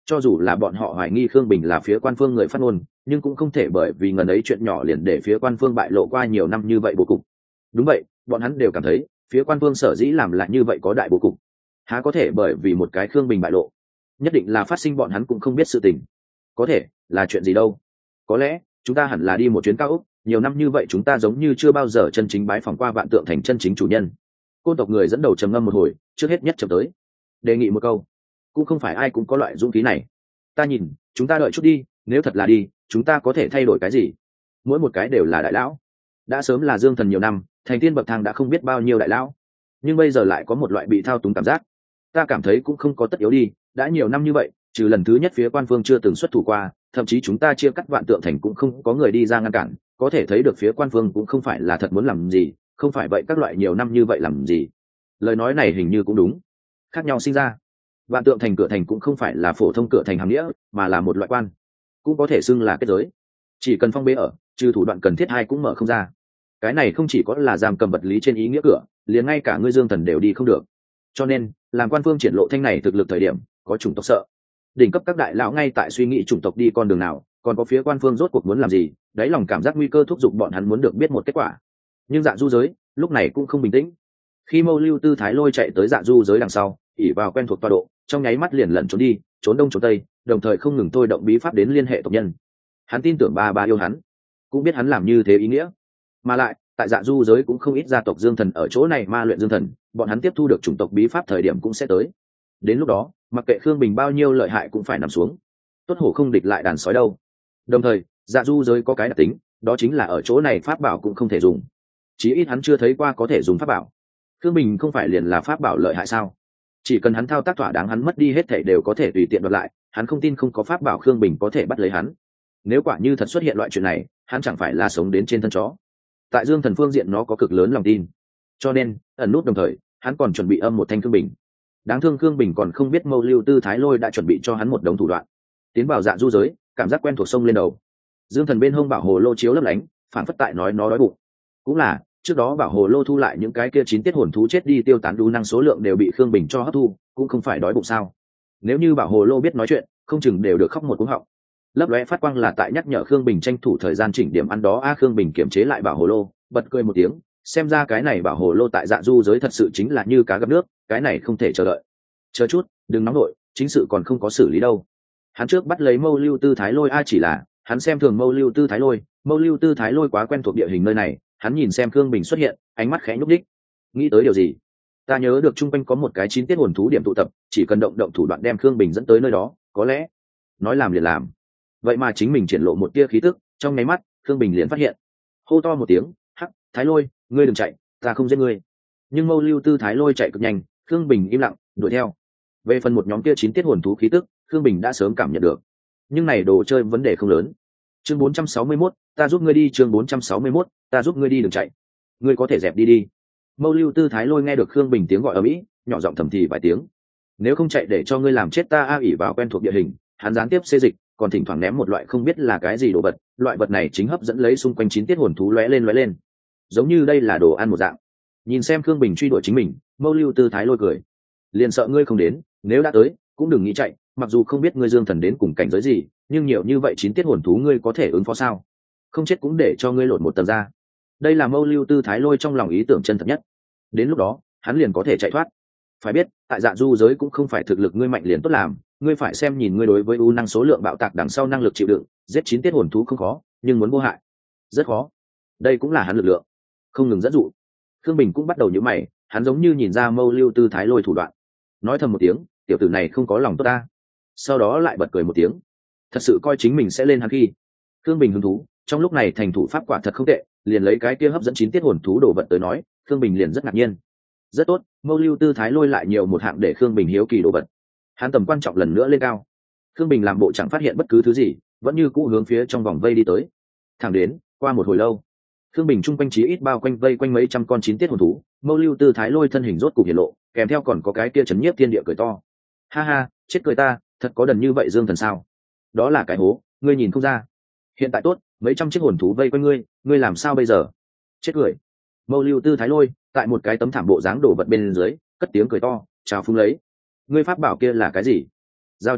Cho dù là bọn họ hoài nghi Khương Bình là phía quan phương người phát ngôn, nhưng cũng không thể bởi vì ngần ấy chuyện nhỏ liền để phía quan phương bại lộ qua nhiều năm như vậy bố cục. Đúng vậy, bọn hắn đều cảm thấy phía quan phương sở dĩ làm lại như vậy có đại bố cục, há có thể bởi vì một cái Khương Bình bại lộ nhất định là phát sinh bọn hắn cũng không biết sự tình. Có thể là chuyện gì đâu? Có lẽ chúng ta hẳn là đi một chuyến cao ốc, nhiều năm như vậy chúng ta giống như chưa bao giờ chân chính bái phỏng qua Vạn Tượng Thành chân chính chủ nhân. Côn tộc người dẫn đầu trầm ngâm một hồi, trước hết nhất chậm tới đề nghị một câu. Cũng không phải ai cũng có loại dũng khí này. Ta nhìn chúng ta đợi chút đi, nếu thật là đi chúng ta có thể thay đổi cái gì? Mỗi một cái đều là đại lão, đã sớm là dương thần nhiều năm, thành tiên bậc thang đã không biết bao nhiêu đại lão, nhưng bây giờ lại có một loại bị thao túng cảm giác. Ta cảm thấy cũng không có tất yếu đi, đã nhiều năm như vậy, trừ lần thứ nhất phía quan phương chưa từng xuất thủ qua, thậm chí chúng ta chia cắt Vạn Tượng Thành cũng không có người đi ra ngăn cản, có thể thấy được phía quan phương cũng không phải là thật muốn làm gì, không phải vậy các loại nhiều năm như vậy làm gì. Lời nói này hình như cũng đúng. Khác nhau sinh ra. Vạn Tượng Thành cửa thành cũng không phải là phổ thông cửa thành hàm nghĩa, mà là một loại quan, cũng có thể xưng là kết giới. Chỉ cần phong bế ở, trừ thủ đoạn cần thiết hai cũng mở không ra. Cái này không chỉ có là giam cầm vật lý trên ý nghĩa cửa, liền ngay cả ngươi dương thần đều đi không được. Cho nên làm quan phương triển lộ thanh này thực lực thời điểm, có chủng tộc sợ. Đỉnh cấp các đại lão ngay tại suy nghĩ chủng tộc đi con đường nào, còn có phía quan phương rốt cuộc muốn làm gì, đáy lòng cảm giác nguy cơ thúc giục bọn hắn muốn được biết một kết quả. Nhưng Dạ Du giới lúc này cũng không bình tĩnh. Khi Mâu Lưu Tư Thái Lôi chạy tới Dạ Du giới đằng sau, ỉ vào quen thuộc tọa độ, trong nháy mắt liền lẩn trốn đi, trốn đông trốn tây, đồng thời không ngừng thôi động bí pháp đến liên hệ tộc nhân. Hắn tin tưởng ba yêu hắn, cũng biết hắn làm như thế ý nghĩa. Mà lại tại Dạ Du giới cũng không ít gia tộc dương thần ở chỗ này ma luyện dương thần, bọn hắn tiếp thu được chủng tộc bí pháp thời điểm cũng sẽ tới. Đến lúc đó mặc kệ Khương Bình bao nhiêu lợi hại cũng phải nằm xuống. Tốt hổ không địch lại đàn sói đâu. Đồng thời Dạ Du giới có cái đặc tính, đó chính là ở chỗ này pháp bảo cũng không thể dùng, chí ít hắn chưa thấy qua có thể dùng pháp bảo. Khương Bình không phải liền là pháp bảo lợi hại sao? Chỉ cần hắn thao tác thỏa đáng, hắn mất đi hết thảy đều có thể tùy tiện đoạt lại, hắn không tin không có pháp bảo Khương Bình có thể bắt lấy hắn. Nếu quả như thật xuất hiện loại chuyện này, hắn chẳng phải là sống đến trên thân chó. Tại dương thần phương diện nó có cực lớn lòng tin, cho nên ẩn nút đồng thời hắn còn chuẩn bị âm một thanh Khương Bình. Đáng thương Khương Bình còn không biết Mâu Lưu Tư Thái Lôi đã chuẩn bị cho hắn một đống thủ đoạn. Tiến vào Dạ Du giới, cảm giác quen thuộc sông lên đầu. Dương thần bên hông bảo hồ lô chiếu lấp lánh, phản phất tại nói nó đói bụng. Cũng là trước đó bảo hồ lô thu lại những cái kia 9 tiết hồn thú chết đi tiêu tán đu năng số lượng đều bị Khương Bình cho hấp thu, cũng không phải đói bụng sao? Nếu như bảo hồ lô biết nói chuyện, không chừng đều được khóc một cú họng. Lấp lóe phát quang là tại nhắc nhở Khương Bình tranh thủ thời gian chỉnh điểm ăn đó. Khương Bình kiểm chế lại bảo hồ lô, bật cười một tiếng, xem ra cái này bảo hồ lô tại Dạ Du giới thật sự chính là như cá gặp nước, cái này không thể chờ đợi. Chờ chút, đừng nóng nổi, chính sự còn không có xử lý đâu. Hắn trước bắt lấy Mâu Lưu Tư Thái Lôi, chỉ là hắn xem thường Mâu Lưu Tư Thái Lôi, Mâu Lưu Tư Thái Lôi quá quen thuộc địa hình nơi này. Hắn nhìn xem Khương Bình xuất hiện, ánh mắt khẽ nhúc đích, nghĩ tới điều gì. Ta nhớ được chung quanh có một cái 9 tiết hồn thú điểm tụ tập, chỉ cần động thủ đoạn đem Khương Bình dẫn tới nơi đó, có lẽ nói làm liền làm. Vậy mà chính mình triển lộ một tia khí tức, trong nháy mắt Khương Bình liền phát hiện, hô to một tiếng, hắc Thái Lôi, ngươi đừng chạy, ta không giết ngươi. Nhưng Mâu Lưu Tư Thái Lôi chạy cực nhanh, Khương Bình im lặng đuổi theo. Về phần một nhóm kia 9 tiết hồn thú khí tức, Khương Bình đã sớm cảm nhận được, nhưng này đồ chơi vấn đề không lớn. Chương 461, ta giúp ngươi đi. Chương 461, ta giúp ngươi đi, đừng chạy, ngươi có thể dẹp đi đi. Mâu Lưu Tư Thái Lôi nghe được Khương Bình tiếng gọi ở mỹ, nhỏ giọng thầm thì vài tiếng. Nếu không chạy để cho ngươi làm chết ta. Ỉ vào quen thuộc địa hình, hắn gián tiếp xê dịch, còn thỉnh thoảng ném một loại không biết là cái gì đồ vật. Loại vật này chính hấp dẫn lấy xung quanh 9 tiết hồn thú lóe lên, giống như đây là đồ ăn một dạng. Nhìn xem Khương Bình truy đuổi chính mình, Mâu Lưu Tư Thái Lôi cười, liền sợ ngươi không đến, nếu đã tới cũng đừng nghĩ chạy. Mặc dù không biết ngươi dương thần đến cùng cảnh giới gì, nhưng nhiều như vậy 9 tiết hồn thú ngươi có thể ứng phó sao? Không chết cũng để cho ngươi lột một tầng ra. Đây là Mâu Lưu Tư Thái Lôi trong lòng ý tưởng chân thật nhất. Đến lúc đó hắn liền có thể chạy thoát. Phải biết tại Dạ Du giới cũng không phải thực lực ngươi mạnh liền tốt làm, ngươi phải xem nhìn ngươi đối với u năng số lượng bạo tạc đằng sau năng lực chịu đựng. Giết 9 tiết hồn thú không khó, nhưng muốn vô hại rất khó. Đây cũng là hắn lực lượng không ngừng dẫn dụ. Khương Bình cũng bắt đầu nhíu mày, hắn giống như nhìn ra Mâu Lưu Tư Thái Lôi thủ đoạn, nói thầm một tiếng, tiểu tử này không có lòng tốt ta. Sau đó lại bật cười một tiếng, thật sự coi chính mình sẽ lên hắn khi. Khương Bình hứng thú, trong lúc này thành thủ pháp quả thật không tệ, liền lấy cái kia hấp dẫn 9 tiết hồn thú đồ vật tới nói, Khương Bình liền rất ngạc nhiên. Rất tốt, Mâu Lưu Tư Thái Lôi lại nhiều một hạng để Khương Bình hiếu kỳ đồ vật. Hắn tầm quan trọng lần nữa lên cao. Khương Bình làm bộ chẳng phát hiện bất cứ thứ gì, vẫn như cũ hướng phía trong vòng vây đi tới. Thẳng đến qua một hồi lâu, Khương Bình trung quanh chí ít bao quanh vây quanh mấy trăm con 9 tiết hồn thú, Mâu Lưu Tư Thái Lôi thân hình rốt cục hiện lộ, kèm theo còn có cái kia chấn nhiếp thiên địa cười to. Ha ha, chết cười ta, thật có đần như vậy dương thần sao? Đó là cái hố, ngươi nhìn không ra. Hiện tại tốt, mấy trăm chiếc hồn thú vây quanh ngươi, ngươi làm sao bây giờ? Chết cười. Mâu Lưu Tư Thái Lôi tại một cái tấm thảm bộ dáng đổ vật bên dưới, cất tiếng cười to, chào phúng lấy. Ngươi pháp bảo kia là cái gì? Giao cho ta,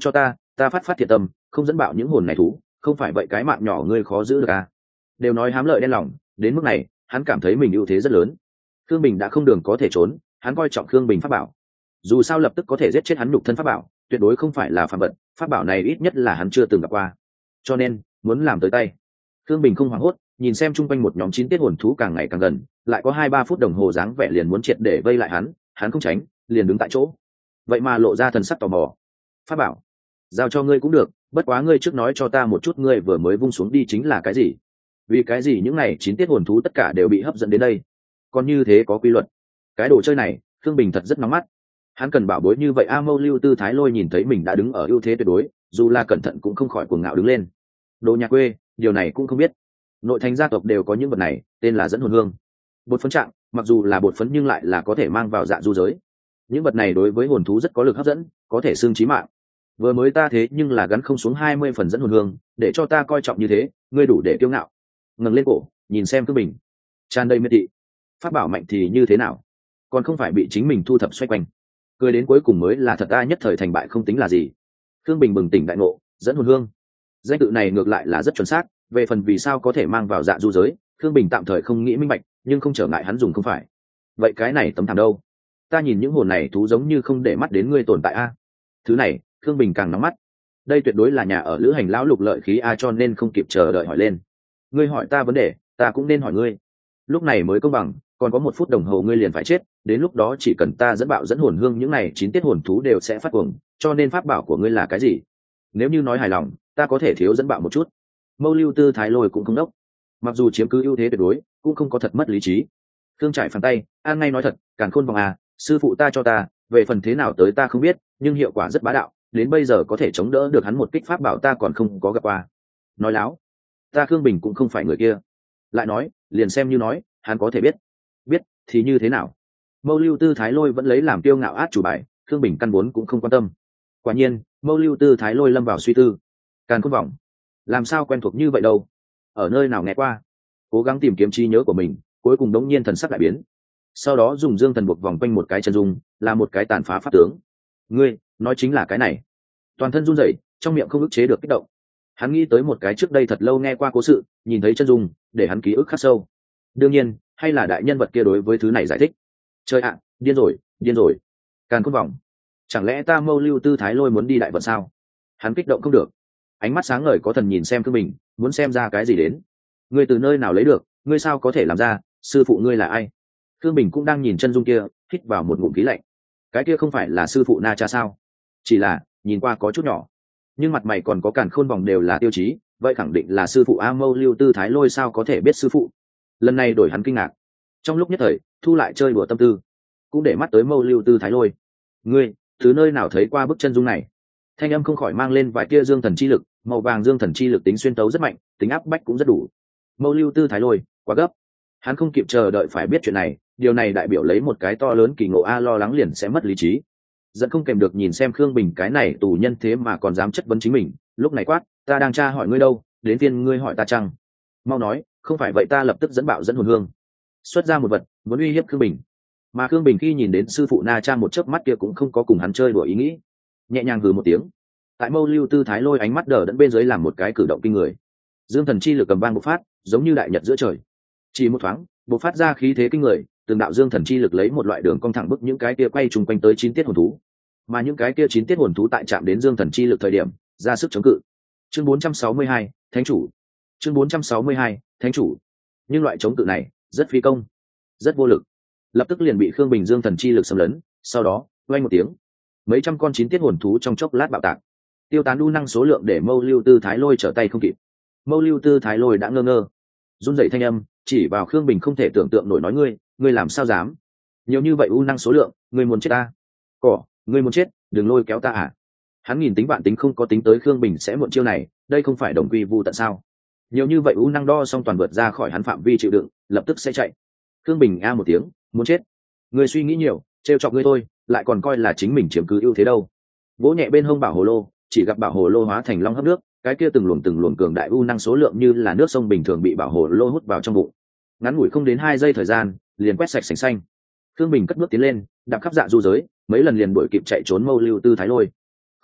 ta phát phát thiệt tâm không dẫn bạo những hồn này thú, không phải vậy cái mạng nhỏ ngươi khó giữ được à. Đều nói hám lợi đen lòng, đến mức này hắn cảm thấy mình ưu thế rất lớn. Khương Bình đã không đường có thể trốn, hắn coi trọng Khương Bình pháp bảo, dù sao lập tức có thể giết chết hắn nhục thân pháp bảo, tuyệt đối không phải là phàm vật, pháp bảo này ít nhất là hắn chưa từng gặp qua, cho nên muốn làm tới tay. Khương Bình không hoảng hốt, nhìn xem chung quanh một nhóm 9 tiết hồn thú càng ngày càng gần, lại có 2-3 phút đồng hồ dáng vẻ liền muốn triệt để vây lại hắn không tránh, liền đứng tại chỗ. Vậy mà lộ ra thần sắc tò mò. Pháp bảo, giao cho ngươi cũng được, bất quá ngươi trước nói cho ta một chút ngươi vừa mới vung xuống đi chính là cái gì? Vì cái gì những này 9 tiết hồn thú tất cả đều bị hấp dẫn đến đây? Còn như thế có quy luật. Cái đồ chơi này, Khương Bình thật rất nóng mắt. Hắn cần bảo bối như vậy A Mâu Lưu Tư Thái Lôi nhìn thấy mình đã đứng ở ưu thế tuyệt đối, dù là cẩn thận cũng không khỏi cuồng ngạo đứng lên. Đồ nhà quê, điều này cũng không biết. Nội thành gia tộc đều có những vật này, tên là dẫn hồn hương. Bột phấn trạng, mặc dù là bột phấn nhưng lại là có thể mang vào dạ du giới. Những vật này đối với hồn thú rất có lực hấp dẫn, có thể xương chí mạng. Vừa mới ta thế nhưng là gắn không xuống 20 phần dẫn hồn hương, để cho ta coi trọng như thế, ngươi đủ để kiêu ngạo. Ngẩng lên cổ, nhìn xem Khương Bình, tràn đầy miệt thị. Pháp bảo mạnh thì như thế nào, còn không phải bị chính mình thu thập xoay quanh. Cười đến cuối cùng mới là thật, ta nhất thời thành bại không tính là gì. Khương Bình bừng tỉnh đại ngộ, dẫn hồn hương, danh tự này ngược lại là rất chuẩn xác. Về phần vì sao có thể mang vào dạ du giới, Khương Bình tạm thời không nghĩ minh bạch, nhưng không trở ngại hắn dùng không phải. Vậy cái này tấm thảm đâu? Ta nhìn những hồn này thú giống như không để mắt đến ngươi tồn tại a. Thứ này, Khương Bình càng nóng mắt. Đây tuyệt đối là nhà ở lữ hành lão lục lợi khí a, cho nên không kịp chờ đợi hỏi lên. Ngươi hỏi ta vấn đề, ta cũng nên hỏi ngươi. Lúc này mới công bằng, còn có 1 phút đồng hồ ngươi liền phải chết, đến lúc đó chỉ cần ta dẫn bạo dẫn hồn hương những này 9 tiết hồn thú đều sẽ phát cuồng, cho nên pháp bảo của ngươi là cái gì? Nếu như nói hài lòng, ta có thể thiếu dẫn bạo một chút. Mâu Lưu Tư Thái Lôi cũng không đốc, mặc dù chiếm cứ ưu thế tuyệt đối, cũng không có thật mất lý trí. Thương trải phản tay, an ngay nói thật, càn khôn vòng à, sư phụ ta cho ta, về phần thế nào tới ta không biết, nhưng hiệu quả rất bá đạo, đến bây giờ có thể chống đỡ được hắn một kích pháp bảo ta còn không có gặp qua. Nói láo, ta Khương Bình cũng không phải người kia. Lại nói, liền xem như nói, hắn có thể biết thì như thế nào? Mâu Lưu Tư Thái Lôi vẫn lấy làm kiêu ngạo át chủ bài, Khương Bình căn vốn cũng không quan tâm. Quả nhiên, Mâu Lưu Tư Thái Lôi lâm vào suy tư. Càn khôn vòng, làm sao quen thuộc như vậy đâu? Ở nơi nào nghe qua? Cố gắng tìm kiếm trí nhớ của mình, cuối cùng đống nhiên thần sắc đại biến. Sau đó dùng dương thần buộc vòng quanh một cái chân dung, là một cái tàn phá pháp tướng. Ngươi nói chính là cái này? Toàn thân run rẩy, trong miệng không ức chế được kích động. Hắn nghĩ tới một cái trước đây thật lâu nghe qua cố sự, nhìn thấy chân dung, để hắn ký ức khắc sâu. Đương nhiên, hay là đại nhân vật kia đối với thứ này giải thích. Chơi ạ, điên rồi. Càn khôn vòng, chẳng lẽ ta Mâu Lưu Tư Thái Lôi muốn đi đại vận sao? Hắn kích động không được, ánh mắt sáng ngời có thần nhìn xem Khương Bình, muốn xem ra cái gì đến. Ngươi từ nơi nào lấy được, ngươi sao có thể làm ra, sư phụ ngươi là ai? Khương Bình cũng đang nhìn chân dung kia, hít vào một ngụm khí lạnh. Cái kia không phải là sư phụ Na Cha sao? Chỉ là nhìn qua có chút nhỏ, nhưng mặt mày còn có càn khôn vòng đều là tiêu chí, vậy khẳng định là sư phụ A. Mâu Lưu Tư Thái Lôi sao có thể biết sư phụ? Lần này đổi hắn kinh ngạc, trong lúc nhất thời thu lại chơi đùa tâm tư, cũng để mắt tới Mâu Lưu Tư Thái Lôi. Ngươi từ nơi nào thấy qua bức chân dung này? Thanh âm không khỏi mang lên vài tia dương thần chi lực, màu vàng dương thần chi lực tính xuyên tấu rất mạnh, tính áp bách cũng rất đủ. Mâu Lưu Tư Thái Lôi quá gấp, hắn không kịp chờ đợi phải biết chuyện này, điều này đại biểu lấy một cái to lớn kỳ ngộ a, lo lắng liền sẽ mất lý trí. Dẫn không kèm được nhìn xem Khương Bình cái này tù nhân thế mà còn dám chất vấn chính mình, lúc này quát, ta đang tra hỏi ngươi đâu, đến phiên ngươi hỏi ta chăng? Mau nói, không phải vậy ta lập tức dẫn bạo dẫn hồn hương. Xuất ra một vật, muốn uy hiếp Khương Bình. Mà Khương Bình khi nhìn đến sư phụ Na Cha một chớp mắt kia cũng không có cùng hắn chơi đùa ý nghĩ, nhẹ nhàng hừ một tiếng. Tại Mâu Lưu Tư Thái Lôi ánh mắt đờ đẫn bên dưới làm một cái cử động kinh người, dương thần chi lực cầm vang bộc phát, giống như đại nhật giữa trời. Chỉ một thoáng, bộc phát ra khí thế kinh người, từng đạo dương thần chi lực lấy một loại đường cong thẳng bức những cái kia quay trùng quanh tới 9 tiết hồn thú. Mà những cái kia 9 tiết hồn thú tại chạm đến dương thần chi lực thời điểm, ra sức chống cự. Chương 462, Thánh chủ. Chương 462, Thánh chủ. Nhưng loại chống cự này rất phi công, rất vô lực, lập tức liền bị Khương Bình dương thần chi lực xâm lấn, sau đó, oanh một tiếng, mấy trăm con 9 tiết hồn thú trong chốc lát bạo tạc, tiêu tán u năng số lượng để Mâu Lưu Tư Thái Lôi trở tay không kịp. Mâu Lưu Tư Thái Lôi đã ngơ ngơ, run rẩy thanh âm chỉ vào Khương Bình không thể tưởng tượng nổi, nói ngươi làm sao dám? Nhiều như vậy u năng số lượng, ngươi muốn chết ta? Ngươi muốn chết, đừng lôi kéo ta à? Hắn nghìn tính vạn tính không có tính tới Khương Bình sẽ muộn chiêu này, đây không phải đồng quy vu tận sao? Nhiều như vậy u năng đo xong toàn vượt ra khỏi hắn phạm vi chịu đựng, lập tức sẽ chạy. Khương Bình a một tiếng, muốn chết? Ngươi suy nghĩ nhiều, trêu chọc ngươi thôi, lại còn coi là chính mình chiếm cứ ưu thế đâu. Vỗ nhẹ bên hông bảo hồ lô, chỉ gặp bảo hồ lô hóa thành long hấp nước, cái kia từng luồng cường đại u năng số lượng như là nước sông bình thường bị bảo hồ lô hút vào trong bụng. Ngắn ngủi không đến 2 giây thời gian, liền quét sạch sành xanh. Khương Bình cất bước tiến lên, đạp khắp dạ du giới, mấy lần liền đuổi kịp chạy trốn Mâu Lưu Tư Thái Lôi. Không,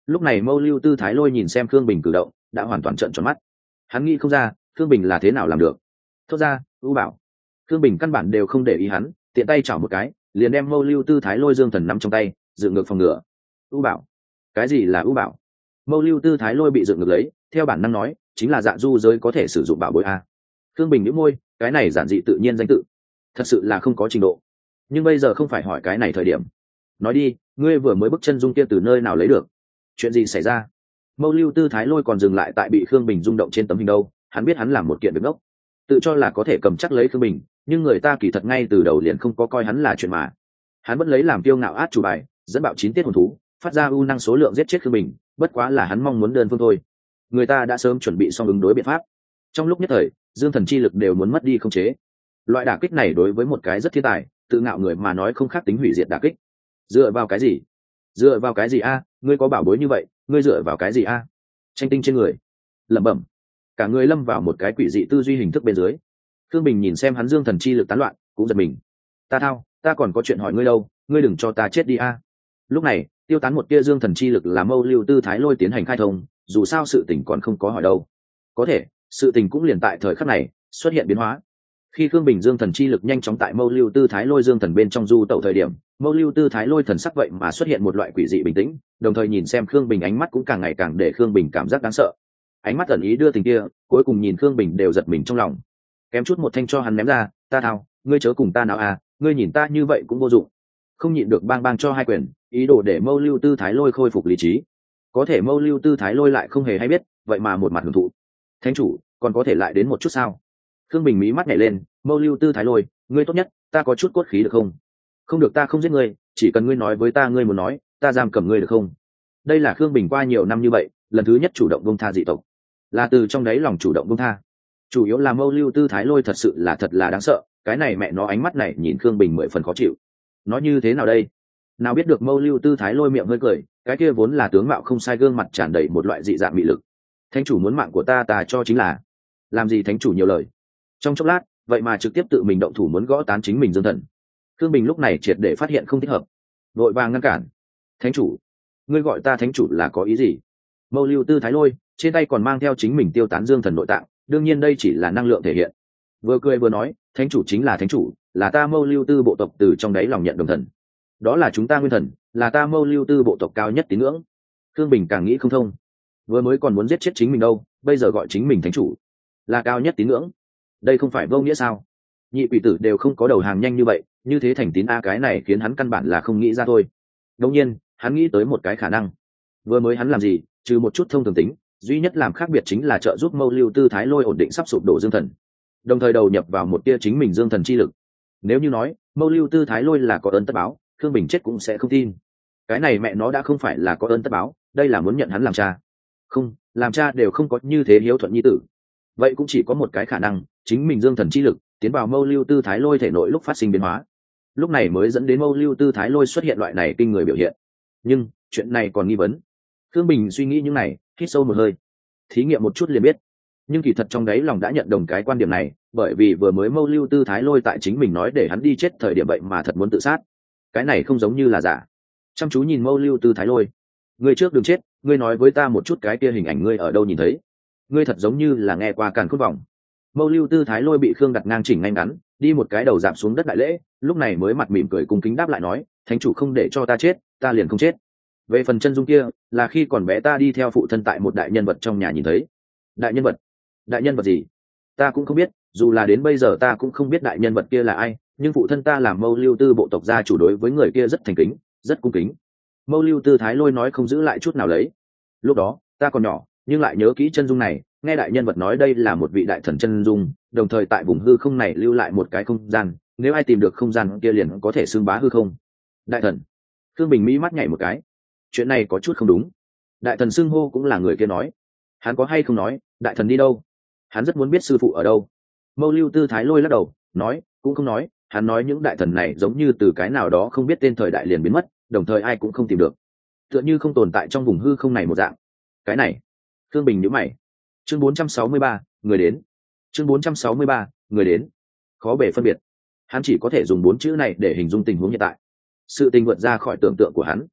Lúc này Mâu Lưu Tư Thái Lôi nhìn xem Khương Bình cử động đã hoàn toàn trợn tròn mắt. Hắn nghĩ không ra Khương Bình là thế nào làm được. Thốt ra ưu bảo. Khương Bình căn bản đều không để ý hắn, tiện tay chảo một cái liền đem Mâu Lưu Tư Thái Lôi dương thần nắm trong tay dựng ngược phòng ngựa. Ưu bảo? Cái gì là ưu bảo? Mâu Lưu Tư Thái Lôi bị dựng ngược lấy, theo bản năng nói chính là dạ du giới có thể sử dụng bảo bối a. Khương Bình nhíu môi, cái này giản dị tự nhiên danh tự thật sự là không có trình độ. Nhưng bây giờ không phải hỏi cái này thời điểm. Nói đi, ngươi vừa mới bức chân dung kia từ nơi nào lấy được? Chuyện gì xảy ra? Mâu Lưu Tư Thái Lôi còn dừng lại tại bị Khương Bình rung động trên tấm hình đâu. Hắn biết hắn làm một kiện việc ngốc, tự cho là có thể cầm chắc lấy Khương Bình, nhưng người ta kỳ thật ngay từ đầu liền không có coi hắn là chuyện mà. Hắn vẫn lấy làm kiêu ngạo át chủ bài, dẫn bạo 9 tiết hồn thú, phát ra ưu năng số lượng giết chết Khương Bình, bất quá là hắn mong muốn đơn phương thôi. Người ta đã sớm chuẩn bị xong ứng đối biện pháp. Trong lúc nhất thời, dương thần chi lực đều muốn mất đi không chế. Loại đả kích này đối với một cái rất thiên tài, tự ngạo người mà nói không khác tính hủy diệt đả kích. Dựa vào cái gì? Dựa vào cái gì a? Ngươi có bảo bối như vậy, ngươi dựa vào cái gì a? Tranh tinh trên người. Lẩm bẩm. Cả người lâm vào một cái quỷ dị tư duy hình thức bên dưới. Khương Bình nhìn xem hắn dương thần chi lực tán loạn, cũng giật mình. Ta thao, ta còn có chuyện hỏi ngươi đâu, ngươi đừng cho ta chết đi a. Lúc này, tiêu tán một tia dương thần chi lực là Mâu Lưu Tư Thái Lôi tiến hành khai thông, dù sao sự tình còn không có hỏi đâu. Có thể, sự tình cũng liền tại thời khắc này xuất hiện biến hóa. Khi Khương Bình dương thần chi lực nhanh chóng tại Mâu Lưu Tư Thái Lôi dương thần bên trong du tẩu thời điểm, Mâu Lưu Tư Thái Lôi thần sắc vậy mà xuất hiện một loại quỷ dị bình tĩnh, đồng thời nhìn xem Khương Bình ánh mắt cũng càng ngày càng để Khương Bình cảm giác đáng sợ. Ánh mắt ẩn ý đưa tình kia, cuối cùng nhìn Khương Bình đều giật mình trong lòng. Kém chút một thanh cho hắn ném ra, ta thao, ngươi chớ cùng ta nào à, ngươi nhìn ta như vậy cũng vô dụng. Không nhịn được bang bang cho hai quyền, ý đồ để Mâu Lưu Tư Thái Lôi khôi phục lý trí. Có thể Mâu Lưu Tư Thái Lôi lại không hề hay biết, vậy mà một mặt hưởng thụ. Thánh chủ, còn có thể lại đến một chút sao? Khương Bình mí mắt nhảy lên, Mâu Lưu Tư Thái Lôi, ngươi tốt nhất, ta có chút cốt khí được không? Không được, ta không giết ngươi, chỉ cần ngươi nói với ta ngươi muốn nói, ta giam cầm ngươi được không? Đây là Khương Bình qua nhiều năm như vậy, lần thứ nhất chủ động buông tha dị tộc, là từ trong đáy lòng chủ động buông tha. Chủ yếu là Mâu Lưu Tư Thái Lôi thật sự là thật là đáng sợ, cái này mẹ nó ánh mắt này nhìn Khương Bình 10 phần khó chịu. Nói như thế nào đây? Nào biết được Mâu Lưu Tư Thái Lôi miệng hơi cười, cái kia vốn là tướng mạo không sai gương mặt tràn đầy một loại dị dạng mị lực. Thánh chủ muốn mạng của ta cho chính là. Làm gì thánh chủ nhiều lời. Trong chốc lát, vậy mà trực tiếp tự mình động thủ muốn gõ tán chính mình dương thần. Khương Bình lúc này triệt để phát hiện không thích hợp, vội vàng ngăn cản. Thánh chủ, ngươi gọi ta thánh chủ là có ý gì? Mâu Lưu Tư Thái Lôi trên tay còn mang theo chính mình tiêu tán dương thần nội tạng, đương nhiên đây chỉ là năng lượng thể hiện. Vừa cười vừa nói, thánh chủ chính là thánh chủ, là ta Mâu Lưu Tư bộ tộc từ trong đáy lòng nhận đồng thần. Đó là chúng ta nguyên thần, là ta Mâu Lưu Tư bộ tộc cao nhất tín ngưỡng. Khương Bình càng nghĩ không thông, vừa mới còn muốn giết chết chính mình đâu, bây giờ gọi chính mình thánh chủ, là cao nhất tín ngưỡng, đây không phải vô nghĩa sao? Nhị quỷ tử đều không có đầu hàng nhanh như vậy, như thế thành tín a, cái này khiến hắn căn bản là không nghĩ ra thôi. Đương nhiên, hắn nghĩ tới một cái khả năng. Vừa mới hắn làm gì, trừ một chút thông thường tính, duy nhất làm khác biệt chính là trợ giúp Mâu Lưu Tư Thái Lôi ổn định sắp sụp đổ dương thần, đồng thời đầu nhập vào một tia chính mình dương thần chi lực. Nếu như nói Mâu Lưu Tư Thái Lôi là có ơn tất báo, Khương Bình chết cũng sẽ không tin. Cái này mẹ nó đã không phải là có ơn tất báo, đây là muốn nhận hắn làm cha. Không, làm cha đều không có như thế hiếu thuận nhi tử. Vậy cũng chỉ có một cái khả năng, chính mình dương thần chi lực tiến vào Mâu Lưu Tư Thái Lôi thể nội lúc phát sinh biến hóa, lúc này mới dẫn đến Mâu Lưu Tư Thái Lôi xuất hiện loại này kinh người biểu hiện. Nhưng chuyện này còn nghi vấn. Khương Bình suy nghĩ những này, hít sâu một hơi, thí nghiệm một chút liền biết. Nhưng kỳ thật trong đấy lòng đã nhận đồng cái quan điểm này, bởi vì vừa mới Mâu Lưu Tư Thái Lôi tại chính mình nói để hắn đi chết thời điểm vậy mà thật muốn tự sát. Cái này không giống như là giả. Chăm chú nhìn Mâu Lưu Tư Thái Lôi, ngươi trước đừng chết, ngươi nói với ta một chút cái kia hình ảnh ngươi ở đâu nhìn thấy? Ngươi thật giống như là nghe qua càn khôn vòng. Mâu Lưu Tư Thái Lôi bị Khương đặt ngang chỉnh ngay ngắn, đi một cái đầu giảm xuống đất đại lễ, lúc này mới mặt mỉm cười cung kính đáp lại nói, thánh chủ không để cho ta chết, ta liền không chết. Về phần chân dung kia, là khi còn bé ta đi theo phụ thân tại một đại nhân vật trong nhà nhìn thấy. Đại nhân vật? Đại nhân vật gì? Ta cũng không biết, dù là đến bây giờ ta cũng không biết đại nhân vật kia là ai, nhưng phụ thân ta làm Mâu Lưu Tư bộ tộc gia chủ đối với người kia rất thành kính, rất cung kính. Mâu Lưu Tư Thái Lôi nói không giữ lại chút nào lấy. Lúc đó ta còn nhỏ, nhưng lại nhớ kỹ chân dung này, nghe đại nhân vật nói đây là một vị đại thần chân dung, đồng thời tại vùng hư không này lưu lại một cái không gian, nếu ai tìm được không gian kia liền có thể xưng bá hư không. Đại thần? Khương Bình mỹ mắt nhảy một cái, chuyện này có chút không đúng. Đại thần xưng hô cũng là người kia nói, hắn có hay không nói đại thần đi đâu? Hắn rất muốn biết sư phụ ở đâu. Mâu Lưu Tư Thái Lôi lắc đầu nói, cũng không nói, hắn nói những đại thần này giống như từ cái nào đó không biết tên thời đại liền biến mất, đồng thời ai cũng không tìm được, tựa như không tồn tại trong vùng hư không này một dạng. Cái này? Khương Bình nhíu mày. Chương 463, người đến. Chương 463, người đến. Khó bề phân biệt. Hắn chỉ có thể dùng 4 chữ này để hình dung tình huống hiện tại. Sự tình vượt ra khỏi tưởng tượng của hắn.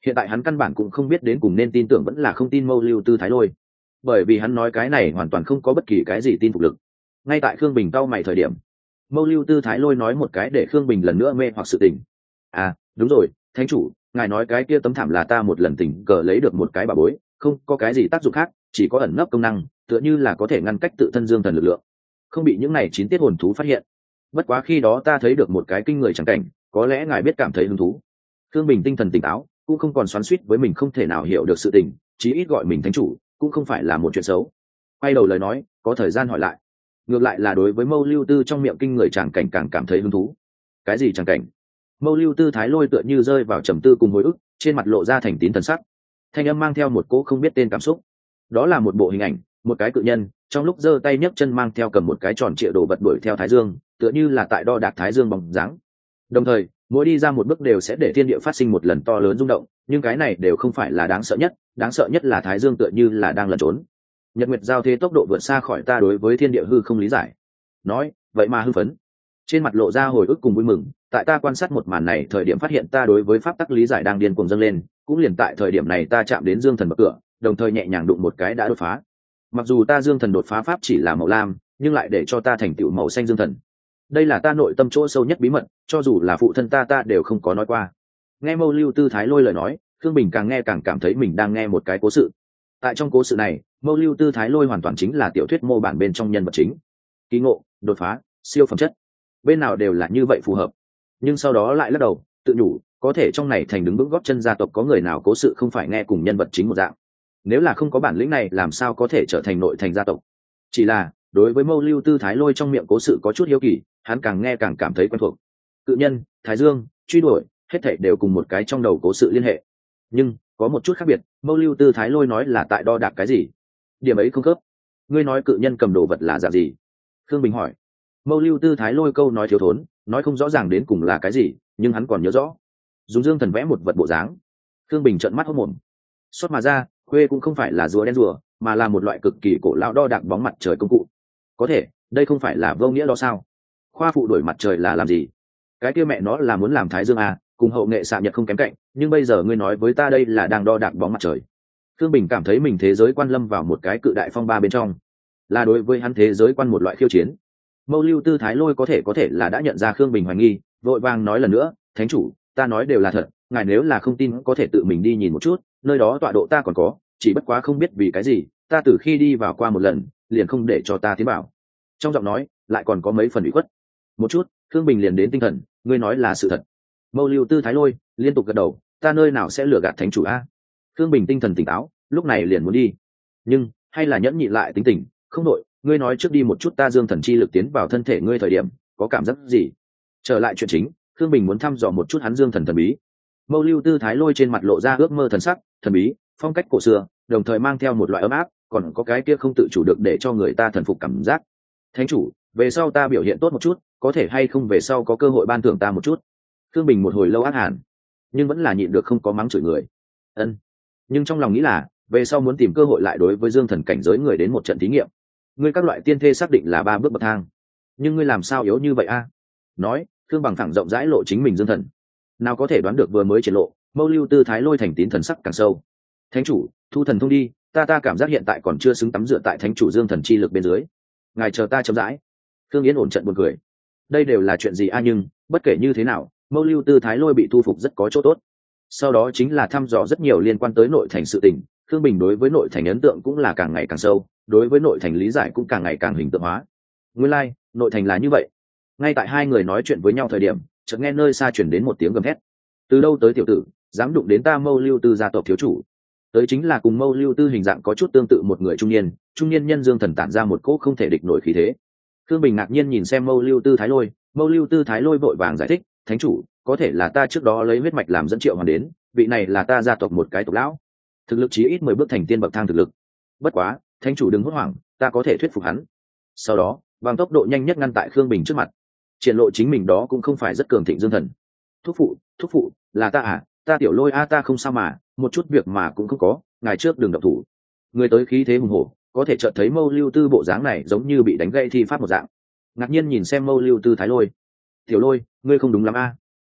Hiện tại hắn căn bản cũng không biết đến cùng nên tin tưởng vẫn là không tin Mâu Lưu Tư Thái Lôi, bởi vì hắn nói cái này hoàn toàn không có bất kỳ cái gì tin phục lực. Ngay tại Khương Bình cau mày thời điểm, Mâu Lưu Tư Thái Lôi nói một cái để Khương Bình lần nữa mê hoặc sự tình. À, đúng rồi, thánh chủ, ngài nói cái kia tấm thảm là ta một lần tình cờ lấy được một cái bà bối, không có cái gì tác dụng khác, chỉ có ẩn nấp công năng, tựa như là có thể ngăn cách tự thân dương thần lực lượng, không bị những này chín tiết hồn thú phát hiện. Bất quá khi đó ta thấy được một cái kinh người chẳng cảnh, có lẽ ngài biết cảm thấy hứng thú. Khương Bình tinh thần tỉnh táo, cũng không còn xoắn xuýt với mình không thể nào hiểu được sự tình, chí ít gọi mình thánh chủ cũng không phải là một chuyện xấu. Quay đầu lời nói, có thời gian hỏi lại. Ngược lại là đối với Mâu Lưu Tư trong miệng kinh người chẳng cảnh càng cảm thấy hứng thú. Cái gì chẳng cảnh? Mâu Lưu Tư Thái Lôi tựa như rơi vào trầm tư cùng hồi ức, trên mặt lộ ra thành tín thần sắc. Thanh âm mang theo một cỗ không biết tên cảm xúc. Đó là một bộ hình ảnh, một cái cự nhân, trong lúc giơ tay nhấc chân mang theo cầm một cái tròn trịa đồ vật đuổi theo Thái Dương, tựa như là tại đo đạc Thái Dương bóng dáng. Đồng thời, mỗi đi ra một bước đều sẽ để thiên địa phát sinh một lần to lớn rung động, nhưng cái này đều không phải là đáng sợ nhất là Thái Dương tựa như là đang lẩn trốn. Nhật nguyệt giao thế tốc độ vượt xa khỏi ta đối với thiên địa hư không lý giải. Nói, vậy mà hư phấn. Trên mặt lộ ra hồi ức cùng vui mừng, tại ta quan sát một màn này thời điểm phát hiện ta đối với pháp tắc lý giải đang điên cuồng dâng lên, cũng liền tại thời điểm này ta chạm đến dương thần bậc cửa, đồng thời nhẹ nhàng đụng một cái đã đột phá. Mặc dù ta dương thần đột phá pháp chỉ là màu lam, nhưng lại để cho ta thành tựu màu xanh dương thần. Đây là ta nội tâm chỗ sâu nhất bí mật, cho dù là phụ thân ta đều không có nói qua. Nghe Mâu Lưu Tư Thái Lôi lời nói, Khương Bình càng nghe càng cảm thấy mình đang nghe một cái cố sự. Tại trong cố sự này, Mâu Lưu Tư Thái Lôi hoàn toàn chính là tiểu thuyết mô bản bên trong nhân vật chính. Kỳ ngộ, đột phá, siêu phẩm chất, bên nào đều là như vậy phù hợp. Nhưng sau đó lại lắc đầu, tự nhủ, có thể trong này thành đứng vững góp chân gia tộc có người nào cố sự không phải nghe cùng nhân vật chính một dạng. Nếu là không có bản lĩnh này làm sao có thể trở thành nội thành gia tộc. Chỉ là đối với Mâu Lưu Tư Thái Lôi trong miệng cố sự có chút hiếu kỳ, hắn càng nghe càng cảm thấy quen thuộc. Cự nhân, Thái Dương, truy đuổi, hết thảy đều cùng một cái trong đầu cố sự liên hệ. Nhưng có một chút khác biệt, Mâu Lưu Tư Thái Lôi nói là tại đo đạc cái gì? Điểm ấy không khớp. Ngươi nói cự nhân cầm đồ vật là dạng gì? Khương Bình hỏi. Mâu Lưu Tư Thái Lôi câu nói thiếu thốn, nói không rõ ràng đến cùng là cái gì, nhưng hắn còn nhớ rõ. Dùng dương thần vẽ một vật bộ dáng. Khương Bình trợn mắt hốt mồm. Xuất mà ra, khuê cũng không phải là rùa đen rùa, mà là một loại cực kỳ cổ lão đo đạc bóng mặt trời công cụ. Có thể, đây không phải là vô nghĩa đó sao? Khoa phụ đổi mặt trời là làm gì? Cái kia mẹ nó là muốn làm Thái Dương à, cùng hậu nghệ xạ nhật không kém cạnh, nhưng bây giờ ngươi nói với ta đây là đang đo đạc bóng mặt trời. Khương Bình cảm thấy mình thế giới quan lâm vào một cái cự đại phong ba bên trong, là đối với hắn thế giới quan một loại khiêu chiến. Mâu Lưu Tư Thái Lôi có thể là đã nhận ra Khương Bình hoài nghi, vội vàng nói lần nữa, thánh chủ, ta nói đều là thật, ngài nếu là không tin có thể tự mình đi nhìn một chút, nơi đó tọa độ ta còn có, chỉ bất quá không biết vì cái gì, ta từ khi đi vào qua một lần, liền không để cho ta tiến vào. Trong giọng nói lại còn có mấy phần ủy khuất. Một chút, Khương Bình liền đến tinh thần, ngươi nói là sự thật. Mâu Lưu Tư Thái Lôi liên tục gật đầu, ta nơi nào sẽ lừa gạt thánh chủ a? Khương Bình tinh thần tỉnh táo, lúc này liền muốn đi, nhưng hay là nhẫn nhịn lại tính tình, không đội, ngươi nói trước đi một chút, ta dương thần chi lực tiến vào thân thể ngươi thời điểm có cảm giác gì? Trở lại chuyện chính, Khương Bình muốn thăm dò một chút hắn dương thần thần bí. Mâu Lưu Tư Thái Lôi trên mặt lộ ra ước mơ thần sắc, thần bí, phong cách cổ xưa, đồng thời mang theo một loại ấm áp, còn có cái kia không tự chủ được để cho người ta thần phục cảm giác. Thánh chủ, về sau ta biểu hiện tốt một chút, có thể hay không về sau có cơ hội ban thưởng ta một chút? Khương Bình một hồi lâu ác hàn, nhưng vẫn là nhịn được không có mắng chửi người. Ân, nhưng trong lòng nghĩ là về sau muốn tìm cơ hội lại đối với dương thần cảnh giới người đến một trận thí nghiệm. Ngươi các loại tiên thê xác định là 3 bước bậc thang, nhưng ngươi làm sao yếu như vậy a? Nói, Khương Bằng thẳng rộng rãi lộ chính mình dương thần, nào có thể đoán được vừa mới triển lộ, Mâu Lưu Tư Thái Lôi thành tín thần sắc càng sâu. Thánh chủ, thu thần thông đi, ta cảm giác hiện tại còn chưa xứng tắm rửa tại thánh chủ dương thần chi lực bên dưới, ngài chờ ta chậm rãi. Khương Yến ổn trận buồn cười, đây đều là chuyện gì a? Nhưng bất kể như thế nào, Mâu Lưu Tư Thái Lôi bị thu phục rất có chỗ tốt. Sau đó chính là thăm dò rất nhiều liên quan tới nội thành sự tình. Khương Bình đối với nội thành ấn tượng cũng là càng ngày càng sâu, đối với nội thành lý giải cũng càng ngày càng hình tượng hóa. Nguyên lai, nội thành là như vậy. Ngay tại hai người nói chuyện với nhau thời điểm, chợt nghe nơi xa chuyển đến một tiếng gầm hét. Từ đâu tới tiểu tử, dám đụng đến ta Mâu Lưu Tư gia tộc thiếu chủ? Tới chính là cùng Mâu Lưu Tư hình dạng có chút tương tự một người trung niên nhân dương thần tản ra một cỗ không thể địch nổi khí thế. Khương Bình ngạc nhiên nhìn xem Mâu Lưu Tư Thái Lôi, Mâu Lưu Tư Thái Lôi vội vàng giải thích, thánh chủ, có thể là ta trước đó lấy huyết mạch làm dẫn triệu hoàn đến, vị này là ta gia tộc một cái tộc lão, thực lực chí ít 10 bước thành tiên bậc thang thực lực. Bất quá, thánh chủ đừng hốt hoảng, ta có thể thuyết phục hắn. Sau đó, bằng tốc độ nhanh nhất ngăn tại Khương Bình trước mặt, triển lộ chính mình đó cũng không phải rất cường thịnh dương thần. Thúc phụ, là ta à, ta Tiểu Lôi a, ta không sao mà, một chút việc mà cũng không có, ngài trước đừng động thủ. Người tới khí thế hùng hổ, có thể chợt thấy Mâu Lưu Tư bộ dáng này giống như bị đánh gãy thi pháp một dạng, ngạc nhiên nhìn xem Mâu Lưu Tư Thái Lôi. Tiểu Lôi, ngươi không đúng lắm a.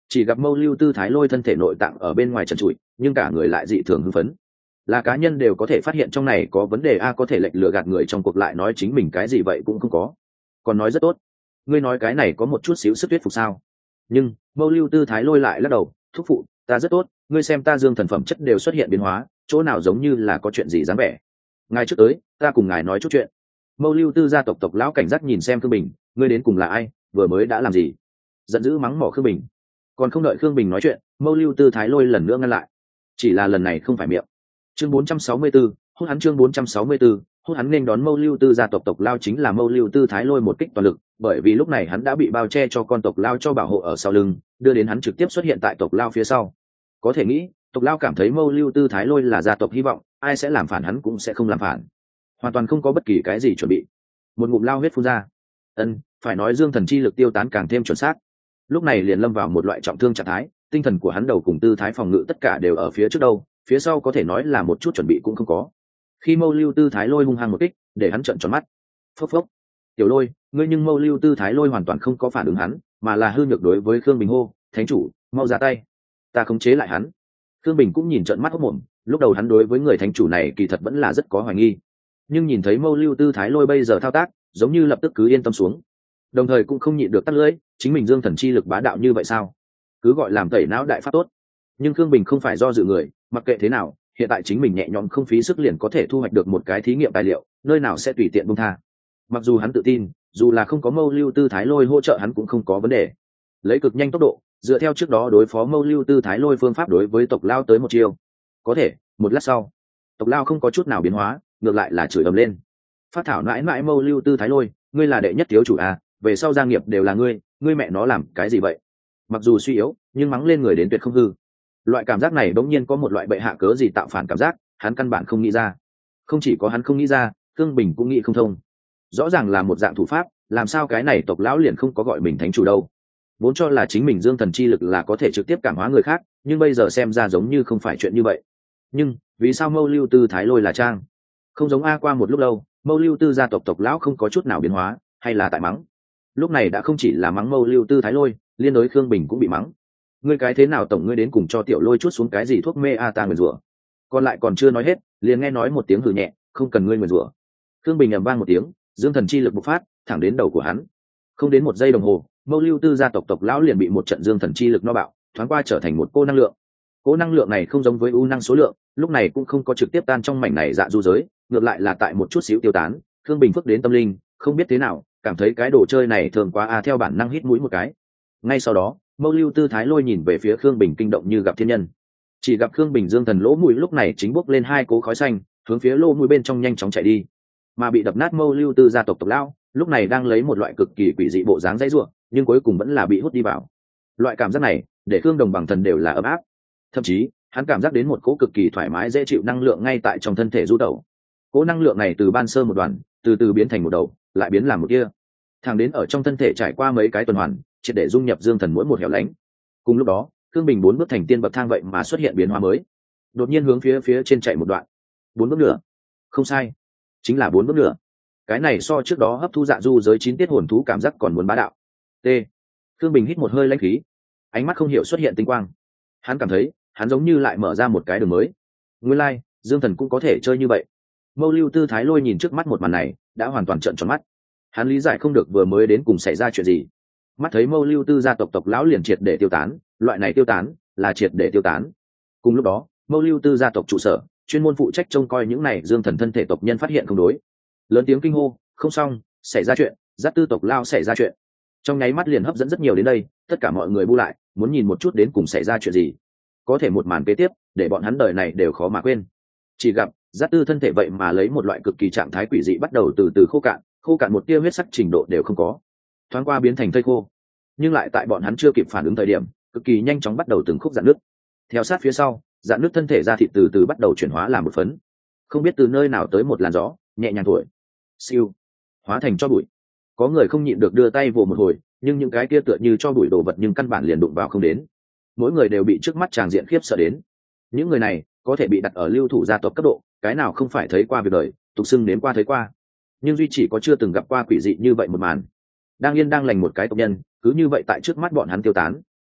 chỉ gặp Mâu Lưu Tư Thái Lôi thân thể nội tạng ở bên ngoài trần trụi, nhưng cả người lại dị thường hưng phấn. Là cá nhân đều có thể phát hiện trong này có vấn đề a, có thể lệch lừa gạt người trong cuộc lại nói chính mình cái gì vậy cũng không có, còn nói rất tốt. Ngươi nói cái này có một chút xíu sức thuyết phục sao? Nhưng Mâu Lưu Tư Thái Lôi lại lắc đầu, thúc phụ, ta rất tốt, ngươi xem ta dương thần phẩm chất đều xuất hiện biến hóa, chỗ nào giống như là có chuyện gì dáng vẻ. Ngài trước tới, ta cùng ngài nói chút chuyện. Mâu Lưu Tư gia tộc lão cảnh giác nhìn xem Khương Bình, ngươi đến cùng là ai, vừa mới đã làm gì? Giận dữ mắng mỏ Khương Bình. Còn không đợi Khương Bình nói chuyện, Mâu Lưu Tư Thái Lôi lần nữa ngăn lại. Chỉ là lần này không phải miệng. Chương 464, hút hắn chương 464, hút hắn nên đón Mâu Lưu Tư gia tộc lao chính là Mâu Lưu Tư Thái Lôi một kích toàn lực, bởi vì lúc này hắn đã bị bao che cho con tộc lao cho bảo hộ ở sau lưng, đưa đến hắn trực tiếp xuất hiện tại tộc lao phía sau. Có thể nghĩ, tộc lao cảm thấy Mâu Lưu Tư Thái Lôi là gia tộc hy vọng, ai sẽ làm phản hắn cũng sẽ không làm phản. Hoàn toàn không có bất kỳ cái gì chuẩn bị. Một ngụm lao huyết phun ra. Phải nói dương thần chi lực tiêu tán càng thêm chuẩn xác. Lúc này liền lâm vào một loại trọng thương trạng thái, tinh thần của hắn đầu cùng tư thái phòng ngự tất cả đều ở phía trước đâu, phía sau có thể nói là một chút chuẩn bị cũng không có. Khi Mâu Lưu Tư Thái Lôi hung hăng một kích, để hắn trợn tròn mắt. Phốc phốc. Tiểu Lôi, ngươi nhưng Mâu Lưu Tư Thái Lôi hoàn toàn không có phản ứng hắn, mà là hư nhược đối với Khương Bình hô, "Thánh chủ, mau ra tay, ta khống chế lại hắn." Khương Bình cũng nhìn trợn mắt hốt mồm, lúc đầu hắn đối với người thánh chủ này kỳ thật vẫn là rất có hoài nghi, nhưng nhìn thấy Mâu Lưu Tư Thái Lôi bây giờ thao tác, giống như lập tức cứ yên tâm xuống, đồng thời cũng không nhịn được tắt lưỡi, chính mình dương thần chi lực bá đạo như vậy sao? Cứ gọi làm tẩy não đại pháp tốt. Nhưng Khương Bình không phải do dự người, mặc kệ thế nào, hiện tại chính mình nhẹ nhõm không phí sức liền có thể thu hoạch được một cái thí nghiệm tài liệu, nơi nào sẽ tùy tiện buông tha. Mặc dù hắn tự tin, dù là không có Mâu Lưu Tư Thái Lôi hỗ trợ hắn cũng không có vấn đề. Lấy cực nhanh tốc độ, dựa theo trước đó đối phó Mâu Lưu Tư Thái Lôi phương pháp đối với tộc lao tới một chiêu. Có thể, một lát sau, tộc lao không có chút nào biến hóa, ngược lại là chửi ầm lên. Phát thảo mãi mãi Mâu Lưu Tư Thái Lôi, ngươi là đệ nhất thiếu chủ à, về sau gia nghiệp đều là ngươi mẹ nó làm cái gì vậy? Mặc dù suy yếu, nhưng mắng lên người đến tuyệt không hư. Loại cảm giác này đống nhiên có một loại bệ hạ cớ gì tạo phản cảm giác, hắn căn bản không nghĩ ra. Không chỉ có hắn không nghĩ ra, Khương Bình cũng nghĩ không thông. Rõ ràng là một dạng thủ pháp, làm sao cái này tộc lão liền không có gọi mình thánh chủ đâu? Vốn cho là chính mình dương thần chi lực là có thể trực tiếp cảm hóa người khác, nhưng bây giờ xem ra giống như không phải chuyện như vậy. Nhưng vì sao Mâu Lưu Tư Thái Lôi là trang? Không giống a, qua một lúc lâu, Mâu Lưu Tư gia tộc lão không có chút nào biến hóa, hay là tại mắng? Lúc này đã không chỉ là mắng Mâu Lưu Tư Thái Lôi, liên đối Khương Bình cũng bị mắng. Ngươi cái thế nào tổng ngươi đến cùng cho Tiểu Lôi chút xuống cái gì thuốc mê a ta nguyền rủa? Còn lại còn chưa nói hết, liền nghe nói một tiếng hừ nhẹ, không cần ngươi nguyền rủa. Khương Bình ầm vang một tiếng, dương thần chi lực bộc phát, thẳng đến đầu của hắn. Không đến một giây đồng hồ, Mâu Lưu Tư gia tộc lão liền bị một trận dương thần chi lực no bạo, thoáng qua trở thành một cô năng lượng. Cô năng lượng này không giống với u năng số lượng, lúc này cũng không có trực tiếp tan trong mảnh này dạ du giới, ngược lại là tại một chút xíu tiêu tán. Khương Bình phức đến tâm linh, không biết thế nào, cảm thấy cái đồ chơi này thường quá a, theo bản năng hít mũi một cái. Ngay sau đó, Mâu Lưu Tư Thái Lôi nhìn về phía Khương Bình kinh động như gặp thiên nhân. Chỉ gặp Khương Bình dương thần lỗ mũi lúc này chính bốc lên hai cố khói xanh, hướng phía lỗ mũi bên trong nhanh chóng chạy đi. Mà bị đập nát Mâu Lưu Tư gia tộc lão, lúc này đang lấy một loại cực kỳ quỷ dị bộ dáng dãy rủa, nhưng cuối cùng vẫn là bị hút đi vào. Loại cảm giác này, để Khương Đồng bằng thần đều là ấm áp. Thậm chí, hắn cảm giác đến một cỗ cực kỳ thoải mái dễ chịu năng lượng ngay tại trong thân thể du tẩu. Cỗ năng lượng này từ ban sơ một đoàn, từ từ biến thành một đầu, lại biến làm một kia. Thẳng đến ở trong thân thể trải qua mấy cái tuần hoàn, triệt để dung nhập dương thần mỗi một hẻo lánh. Cùng lúc đó, Khương Bình 4 bước thành tiên bậc thang vậy mà xuất hiện biến hóa mới. Đột nhiên hướng phía trên chạy một đoạn. 4 bước nữa. Không sai, chính là 4 bước nữa. Cái này so trước đó hấp thu dạ du giới 9 tiết hồn thú cảm giác còn muốn bá đạo. T. Khương Bình hít một hơi lãnh khí, ánh mắt không hiểu xuất hiện tinh quang. Hắn cảm thấy, hắn giống như lại mở ra một cái đường mới. Nguyên lai, dương thần cũng có thể chơi như vậy. Mâu Lưu Tư Thái Lôi nhìn trước mắt một màn này, đã hoàn toàn trợn tròn mắt. Hắn lý giải không được vừa mới đến cùng xảy ra chuyện gì. Mắt thấy Mâu Lưu Tư gia tộc lão liền triệt để tiêu tán, loại này tiêu tán là triệt để tiêu tán. Cùng lúc đó, Mâu Lưu Tư gia tộc trụ sở, chuyên môn phụ trách trông coi những này dương thần thân thể tộc nhân phát hiện không đối, lớn tiếng kinh hô, không xong, xảy ra chuyện, Dát Tư tộc lao xảy ra chuyện. Trong nháy mắt liền hấp dẫn rất nhiều đến đây, tất cả mọi người bu lại, muốn nhìn một chút đến cùng xảy ra chuyện gì. Có thể một màn kế tiếp, để bọn hắn đời này đều khó mà quên. Chỉ gặp Dát Tư thân thể vậy mà lấy một loại cực kỳ trạng thái quỷ dị bắt đầu từ từ khô cạn một tia huyết sắc trình độ đều không có, thoáng qua biến thành thây khô. Nhưng lại tại bọn hắn chưa kịp phản ứng thời điểm, cực kỳ nhanh chóng bắt đầu từng khúc dạn nước. Theo sát phía sau, dạn nước thân thể da thịt từ từ bắt đầu chuyển hóa làm một phấn. Không biết từ nơi nào tới một làn gió nhẹ nhàng thổi, siêu, hóa thành cho bụi. Có người không nhịn được đưa tay vồ một hồi, nhưng những cái kia tựa như cho bụi đồ vật nhưng căn bản liền đụng vào không đến. Mỗi người đều bị trước mắt tràng diện khiếp sợ đến. Những người này có thể bị đặt ở lưu thủ gia tộc cấp độ, cái nào không phải thấy qua việc đời, tục xưng đến qua thấy qua. Nhưng duy chỉ có chưa từng gặp qua quỷ dị như vậy một màn. Đang yên đang lành một cái tộc nhân, cứ như vậy tại trước mắt bọn hắn tiêu tán.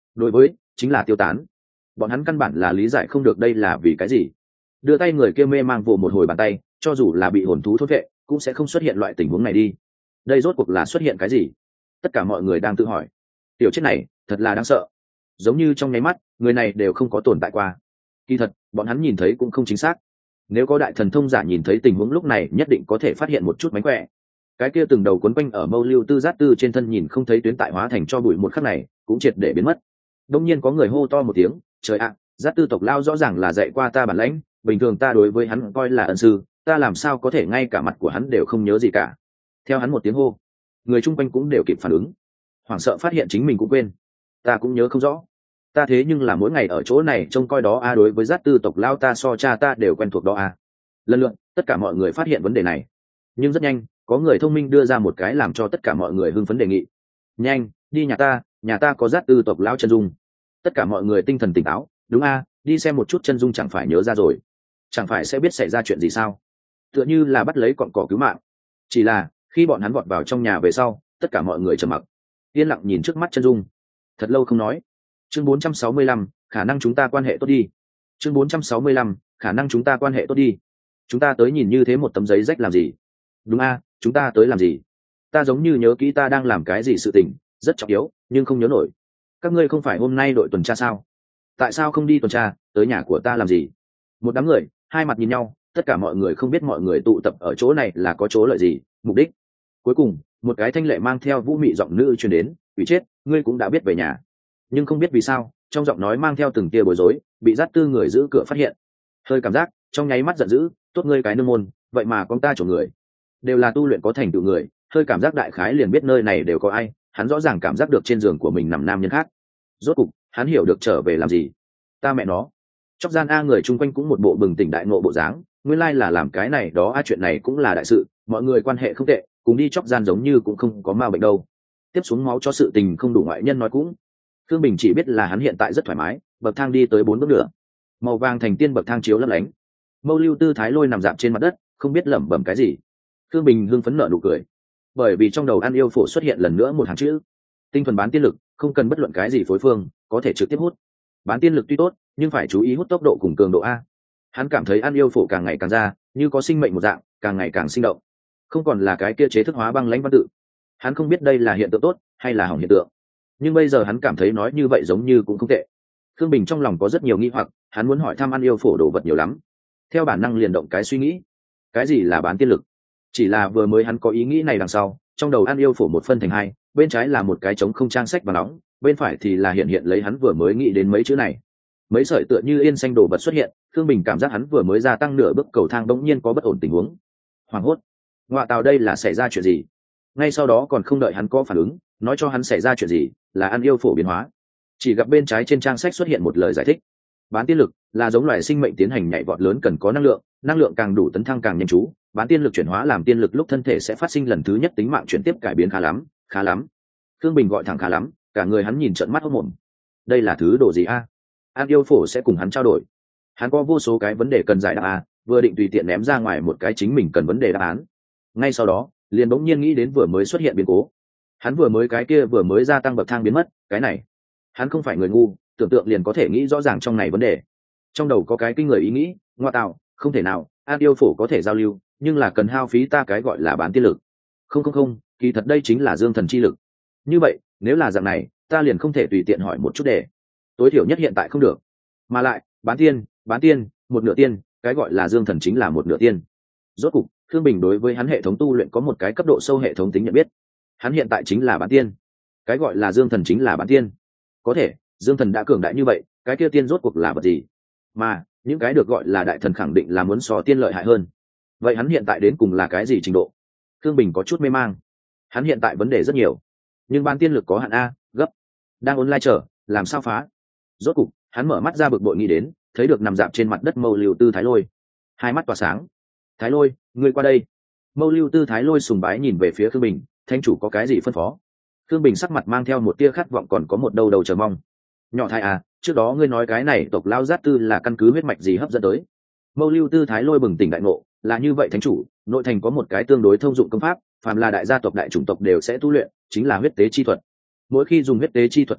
đối với chính là tiêu tán. Bọn hắn căn bản là lý giải không được đây là vì cái gì. Đưa tay người kia mê mang vồ một hồi bàn tay, cho dù là bị hồn thú thốt vệ cũng sẽ không xuất hiện loại tình huống này đi. Đây rốt cuộc là xuất hiện cái gì? Tất cả mọi người đang tự hỏi. Tiểu chết này thật là đáng sợ, giống như trong nháy mắt người này đều không có tồn tại qua. Kỳ thật bọn hắn nhìn thấy cũng không chính xác. Nếu có đại thần thông giả nhìn thấy tình huống lúc này nhất định có thể phát hiện một chút mánh khỏe. Cái kia từng đầu quấn quanh ở Mâu Lưu Tư Giác Tư trên thân nhìn không thấy tuyến tại hóa thành cho bụi một khắc này cũng triệt để biến mất. Đông nhiên có người hô to một tiếng, trời ạ, Giác Tư tộc lao rõ ràng là dạy qua ta bản lãnh, bình thường ta đối với hắn coi là ân sư, ta làm sao có thể ngay cả mặt của hắn đều không nhớ gì cả. Theo hắn một tiếng hô, người chung quanh cũng đều kịp phản ứng, hoảng sợ phát hiện chính mình cũng quên. Ta cũng nhớ không rõ, ta thế nhưng là mỗi ngày ở chỗ này trông coi đó a, đối với Giác Tư tộc lao ta so cha ta đều quen thuộc đó a. Lần lượt tất cả mọi người phát hiện vấn đề này, nhưng rất nhanh có người thông minh đưa ra một cái làm cho tất cả mọi người hưng phấn đề nghị. Nhanh đi nhà ta có Giác Tư tộc lao chân dung. Tất cả mọi người tinh thần tỉnh táo, đúng a, đi xem một chút chân dung chẳng phải nhớ ra rồi, chẳng phải sẽ biết xảy ra chuyện gì sao. Tựa như là bắt lấy cọn cỏ cứu mạng. Chỉ là khi bọn hắn vọt vào trong nhà về sau, tất cả mọi người trầm mặc yên lặng nhìn trước mắt chân dung, thật lâu không nói. Chương 465, khả năng chúng ta quan hệ tốt đi. Chương 465, khả năng chúng ta quan hệ tốt đi. Chúng ta tới nhìn như thế một tấm giấy rách làm gì? Đúng a, chúng ta tới làm gì? Ta giống như nhớ kỹ ta đang làm cái gì sự tình rất trọng yếu nhưng không nhớ nổi. Các ngươi không phải hôm nay đội tuần tra sao? Tại sao không đi tuần tra, tới nhà của ta làm gì? Một đám người hai mặt nhìn nhau, tất cả mọi người không biết mọi người tụ tập ở chỗ này là có chỗ lợi gì, mục đích. Cuối cùng một cái thanh lệ mang theo vũ mị giọng nữ truyền đến, ủy chết, ngươi cũng đã biết về nhà. Nhưng không biết vì sao trong giọng nói mang theo từng tia bối rối, bị Giác Tư người giữ cửa phát hiện, hơi cảm giác trong nháy mắt giận dữ, tốt ngươi cái nương môn, vậy mà con ta trộm người, đều là tu luyện có thành tựu người. Hơi cảm giác đại khái liền biết nơi này đều có ai, hắn rõ ràng cảm giác được trên giường của mình nằm nam nhân khác. Rốt cục hắn hiểu được trở về làm gì. Ta mẹ nó, chóc gian a, người chung quanh cũng một bộ bừng tỉnh đại ngộ bộ dáng, nguyên lai là làm cái này đó a, chuyện này cũng là đại sự, mọi người quan hệ không tệ, cùng đi chóc gian giống như cũng không có ma bệnh đâu. Tiếp xuống máu cho sự tình không đủ ngoại nhân nói cũng. Thương Bình chỉ biết là hắn hiện tại rất thoải mái, bậc thang đi tới 4 bước nữa, màu vàng thành tiên bậc thang chiếu lấp lánh. Mâu Lưu Tư Thái Lôi nằm dạp trên mặt đất, không biết lẩm bẩm cái gì. Thương Bình hưng phấn nở nụ cười, bởi vì trong đầu An Yêu Phổ xuất hiện lần nữa một hàng chữ: tinh thuần bán tiên lực, không cần bất luận cái gì phối phương, có thể trực tiếp hút. Bán tiên lực tuy tốt, nhưng phải chú ý hút tốc độ cùng cường độ a. Hắn cảm thấy An Yêu Phổ càng ngày càng ra, như có sinh mệnh một dạng, càng ngày càng sinh động, không còn là cái kia chế thức hóa băng lãnh văn tự. Hắn không biết đây là hiện tượng tốt hay là hỏng hiện tượng, nhưng bây giờ hắn cảm thấy nói như vậy giống như cũng không tệ. Thương Bình trong lòng có rất nhiều nghi hoặc, hắn muốn hỏi thăm An Yêu Phổ đồ vật nhiều lắm, theo bản năng liền động cái suy nghĩ, cái gì là bán tiên lực. Chỉ là vừa mới hắn có ý nghĩ này đằng sau, trong đầu An Yêu Phổ một phân thành hai, bên trái là một cái trống không trang sách và nóng, bên phải thì là hiện lấy hắn vừa mới nghĩ đến mấy chữ này. Mấy sợi tựa như yên xanh đồ vật xuất hiện, Thương Bình cảm giác hắn vừa mới gia tăng nửa bước cầu thang bỗng nhiên có bất ổn tình huống. Hoảng hốt, ngoại tào, đây là xảy ra chuyện gì? Ngay sau đó còn không đợi hắn có phản ứng, nói cho hắn xảy ra chuyện gì, là An Yêu Phổ biến hóa. Chỉ gặp bên trái trên trang sách xuất hiện một lời giải thích: bán tiên lực là giống loài sinh mệnh tiến hành nhảy vọt lớn cần có năng lượng càng đủ tấn thăng càng nhanh chú, bán tiên lực chuyển hóa làm tiên lực lúc thân thể sẽ phát sinh lần thứ nhất tính mạng chuyển tiếp cải biến. Khá lắm. Thương Bình gọi thẳng khá lắm, cả người hắn nhìn trợn mắt hốt mồm. Đây là thứ đồ gì a? An Yêu Phổ sẽ cùng hắn trao đổi. Hắn có vô số cái vấn đề cần giải đáp a, vừa định tùy tiện ném ra ngoài một cái chính mình cần vấn đề đáp án. Ngay sau đó, liền bỗng nhiên nghĩ đến vừa mới xuất hiện biến cố. Hắn vừa mới cái kia vừa mới gia tăng bậc thang biến mất, cái này, hắn không phải người ngu, tưởng tượng liền có thể nghĩ rõ ràng trong này vấn đề. Trong đầu có cái kinh người ý nghĩ, ngoa tạo, không thể nào, An Yêu Phổ có thể giao lưu, nhưng là cần hao phí ta cái gọi là bán tiên lực. Không, kỳ thật đây chính là dương thần chi lực. Như vậy, nếu là dạng này, ta liền không thể tùy tiện hỏi một chút đề. Tối thiểu nhất hiện tại không được. Mà lại, bán tiên, một nửa tiên, cái gọi là dương thần chính là một nửa tiên. Rốt cục, Thương Bình đối với hắn hệ thống tu luyện có một cái cấp độ sâu hệ thống tính nhận biết. Hắn hiện tại chính là bán tiên, cái gọi là dương thần chính là bán tiên. Có thể, dương thần đã cường đại như vậy, cái kia tiên rốt cuộc là vật gì? Mà những cái được gọi là đại thần khẳng định là muốn so tiên lợi hại hơn. Vậy hắn hiện tại đến cùng là cái gì trình độ? Thương Bình có chút mê mang. Hắn hiện tại vấn đề rất nhiều, nhưng bán tiên lực có hạn a, gấp, đang online chờ, làm sao phá? Rốt cục, hắn mở mắt ra bực bội nghĩ đến, thấy được nằm dạp trên mặt đất Mâu Lưu Tư Thái Lôi, hai mắt tỏa sáng. Thái Lôi, ngươi qua đây. Mâu Lưu Tư Thái Lôi sùng bái nhìn về phía Thương Bình, thánh chủ có cái gì phân phó? Thương Bình sắc mặt mang theo một tia khát vọng còn có một đầu chờ mong. Nhỏ Thái à, trước đó ngươi nói cái này tộc lao Giác Tư là căn cứ huyết mạch gì hấp dẫn tới? Mâu Lưu Tư Thái Lôi bừng tỉnh đại ngộ, là như vậy thánh chủ, nội thành có một cái tương đối thông dụng công pháp, phàm là đại gia tộc đại chủng tộc đều sẽ tu luyện, chính là huyết tế chi thuật. Mỗi khi dùng huyết tế chi thuật thời điểm,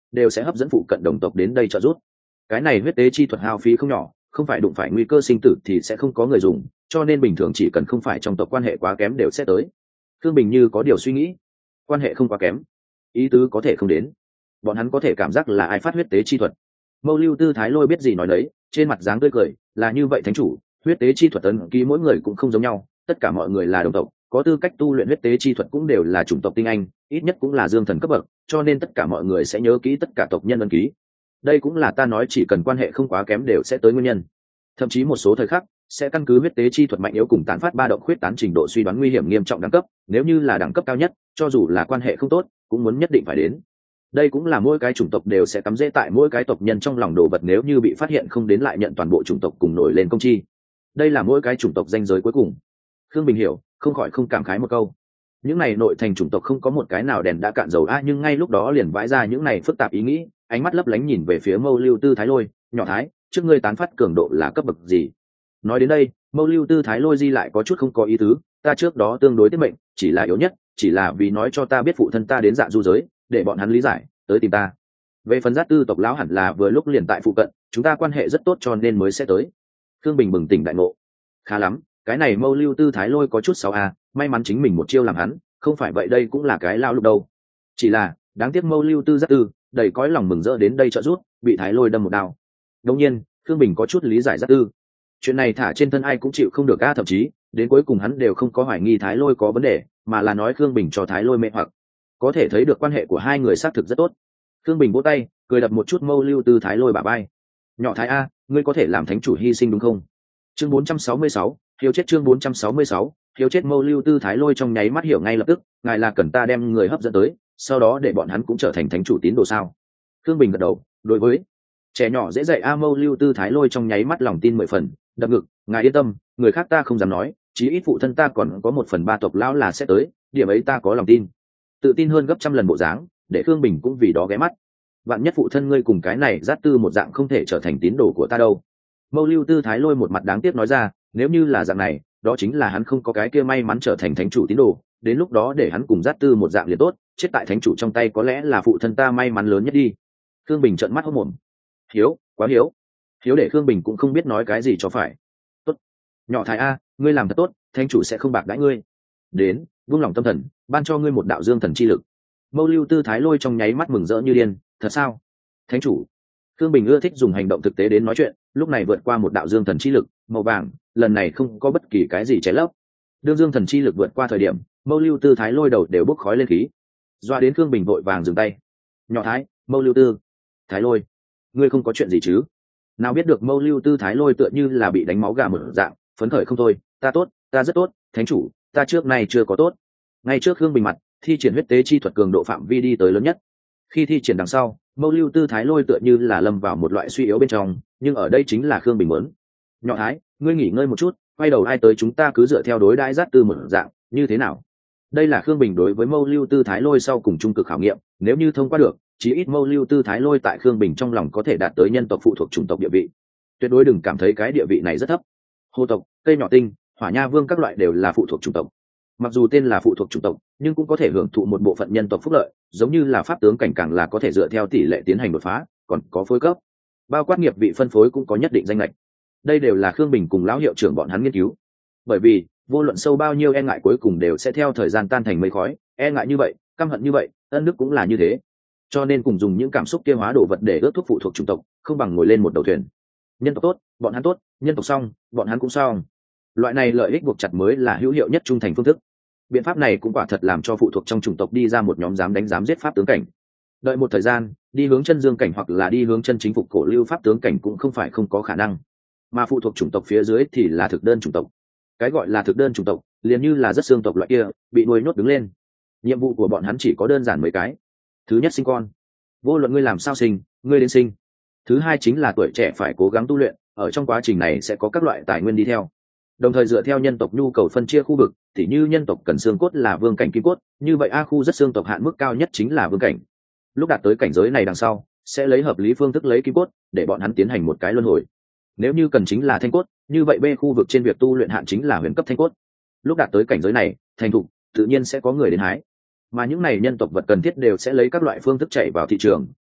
đều sẽ hấp dẫn phụ cận đồng tộc đến đây trợ giúp. Cái này huyết tế chi thuật hao phí không nhỏ, không phải đụng phải nguy cơ sinh tử thì sẽ không có người dùng, cho nên bình thường chỉ cần không phải trong tộc quan hệ quá kém đều sẽ tới. Thương Bình như có điều suy nghĩ, quan hệ không quá kém, ý tứ có thể không đến, bọn hắn có thể cảm giác là ai phát huyết tế chi thuật. Mâu Lưu Tư Thái Lôi biết gì nói đấy, trên mặt dáng tươi cười, là như vậy thánh chủ, huyết tế chi thuật ấn ký mỗi người cũng không giống nhau, tất cả mọi người là đồng tộc, có tư cách tu luyện huyết tế chi thuật cũng đều là chủng tộc tinh anh, ít nhất cũng là dương thần cấp bậc, cho nên tất cả mọi người sẽ nhớ kỹ tất cả tộc nhân ấn ký. Đây cũng là ta nói chỉ cần quan hệ không quá kém đều sẽ tới nguyên nhân. Thậm chí một số thời khắc sẽ căn cứ huyết tế chi thuật mạnh yếu cùng tán phát ba động khuyết tán trình độ suy đoán nguy hiểm nghiêm trọng đẳng cấp, nếu như là đẳng cấp cao nhất, cho dù là quan hệ không tốt, cũng muốn nhất định phải đến. Đây cũng là mỗi cái chủng tộc đều sẽ cắm rễ tại mỗi cái tộc nhân trong lòng đồ vật, nếu như bị phát hiện không đến lại nhận toàn bộ chủng tộc cùng nổi lên công chi. Đây là mỗi cái chủng tộc danh giới cuối cùng. Khương Bình hiểu, không khỏi không cảm khái một câu. Những này nội thành chủng tộc không có một cái nào đèn đã cạn dầu a, nhưng ngay lúc đó liền vãi ra những này phức tạp ý nghĩ, ánh mắt lấp lánh nhìn về phía Mâu Lưu Tư Thái Lôi, nhỏ Thái, trước ngươi tán phát cường độ là cấp bậc gì? Nói đến đây, Mâu Lưu Tư Thái Lôi di lại có chút không có ý tứ, ta trước đó tương đối tiết mệnh, chỉ là yếu nhất, chỉ là vì nói cho ta biết phụ thân ta đến Dạ Du giới, để bọn hắn lý giải, tới tìm ta. Về phần Giác Tư tộc lão hẳn là vừa lúc liền tại phụ cận, chúng ta quan hệ rất tốt cho nên mới sẽ tới. Thương Bình bừng tỉnh đại ngộ. Khá lắm, cái này Mâu Lưu Tư Thái Lôi có chút xấu a, may mắn chính mình một chiêu làm hắn, không phải vậy đây cũng là cái lao lúc đâu. Chỉ là, đáng tiếc Mâu Lưu Tư Giác Tư, đầy cõi lòng mừng rỡ đến đây trợ giúp, bị Thái Lôi đâm một đao. Đương nhiên, Thương Bình có chút lý giải Giác Tư. Chuyện này thả trên thân ai cũng chịu không được a, thậm chí đến cuối cùng hắn đều không có hoài nghi Thái Lôi có vấn đề, mà là nói Thương Bình cho Thái Lôi mê hoặc. Có thể thấy được quan hệ của hai người xác thực rất tốt. Thương Bình vỗ tay, cười đập một chút Mâu Lưu Tư Thái Lôi bả vai. Nhỏ Thái a, ngươi có thể làm thánh chủ hy sinh đúng không? Chương 466, hiếu chết. Chương 466, hiếu chết. Mâu Lưu Tư Thái Lôi trong nháy mắt hiểu ngay lập tức, ngài là cần ta đem người hấp dẫn tới, sau đó để bọn hắn cũng trở thành thánh chủ tín đồ sao? Thương Bình gật đầu, đối với trẻ nhỏ dễ dạy a. Mâu Lưu Tư Thái Lôi trong nháy mắt lòng tin 10 phần, đập ngực, ngài yên tâm, người khác ta không dám nói, chí ít phụ thân ta còn có 1/3 tộc lão là sẽ tới, điểm ấy ta có lòng tin. Tự tin hơn gấp trăm lần bộ dáng, để Thương Bình cũng vì đó ghé mắt. Vạn nhất phụ thân ngươi cùng cái này Giác Tư một dạng không thể trở thành tín đồ của ta đâu. Mâu Lưu Tư Thái Lôi một mặt đáng tiếc nói ra, nếu như là dạng này, đó chính là hắn không có cái kia may mắn trở thành thánh chủ tín đồ, đến lúc đó để hắn cùng Giác Tư một dạng liền tốt, chết tại thánh chủ trong tay có lẽ là phụ thân ta may mắn lớn nhất đi. Thương Bình trợn mắt hốt mồm. Hiếu, quá hiếu. Hiếu để Thương Bình cũng không biết nói cái gì cho phải. Tốt. Nhỏ Thái a, ngươi làm thật tốt, thánh chủ sẽ không bạc đãi ngươi. Đến, vung lòng tâm thần, ban cho ngươi một đạo dương thần chi lực. Mâu Lưu Tư Thái Lôi trong nháy mắt mừng rỡ như điên, thật sao? Thánh chủ. Thương Bình ưa thích dùng hành động thực tế đến nói chuyện, lúc này vượt qua một đạo dương thần chi lực màu vàng, lần này không có bất kỳ cái gì trái lấp. Đương dương thần chi lực vượt qua thời điểm, Mâu Lưu Tư Thái Lôi đầu đều bốc khói lên khí, doa đến Thương Bình vội vàng dừng tay. Nhỏ Thái, Mâu Lưu Tư Thái Lôi, ngươi không có chuyện gì chứ? Nào biết được Mâu Lưu Tư Thái Lôi tựa như là bị đánh máu gà mở dạng, phấn khởi không thôi, ta tốt, ta rất tốt, thánh chủ, ta trước nay chưa có tốt. Ngay trước Thương Bình mặt, thi triển huyết tế chi thuật cường độ phạm vi đi tới lớn nhất. Khi thi triển đằng sau, Mâu Lưu Tư Thái Lôi tựa như là lâm vào một loại suy yếu bên trong, nhưng ở đây chính là Khương Bình muốn. Nhỏ Thái, ngươi nghỉ ngơi một chút, quay đầu ai tới chúng ta cứ dựa theo đối đãi Giác Tư một dạng, như thế nào? Đây là Khương Bình đối với Mâu Lưu Tư Thái Lôi sau cùng trung cực khảo nghiệm, nếu như thông qua được, chí ít Mâu Lưu Tư Thái Lôi tại Khương Bình trong lòng có thể đạt tới nhân tộc phụ thuộc chủng tộc địa vị. Tuyệt đối đừng cảm thấy cái địa vị này rất thấp. Hồ tộc, cây nhỏ tinh, Hỏa Nha Vương các loại đều là phụ thuộc chủng tộc. Mặc dù tên là phụ thuộc chủng tộc, nhưng cũng có thể hưởng thụ một bộ phận nhân tộc phúc lợi, giống như là pháp tướng cảnh càng là có thể dựa theo tỷ lệ tiến hành đột phá, còn có phối cấp, bao quát nghiệp vị phân phối cũng có nhất định danh lệch. Đây đều là Khương Bình cùng lão hiệu trưởng bọn hắn nghiên cứu. Bởi vì vô luận sâu bao nhiêu e ngại cuối cùng đều sẽ theo thời gian tan thành mây khói, e ngại như vậy, căm hận như vậy, ân đức cũng là như thế. Cho nên cùng dùng những cảm xúc kia hóa đồ vật để ước thúc phụ thuộc chủng tộc, không bằng ngồi lên một đầu thuyền. Nhân tộc tốt, bọn hắn tốt, nhân tộc xong, bọn hắn cũng xong. Loại này lợi ích buộc chặt mới là hữu hiệu nhất trung thành phương thức. Biện pháp này cũng quả thật làm cho phụ thuộc trong chủng tộc đi ra một nhóm dám đánh dám giết pháp tướng cảnh. Đợi một thời gian, đi hướng chân dương cảnh hoặc là đi hướng chân chính phục cổ lưu pháp tướng cảnh cũng không phải không có khả năng. Mà phụ thuộc chủng tộc phía dưới thì là thực đơn chủng tộc. Cái gọi là thực đơn chủng tộc, liền như là rất xương tộc loại kia, bị nuôi nhốt đứng lên. Nhiệm vụ của bọn hắn chỉ có đơn giản mấy cái. Thứ nhất, sinh con. Vô luận ngươi làm sao sinh, ngươi đến sinh. Thứ hai chính là tuổi trẻ phải cố gắng tu luyện, ở trong quá trình này sẽ có các loại tài nguyên đi theo. Đồng thời dựa theo nhân tộc nhu cầu phân chia khu vực, tỉ như nhân tộc cần xương cốt là vương cảnh kim cốt, như vậy A khu rất xương tộc hạn mức cao nhất chính là vương cảnh. Lúc đạt tới cảnh giới này đằng sau, sẽ lấy hợp lý phương thức lấy kim cốt, để bọn hắn tiến hành một cái luân hồi. Nếu như cần chính là thanh cốt, như vậy B khu vực trên việc tu luyện hạn chính là huyền cấp thanh cốt. Lúc đạt tới cảnh giới này, thành thục, tự nhiên sẽ có người đến hái. Mà những này nhân tộc vật cần thiết đều sẽ lấy các loại phương thức chạy vào thị trường,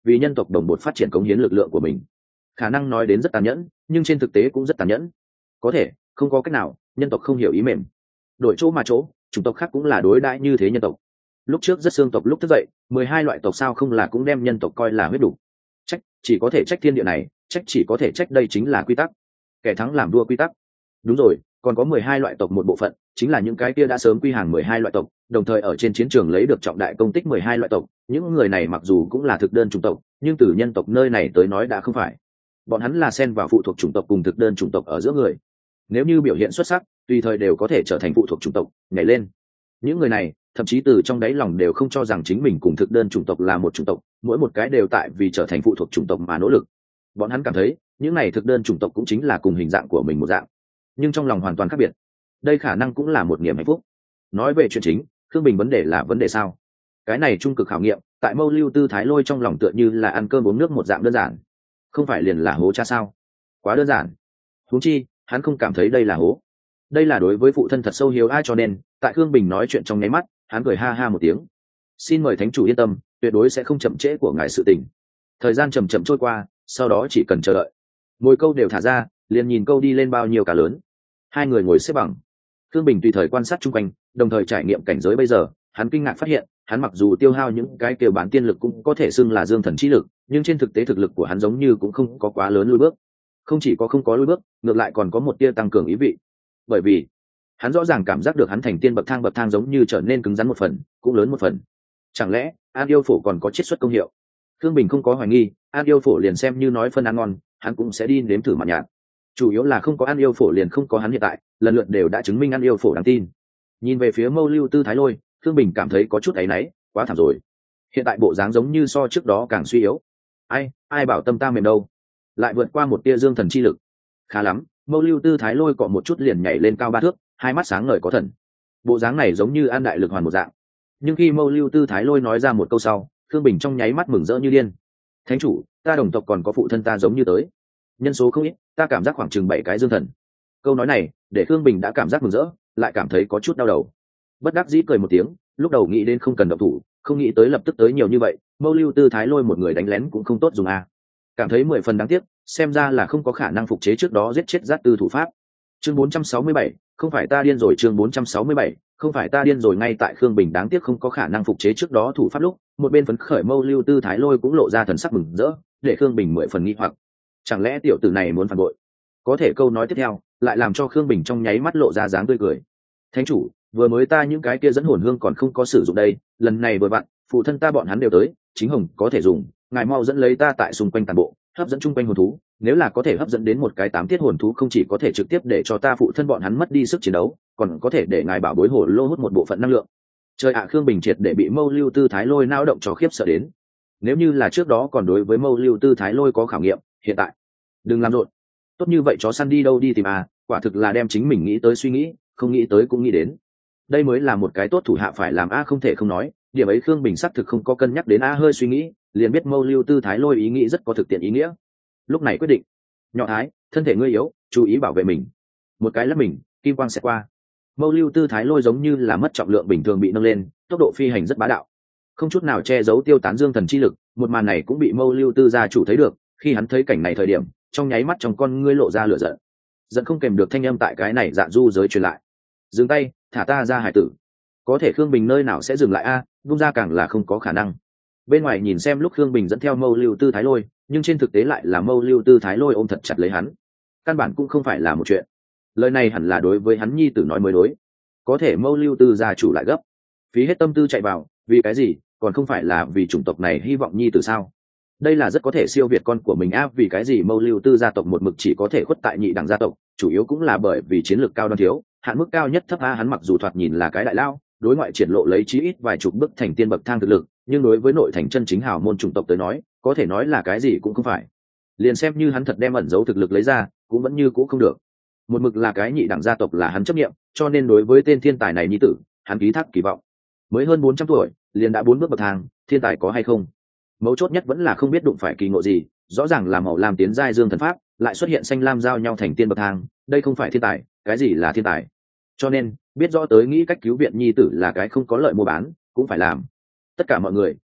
vì nhân tộc đồng bột phát triển cống hiến lực lượng của mình. Khả năng nói đến rất tàn nhẫn, nhưng trên thực tế cũng rất tàn nhẫn. Có thể không có cách nào, nhân tộc không hiểu ý mềm. Đổi chỗ mà chỗ, chủng tộc khác cũng là đối đãi như thế nhân tộc. Lúc trước rất xương tộc lúc thức dậy, 12 loại tộc sao không là cũng đem nhân tộc coi là huyết đủ. Trách chỉ có thể trách thiên địa này, trách chỉ có thể trách đây chính là quy tắc. Kẻ thắng làm vua quy tắc. Đúng rồi, còn có 12 loại tộc một bộ phận, chính là những cái kia đã sớm quy hàng 12 loại tộc, đồng thời ở trên chiến trường lấy được trọng đại công tích 12 loại tộc. Những người này mặc dù cũng là thực đơn chủng tộc, nhưng từ nhân tộc nơi này tới nói đã không phải. Bọn hắn là xen vào phụ thuộc chủng tộc cùng thực đơn chủng tộc ở giữa người. Nếu như biểu hiện xuất sắc, tùy thời đều có thể trở thành phụ thuộc chủng tộc, nhảy lên. Những người này, thậm chí từ trong đáy lòng đều không cho rằng chính mình cùng thực đơn chủng tộc là một chủng tộc, mỗi một cái đều tại vì trở thành phụ thuộc chủng tộc mà nỗ lực. Bọn hắn cảm thấy, những này thực đơn chủng tộc cũng chính là cùng hình dạng của mình một dạng, nhưng trong lòng hoàn toàn khác biệt. Đây khả năng cũng là một niềm hạnh phúc. Nói về chuyện chính, Khương Bình vấn đề là vấn đề sao? Cái này trung cực khảo nghiệm, tại Mâu Lưu Tư Thái Lôi trong lòng tựa như là ăn cơm uống nước một dạng đơn giản. Không phải liền là hố cha sao? Quá đơn giản. Huống chi, hắn không cảm thấy đây là hố. Đây là đối với phụ thân thật sâu hiếu ai, cho nên tại Khương Bình nói chuyện trong nháy mắt, hắn cười ha ha một tiếng. Xin mời thánh chủ yên tâm, tuyệt đối sẽ không chậm trễ của ngài sự tình. Thời gian chậm chậm trôi qua, sau đó chỉ cần chờ đợi. Mồi câu đều thả ra, liền nhìn câu đi lên bao nhiêu cá lớn. Hai người ngồi xếp bằng. Khương Bình tùy thời quan sát chung quanh, đồng thời trải nghiệm cảnh giới bây giờ. Hắn kinh ngạc phát hiện, hắn mặc dù tiêu hao những cái kêu bán tiên lực cũng có thể xưng là dương thần chi lực, nhưng trên thực tế thực lực của hắn giống như cũng không có quá lớn lùi bước. Không chỉ có không có lùi bước, ngược lại còn có một tia tăng cường ý vị. Bởi vì hắn rõ ràng cảm giác được hắn thành tiên bậc thang giống như trở nên cứng rắn một phần, cũng lớn một phần. Chẳng lẽ An Yêu Phổ còn có chiết xuất công hiệu? Khương Bình không có hoài nghi, An Yêu Phổ liền xem như nói phân ăn ngon, hắn cũng sẽ đi nếm thử mặn nhạt. Chủ yếu là không có An Yêu Phổ liền không có hắn hiện tại, lần lượt đều đã chứng minh An Yêu Phổ đáng tin. Nhìn về phía Mâu Lưu Tư Thái Lôi, Khương Bình cảm thấy có chút áy náy, quá thảm rồi. Hiện tại bộ dáng giống như so trước đó càng suy yếu. Ai bảo tâm ta mềm đâu? Lại vượt qua một tia dương thần chi lực. Khá lắm, Mâu Lưu Tư Thái Lôi cọ một chút liền nhảy lên cao 3 thước, hai mắt sáng ngời có thần. Bộ dáng này giống như An Đại Lực Hoàn một dạng. Nhưng khi Mâu Lưu Tư Thái Lôi nói ra một câu sau, Khương Bình trong nháy mắt mừng rỡ như điên. Thánh chủ, ta đồng tộc còn có phụ thân ta giống như tới. Nhân số không ít, ta cảm giác khoảng chừng 7 cái dương thần. Câu nói này, để Khương Bình đã cảm giác mừng rỡ, lại cảm thấy có chút đau đầu. Bất đắc dĩ cười một tiếng, lúc đầu nghĩ đến không cần động thủ, không nghĩ tới lập tức tới nhiều như vậy, Mâu Lưu Tư Thái Lôi một người đánh lén cũng không tốt dùng à. Cảm thấy 10 phần đáng tiếc, xem ra là không có khả năng phục chế trước đó giết chết Dát Tư thủ pháp. Chương 467, không phải ta điên rồi. Chương 467, không phải ta điên rồi. Ngay tại Khương Bình đáng tiếc không có khả năng phục chế trước đó thủ pháp lúc, một bên phấn khởi Mâu Lưu Tư Thái Lôi cũng lộ ra thần sắc mừng rỡ, để Khương Bình 10 phần nghi hoặc. Chẳng lẽ tiểu tử này muốn phản bội? Có thể câu nói tiếp theo lại làm cho Khương Bình trong nháy mắt lộ ra dáng tươi cười. Thánh chủ, vừa mới ta những cái kia dẫn hồn hương còn không có sử dụng đây, lần này vừa vặn, phụ thân ta bọn hắn đều tới, chính hồng có thể dùng, ngài mau dẫn lấy ta tại xung quanh toàn bộ, hấp dẫn chung quanh hồn thú, nếu là có thể hấp dẫn đến một cái 8 tiết hồn thú không chỉ có thể trực tiếp để cho ta phụ thân bọn hắn mất đi sức chiến đấu, còn có thể để ngài bảo bối hồ lô hút một bộ phận năng lượng. Trời ạ, Khương Bình triệt để bị Mâu Lưu Tư Thái Lôi nao động cho khiếp sợ đến. Nếu như là trước đó còn đối với Mâu Lưu Tư Thái Lôi có khảo nghiệm, hiện tại đừng làm rộn. Tốt như vậy chó săn đi đâu đi tìm à, quả thực là đem chính mình nghĩ tới suy nghĩ, không nghĩ tới cũng nghĩ đến. Đây mới là một cái tốt thủ hạ phải làm a, không thể không nói, điểm ấy Khương Bình xác thực không có cân nhắc đến a, hơi suy nghĩ, liền biết Mâu Lưu Tư Thái Lôi ý nghĩ rất có thực tiễn ý nghĩa. Lúc này quyết định, nhỏ Thái, thân thể ngươi yếu, chú ý bảo vệ mình. Một cái lắp mình, kim quang sẽ qua. Mâu Lưu Tư Thái Lôi giống như là mất trọng lượng bình thường bị nâng lên, tốc độ phi hành rất bá đạo, không chút nào che giấu tiêu tán dương thần chi lực. Một màn này cũng bị Mâu Lưu Tư gia chủ thấy được, khi hắn thấy cảnh này thời điểm, trong nháy mắt trong con ngươi lộ ra lửa giận, giận không kèm được thanh âm tại cái này dạ du giới truyền lại. Dừng tay, thả ta ra hải tử. Có thể Khương Bình nơi nào sẽ dừng lại a, vung ra càng là không có khả năng. Bên ngoài nhìn xem lúc Khương Bình dẫn theo Mâu Lưu Tư Thái Lôi, nhưng trên thực tế lại là Mâu Lưu Tư Thái Lôi ôm thật chặt lấy hắn, căn bản cũng không phải là một chuyện. Lời này hẳn là đối với hắn nhi tử nói mới đối. Có thể Mâu Lưu Tư gia chủ lại gấp, phí hết tâm tư chạy vào, vì cái gì? Còn không phải là vì chủng tộc này hy vọng nhi tử sao? Đây là rất có thể siêu việt con của mình a. Vì cái gì Mâu Lưu Tư gia tộc một mực chỉ có thể khuất tại nhị đẳng gia tộc, chủ yếu cũng là bởi vì chiến lược cao đoan thiếu, hạn mức cao nhất thấp a. Hắn mặc dù thoạt nhìn là cái đại lao, đối ngoại triển lộ lấy chí ít vài chục bước thành tiên bậc thang thực lực, nhưng đối với nội thành chân chính hào môn chủng tộc tới nói, có thể nói là cái gì cũng không phải. Liền xem như hắn thật đem ẩn giấu thực lực lấy ra, cũng vẫn như cũ không được. Một mực là cái nhị đẳng gia tộc là hắn chấp nghiệm, cho nên đối với tên thiên tài này nhi tử, hắn ký thác kỳ vọng. Mới hơn 400 tuổi, liền đã 4 bước bậc thang, thiên tài có hay không? Mấu chốt nhất vẫn là không biết đụng phải kỳ ngộ gì, rõ ràng là màu lam tiến giai dương thần pháp, lại xuất hiện xanh lam giao nhau thành tiên bậc thang, đây không phải thiên tài, cái gì là thiên tài? Cho nên, biết rõ tới nghĩ cách cứu viện nhi tử là cái không có lợi mua bán, cũng phải làm. Tất cả mọi người,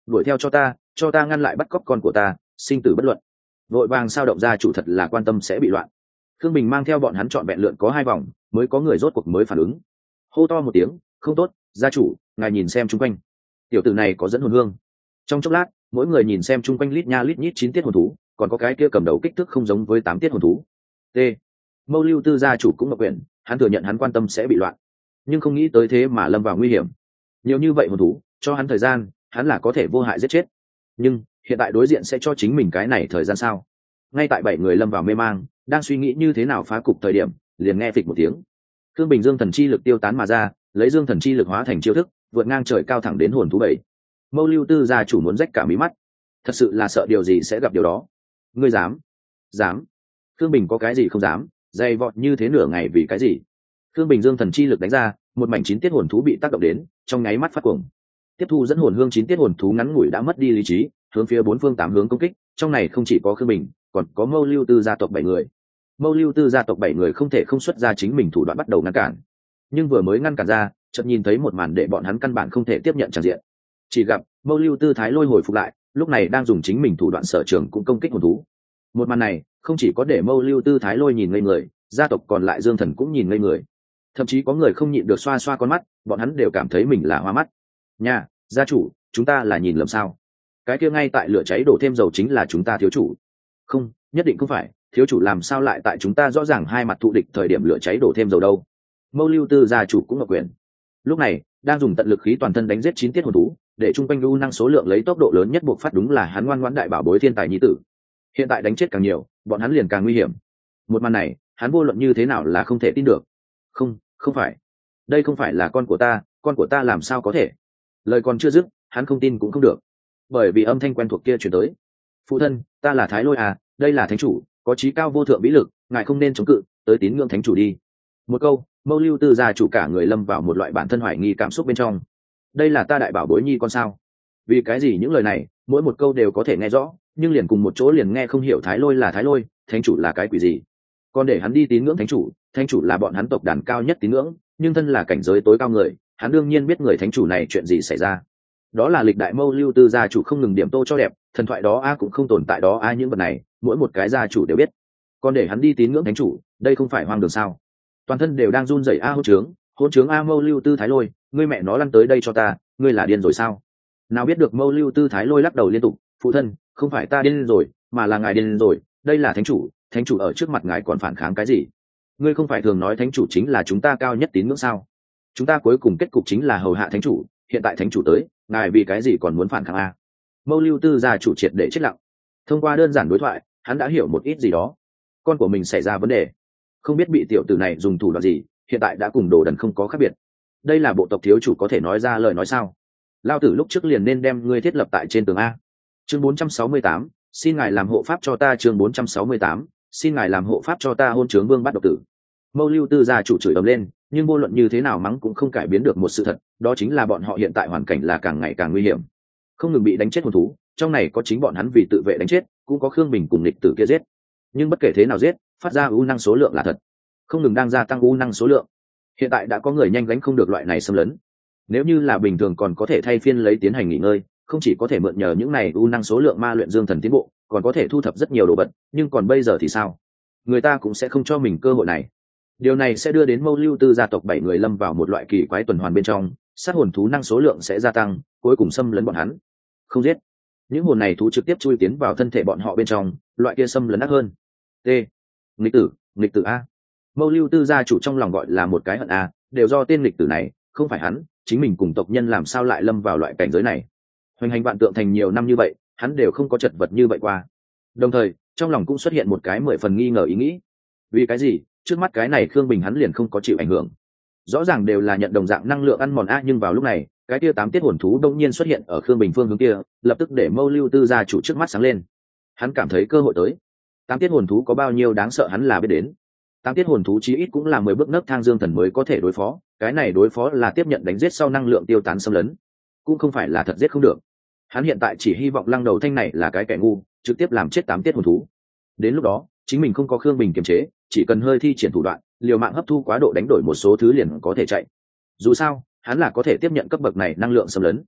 đuổi theo cho ta ngăn lại bắt cóc con của ta, sinh tử bất luận. Vội vàng sao động gia chủ thật là quan tâm sẽ bị loạn. Khương Bình mang theo bọn hắn trọn vẹn lượn có 2 vòng mới có người rốt cuộc mới phản ứng, hô to một tiếng, không tốt, gia chủ, ngài nhìn xem chung quanh, tiểu tử này có dẫn hồn hương. Trong chốc lát, mỗi người nhìn xem chung quanh lít nha lít nhít 9 tiết hồn thú, còn có cái kia cầm đầu kích thước không giống với 8 tiết hồn thú. T. Mâu Lưu Tư gia chủ cũng ngập quyền, hắn thừa nhận hắn quan tâm sẽ bị loạn, nhưng không nghĩ tới thế mà lâm vào nguy hiểm. Nhiều như vậy hồn thú, cho hắn thời gian, hắn là có thể vô hại giết chết. Nhưng hiện tại đối diện sẽ cho chính mình cái này thời gian sao? Ngay tại 7 người lâm vào mê mang, đang suy nghĩ như thế nào phá cục thời điểm, liền nghe phịch một tiếng. Thương Bình Dương thần chi lực tiêu tán mà ra, lấy Dương thần chi lực hóa thành chiêu thức, vượt ngang trời cao thẳng đến hồn thú 7. Mâu Lưu Tư gia chủ muốn rách cả mí mắt, thật sự là sợ điều gì sẽ gặp điều đó. Ngươi dám? Dám? Thương Bình có cái gì không dám, dày vọt như thế nửa ngày vì cái gì? Thương Bình Dương thần chi lực đánh ra, một mảnh 9 tiết hồn thú bị tác động đến, trong nháy mắt phát cuồng. Tiếp thu dẫn hồn hương 9 tiết hồn thú ngắn ngủi đã mất đi lý trí, hướng phía 4 phương 8 hướng công kích, trong này không chỉ có Khương Bình, còn có Mâu Lưu Tư gia tộc 7 người. Mâu Lưu Tư gia tộc 7 người không thể không xuất ra chính mình thủ đoạn bắt đầu ngăn cản. Nhưng vừa mới ngăn cản ra, chợt nhìn thấy một màn để bọn hắn căn bản không thể tiếp nhận tràn diện. Chỉ gặp Mâu Lưu Tư Thái Lôi hồi phục lại, lúc này đang dùng chính mình thủ đoạn sở trường cũng công kích hồn thú. Một màn này, không chỉ có để Mâu Lưu Tư Thái Lôi nhìn ngây người, gia tộc còn lại Dương Thần cũng nhìn ngây người. Thậm chí có người không nhịn được xoa xoa con mắt, bọn hắn đều cảm thấy mình là hoa mắt. Nha, gia chủ, chúng ta là nhìn lầm sao? Cái kia ngay tại lửa cháy đổ thêm dầu chính là chúng ta thiếu chủ. Không, nhất định không phải, thiếu chủ làm sao lại tại chúng ta rõ ràng hai mặt thù địch thời điểm lửa cháy đổ thêm dầu đâu? Mâu Lưu Tư gia chủ cũng ngọc quyền. Lúc này, đang dùng tận lực khí toàn thân đánh giết 9 tiết hồn thú, để trung quanh u năng số lượng lấy tốc độ lớn nhất buộc phát, đúng là hắn ngoan ngoãn đại bảo bối thiên tài nhi tử. Hiện tại đánh chết càng nhiều, bọn hắn liền càng nguy hiểm. Một màn này, hắn vô luận như thế nào là không thể tin được. Không, không phải. Đây không phải là con của ta làm sao có thể? Lời còn chưa dứt, hắn không tin cũng không được. Bởi vì âm thanh quen thuộc kia truyền tới. Phụ thân, ta là Thái Lôi à, đây là thánh chủ, có chí cao vô thượng vĩ lực, ngài không nên chống cự, tới tín ngưỡng thánh chủ đi. Một câu, Mâu Lưu Tư gia chủ cả người lâm vào một loại bản thân hoài nghi cảm xúc bên trong. Đây là ta đại bảo bối nhi con sao? Vì cái gì những lời này, mỗi một câu đều có thể nghe rõ, nhưng liền cùng một chỗ liền nghe không hiểu. Thái Lôi là Thái Lôi, thánh chủ là cái quỷ gì? Còn để hắn đi tín ngưỡng thánh chủ là bọn hắn tộc đàn cao nhất tín ngưỡng, nhưng thân là cảnh giới tối cao người, hắn đương nhiên biết người thánh chủ này chuyện gì xảy ra. Đó là lịch đại Mâu Lưu Tư gia chủ không ngừng điểm tô cho đẹp, thần thoại đó cũng không tồn tại đó những vật này, mỗi một cái gia chủ đều biết. Còn để hắn đi tín ngưỡng thánh chủ, đây không phải hoang đường sao? Toàn thân đều đang run rẩy. Hỗn trướng Mâu Lưu Tư Thái Lôi, ngươi mẹ nó lăn tới đây cho ta, ngươi là điên rồi sao? Nào biết được Mâu Lưu Tư Thái Lôi lắc đầu liên tục, phụ thân, không phải ta điên rồi, mà là ngài điên rồi, đây là thánh chủ ở trước mặt ngài còn phản kháng cái gì? Ngươi không phải thường nói thánh chủ chính là chúng ta cao nhất tín ngưỡng sao? Chúng ta cuối cùng kết cục chính là hầu hạ thánh chủ, hiện tại thánh chủ tới, ngài vì cái gì còn muốn phản kháng a? Mâu Lưu Tư gia chủ triệt để chết lặng. Thông qua đơn giản đối thoại, hắn đã hiểu một ít gì đó. Con của mình xảy ra vấn đề, không biết bị tiểu tử này dùng thủ đoạn gì, hiện tại đã cùng đồ đần không có khác biệt. Đây là bộ tộc thiếu chủ có thể nói ra lời nói sao? Lao tử lúc trước liền nên đem ngươi thiết lập tại trên tường a. Chương 468, xin ngài làm hộ pháp cho ta. Chương 468, xin ngài làm hộ pháp cho ta. Hôn trướng vương bắt độc tử. Mâu Lưu Tư gia chủ chửi ầm lên, nhưng vô luận như thế nào mắng cũng không cải biến được một sự thật, đó chính là bọn họ hiện tại hoàn cảnh là càng ngày càng nguy hiểm, không ngừng bị đánh chết hồn thú, trong này có chính bọn hắn vì tự vệ đánh chết, cũng có Khương Bình cùng lịch tử kia giết. Nhưng bất kể thế nào giết, phát ra u năng số lượng là thật, không ngừng đang gia tăng u năng số lượng. Hiện tại đã có người nhanh gánh không được loại này xâm lấn. Nếu như là bình thường còn có thể thay phiên lấy tiến hành nghỉ ngơi, không chỉ có thể mượn nhờ những này u năng số lượng ma luyện dương thần tiến bộ, còn có thể thu thập rất nhiều đồ vật, nhưng còn bây giờ thì sao? Người ta cũng sẽ không cho mình cơ hội này. Điều này sẽ đưa đến Mâu Lưu Tư gia tộc 7 người lâm vào một loại kỳ quái tuần hoàn bên trong, sát hồn thú năng số lượng sẽ gia tăng, cuối cùng xâm lấn bọn hắn. Không giết, những hồn này thú trực tiếp chui tiến vào thân thể bọn họ bên trong, loại kia xâm lấn ác hơn. T. Nghịch tử a. Mâu Lưu Tư gia chủ trong lòng gọi là một cái hận a, đều do tên nghịch tử này, không phải hắn, chính mình cùng tộc nhân làm sao lại lâm vào loại cảnh giới này. Hoành hành vạn tượng thành nhiều năm như vậy, hắn đều không có chật vật như vậy qua. Đồng thời, trong lòng cũng xuất hiện một cái 10 phần nghi ngờ ý nghĩ. Vì cái gì, trước mắt cái này Khương Bình hắn liền không có chịu ảnh hưởng? Rõ ràng đều là nhận đồng dạng năng lượng ăn mòn nhưng vào lúc này, cái kia 8 tiết hồn thú đông nhiên xuất hiện ở Khương Bình phương hướng kia, lập tức để Mâu Lưu Tư gia chủ trước mắt sáng lên. Hắn cảm thấy cơ hội tới. 8 tiết hồn thú có bao nhiêu đáng sợ hắn là biết đến. 8 tiết hồn thú chí ít cũng là 10 bước nấc thang dương thần mới có thể đối phó, cái này đối phó là tiếp nhận đánh giết sau năng lượng tiêu tán xâm lấn, cũng không phải là thật giết không được. Hắn hiện tại chỉ hy vọng Lăng Đầu Thanh này là cái kẻ ngu, trực tiếp làm chết 8 tiết hồn thú. Đến lúc đó, chính mình không có Khương Bình kiềm chế, chỉ cần hơi thi triển thủ đoạn, liều mạng hấp thu quá độ đánh đổi một số thứ liền có thể chạy. Dù sao, hắn là có thể tiếp nhận cấp bậc này năng lượng xâm lấn.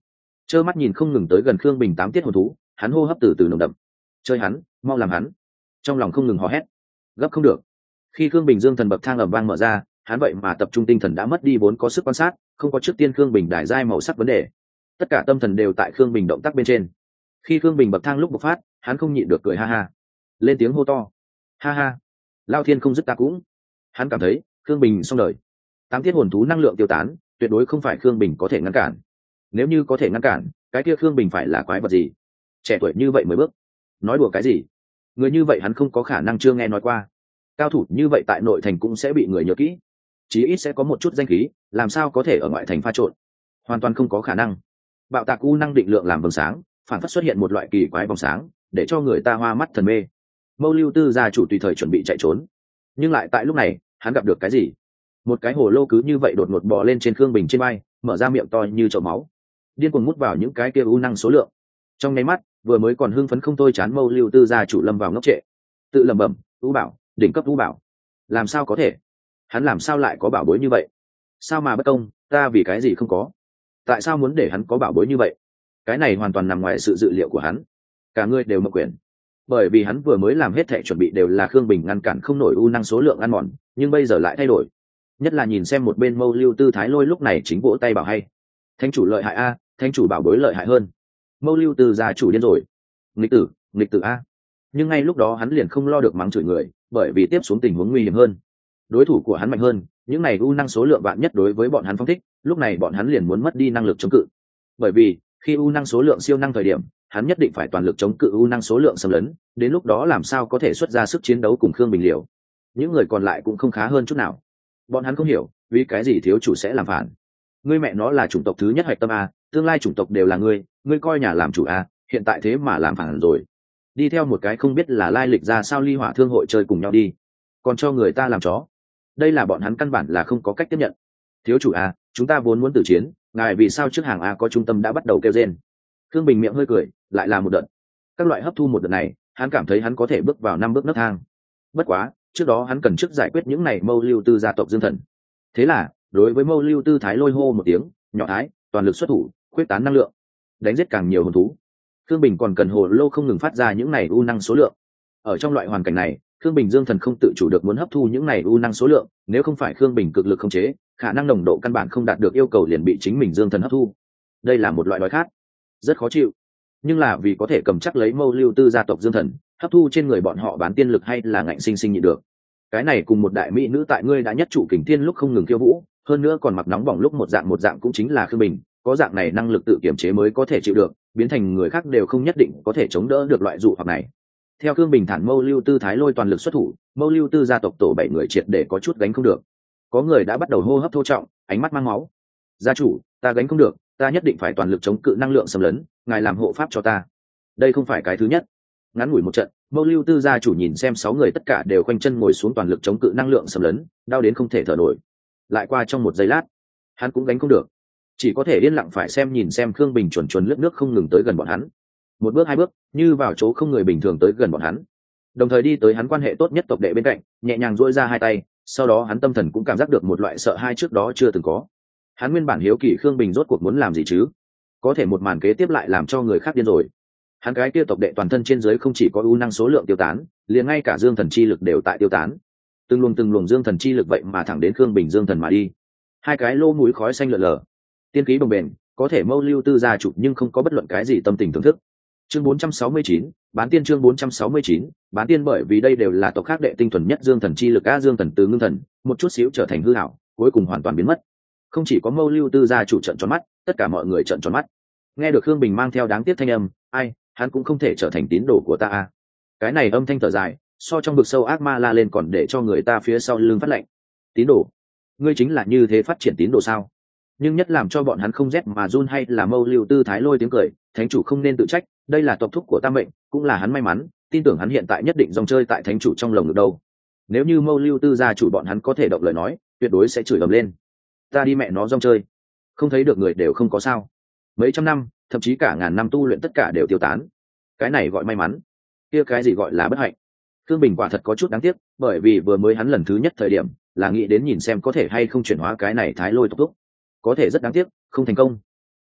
trơ mắt nhìn không ngừng tới gần Khương Bình 8 tiết hồn thú, hắn hô hấp từ từ nồng đậm. Chơi hắn, mau làm hắn. Trong lòng không ngừng hò hét. Gấp không được. Khi Khương Bình dương thần bậc thang ầm vang mở ra, hắn vậy mà tập trung tinh thần đã mất đi vốn có sức quan sát, không có trước tiên Khương Bình đài giai màu sắc vấn đề. Tất cả tâm thần đều tại Khương Bình động tác bên trên. Khi Khương Bình bậc thang lúc bộc phát, hắn không nhịn được cười ha ha, lên tiếng hô to. Ha ha, Lao Thiên không dứt ta cũng. Hắn cảm thấy, Khương Bình xong đời. 8 tiết hồn thú năng lượng tiêu tán, tuyệt đối không phải Khương Bình có thể ngăn cản. Nếu như có thể ngăn cản, cái kia Khương Bình phải là quái vật gì? Trẻ tuổi như vậy mới bước, nói đùa cái gì? Người như vậy hắn không có khả năng chưa nghe nói qua. Cao thủ như vậy tại nội thành cũng sẽ bị người nhớ kỹ, chí ít sẽ có một chút danh khí, làm sao có thể ở ngoại thành pha trộn? Hoàn toàn không có khả năng. Bạo tạc u năng định lượng làm vầng sáng, phản phất xuất hiện một loại kỳ quái vòng sáng, để cho người ta hoa mắt thần mê. Mâu Lưu Tư gia chủ tùy thời chuẩn bị chạy trốn, nhưng lại tại lúc này, hắn gặp được cái gì? Một cái hồ lô cứ như vậy đột ngột bò lên trên Khương Bình trên vai, mở ra miệng to như chậu máu, điên cuồng mút vào những cái kia u năng số lượng. Trong nháy mắt, vừa mới còn hưng phấn không thôi chán Mâu Lưu Tư gia chủ lâm vào ngốc trệ, tự lẩm bẩm, "U bảo, đỉnh cấp U bảo, làm sao có thể? Hắn làm sao lại có bảo bối như vậy? Sao mà bất công, ta vì cái gì không có? Tại sao muốn để hắn có bảo bối như vậy?" Cái này hoàn toàn nằm ngoài sự dự liệu của hắn. Cả người đều mộng quyển, bởi vì hắn vừa mới làm hết thảy chuẩn bị đều là Khương Bình ngăn cản không nổi u năng số lượng ăn mòn, nhưng bây giờ lại thay đổi. Nhất là nhìn xem một bên Mâu Lưu Tư Thái Lôi lúc này chính vỗ tay bảo hay. Thánh chủ lợi hại a, thánh chủ bảo bối lợi hại hơn. Mâu Lưu Tư gia chủ điên rồi. Nghịch tử a. Nhưng ngay lúc đó hắn liền không lo được mắng chửi người, bởi vì tiếp xuống tình huống nguy hiểm hơn. Đối thủ của hắn mạnh hơn, những này u năng số lượng vạn nhất đối với bọn hắn phong thích, lúc này bọn hắn liền muốn mất đi năng lực chống cự. Bởi vì, khi u năng số lượng siêu năng thời điểm, hắn nhất định phải toàn lực chống cự u năng số lượng xâm lấn, đến lúc đó làm sao có thể xuất ra sức chiến đấu cùng Khương Bình liều. Những người còn lại cũng không khá hơn chút nào. Bọn hắn không hiểu, vì cái gì thiếu chủ sẽ làm phản. Ngươi mẹ nó là chủng tộc thứ nhất hạch tâm a, tương lai chủng tộc đều là ngươi coi nhà làm chủ a, hiện tại thế mà làm phản rồi. Đi theo một cái không biết là lai lịch ra sao ly hỏa thương hội chơi cùng nhau đi, còn cho người ta làm chó. Đây là bọn hắn căn bản là không có cách tiếp nhận. Thiếu chủ a, chúng ta vốn muốn tử chiến, ngài vì sao trước hàng a có trung tâm đã bắt đầu kêu rên. Khương Bình miệng hơi cười, lại là một đợt. Các loại hấp thu một đợt này, hắn cảm thấy hắn có thể bước vào 5 bước nấc thang. Bất quá, trước đó hắn cần trước giải quyết những này Mâu Lưu Tư gia tộc Dương Thần. Thế là, đối với Mâu Lưu Tư Thái Lôi hô một tiếng, nhỏ thái, toàn lực xuất thủ, khuyết tán năng lượng, đánh giết càng nhiều hồn thú. Khương Bình còn cần hồ lô không ngừng phát ra những này u năng số lượng. Ở trong loại hoàn cảnh này, Khương Bình Dương Thần không tự chủ được muốn hấp thu những này u năng số lượng, nếu không phải Khương Bình cực lực khống chế, khả năng nồng độ căn bản không đạt được yêu cầu liền bị chính mình Dương Thần hấp thu. Đây là một loại đói khát, rất khó chịu, nhưng là vì có thể cầm chắc lấy Mâu Lưu Tư gia tộc Dương Thần, hấp thu trên người bọn họ bán tiên lực hay là ngạnh sinh sinh nhịn được. Cái này cùng một đại mỹ nữ tại ngươi đã nhất trụ kình thiên lúc không ngừng khiêu vũ, hơn nữa còn mặc nóng bỏng lúc một dạng cũng chính là Khương Bình, có dạng này năng lực tự kiểm chế mới có thể chịu được, biến thành người khác đều không nhất định có thể chống đỡ được loại dụ hoặc này. Theo Khương Bình thản Mâu Lưu Tư Thái Lôi toàn lực xuất thủ, Mâu Lưu Tư gia tộc tổ 7 người triệt để có chút gánh không được. Có người đã bắt đầu hô hấp thô trọng, ánh mắt mang máu. Gia chủ, ta gánh không được, ta nhất định phải toàn lực chống cự năng lượng xâm lấn, ngài làm hộ pháp cho ta. Đây không phải cái thứ nhất. Ngắn ngủi một trận, Mâu Lưu Tư gia chủ nhìn xem 6 người tất cả đều khoanh chân ngồi xuống toàn lực chống cự năng lượng xâm lấn, đau đến không thể thở nổi. Lại qua trong một giây lát, hắn cũng gánh không được, chỉ có thể yên lặng phải xem nhìn xem Khương Bình chuẩn lướt nước không ngừng tới gần bọn hắn. Một bước hai bước, như vào chỗ không người bình thường tới gần bọn hắn. Đồng thời đi tới hắn quan hệ tốt nhất tộc đệ bên cạnh, nhẹ nhàng duỗi ra hai tay, sau đó hắn tâm thần cũng cảm giác được một loại sợ hãi trước đó chưa từng có. Hắn nguyên bản hiếu kỳ Khương Bình rốt cuộc muốn làm gì chứ? Có thể một màn kế tiếp lại làm cho người khác điên rồi. Hắn cái kia tộc đệ toàn thân trên dưới không chỉ có ưu năng số lượng tiêu tán, liền ngay cả dương thần chi lực đều tại tiêu tán. Từng luồng dương thần chi lực vậy mà thẳng đến Khương Bình dương thần mà đi. Hai cái lô mũi khói xanh lờ lờ, tiên khí bồng bềnh, có thể Mâu Lưu Tư gia chủ nhưng không có bất luận cái gì tâm tình thưởng thức. Chương 469, bán tiên chương 469, bán tiên bởi vì đây đều là tộc khác đệ tinh thuần nhất dương thần chi lực a dương thần từ ngưng thần, một chút xíu trở thành hư ảo, cuối cùng hoàn toàn biến mất. Không chỉ có Mâu Lưu Tư gia chủ trợn tròn mắt, tất cả mọi người trợn tròn mắt. Nghe được Khương Bình mang theo đáng tiếc thanh âm, ai, hắn cũng không thể trở thành tín đồ của ta a. Cái này âm thanh thở dài, so trong vực sâu ác ma la lên còn để cho người ta phía sau lưng phát lạnh. Tín đồ? Ngươi chính là như thế phát triển tín đồ sao? Nhưng nhất làm cho bọn hắn không rét mà run hay là Mâu Lưu Tư Thái Lôi tiếng cười, thánh chủ không nên tự trách, đây là tộc thúc của ta mệnh, cũng là hắn may mắn, tin tưởng hắn hiện tại nhất định dòng chơi tại thánh chủ trong lồng được đâu. Nếu như Mâu Lưu Tư gia chủ bọn hắn có thể động lời nói, tuyệt đối sẽ chửi ầm lên. Ta đi mẹ nó dòng chơi, không thấy được người đều không có sao. Mấy trăm năm, thậm chí cả ngàn năm tu luyện tất cả đều tiêu tán. Cái này gọi may mắn, kia cái gì gọi là bất hạnh. Thương Bình quả thật có chút đáng tiếc, bởi vì vừa mới hắn lần thứ nhất thời điểm là nghĩ đến nhìn xem có thể hay không chuyển hóa cái này Thái Lôi tộc thúc, có thể rất đáng tiếc, không thành công.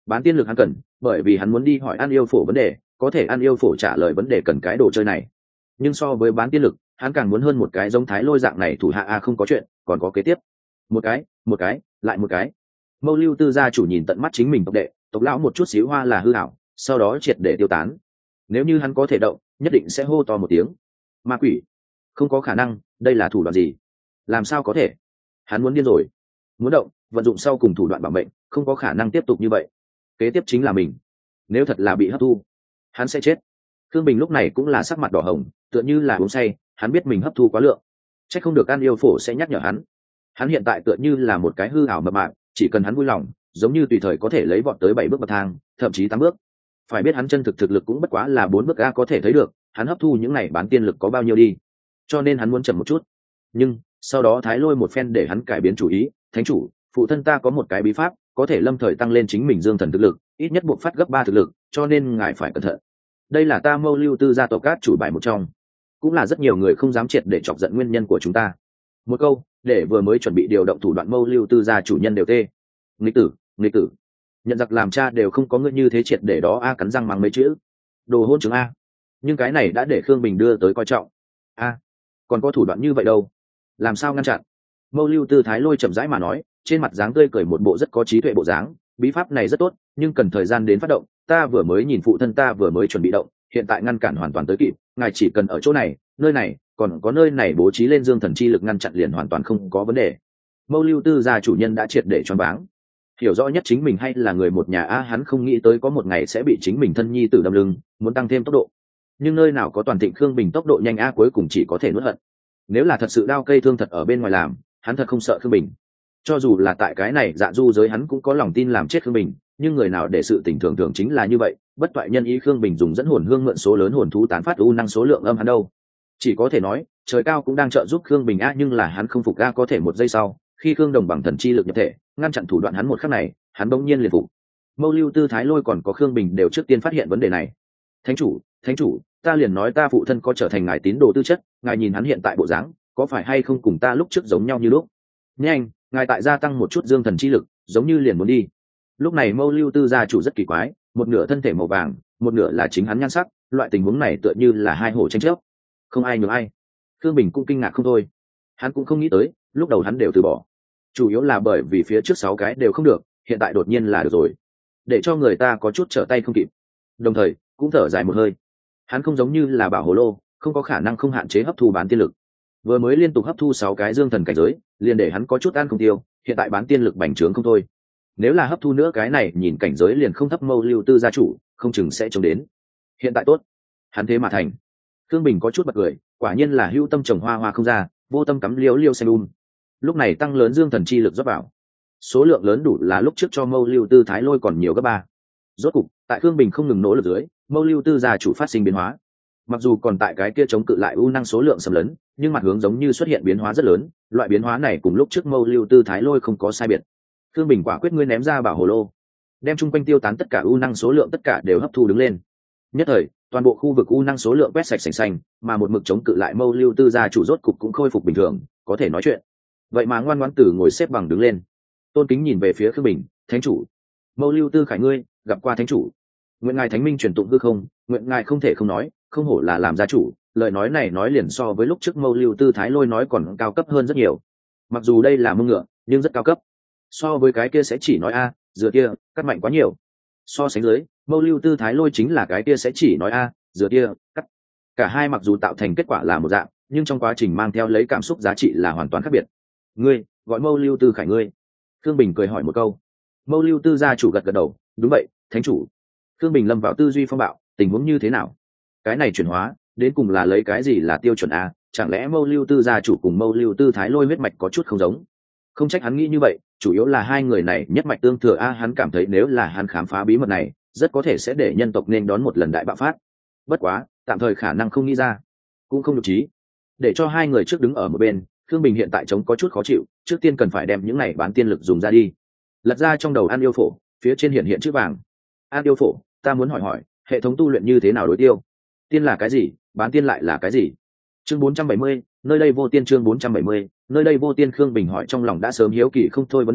bán tiên lực hắn cần, bởi vì hắn muốn đi hỏi An Yêu Phổ vấn đề, có thể An Yêu Phổ trả lời vấn đề cần cái đồ chơi này. Nhưng so với bán tiên lực, hắn càng muốn hơn một cái giống Thái Lôi dạng này thủ hạ a không có chuyện, còn có kế tiếp. Một cái, lại một cái. Mâu Lưu Tư gia chủ nhìn tận mắt chính mình tộc đệ, tộc lão một chút xíu hoa là hư ảo, sau đó triệt để tiêu tán. Nếu như hắn có thể động, nhất định sẽ hô to một tiếng. Ma quỷ, không có khả năng, đây là thủ đoạn gì? Làm sao có thể? Hắn muốn điên rồi. Muốn động, vận dụng sau cùng thủ đoạn bảo mệnh, không có khả năng tiếp tục như vậy. Kế tiếp chính là mình. Nếu thật là bị hấp thu, hắn sẽ chết. Thương Bình lúc này cũng là sắc mặt đỏ hồng, tựa như là uống say, hắn biết mình hấp thu quá lượng. Chắc không được An Yêu Phổ sẽ nhắc nhở hắn. Hắn hiện tại tựa như là một cái hư ảo mập mạp, chỉ cần hắn vui lòng, giống như tùy thời có thể lấy vọt tới 7 bước bậc thang, thậm chí 8 bước. Phải biết hắn chân thực lực cũng bất quá là 4 bước a, có thể thấy được, hắn hấp thu những này bán tiên lực có bao nhiêu đi. Cho nên hắn muốn chậm một chút. Nhưng sau đó Thái Lôi một phen để hắn cải biến chủ ý, "Thánh chủ, phụ thân ta có một cái bí pháp, có thể lâm thời tăng lên chính mình dương thần thực lực, ít nhất buộc phát gấp 3 thực lực, cho nên ngài phải cẩn thận. Đây là ta Mâu Lưu Tư gia tộc cát chủ bài một trong, cũng là rất nhiều người không dám triệt để chọc giận nguyên nhân của chúng ta." Một câu, để vừa mới chuẩn bị điều động thủ đoạn Mâu Lưu Tư gia chủ nhân đều tê. Nghịch tử, nghịch tử. Nhận giặc làm cha đều không có ngươi như thế triệt để đó a, cắn răng mắng mấy chữ. Đồ hôn chứng a. Nhưng cái này đã để Khương Bình đưa tới coi trọng. A, còn có thủ đoạn như vậy đâu? Làm sao ngăn chặn? Mâu Lưu Tư Thái Lôi chậm rãi mà nói, trên mặt dáng tươi cười một bộ rất có trí tuệ bộ dáng. Bí pháp này rất tốt, nhưng cần thời gian đến phát động. Ta vừa mới nhìn phụ thân ta vừa mới chuẩn bị động, hiện tại ngăn cản hoàn toàn tới kịp. Ngài chỉ cần ở chỗ này, nơi này, còn có nơi này bố trí lên dương thần chi lực ngăn chặn liền hoàn toàn không có vấn đề. Mâu Lưu Tư gia chủ nhân đã triệt để choáng váng. Hiểu rõ nhất chính mình hay là người một nhà a, hắn không nghĩ tới có một ngày sẽ bị chính mình thân nhi tử đâm lưng, muốn tăng thêm tốc độ. Nhưng nơi nào có toàn thịnh Khương Bình tốc độ nhanh a, cuối cùng chỉ có thể nuốt hận. Nếu là thật sự đao cây thương thật ở bên ngoài làm, hắn thật không sợ Khương Bình. Cho dù là tại cái này dạ du giới hắn cũng có lòng tin làm chết Khương Bình, nhưng người nào để sự tình thường thường chính là như vậy, bất toại nhân ý Khương Bình dùng dẫn hồn hương mượn số lớn hồn thú tán phát u năng số lượng âm hắn đâu. Chỉ có thể nói, trời cao cũng đang trợ giúp Khương Bình a, nhưng là hắn không phục a, có thể một giây sau, khi Khương Đồng bằng thần chi lực nhập thể, ngăn chặn thủ đoạn hắn một khắc này, hắn bỗng nhiên liền phục. Mâu Lưu Tư Thái Lôi còn có Khương Bình đều trước tiên phát hiện vấn đề này. Thánh chủ, ta liền nói ta phụ thân có trở thành ngài tín đồ tư chất, ngài nhìn hắn hiện tại bộ dáng, có phải hay không cùng ta lúc trước giống nhau như lúc? Nhanh, ngài tại gia tăng một chút dương thần chi lực, giống như liền muốn đi. Lúc này Mâu Lưu Tư gia chủ rất kỳ quái, một nửa thân thể màu vàng, một nửa là chính hắn nhan sắc, loại tình huống này tựa như là hai hổ tranh chấp, không ai nhường ai. Khương Bình cũng kinh ngạc không thôi, hắn cũng không nghĩ tới, lúc đầu hắn đều từ bỏ, chủ yếu là bởi vì phía trước 6 cái đều không được, hiện tại đột nhiên là được rồi, để cho người ta có chút trở tay không kịp. Đồng thời cũng thở dài một hơi, hắn không giống như là Bảo Hồ Lô, không có khả năng không hạn chế hấp thu bán tiên lực. Vừa mới liên tục hấp thu 6 cái dương thần cảnh giới, liền để hắn có chút ăn không tiêu, hiện tại bán tiên lực bành trướng không thôi. Nếu là hấp thu nữa cái này, nhìn cảnh giới liền không thấp Mâu Lưu Tư gia chủ, không chừng sẽ chống đến. Hiện tại tốt, hắn thế mà thành. Khương Bình có chút bật cười, quả nhiên là hữu tâm trồng hoa hoa không ra, vô tâm cắm liễu liêu xem Lúc này tăng lớn dương thần chi lực rót vào, số lượng lớn đủ là lúc trước cho Mâu Lưu Tư Thái Lôi còn nhiều gấp 3. Rốt cục, tại Khương Bình không ngừng nỗ lực dưới, Mâu Lưu Tư gia chủ phát sinh biến hóa. Mặc dù còn tại cái kia chống cự lại ưu năng số lượng xâm lấn, nhưng mặt hướng giống như xuất hiện biến hóa rất lớn, loại biến hóa này cùng lúc trước Mâu Lưu Tư Thái Lôi không có sai biệt. Khương Bình quả quyết ngươi ném ra Bảo Hồ Lô, đem chung quanh tiêu tán tất cả ưu năng số lượng tất cả đều hấp thu đứng lên. Nhất thời, toàn bộ khu vực ưu năng số lượng quét sạch sành xanh, mà một mực chống cự lại Mâu Lưu Tư gia chủ rốt cục cũng khôi phục bình thường, có thể nói chuyện. Vậy mà ngoan ngoãn tử ngồi xếp bằng đứng lên, tôn kính nhìn về phía Khương Bình, thánh chủ. Mâu Lưu Tư khải ngươi gặp qua thánh chủ, nguyện ngài thánh minh truyền tụng hư không, nguyện ngài không thể không nói, không hổ là làm gia chủ. Lời nói này nói liền so với lúc trước Mâu Lưu Tư Thái Lôi nói còn cao cấp hơn rất nhiều. Mặc dù đây là mông ngựa, nhưng rất cao cấp. So với cái kia sẽ chỉ nói a, dừa kia cắt mạnh quá nhiều. So sánh dưới, Mâu Lưu Tư Thái Lôi chính là cái kia sẽ chỉ nói a, dừa kia cắt. Cả hai mặc dù tạo thành kết quả là một dạng, nhưng trong quá trình mang theo lấy cảm xúc giá trị là hoàn toàn khác biệt. Ngươi gọi Mâu Lưu Tư khải ngươi? Khương Bình cười hỏi một câu. Mâu Lưu Tư gia chủ gật gật đầu, đúng vậy, thánh chủ. Khương Bình lâm vào tư duy phong bạo, tình huống như thế nào? Cái này chuyển hóa đến cùng là lấy cái gì là tiêu chuẩn a? Chẳng lẽ Mâu Lưu Tư gia chủ cùng Mâu Lưu Tư Thái Lôi huyết mạch có chút không giống? Không trách hắn nghĩ như vậy, chủ yếu là hai người này nhất mạch tương thừa a, hắn cảm thấy nếu là hắn khám phá bí mật này, rất có thể sẽ để nhân tộc nên đón một lần đại bạo phát. Bất quá, tạm thời khả năng không nghĩ ra, cũng không được trí. Để cho hai người trước đứng ở một bên, Khương Bình hiện tại chống có chút khó chịu, trước tiên cần phải đem những này bán tiên lực dùng ra đi. Lật ra trong đầu An Yêu Phổ, phía trên hiện chữ vàng. An Yêu Phổ, ta muốn hỏi, hệ thống tu luyện như thế nào đối tiêu? Tiên là cái gì, bán tiên lại là cái gì? Chương 470, nơi đây vô tiên. Chương 470, nơi đây vô tiên. Khương Bình hỏi trong lòng đã sớm hiếu kỳ không thôi vấn đề,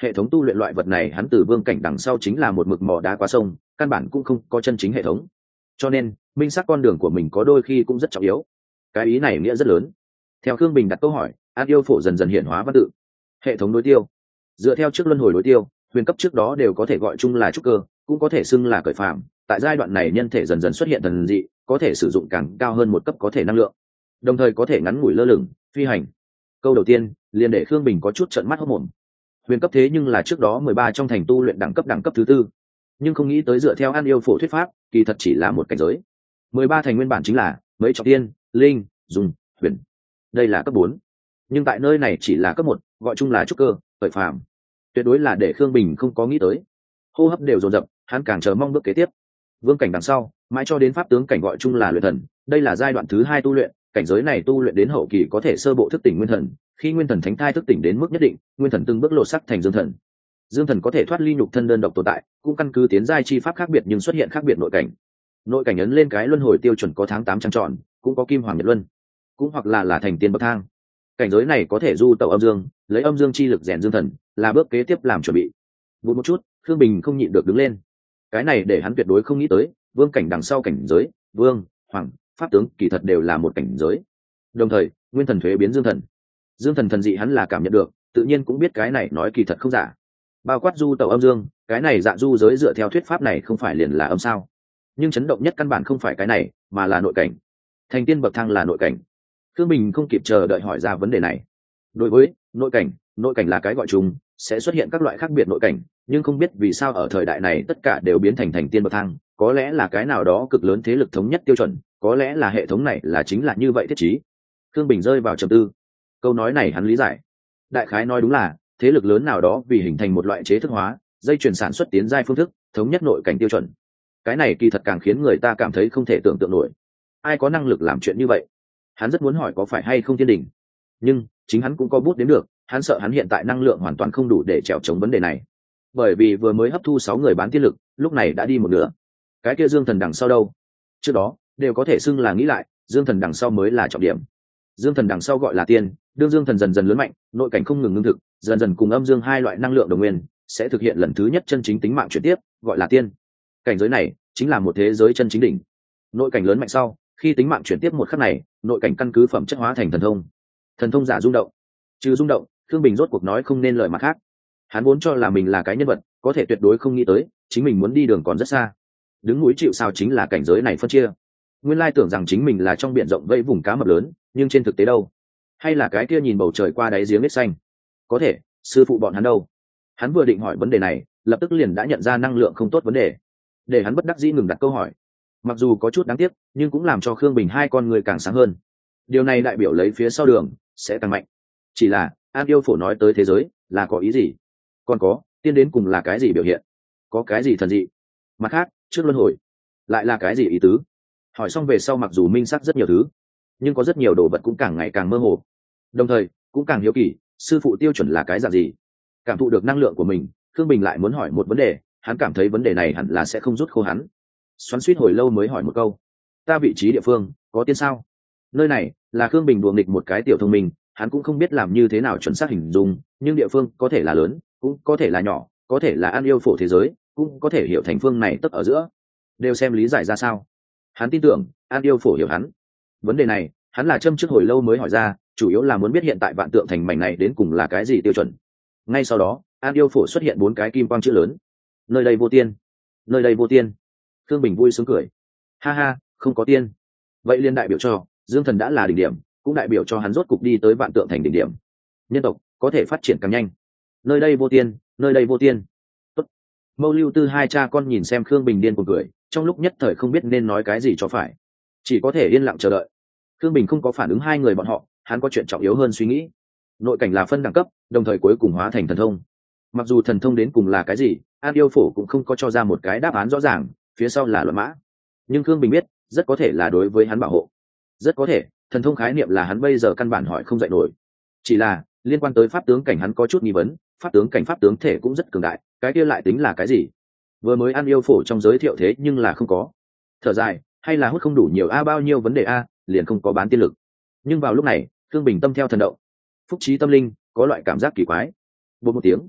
hệ thống tu luyện loại vật này hắn từ vương cảnh đằng sau chính là một mực mỏ đá qua sông, căn bản cũng không có chân chính hệ thống, cho nên minh xác con đường của mình có đôi khi cũng rất trọng yếu. Cái ý này nghĩa rất lớn. Theo Khương Bình đặt câu hỏi, An Yêu Phổ dần dần hiện hóa văn tự. Hệ thống đối tiêu, dựa theo trước luân hồi đối tiêu, huyền cấp trước đó đều có thể gọi chung là trúc cơ, cũng có thể xưng là cởi phàm. Tại giai đoạn này nhân thể dần dần xuất hiện thần dị, có thể sử dụng càng cao hơn một cấp có thể năng lượng, đồng thời có thể ngắn ngủi lơ lửng phi hành. Câu đầu tiên liền để Khương Bình có chút trợn mắt hốt mồm. Huyền cấp thế nhưng là trước đó 13 trong thành tu luyện đẳng cấp thứ tư, nhưng không nghĩ tới dựa theo An Yêu Phổ thuyết pháp, kỳ thật chỉ là một cảnh giới. 13 thành nguyên bản chính là mấy trọng tiên, linh, dùng, huyền. Đây là cấp 4, nhưng tại nơi này chỉ là cấp 1, gọi chung là trúc cơ, khởi phàm. Tuyệt đối là để Khương Bình không có nghĩ tới. Hô hấp đều dồn dập, hắn càng chờ mong bước kế tiếp. Vương cảnh đằng sau, mãi cho đến pháp tướng cảnh gọi chung là luyện thần, đây là giai đoạn thứ 2 tu luyện, cảnh giới này tu luyện đến hậu kỳ có thể sơ bộ thức tỉnh nguyên thần, khi nguyên thần thánh thai thức tỉnh đến mức nhất định, nguyên thần từng bước lột sắc thành dương thần. Dương thần có thể thoát ly nhục thân đơn độc tồn tại, cũng căn cứ tiến giai chi pháp khác biệt nhưng xuất hiện khác biệt nội cảnh. Nội cảnh ấn lên cái luân hồi tiêu chuẩn có tháng 8 trăng tròn, cũng có kim hoàng nhật luân, cũng hoặc là thành tiên bậc thang. Cảnh giới này có thể du tẩu âm dương, lấy âm dương chi lực rèn dương thần, là bước kế tiếp làm chuẩn bị. Vụt một chút, Khương Bình không nhịn được đứng lên. Cái này để hắn tuyệt đối không nghĩ tới, vương cảnh đằng sau cảnh giới, vương, hoàng, pháp tướng kỳ thật đều là một cảnh giới. Đồng thời, nguyên thần thuế biến dương thần. Dương thần thần dị hắn là cảm nhận được, tự nhiên cũng biết cái này nói kỳ thật không giả. Bao quát du tẩu âm dương, cái này dạ du giới dựa theo thuyết pháp này không phải liền là âm sao? Nhưng chấn động nhất căn bản không phải cái này, mà là nội cảnh. Thành tiên bậc thang là nội cảnh. Khương Bình không kịp chờ đợi hỏi ra vấn đề này. Đối với nội cảnh là cái gọi chung, sẽ xuất hiện các loại khác biệt nội cảnh, nhưng không biết vì sao ở thời đại này tất cả đều biến thành tiên bậc thang, có lẽ là cái nào đó cực lớn thế lực thống nhất tiêu chuẩn, có lẽ là hệ thống này là chính là như vậy thiết chí. Khương Bình rơi vào trầm tư. Câu nói này hắn lý giải. Đại khái nói đúng là thế lực lớn nào đó vì hình thành một loại chế thức hóa, dây chuyển sản xuất tiến giai phương thức, thống nhất nội cảnh tiêu chuẩn. Cái này kỳ thật càng khiến người ta cảm thấy không thể tưởng tượng nổi. Ai có năng lực làm chuyện như vậy? Hắn rất muốn hỏi có phải hay không thiên đình, nhưng chính hắn cũng có bút đến được, hắn sợ hắn hiện tại năng lượng hoàn toàn không đủ để trèo chống vấn đề này, bởi vì vừa mới hấp thu 6 người bán tiên lực, lúc này đã đi một nửa. Cái kia dương thần đằng sau đâu? Trước đó đều có thể xưng là nghĩ lại, dương thần đằng sau mới là trọng điểm. Dương thần đằng sau gọi là tiên, đương dương thần dần dần lớn mạnh, nội cảnh không ngừng ngưng thực, dần dần cùng âm dương hai loại năng lượng đồng nguyên, sẽ thực hiện lần thứ nhất chân chính tính mạng chuyển tiếp, gọi là tiên. Cảnh giới này chính là một thế giới chân chính đỉnh. Nội cảnh lớn mạnh sau, khi tính mạng chuyển tiếp một khắc này, nội cảnh căn cứ phẩm chất hóa thành thần thông. Thần thông giả rung động. Trừ rung động, Thương Bình rốt cuộc nói không nên lời mặt khác. Hắn vốn cho là mình là cái nhân vật, có thể tuyệt đối không nghĩ tới, chính mình muốn đi đường còn rất xa. Đứng núi chịu sào chính là cảnh giới này phân chia. Nguyên lai tưởng rằng chính mình là trong biển rộng vây vùng cá mập lớn, nhưng trên thực tế đâu? Hay là cái kia nhìn bầu trời qua đáy giếng nết xanh? Có thể, sư phụ bọn hắn đâu? Hắn vừa định hỏi vấn đề này, lập tức liền đã nhận ra năng lượng không tốt vấn đề, để hắn bất đắc dĩ ngừng đặt câu hỏi. Mặc dù có chút đáng tiếc, nhưng cũng làm cho Khương Bình hai con người càng sáng hơn. Điều này đại biểu lấy phía sau đường sẽ càng mạnh. Chỉ là An Yêu Phổ nói tới thế giới là có ý gì? Còn có tiên đến cùng là cái gì biểu hiện? Có cái gì thần dị? Mặt khác, trước luân hồi lại là cái gì ý tứ? Hỏi xong về sau mặc dù minh xác rất nhiều thứ, nhưng có rất nhiều đồ vật cũng càng ngày càng mơ hồ. Đồng thời cũng càng hiếu kỳ, sư phụ tiêu chuẩn là cái dạng gì? Cảm thụ được năng lượng của mình, Khương Bình lại muốn hỏi một vấn đề, hắn cảm thấy vấn đề này hẳn là sẽ không rút khô hắn. Xoắn suýt hồi lâu mới hỏi một câu: ta vị trí địa phương có tiên sao? Nơi này là Khương Bình đùa nghịch một cái tiểu thông minh, hắn cũng không biết làm như thế nào chuẩn xác hình dung, nhưng địa phương có thể là lớn, cũng có thể là nhỏ, có thể là An Yêu Phổ thế giới, cũng có thể hiểu thành phương này tất ở giữa, đều xem lý giải ra sao. Hắn tin tưởng An Yêu Phổ hiểu hắn. Vấn đề này hắn là châm trước hồi lâu mới hỏi ra, chủ yếu là muốn biết hiện tại vạn tượng thành mảnh này đến cùng là cái gì tiêu chuẩn. Ngay sau đó An Yêu Phổ xuất hiện 4 cái kim quang chữ lớn: nơi đây vô tiên, nơi đây vô tiên. Khương Bình vui sướng cười: ha ha, không có tiên, vậy liên đại biểu cho dương thần đã là đỉnh điểm, cũng đại biểu cho hắn rốt cục đi tới vạn tượng thành đỉnh điểm, nhân tộc có thể phát triển càng nhanh. Nơi đây vô tiên, nơi đây vô tiên. Tốt. Mâu Lưu Tư hai cha con nhìn xem Khương Bình điên cuồng cười, trong lúc nhất thời không biết nên nói cái gì cho phải, chỉ có thể yên lặng chờ đợi. Khương Bình không có phản ứng hai người bọn họ, hắn có chuyện trọng yếu hơn suy nghĩ. Nội cảnh là phân đẳng cấp, đồng thời cuối cùng hóa thành thần thông. Mặc dù thần thông đến cùng là cái gì, An Yêu Phổ cũng không có cho ra một cái đáp án rõ ràng, phía sau là luận mã. Nhưng Khương Bình biết, rất có thể là đối với hắn bảo hộ, rất có thể thần thông khái niệm là hắn bây giờ căn bản hỏi không dạy nổi. Chỉ là liên quan tới pháp tướng cảnh hắn có chút nghi vấn, pháp tướng cảnh pháp tướng thể cũng rất cường đại, cái kia lại tính là cái gì? Vừa mới An Yêu Phổ trong giới thiệu thế nhưng là không có. Thở dài, hay là hút không đủ nhiều bao nhiêu vấn đề liền không có bán tiên lực. Nhưng vào lúc này Khương Bình tâm theo thần động, phúc trí tâm linh có loại cảm giác kỳ quái. Bột một tiếng,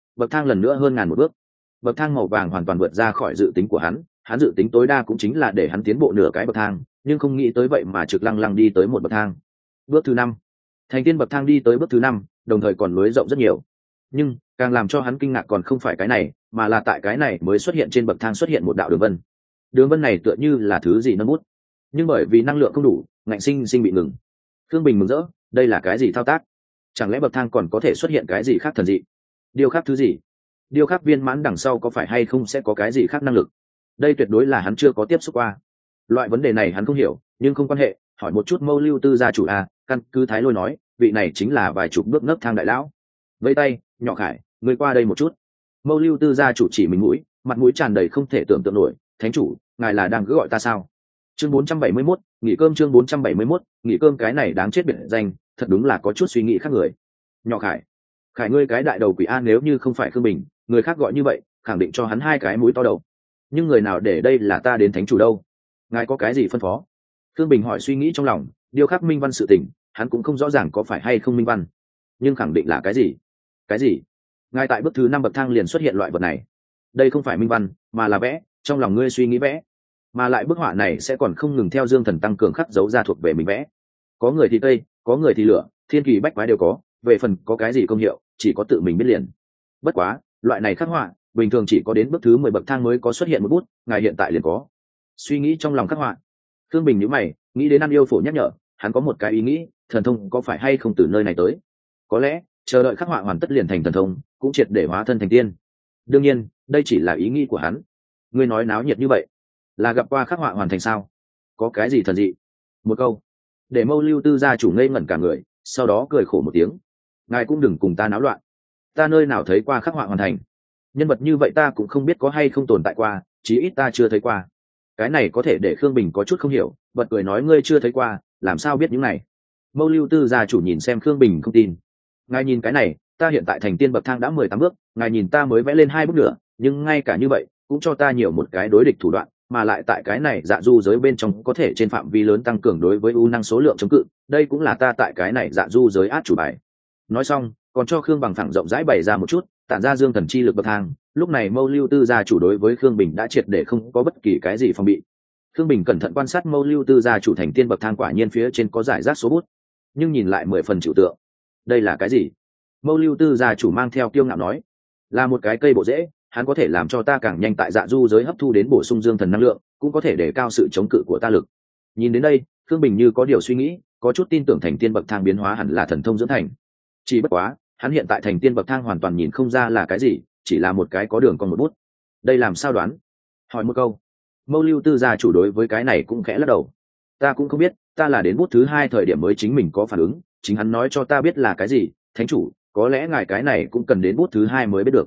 bậc thang lần nữa hơn ngàn một bước. Bậc thang màu vàng hoàn toàn vượt ra khỏi dự tính của hắn dự tính tối đa cũng chính là để hắn tiến bộ nửa cái bậc thang, nhưng không nghĩ tới vậy mà trực lăng lăng đi tới một bậc thang. Bước thứ 5. Thành tiên bậc thang đi tới bước thứ 5, đồng thời còn lối rộng rất nhiều. Nhưng càng làm cho hắn kinh ngạc còn không phải cái này, mà là tại cái này mới xuất hiện trên bậc thang xuất hiện một đạo đường vân. Đường vân này tựa như là thứ gì nâng bút, nhưng bởi vì năng lượng không đủ, ngạnh sinh bị ngừng. Thương Bình mừng rỡ, đây là cái gì thao tác? Chẳng lẽ bậc thang còn có thể xuất hiện cái gì khác thần dị? Điêu khắc thứ gì? Điêu khắc viên mãn đằng sau có phải hay không sẽ có cái gì khác năng lực? Đây tuyệt đối là hắn chưa có tiếp xúc qua. Loại vấn đề này hắn không hiểu, nhưng không quan hệ, hỏi một chút Mâu Lưu Tư gia chủ căn cứ Thái Lôi nói, vị này chính là vài chục bước nấc thang đại lão. Vẫy tay, Nhỏ Khải, ngươi qua đây một chút. Mâu Lưu Tư gia chủ chỉ mình mũi, mặt mũi tràn đầy không thể tưởng tượng nổi, thánh chủ, ngài là đang cứ gọi ta sao? Chương 471, nghỉ cơm. Chương 471, nghỉ cơm. Cái này đáng chết biệt danh, thật đúng là có chút suy nghĩ khác người. Nhỏ Khải, Khải ngươi cái đại đầu quỷ nếu như không phải Khương Bình, người khác gọi như vậy, khẳng định cho hắn hai cái mũi to đầu. Nhưng người nào để đây là ta đến thánh chủ đâu? Ngài có cái gì phân phó? Khương Bình hỏi suy nghĩ trong lòng, điêu khắc minh văn sự tình, hắn cũng không rõ ràng có phải hay không minh văn, nhưng khẳng định là cái gì? Cái gì? Ngài tại bước thứ 5 bậc thang liền xuất hiện loại vật này. Đây không phải minh văn, mà là vẽ, trong lòng ngươi suy nghĩ vẽ. Mà lại bức họa này sẽ còn không ngừng theo Dương Thần tăng cường khắc dấu ra thuộc về mình vẽ. Có người thì cây, có người thì lửa, thiên kỳ bách quái đều có, về phần có cái gì công hiệu, chỉ có tự mình biết liền. Bất quá, loại này khắc họa, bình thường chỉ có đến bước thứ 10 bậc thang mới có xuất hiện một bút, ngài hiện tại liền có. Suy nghĩ trong lòng khắc họa. Thương Bình nhíu mày, nghĩ đến An Yêu Phổ nhắc nhở, hắn có một cái ý nghĩ, thần thông có phải hay không từ nơi này tới? Có lẽ, chờ đợi khắc họa hoàn tất liền thành thần thông, cũng triệt để hóa thân thành tiên. Đương nhiên, đây chỉ là ý nghĩ của hắn. Ngươi nói náo nhiệt như vậy, là gặp qua khắc họa hoàn thành sao? Có cái gì thần dị? Một câu, để Mâu Lưu Tư gia chủ ngây ngẩn cả người, sau đó cười khổ một tiếng. Ngài cũng đừng cùng ta náo loạn. Ta nơi nào thấy qua khắc họa hoàn thành? Nhân vật như vậy ta cũng không biết có hay không tồn tại qua, chí ít ta chưa thấy qua. Cái này có thể để Khương Bình có chút không hiểu, bật cười nói ngươi chưa thấy qua, làm sao biết những này? Mâu Lưu Tư gia chủ nhìn xem Khương Bình không tin. Ngài nhìn cái này, ta hiện tại thành tiên bậc thang đã 18 bước, ngài nhìn ta mới vẽ lên 2 bước nữa, nhưng ngay cả như vậy, cũng cho ta nhiều một cái đối địch thủ đoạn, mà lại tại cái này dạ du giới bên trong có thể trên phạm vi lớn tăng cường đối với ưu năng số lượng chống cự, đây cũng là ta tại cái này dạ du giới át chủ bài. Nói xong, còn cho Khương Bằng phẳng rộng rãi bày ra một chút, tản ra Dương Thần chi lực bậc thang. Lúc này Mâu Lưu Tư gia chủ đối với Khương Bình đã triệt để không có bất kỳ cái gì phòng bị. Khương Bình cẩn thận quan sát Mâu Lưu Tư gia chủ thành tiên bậc thang, quả nhiên phía trên có giải rác số bút, nhưng nhìn lại 10 phần chịu tượng. Đây là cái gì? Mâu Lưu Tư gia chủ mang theo kiêu ngạo nói, là một cái cây bộ rễ, hắn có thể làm cho ta càng nhanh tại dạ du giới hấp thu đến bổ sung Dương Thần năng lượng, cũng có thể để cao sự chống cự của ta lực. Nhìn đến đây, Khương Bình như có điều suy nghĩ, có chút tin tưởng thành tiên bậc thang biến hóa hẳn là thần thông dưỡng thành. Chỉ bất quá, hắn hiện tại thành tiên bậc thang hoàn toàn nhìn không ra là cái gì, chỉ là một cái có đường còn một bút. Đây làm sao đoán? Hỏi một câu. Mâu Lưu Tư gia chủ đối với cái này cũng khẽ lắc đầu. Ta cũng không biết, ta là đến bút thứ 2 thời điểm mới chính mình có phản ứng, chính hắn nói cho ta biết là cái gì. Thánh chủ, có lẽ ngài cái này cũng cần đến bút thứ 2 mới biết được.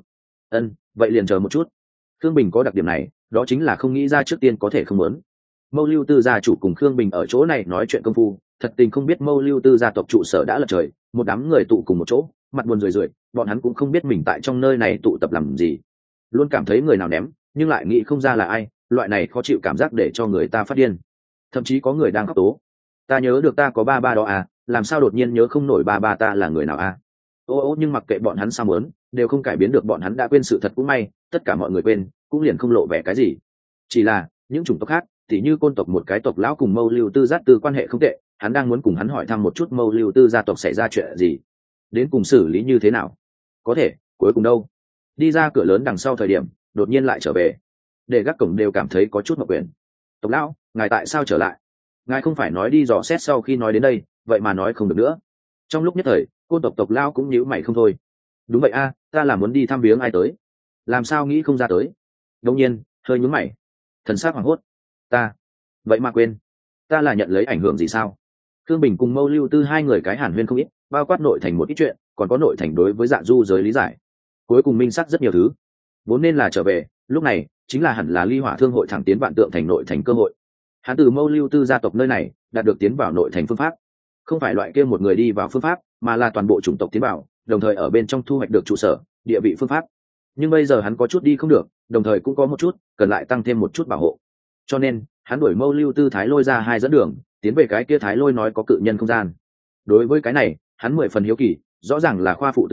Vậy liền chờ một chút. Khương Bình có đặc điểm này, đó chính là không nghĩ ra trước tiên có thể không muốn. Mâu Lưu Tư gia chủ cùng Khương Bình ở chỗ này nói chuyện công phu, thật tình không biết Mâu Lưu Tư gia tộc trụ sở đã lật trời, một đám người tụ cùng một chỗ, mặt buồn rười, bọn hắn cũng không biết mình tại trong nơi này tụ tập làm gì, luôn cảm thấy người nào ném, nhưng lại nghĩ không ra là ai, loại này khó chịu cảm giác để cho người ta phát điên. Thậm chí có người đang khóc tố, ta nhớ được ta có ba đó làm sao đột nhiên nhớ không nổi ba ta là người nào nhưng mặc kệ bọn hắn sao muốn, đều không cải biến được bọn hắn đã quên sự thật. Cũng may tất cả mọi người quên, cũng liền không lộ vẻ cái gì. Chỉ là những chủng tộc khác, tỉ như Côn tộc một cái tộc lão cùng Mâu Lưu Tư giác tư quan hệ không tệ, hắn đang muốn cùng hắn hỏi thăm một chút Mâu Lưu Tư gia tộc xảy ra chuyện gì, đến cùng xử lý như thế nào. Có thể cuối cùng đâu, đi ra cửa lớn đằng sau thời điểm đột nhiên lại trở về, để gác cổng đều cảm thấy có chút mặc quyền. Tộc lão, ngài tại sao trở lại? Ngài không phải nói đi dò xét sau khi nói đến đây, vậy mà nói không được nữa. Trong lúc nhất thời, Côn tộc tộc lão cũng nhíu mày không thôi. Đúng vậy ta là muốn đi thăm viếng ai tới, làm sao nghĩ không ra tới. Đột nhiên hơi nhướng mày, thần sắc hoảng hốt. Ta vậy mà quên, ta là nhận lấy ảnh hưởng gì sao? Khương Bình cùng Mâu Lưu Tư hai người cái hàn huyên không ít, bao quát nội thành một ít chuyện, còn có nội thành đối với dạ du giới lý giải. Cuối cùng minh sắc rất nhiều thứ, vốn nên là trở về, lúc này chính là hẳn là ly hỏa thương hội thẳng tiến vạn tượng thành nội thành cơ hội. Hắn từ Mâu Lưu Tư gia tộc nơi này đạt được tiến vào nội thành phương pháp, không phải loại kia một người đi vào phương pháp, mà là toàn bộ chủng tộc tiến vào, đồng thời ở bên trong thu hoạch được trụ sở, địa vị phương pháp. Nhưng bây giờ hắn có chút đi không được, đồng thời cũng có một chút cần lại tăng thêm một chút bảo hộ, cho nên hắn đuổi Mâu Lưu Tư Thái Lôi ra hai dẫn đường, tiến về cái kia Thái Lôi nói có cự nhân không gian. Đối với cái này hắn 10 phần hiếu kỳ, rõ ràng là khoa phụ từng ngày,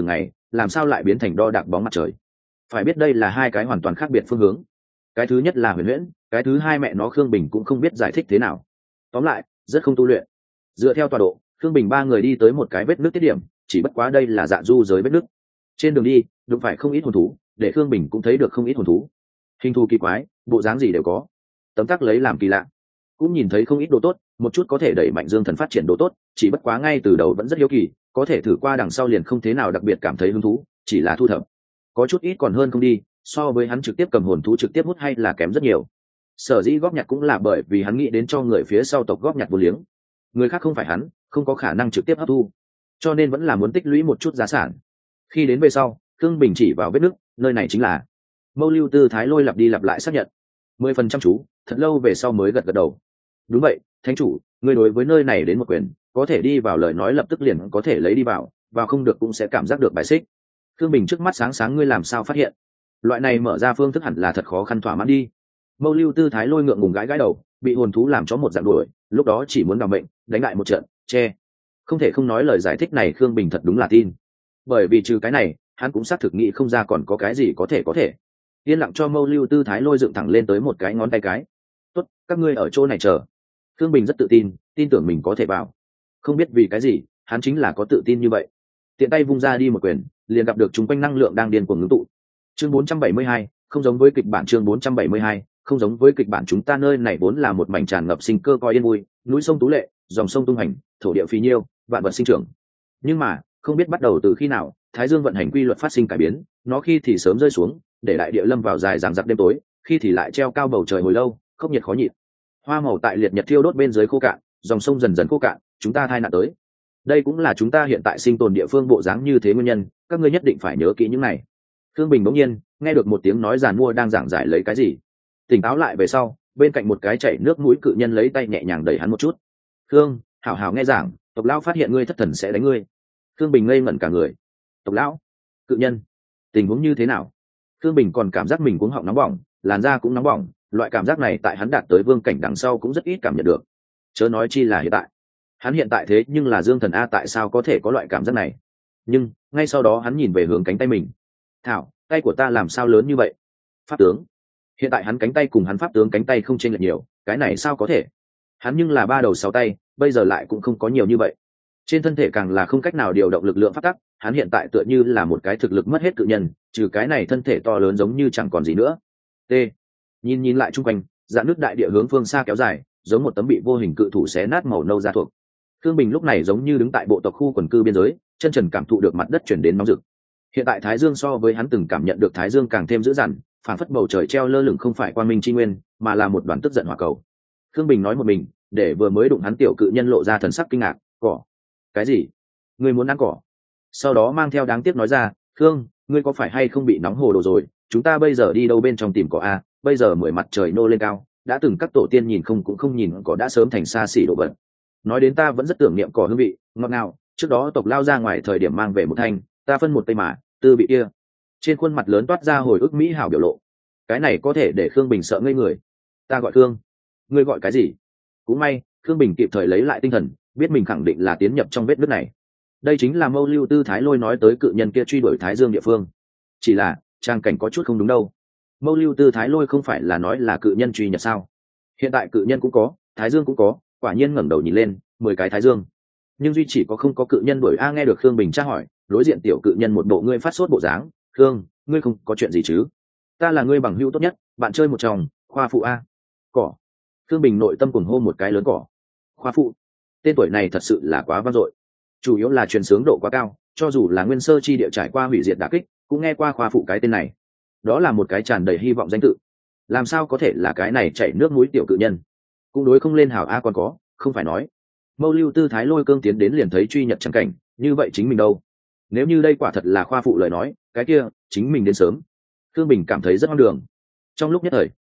làm sao lại biến thành đo đạc bóng mặt trời? Phải biết đây là hai cái hoàn toàn khác biệt phương hướng. Cái thứ nhất là huyền huyễn, cái thứ hai mẹ nó Khương Bình cũng không biết giải thích thế nào. Tóm lại rất không tu luyện. Dựa theo tọa độ, Khương Bình ba người đi tới một cái vết nước tiết điểm, chỉ bất quá đây là dạ du giới vết nước. Trên đường đi đụng phải không ít hồn thú, để Khương Bình cũng thấy được không ít hồn thú, hình thù kỳ quái, bộ dáng gì đều có. Tấm tắc lấy làm kỳ lạ, cũng nhìn thấy không ít đồ tốt, một chút có thể đẩy mạnh dương thần phát triển đồ tốt, chỉ bất quá ngay từ đầu vẫn rất hiếu kỳ, có thể thử qua đằng sau liền không thế nào đặc biệt cảm thấy hứng thú, chỉ là thu thập. Có chút ít còn hơn không đi, so với hắn trực tiếp cầm hồn thú trực tiếp hút hay là kém rất nhiều. Sở dĩ góp nhặt cũng là bởi vì hắn nghĩ đến cho người phía sau tộc góp nhặt vô liếng, người khác không phải hắn, không có khả năng trực tiếp hấp thu, cho nên vẫn là muốn tích lũy một chút giá sản. Khi đến về sau, Khương Bình chỉ vào vết nứt, nơi này chính là. Mâu Lưu Tư Thái Lôi lặp đi lặp lại xác nhận. 10% chú, thật lâu về sau mới gật gật đầu. Đúng vậy, thánh chủ, ngươi đối với nơi này đến một quyền, có thể đi vào lời nói lập tức liền có thể lấy đi vào không được cũng sẽ cảm giác được bài xích. Khương Bình trước mắt sáng sáng, ngươi làm sao phát hiện? Loại này mở ra phương thức hẳn là thật khó khăn thỏa mãn đi. Mâu Lưu Tư Thái Lôi ngượng ngùng gãi gãi đầu, bị hồn thú làm cho một dạng đuổi, lúc đó chỉ muốn đảm mệnh, đánh lại một trận, che. Không thể không nói lời giải thích này Khương Bình thật đúng là tin. Bởi vì trừ cái này, hắn cũng xác thực nghĩ không ra còn có cái gì có thể. Yên lặng cho Mâu Lưu Tư Thái Lôi dựng thẳng lên tới một cái ngón tay cái. Tốt, các ngươi ở chỗ này chờ. Khương Bình rất tự tin tưởng mình có thể vào. Không biết vì cái gì, hắn chính là có tự tin như vậy. Tiện tay vung ra đi một quyền, liền gặp được chúng quanh năng lượng đang điên cuồng ngưng tụ. Chương 472, không giống với kịch bản. Chương 472, không giống với kịch bản. Chúng ta nơi này vốn là một mảnh tràn ngập sinh cơ coi yên vui, núi sông tú lệ, dòng sông tung hành, thổ địa phì nhiêu, vạn vật sinh trưởng. Nhưng mà, không biết bắt đầu từ khi nào, Thái Dương vận hành quy luật phát sinh cải biến, nó khi thì sớm rơi xuống, để đại địa lâm vào dài dằng dặc đêm tối, khi thì lại treo cao bầu trời hồi lâu, khốc nhiệt khó nhịn. Hoa màu tại liệt nhật thiêu đốt bên dưới khô cạn, dòng sông dần dần khô cạn, chúng ta tai nạn tới. Đây cũng là chúng ta hiện tại sinh tồn địa phương bộ dáng như thế nguyên nhân, các ngươi nhất định phải nhớ kỹ những này. Thương Bình bỗng nhiên nghe được một tiếng nói giàn mua đang giảng giải lấy cái gì, tỉnh táo lại về sau, bên cạnh một cái chảy nước mũi cự nhân lấy tay nhẹ nhàng đẩy hắn một chút. Thương, hảo hảo nghe giảng, tộc lão phát hiện ngươi thất thần sẽ đánh ngươi. Thương Bình ngây ngẩn cả người. Tộc lão, cự nhân, tình huống như thế nào? Thương Bình còn cảm giác mình cuống họng nóng bỏng, làn da cũng nóng bỏng, loại cảm giác này tại hắn đạt tới vương cảnh đằng sau cũng rất ít cảm nhận được, chớ nói chi là hiện tại. Hắn hiện tại thế nhưng là dương thần a, tại sao có thể có loại cảm giác này? Nhưng ngay sau đó hắn nhìn về hướng cánh tay mình. Thảo, tay của ta làm sao lớn như vậy? Pháp tướng. Hiện tại hắn cánh tay cùng hắn pháp tướng cánh tay không chênh lệch nhiều, cái này sao có thể? Hắn nhưng là 3 đầu 6 tay, bây giờ lại cũng không có nhiều như vậy. Trên thân thể càng là không cách nào điều động lực lượng pháp tắc, hắn hiện tại tựa như là một cái thực lực mất hết cự nhân, trừ cái này thân thể to lớn giống như chẳng còn gì nữa. T. Nhìn lại chung quanh, dạn nước đại địa hướng phương xa kéo dài, giống một tấm bị vô hình cự thủ xé nát màu nâu da thuộc. Thương Bình lúc này giống như đứng tại bộ tộc khu quần cư biên giới, chân trần cảm thụ được mặt đất chuyển đến nóng rực. Hiện tại Thái Dương so với hắn từng cảm nhận được Thái Dương càng thêm dữ dằn, phản phất bầu trời treo lơ lửng không phải quang minh chi nguyên, mà là một đoàn tức giận hỏa cầu. Thương Bình nói một mình, để vừa mới đụng hắn tiểu cự nhân lộ ra thần sắc kinh ngạc. Cỏ? Cái gì? Ngươi muốn ăn cỏ? Sau đó mang theo đáng tiếc nói ra, Thương, ngươi có phải hay không bị nóng hồ đồ rồi? Chúng ta bây giờ đi đâu bên trong tìm cỏ a? Bây giờ mười mặt trời nô lên cao, đã từng các tổ tiên nhìn không cũng không nhìn cỏ đã sớm thành xa xỉ đồ vật. Nói đến ta vẫn rất tưởng niệm cỏ hương vị ngọt ngào, trước đó tộc lao ra ngoài thời điểm mang về một thanh, ta phân một tay mà, tư vị kia. Trên khuôn mặt lớn toát ra hồi ức mỹ hảo biểu lộ. Cái này có thể để Khương Bình sợ ngây người. Ta gọi Khương, ngươi gọi cái gì? Cũng may Khương Bình kịp thời lấy lại tinh thần, biết mình khẳng định là tiến nhập trong vết nứt này. Đây chính là Mâu Lưu Tư Thái Lôi nói tới cự nhân kia truy đuổi Thái Dương địa phương. Chỉ là trang cảnh có chút không đúng đâu. Mâu Lưu Tư Thái Lôi không phải là nói là cự nhân truy nhật sao? Hiện tại cự nhân cũng có, Thái Dương cũng có, quả nhiên ngẩng đầu nhìn lên, 10 cái Thái Dương, nhưng duy chỉ có không có cự nhân đuổi a. Nghe được Khương Bình tra hỏi, đối diện tiểu cự nhân một bộ ngươi phát sốt bộ dáng. Khương, ngươi không có chuyện gì chứ? Ta là ngươi bằng hữu tốt nhất, bạn chơi một chồng, khoa phụ a. Cỏ. Khương Bình nội tâm cuồng hô một cái lớn cỏ. Khoa phụ, tên tuổi này thật sự là quá vang dội, chủ yếu là truyền sướng độ quá cao, cho dù là nguyên sơ chi địa trải qua hủy diệt đả kích, cũng nghe qua khoa phụ cái tên này. Đó là một cái tràn đầy hy vọng danh tự, làm sao có thể là cái này chảy nước mũi tiểu cự nhân? Cũng đối không lên hảo a. Còn có, không phải nói Mâu Lưu Tư Thái Lôi cương tiến đến liền thấy truy nhật chẳng cảnh, như vậy chính mình đâu? Nếu như đây quả thật là khoa phụ lời nói, cái kia chính mình đến sớm. Khương Bình cảm thấy rất hoang đường. Trong lúc nhất thời,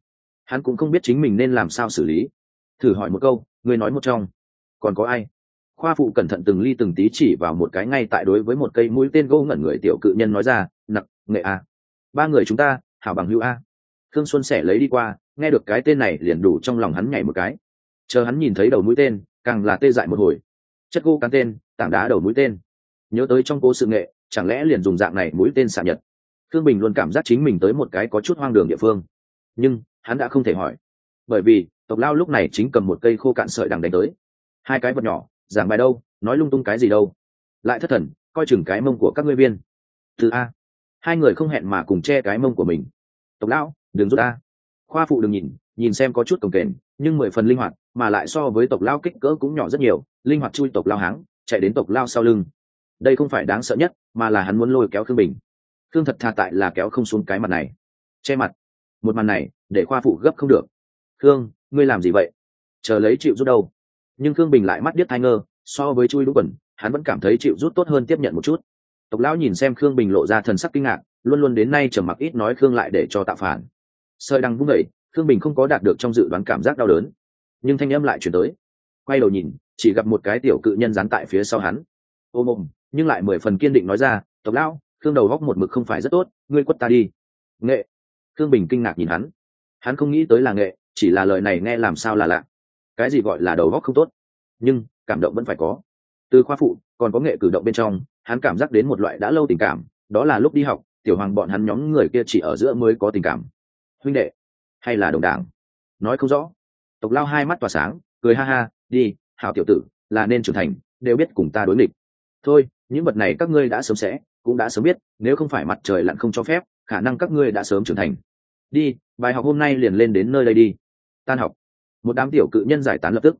hắn cũng không biết chính mình nên làm sao xử lý. Thử hỏi một câu, người nói một trong, còn có ai? Khoa phụ cẩn thận từng ly từng tí chỉ vào một cái ngay tại đối với một cây mũi tên gỗ ngẩn người tiểu cự nhân nói ra, nặc nghệ a. 3 người chúng ta, hảo bằng hữu a. Khương Xuân sẻ lấy đi qua, nghe được cái tên này liền đủ trong lòng hắn nhảy một cái. Chờ hắn nhìn thấy đầu mũi tên, càng là tê dại một hồi. Chất gỗ cán tên, tảng đá đầu mũi tên. Nhớ tới trong cố sự nghệ, chẳng lẽ liền dùng dạng này mũi tên xạ nhật? Khương Bình luôn cảm giác chính mình tới một cái có chút hoang đường địa phương, nhưng hắn đã không thể hỏi, bởi vì tộc lao lúc này chính cầm một cây khô cạn sợi đằng đánh tới. Hai cái vật nhỏ giảng bài đâu, nói lung tung cái gì đâu, lại thất thần coi chừng cái mông của các ngươi viên. Từ a, hai người không hẹn mà cùng che cái mông của mình. Tộc lão đừng rút a. Khoa phụ đừng nhìn xem có chút cồng kềnh nhưng 10 phần linh hoạt, mà lại so với tộc lao kích cỡ cũng nhỏ rất nhiều, linh hoạt chui tộc lao háng chạy đến tộc lao sau lưng. Đây không phải đáng sợ nhất, mà là hắn muốn lôi kéo Khương Bình. Khương thật tha tại là kéo không xuống cái mặt này, che mặt. Một màn này để khoa phụ gấp không được. Khương, ngươi làm gì vậy? Chờ lấy chịu rút đâu? Nhưng Khương Bình lại mắt điếc thai ngơ, so với chui đũ quần hắn vẫn cảm thấy chịu rút tốt hơn tiếp nhận một chút. Tộc lão nhìn xem Khương Bình lộ ra thần sắc kinh ngạc, luôn luôn đến nay trầm mặc ít nói Khương lại để cho tạo phản. Sợi đằng vung dậy, Khương Bình không có đạt được trong dự đoán cảm giác đau đớn, nhưng thanh âm lại chuyển tới. Quay đầu nhìn, chỉ gặp một cái tiểu cự nhân dán tại phía sau hắn. Ôm ôm, nhưng lại 10 phần kiên định nói ra, tộc lão, Khương đầu góc một mực không phải rất tốt, ngươi quất ta đi. Nghệ. Khương Bình kinh ngạc nhìn hắn không nghĩ tới là nghệ, chỉ là lời này nghe làm sao là lạ. Cái gì gọi là đầu góc không tốt? Nhưng cảm động vẫn phải có. Từ khoa phụ còn có nghệ cử động bên trong, hắn cảm giác đến một loại đã lâu tình cảm, đó là lúc đi học tiểu hoàng bọn hắn nhóm người kia chỉ ở giữa mới có tình cảm. Huynh đệ hay là đồng đảng, nói không rõ. Tộc lao hai mắt tỏa sáng, cười ha ha, đi hảo tiểu tử, là nên trưởng thành, đều biết cùng ta đối nghịch. Thôi, những vật này các ngươi đã sớm cũng đã sớm biết, nếu không phải mặt trời lặn không cho phép, khả năng các ngươi đã sớm trưởng thành. Đi, bài học hôm nay liền lên đến nơi đây đi. Tan học, một đám tiểu cự nhân giải tán lập tức.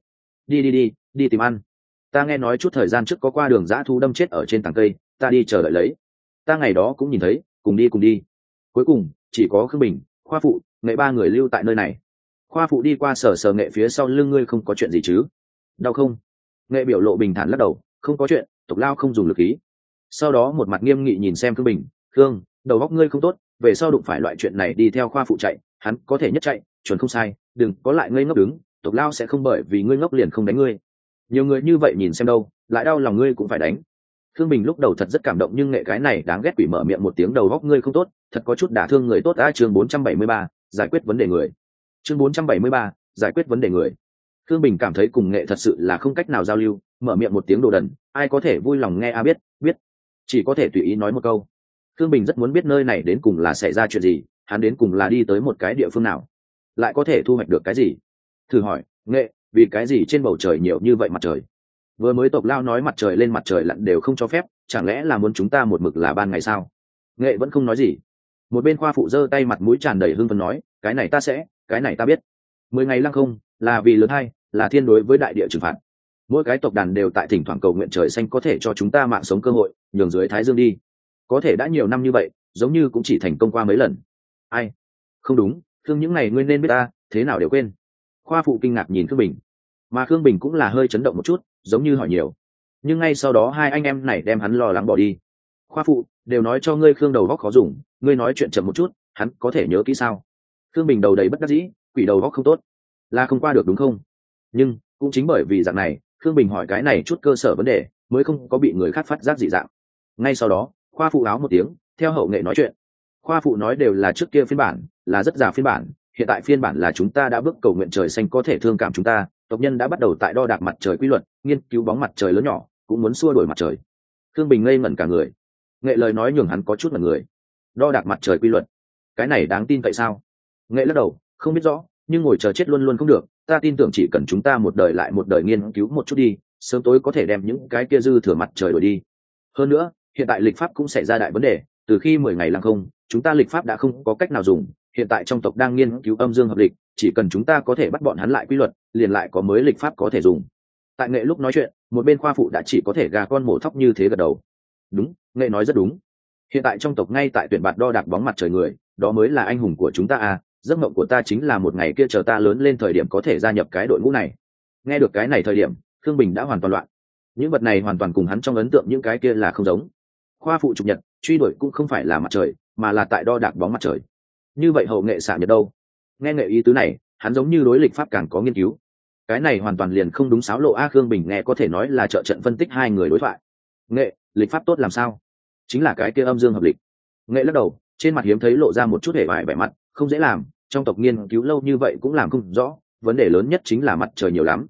Đi tìm ăn. Ta nghe nói chút thời gian trước có qua đường dã thú đâm chết ở trên tảng cây, ta đi chờ đợi lấy. Ta ngày đó cũng nhìn thấy, cùng đi. Cuối cùng chỉ có Khương Bình, khoa phụ, nghệ ba người lưu tại nơi này. Khoa phụ đi qua sờ nghệ phía sau lưng, ngươi không có chuyện gì chứ? Đau không? Nghệ biểu lộ bình thản lắc đầu, không có chuyện, tộc lao không dùng lực khí. Sau đó một mặt nghiêm nghị nhìn xem Khương Bình, Khương, đầu óc ngươi không tốt, về sau đụng phải loại chuyện này đi theo khoa phụ chạy, hắn có thể nhất chạy, chuẩn không sai, đừng có lại ngây ngốc đứng, tộc lao sẽ không bởi vì ngươi ngốc liền không đánh ngươi. Nhiều người như vậy nhìn xem đâu, lại đau lòng ngươi cũng phải đánh. Khương Bình lúc đầu thật rất cảm động, nhưng nghệ cái này đáng ghét quỷ mở miệng một tiếng đầu óc ngươi không tốt, thật có chút đả thương người tốt. Chương 473, giải quyết vấn đề người. Chương 473, giải quyết vấn đề người. Khương Bình cảm thấy cùng nghệ thật sự là không cách nào giao lưu, mở miệng một tiếng đồ đần, ai có thể vui lòng nghe biết, chỉ có thể tùy ý nói một câu. Khương Bình rất muốn biết nơi này đến cùng là xảy ra chuyện gì, hắn đến cùng là đi tới một cái địa phương nào, lại có thể thu hoạch được cái gì. Thử hỏi, nghệ, vì cái gì trên bầu trời nhiều như vậy mặt trời? Vừa mới tộc lao nói mặt trời lên mặt trời lặn đều không cho phép, chẳng lẽ là muốn chúng ta một mực là ban ngày sao? Nghệ vẫn không nói gì. Một bên khoa phụ giơ tay mặt mũi tràn đầy hưng phấn nói, cái này ta biết. 10 ngày lăng không là vì lớn hay là thiên đối với đại địa trừng phạt. Mỗi cái tộc đàn đều tại thỉnh thoảng cầu nguyện trời xanh có thể cho chúng ta mạng sống cơ hội, nhường dưới thái dương đi. Có thể đã nhiều năm như vậy, giống như cũng chỉ thành công qua mấy lần. Ai? Không đúng, Khương, những này ngươi nên biết ta, thế nào đều quên. Khoa phụ kinh ngạc nhìn Khương Bình, mà Khương Bình cũng là hơi chấn động một chút, giống như hỏi nhiều. Nhưng ngay sau đó hai anh em này đem hắn lo lắng bỏ đi. Khoa phụ, đều nói cho ngươi Khương đầu góc khó dùng, ngươi nói chuyện chậm một chút, hắn có thể nhớ kỹ sao? Khương Bình đầu đầy bất đắc dĩ, quỷ đầu góc không tốt, là không qua được đúng không? Nhưng cũng chính bởi vì dạng này, Khương Bình hỏi cái này chút cơ sở vấn đề, mới không có bị người khác phát giác dị dạng. Ngay sau đó, khoa phụ áo một tiếng, theo hậu nghệ nói chuyện. Khoa phụ nói đều là trước kia phiên bản, là rất già phiên bản, hiện tại phiên bản là chúng ta đã bước cầu nguyện trời xanh có thể thương cảm chúng ta, tộc nhân đã bắt đầu tại đo đạc mặt trời quy luật, nghiên cứu bóng mặt trời lớn nhỏ, cũng muốn xua đuổi mặt trời. Khương Bình ngây ngẩn cả người. Nghệ lời nói nhường hắn có chút ngẩn người. Đo đạc mặt trời quy luật, cái này đáng tin cậy sao? Nghệ lắc đầu, không biết rõ, nhưng ngồi chờ chết luôn luôn không được, ta tin tưởng chỉ cần chúng ta một đời lại một đời nghiên cứu một chút đi, sớm tối có thể đem những cái kia dư thừa mặt trời đổi đi. Hơn nữa, hiện tại lịch pháp cũng xảy ra đại vấn đề, từ khi 10 ngày lăng không, chúng ta lịch pháp đã không có cách nào dùng, hiện tại trong tộc đang nghiên cứu âm dương hợp lịch, chỉ cần chúng ta có thể bắt bọn hắn lại quy luật, liền lại có mới lịch pháp có thể dùng. Tại Nghệ lúc nói chuyện, một bên khoa phụ đã chỉ có thể gà con mổ thóc như thế gật đầu. Đúng, Nghệ nói rất đúng. Hiện tại trong tộc ngay tại tuyển bạt đo đạc bóng mặt trời người, đó mới là anh hùng của chúng ta à, giấc mộng của ta chính là một ngày kia chờ ta lớn lên thời điểm có thể gia nhập cái đội ngũ này. Nghe được cái này thời điểm, Khương Bình đã hoàn toàn loạn. Những vật này hoàn toàn cùng hắn trong ấn tượng những cái kia là không giống. Khoa phụ trục nhật truy đuổi cũng không phải là mặt trời, mà là tại đo đạc bóng mặt trời. Như vậy hậu nghệ xạ nhật đâu? Nghe Nghệ ý tứ này, hắn giống như đối lịch pháp càng có nghiên cứu. Cái này hoàn toàn liền không đúng sáo lộ a. Khương Bình nghe có thể nói là trợ trận phân tích hai người đối thoại. Nghệ, lịch pháp tốt làm sao? Chính là cái kia âm dương hợp lịch. Nghệ lắc đầu, trên mặt hiếm thấy lộ ra một chút hề vải vẻ mặt, không dễ làm, trong tộc nghiên cứu lâu như vậy cũng làm không rõ, vấn đề lớn nhất chính là mặt trời nhiều lắm.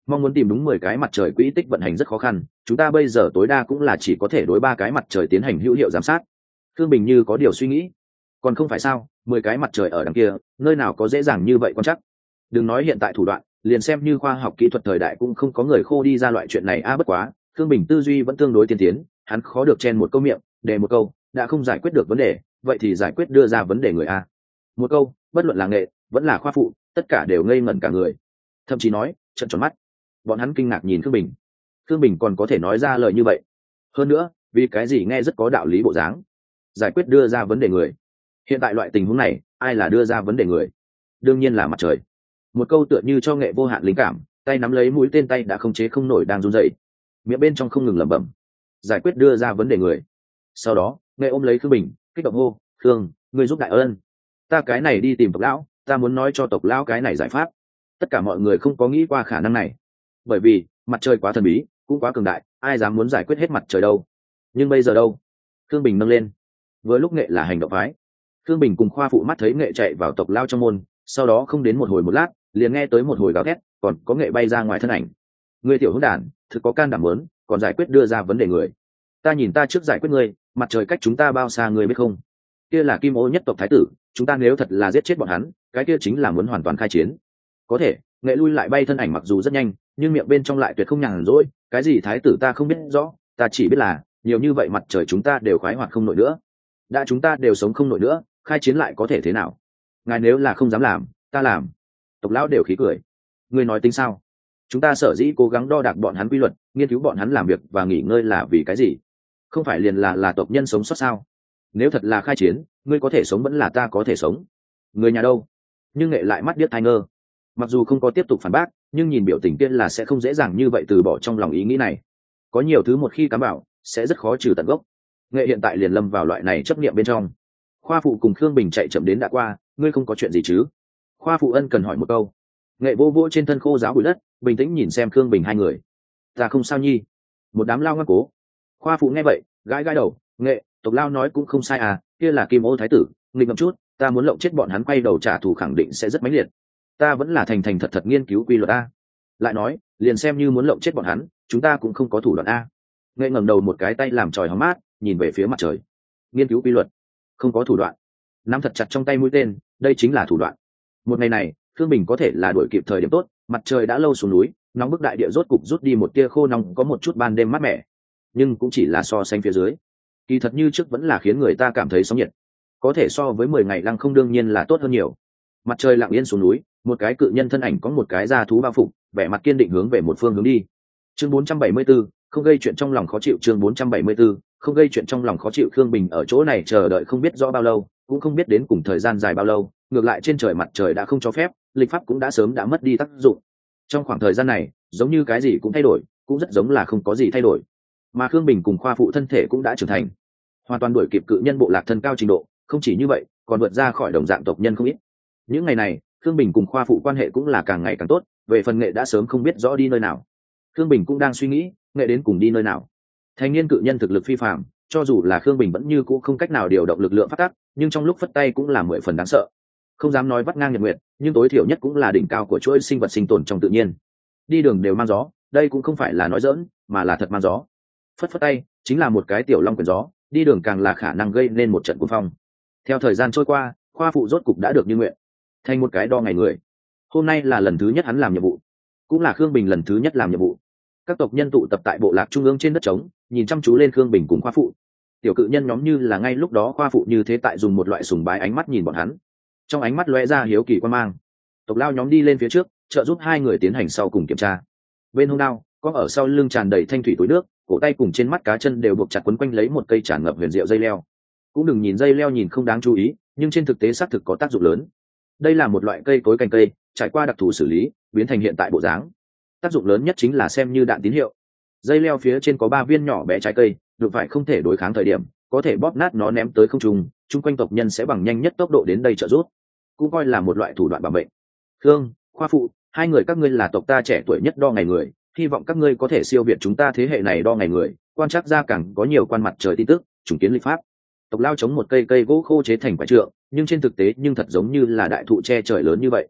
mong muốn tìm đúng 10 cái mặt trời quỹ tích vận hành rất khó khăn, chúng ta bây giờ tối đa cũng là chỉ có thể đối 3 cái mặt trời tiến hành hữu hiệu giám sát. Thương Bình như có điều suy nghĩ. Còn không phải sao, 10 cái mặt trời ở đằng kia, nơi nào có dễ dàng như vậy quan chắc. Đừng nói hiện tại thủ đoạn, liền xem như khoa học kỹ thuật thời đại cũng không có người khô đi ra loại chuyện này bất quá, Thương Bình tư duy vẫn tương đối tiên tiến, hắn khó được chen một câu miệng, để một câu, đã không giải quyết được vấn đề, vậy thì giải quyết đưa ra vấn đề người a. Một câu, bất luận là nghệ, vẫn là khoa phụ, tất cả đều ngây ngẩn cả người. Thậm chí nói, trợn tròn mắt. Bọn hắn kinh ngạc nhìn Thương Bình. Thương Bình còn có thể nói ra lời như vậy. Hơn nữa, vì cái gì nghe rất có đạo lý bộ dáng. Giải quyết đưa ra vấn đề người. Hiện tại loại tình huống này, ai là đưa ra vấn đề người? Đương nhiên là mặt trời. Một câu tựa như cho nghệ vô hạn linh cảm, tay nắm lấy mũi tên tay đã không chế không nổi đang run rẩy, miệng bên trong không ngừng lẩm bẩm. Giải quyết đưa ra vấn đề người. Sau đó, nghệ ôm lấy Khương Bình, kích động hô, "Khương, ngươi giúp đại ân. Ta cái này đi tìm tộc lão, ta muốn nói cho tộc lão cái này giải pháp." Tất cả mọi người không có nghĩ qua khả năng này, bởi vì mặt trời quá thần bí, cũng quá cường đại, ai dám muốn giải quyết hết mặt trời đâu. Nhưng bây giờ đâu? Khương Bình nâng lên. Vừa lúc nghệ là hành động phái, Khương Bình cùng khoa phụ mắt thấy nghệ chạy vào tộc lao trong môn, sau đó không đến một hồi một lát, liền nghe tới một hồi gào thét, còn có nghệ bay ra ngoài thân ảnh. Ngươi tiểu hỗn đản, thực có can đảm lớn, còn giải quyết đưa ra vấn đề người. Ta nhìn ta trước giải quyết ngươi, mặt trời cách chúng ta bao xa ngươi biết không? Kia là Kim Ô nhất tộc thái tử, chúng ta nếu thật là giết chết bọn hắn, cái kia chính là muốn hoàn toàn khai chiến. Có thể, nghệ lui lại bay thân ảnh mặc dù rất nhanh, nhưng miệng bên trong lại tuyệt không nhàn rỗi, cái gì thái tử ta không biết rõ, ta chỉ biết là nhiều như vậy mặt trời chúng ta đều khoái hoạt không nổi nữa. Đã chúng ta đều sống không nổi nữa, khai chiến lại có thể thế nào? Ngài nếu là không dám làm, ta làm. Tộc lão đều khí cười. Ngươi nói tính sao? Chúng ta sở dĩ cố gắng đo đạc bọn hắn quy luật, nghiên cứu bọn hắn làm việc và nghỉ ngơi là vì cái gì? Không phải liền là tộc nhân sống sót sao? Nếu thật là khai chiến, ngươi có thể sống vẫn là ta có thể sống. Người nhà đâu? Nhưng nghệ lại mắt điếc tai ngơ. Mặc dù không có tiếp tục phản bác, nhưng nhìn biểu tình tiên là sẽ không dễ dàng như vậy từ bỏ trong lòng ý nghĩ này. Có nhiều thứ một khi cắm vào, sẽ rất khó trừ tận gốc. Nghệ hiện tại liền lâm vào loại này chấp niệm bên trong. Khoa phụ cùng Khương Bình chạy chậm đến đã qua, ngươi không có chuyện gì chứ? Khoa phụ ân cần hỏi một câu. Nghệ vô vô trên thân khô ráo bụi đất, bình tĩnh nhìn xem Khương Bình hai người. Ta không sao nhi. Một đám lao ngoan cố. Khoa phụ nghe vậy, gãi gãi đầu. Nghệ, tộc lao nói cũng không sai à, kia là Kim Ô thái tử, nghịch ngợm chút, ta muốn lộng chết bọn hắn quay đầu trả thù khẳng định sẽ rất mãnh liệt. Ta vẫn là thành thành thật thật nghiên cứu quy luật a. Lại nói, liền xem như muốn lộng chết bọn hắn, chúng ta cũng không có thủ đoạn a. Nghệ ngẩng đầu một cái tay làm tròi hóng mát, nhìn về phía mặt trời. Nghiên cứu quy luật, không có thủ đoạn. Nắm thật chặt trong tay mũi tên, đây chính là thủ đoạn. Một ngày này, Thương Bình có thể là đuổi kịp thời điểm tốt, mặt trời đã lâu xuống núi, nóng bức đại địa rốt cục rút đi một tia khô nóng, có một chút ban đêm mát mẻ, nhưng cũng chỉ là so sánh phía dưới. Kỳ thật như trước vẫn là khiến người ta cảm thấy sóng nhiệt. Có thể so với 10 ngày lăng không đương nhiên là tốt hơn nhiều. Mặt trời lặng yên xuống núi, một cái cự nhân thân ảnh có một cái da thú bao phục, vẻ mặt kiên định hướng về một phương hướng đi. Chương 474, không gây chuyện trong lòng khó chịu. Chương 474, không gây chuyện trong lòng khó chịu. Khương Bình ở chỗ này chờ đợi không biết rõ bao lâu, cũng không biết đến cùng thời gian dài bao lâu, ngược lại trên trời mặt trời đã không cho phép, lịch pháp cũng đã sớm đã mất đi tác dụng. Trong khoảng thời gian này, giống như cái gì cũng thay đổi, cũng rất giống là không có gì thay đổi. Mà Khương Bình cùng khoa phụ thân thể cũng đã trưởng thành, hoàn toàn đuổi kịp cự nhân bộ lạc thân cao trình độ, không chỉ như vậy, còn vượt ra khỏi đồng dạng tộc nhân không ít. Những ngày này, Khương Bình cùng khoa phụ quan hệ cũng là càng ngày càng tốt, về phần nghệ đã sớm không biết rõ đi nơi nào. Khương Bình cũng đang suy nghĩ, nghệ đến cùng đi nơi nào. Thanh niên cự nhân thực lực phi phàm, cho dù là Khương Bình vẫn như cũ không cách nào điều động lực lượng phát tác, nhưng trong lúc phất tay cũng là 10 phần đáng sợ. Không dám nói vắt ngang nhật nguyệt, nhưng tối thiểu nhất cũng là đỉnh cao của chuỗi sinh vật sinh tồn trong tự nhiên. Đi đường đều mang gió, đây cũng không phải là nói giỡn, mà là thật mang gió. Phất phất tay, chính là một cái tiểu long quyền gió, đi đường càng là khả năng gây nên một trận cuồng phong. Theo thời gian trôi qua, khoa phụ rốt cục đã được như nguyện, thành một cái đo ngày người. Hôm nay là lần thứ nhất hắn làm nhiệm vụ, cũng là Khương Bình lần thứ nhất làm nhiệm vụ. Các tộc nhân tụ tập tại bộ lạc trung ương trên đất trống, nhìn chăm chú lên Khương Bình cùng khoa phụ. Tiểu cự nhân nhóm như là ngay lúc đó khoa phụ như thế tại dùng một loại sùng bái ánh mắt nhìn bọn hắn, trong ánh mắt lóe ra hiếu kỳ quan mang. Tộc lao nhóm đi lên phía trước, trợ giúp hai người tiến hành sau cùng kiểm tra. Bên hông đao có ở sau lưng tràn đầy thanh thủy túi nước, cổ tay cùng trên mắt cá chân đều buộc chặt quấn quanh lấy một cây tràn ngập huyền diệu dây leo. Cũng đừng nhìn dây leo nhìn không đáng chú ý, nhưng trên thực tế xác thực có tác dụng lớn. Đây là một loại cây cối cành cây, trải qua đặc thù xử lý, biến thành hiện tại bộ dáng. Tác dụng lớn nhất chính là xem như đạn tín hiệu. Dây leo phía trên có 3 viên nhỏ bé trái cây, đụng phải không thể đối kháng thời điểm, có thể bóp nát nó ném tới không trung, chung quanh tộc nhân sẽ bằng nhanh nhất tốc độ đến đây trợ giúp. Cũng coi là một loại thủ đoạn bảo mệnh. Khương, khoa phụ, hai người các ngươi là tộc ta trẻ tuổi nhất đo ngày người, hy vọng các ngươi có thể siêu việt chúng ta thế hệ này đo ngày người, quan trắc ra càng có nhiều quan mặt trời tin tức, trùng kiến lịch pháp. Tộc lao chống một cây gỗ khô chế thành quả trượng, nhưng trên thực tế nhưng thật giống như là đại thụ che trời lớn như vậy.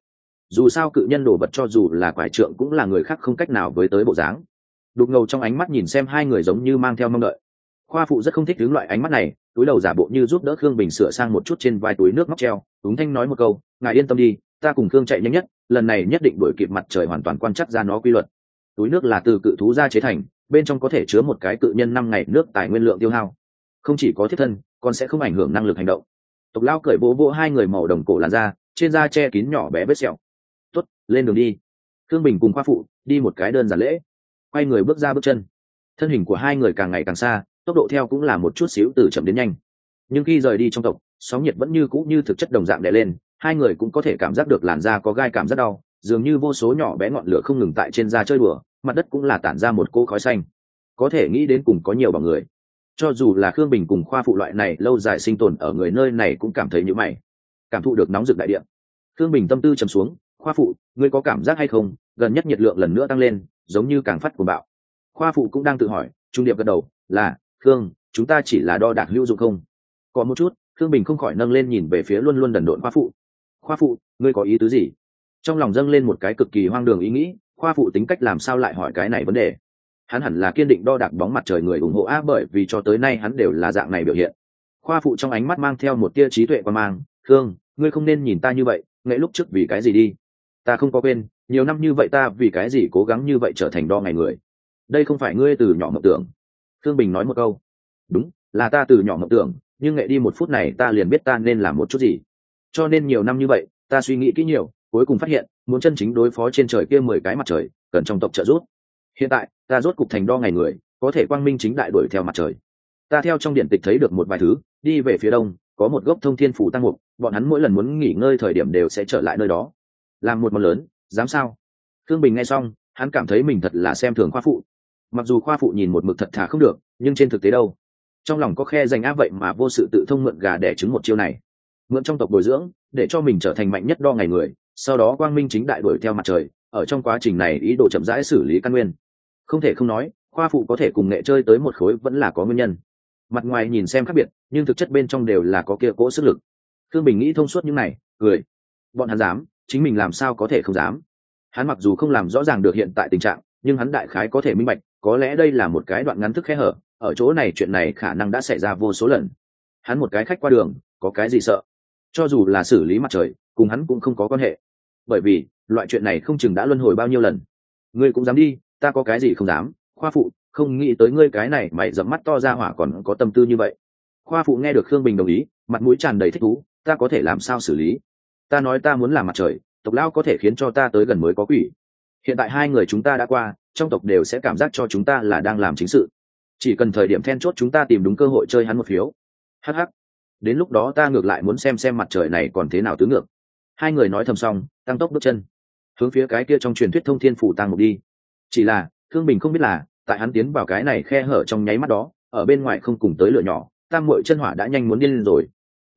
dù sao cự nhân đồ vật cho dù là quải trượng cũng là người khác không cách nào với tới bộ dáng. Đục ngầu trong ánh mắt nhìn xem hai người giống như mang theo mong đợi. Khoa phụ rất không thích hướng loại ánh mắt này, túi đầu giả bộ như giúp đỡ Khương Bình sửa sang một chút trên vai túi nước móc treo, đúng thanh nói một câu, ngài yên tâm đi, ta cùng Khương chạy nhanh nhất, lần này nhất định đuổi kịp mặt trời hoàn toàn quan trắc ra nó quy luật. Túi nước là từ cự thú ra chế thành, bên trong có thể chứa một cái cự nhân 5 ngày nước tài nguyên lượng tiêu hao, không chỉ có thiết thân, còn sẽ không ảnh hưởng năng lực hành động. Tộc lao cởi vỗ vỗ hai người màu đồng cổ làn da, trên da che kín nhỏ bé vết sẹo. Tốt, lên đường đi. Khương Bình cùng khoa phụ đi một cái đơn giản lễ, quay người bước ra bước chân. Thân hình của hai người càng ngày càng xa, tốc độ theo cũng là một chút xíu từ chậm đến nhanh. Nhưng khi rời đi trong tộc, sóng nhiệt vẫn như cũ như thực chất đồng dạng đè lên, hai người cũng có thể cảm giác được làn da có gai cảm rất đau, dường như vô số nhỏ bé ngọn lửa không ngừng tại trên da chơi đùa, mặt đất cũng là tản ra một cỗ khói xanh. Có thể nghĩ đến cùng có nhiều bằng người. Cho dù là Khương Bình cùng khoa phụ loại này lâu dài sinh tồn ở người nơi này cũng cảm thấy như mày, cảm thụ được nóng rực đại địa. Khương Bình tâm tư trầm xuống, khoa phụ, ngươi có cảm giác hay không, gần nhất nhiệt lượng lần nữa tăng lên, giống như càng phát cuồng bạo. Khoa phụ cũng đang tự hỏi, trung điệp gật đầu, là, Khương, chúng ta chỉ là đo đạc hữu dụng không? Có một chút, Khương Bình không khỏi nâng lên nhìn về phía luôn luôn đần độn khoa phụ. Khoa phụ, ngươi có ý tứ gì? Trong lòng dâng lên một cái cực kỳ hoang đường ý nghĩ, khoa phụ tính cách làm sao lại hỏi cái này vấn đề? Hắn hẳn là kiên định đo đạc bóng mặt trời người ủng hộ á, bởi vì cho tới nay hắn đều là dạng này biểu hiện. Khoa phụ trong ánh mắt mang theo một tia trí tuệ quan mang, Khương, ngươi không nên nhìn ta như vậy, ngay lúc trước vì cái gì đi? Ta không có quên, nhiều năm như vậy ta vì cái gì cố gắng như vậy trở thành đo ngày người. Đây không phải ngươi từ nhỏ mộng tưởng. Khương Bình nói một câu. Đúng, là ta từ nhỏ mộng tưởng, nhưng nghệ đi một phút này ta liền biết ta nên làm một chút gì. Cho nên nhiều năm như vậy, ta suy nghĩ kỹ nhiều, cuối cùng phát hiện, muốn chân chính đối phó trên trời kia 10 cái mặt trời, cần trong tộc trợ giúp. Hiện tại, ta rốt cục thành đo ngày người, có thể quang minh chính đại đuổi theo mặt trời. Ta theo trong điện tịch thấy được một vài thứ, đi về phía đông, có một gốc thông thiên phủ tăng mục, bọn hắn mỗi lần muốn nghỉ ngơi thời điểm đều sẽ trở lại nơi đó. Làm một món lớn, dám sao? Khương Bình nghe xong, hắn cảm thấy mình thật là xem thường khoa phụ. Mặc dù khoa phụ nhìn một mực thật thà không được, nhưng trên thực tế đâu, trong lòng có khe dành á, vậy mà vô sự tự thông mượn gà đẻ trứng một chiêu này, mượn trong tộc bồi dưỡng để cho mình trở thành mạnh nhất đo ngày người, sau đó quang minh chính đại đuổi theo mặt trời. Ở trong quá trình này ý đồ chậm rãi xử lý căn nguyên. Không thể không nói, khoa phụ có thể cùng nghệ chơi tới một khối vẫn là có nguyên nhân. Mặt ngoài nhìn xem khác biệt, nhưng thực chất bên trong đều là có kia cỗ sức lực. Thương Bình nghĩ thông suốt những này, cười. Bọn hắn dám, chính mình làm sao có thể không dám? Hắn mặc dù không làm rõ ràng được hiện tại tình trạng, nhưng hắn đại khái có thể minh bạch, có lẽ đây là một cái đoạn ngắn thức khe hở, ở chỗ này chuyện này khả năng đã xảy ra vô số lần. Hắn một cái khách qua đường, có cái gì sợ? Cho dù là xử lý mặt trời, cùng hắn cũng không có quan hệ. Bởi vì, loại chuyện này không chừng đã luân hồi bao nhiêu lần. Ngươi cũng dám đi, ta có cái gì không dám? Khoa phụ, không nghĩ tới ngươi cái này mày dẫm mắt to ra hỏa còn có tâm tư như vậy. Khoa phụ nghe được Khương Bình đồng ý, mặt mũi tràn đầy thích thú, ta có thể làm sao xử lý? Ta nói ta muốn làm mặt trời, tộc lão có thể khiến cho ta tới gần mới có quỷ. Hiện tại hai người chúng ta đã qua, trong tộc đều sẽ cảm giác cho chúng ta là đang làm chính sự. Chỉ cần thời điểm then chốt chúng ta tìm đúng cơ hội chơi hắn một phiếu. Hắc hắc. Đến lúc đó ta ngược lại muốn xem mặt trời này còn thế nào tứ ngược. Hai người nói thầm xong, tăng tốc bước chân, hướng phía cái kia trong truyền thuyết thông thiên phủ tăng một đi. Chỉ là Thương Bình không biết là, tại hắn tiến vào cái này khe hở trong nháy mắt đó, ở bên ngoài không cùng tới lửa nhỏ, tam muội chân hỏa đã nhanh muốn điên lên rồi.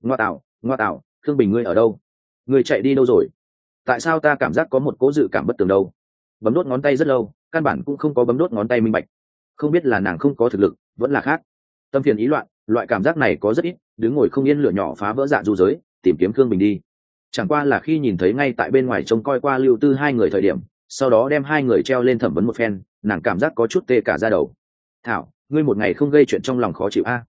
Ngoa tạo, Thương Bình ngươi ở đâu? Ngươi chạy đi đâu rồi? Tại sao ta cảm giác có một cố dự cảm bất tường đâu? Bấm đốt ngón tay rất lâu, căn bản cũng không có bấm đốt ngón tay minh bạch. Không biết là nàng không có thực lực, vẫn là khác. Tâm phiền ý loạn, loại cảm giác này có rất ít, đứng ngồi không yên lửa nhỏ phá vỡ dạ du giới, tìm kiếm Thương Bình đi. Chẳng qua là khi nhìn thấy ngay tại bên ngoài trông coi qua Lưu Tư hai người thời điểm, sau đó đem hai người treo lên thẩm vấn một phen, nàng cảm giác có chút tê cả da đầu. Thảo, ngươi một ngày không gây chuyện trong lòng khó chịu a?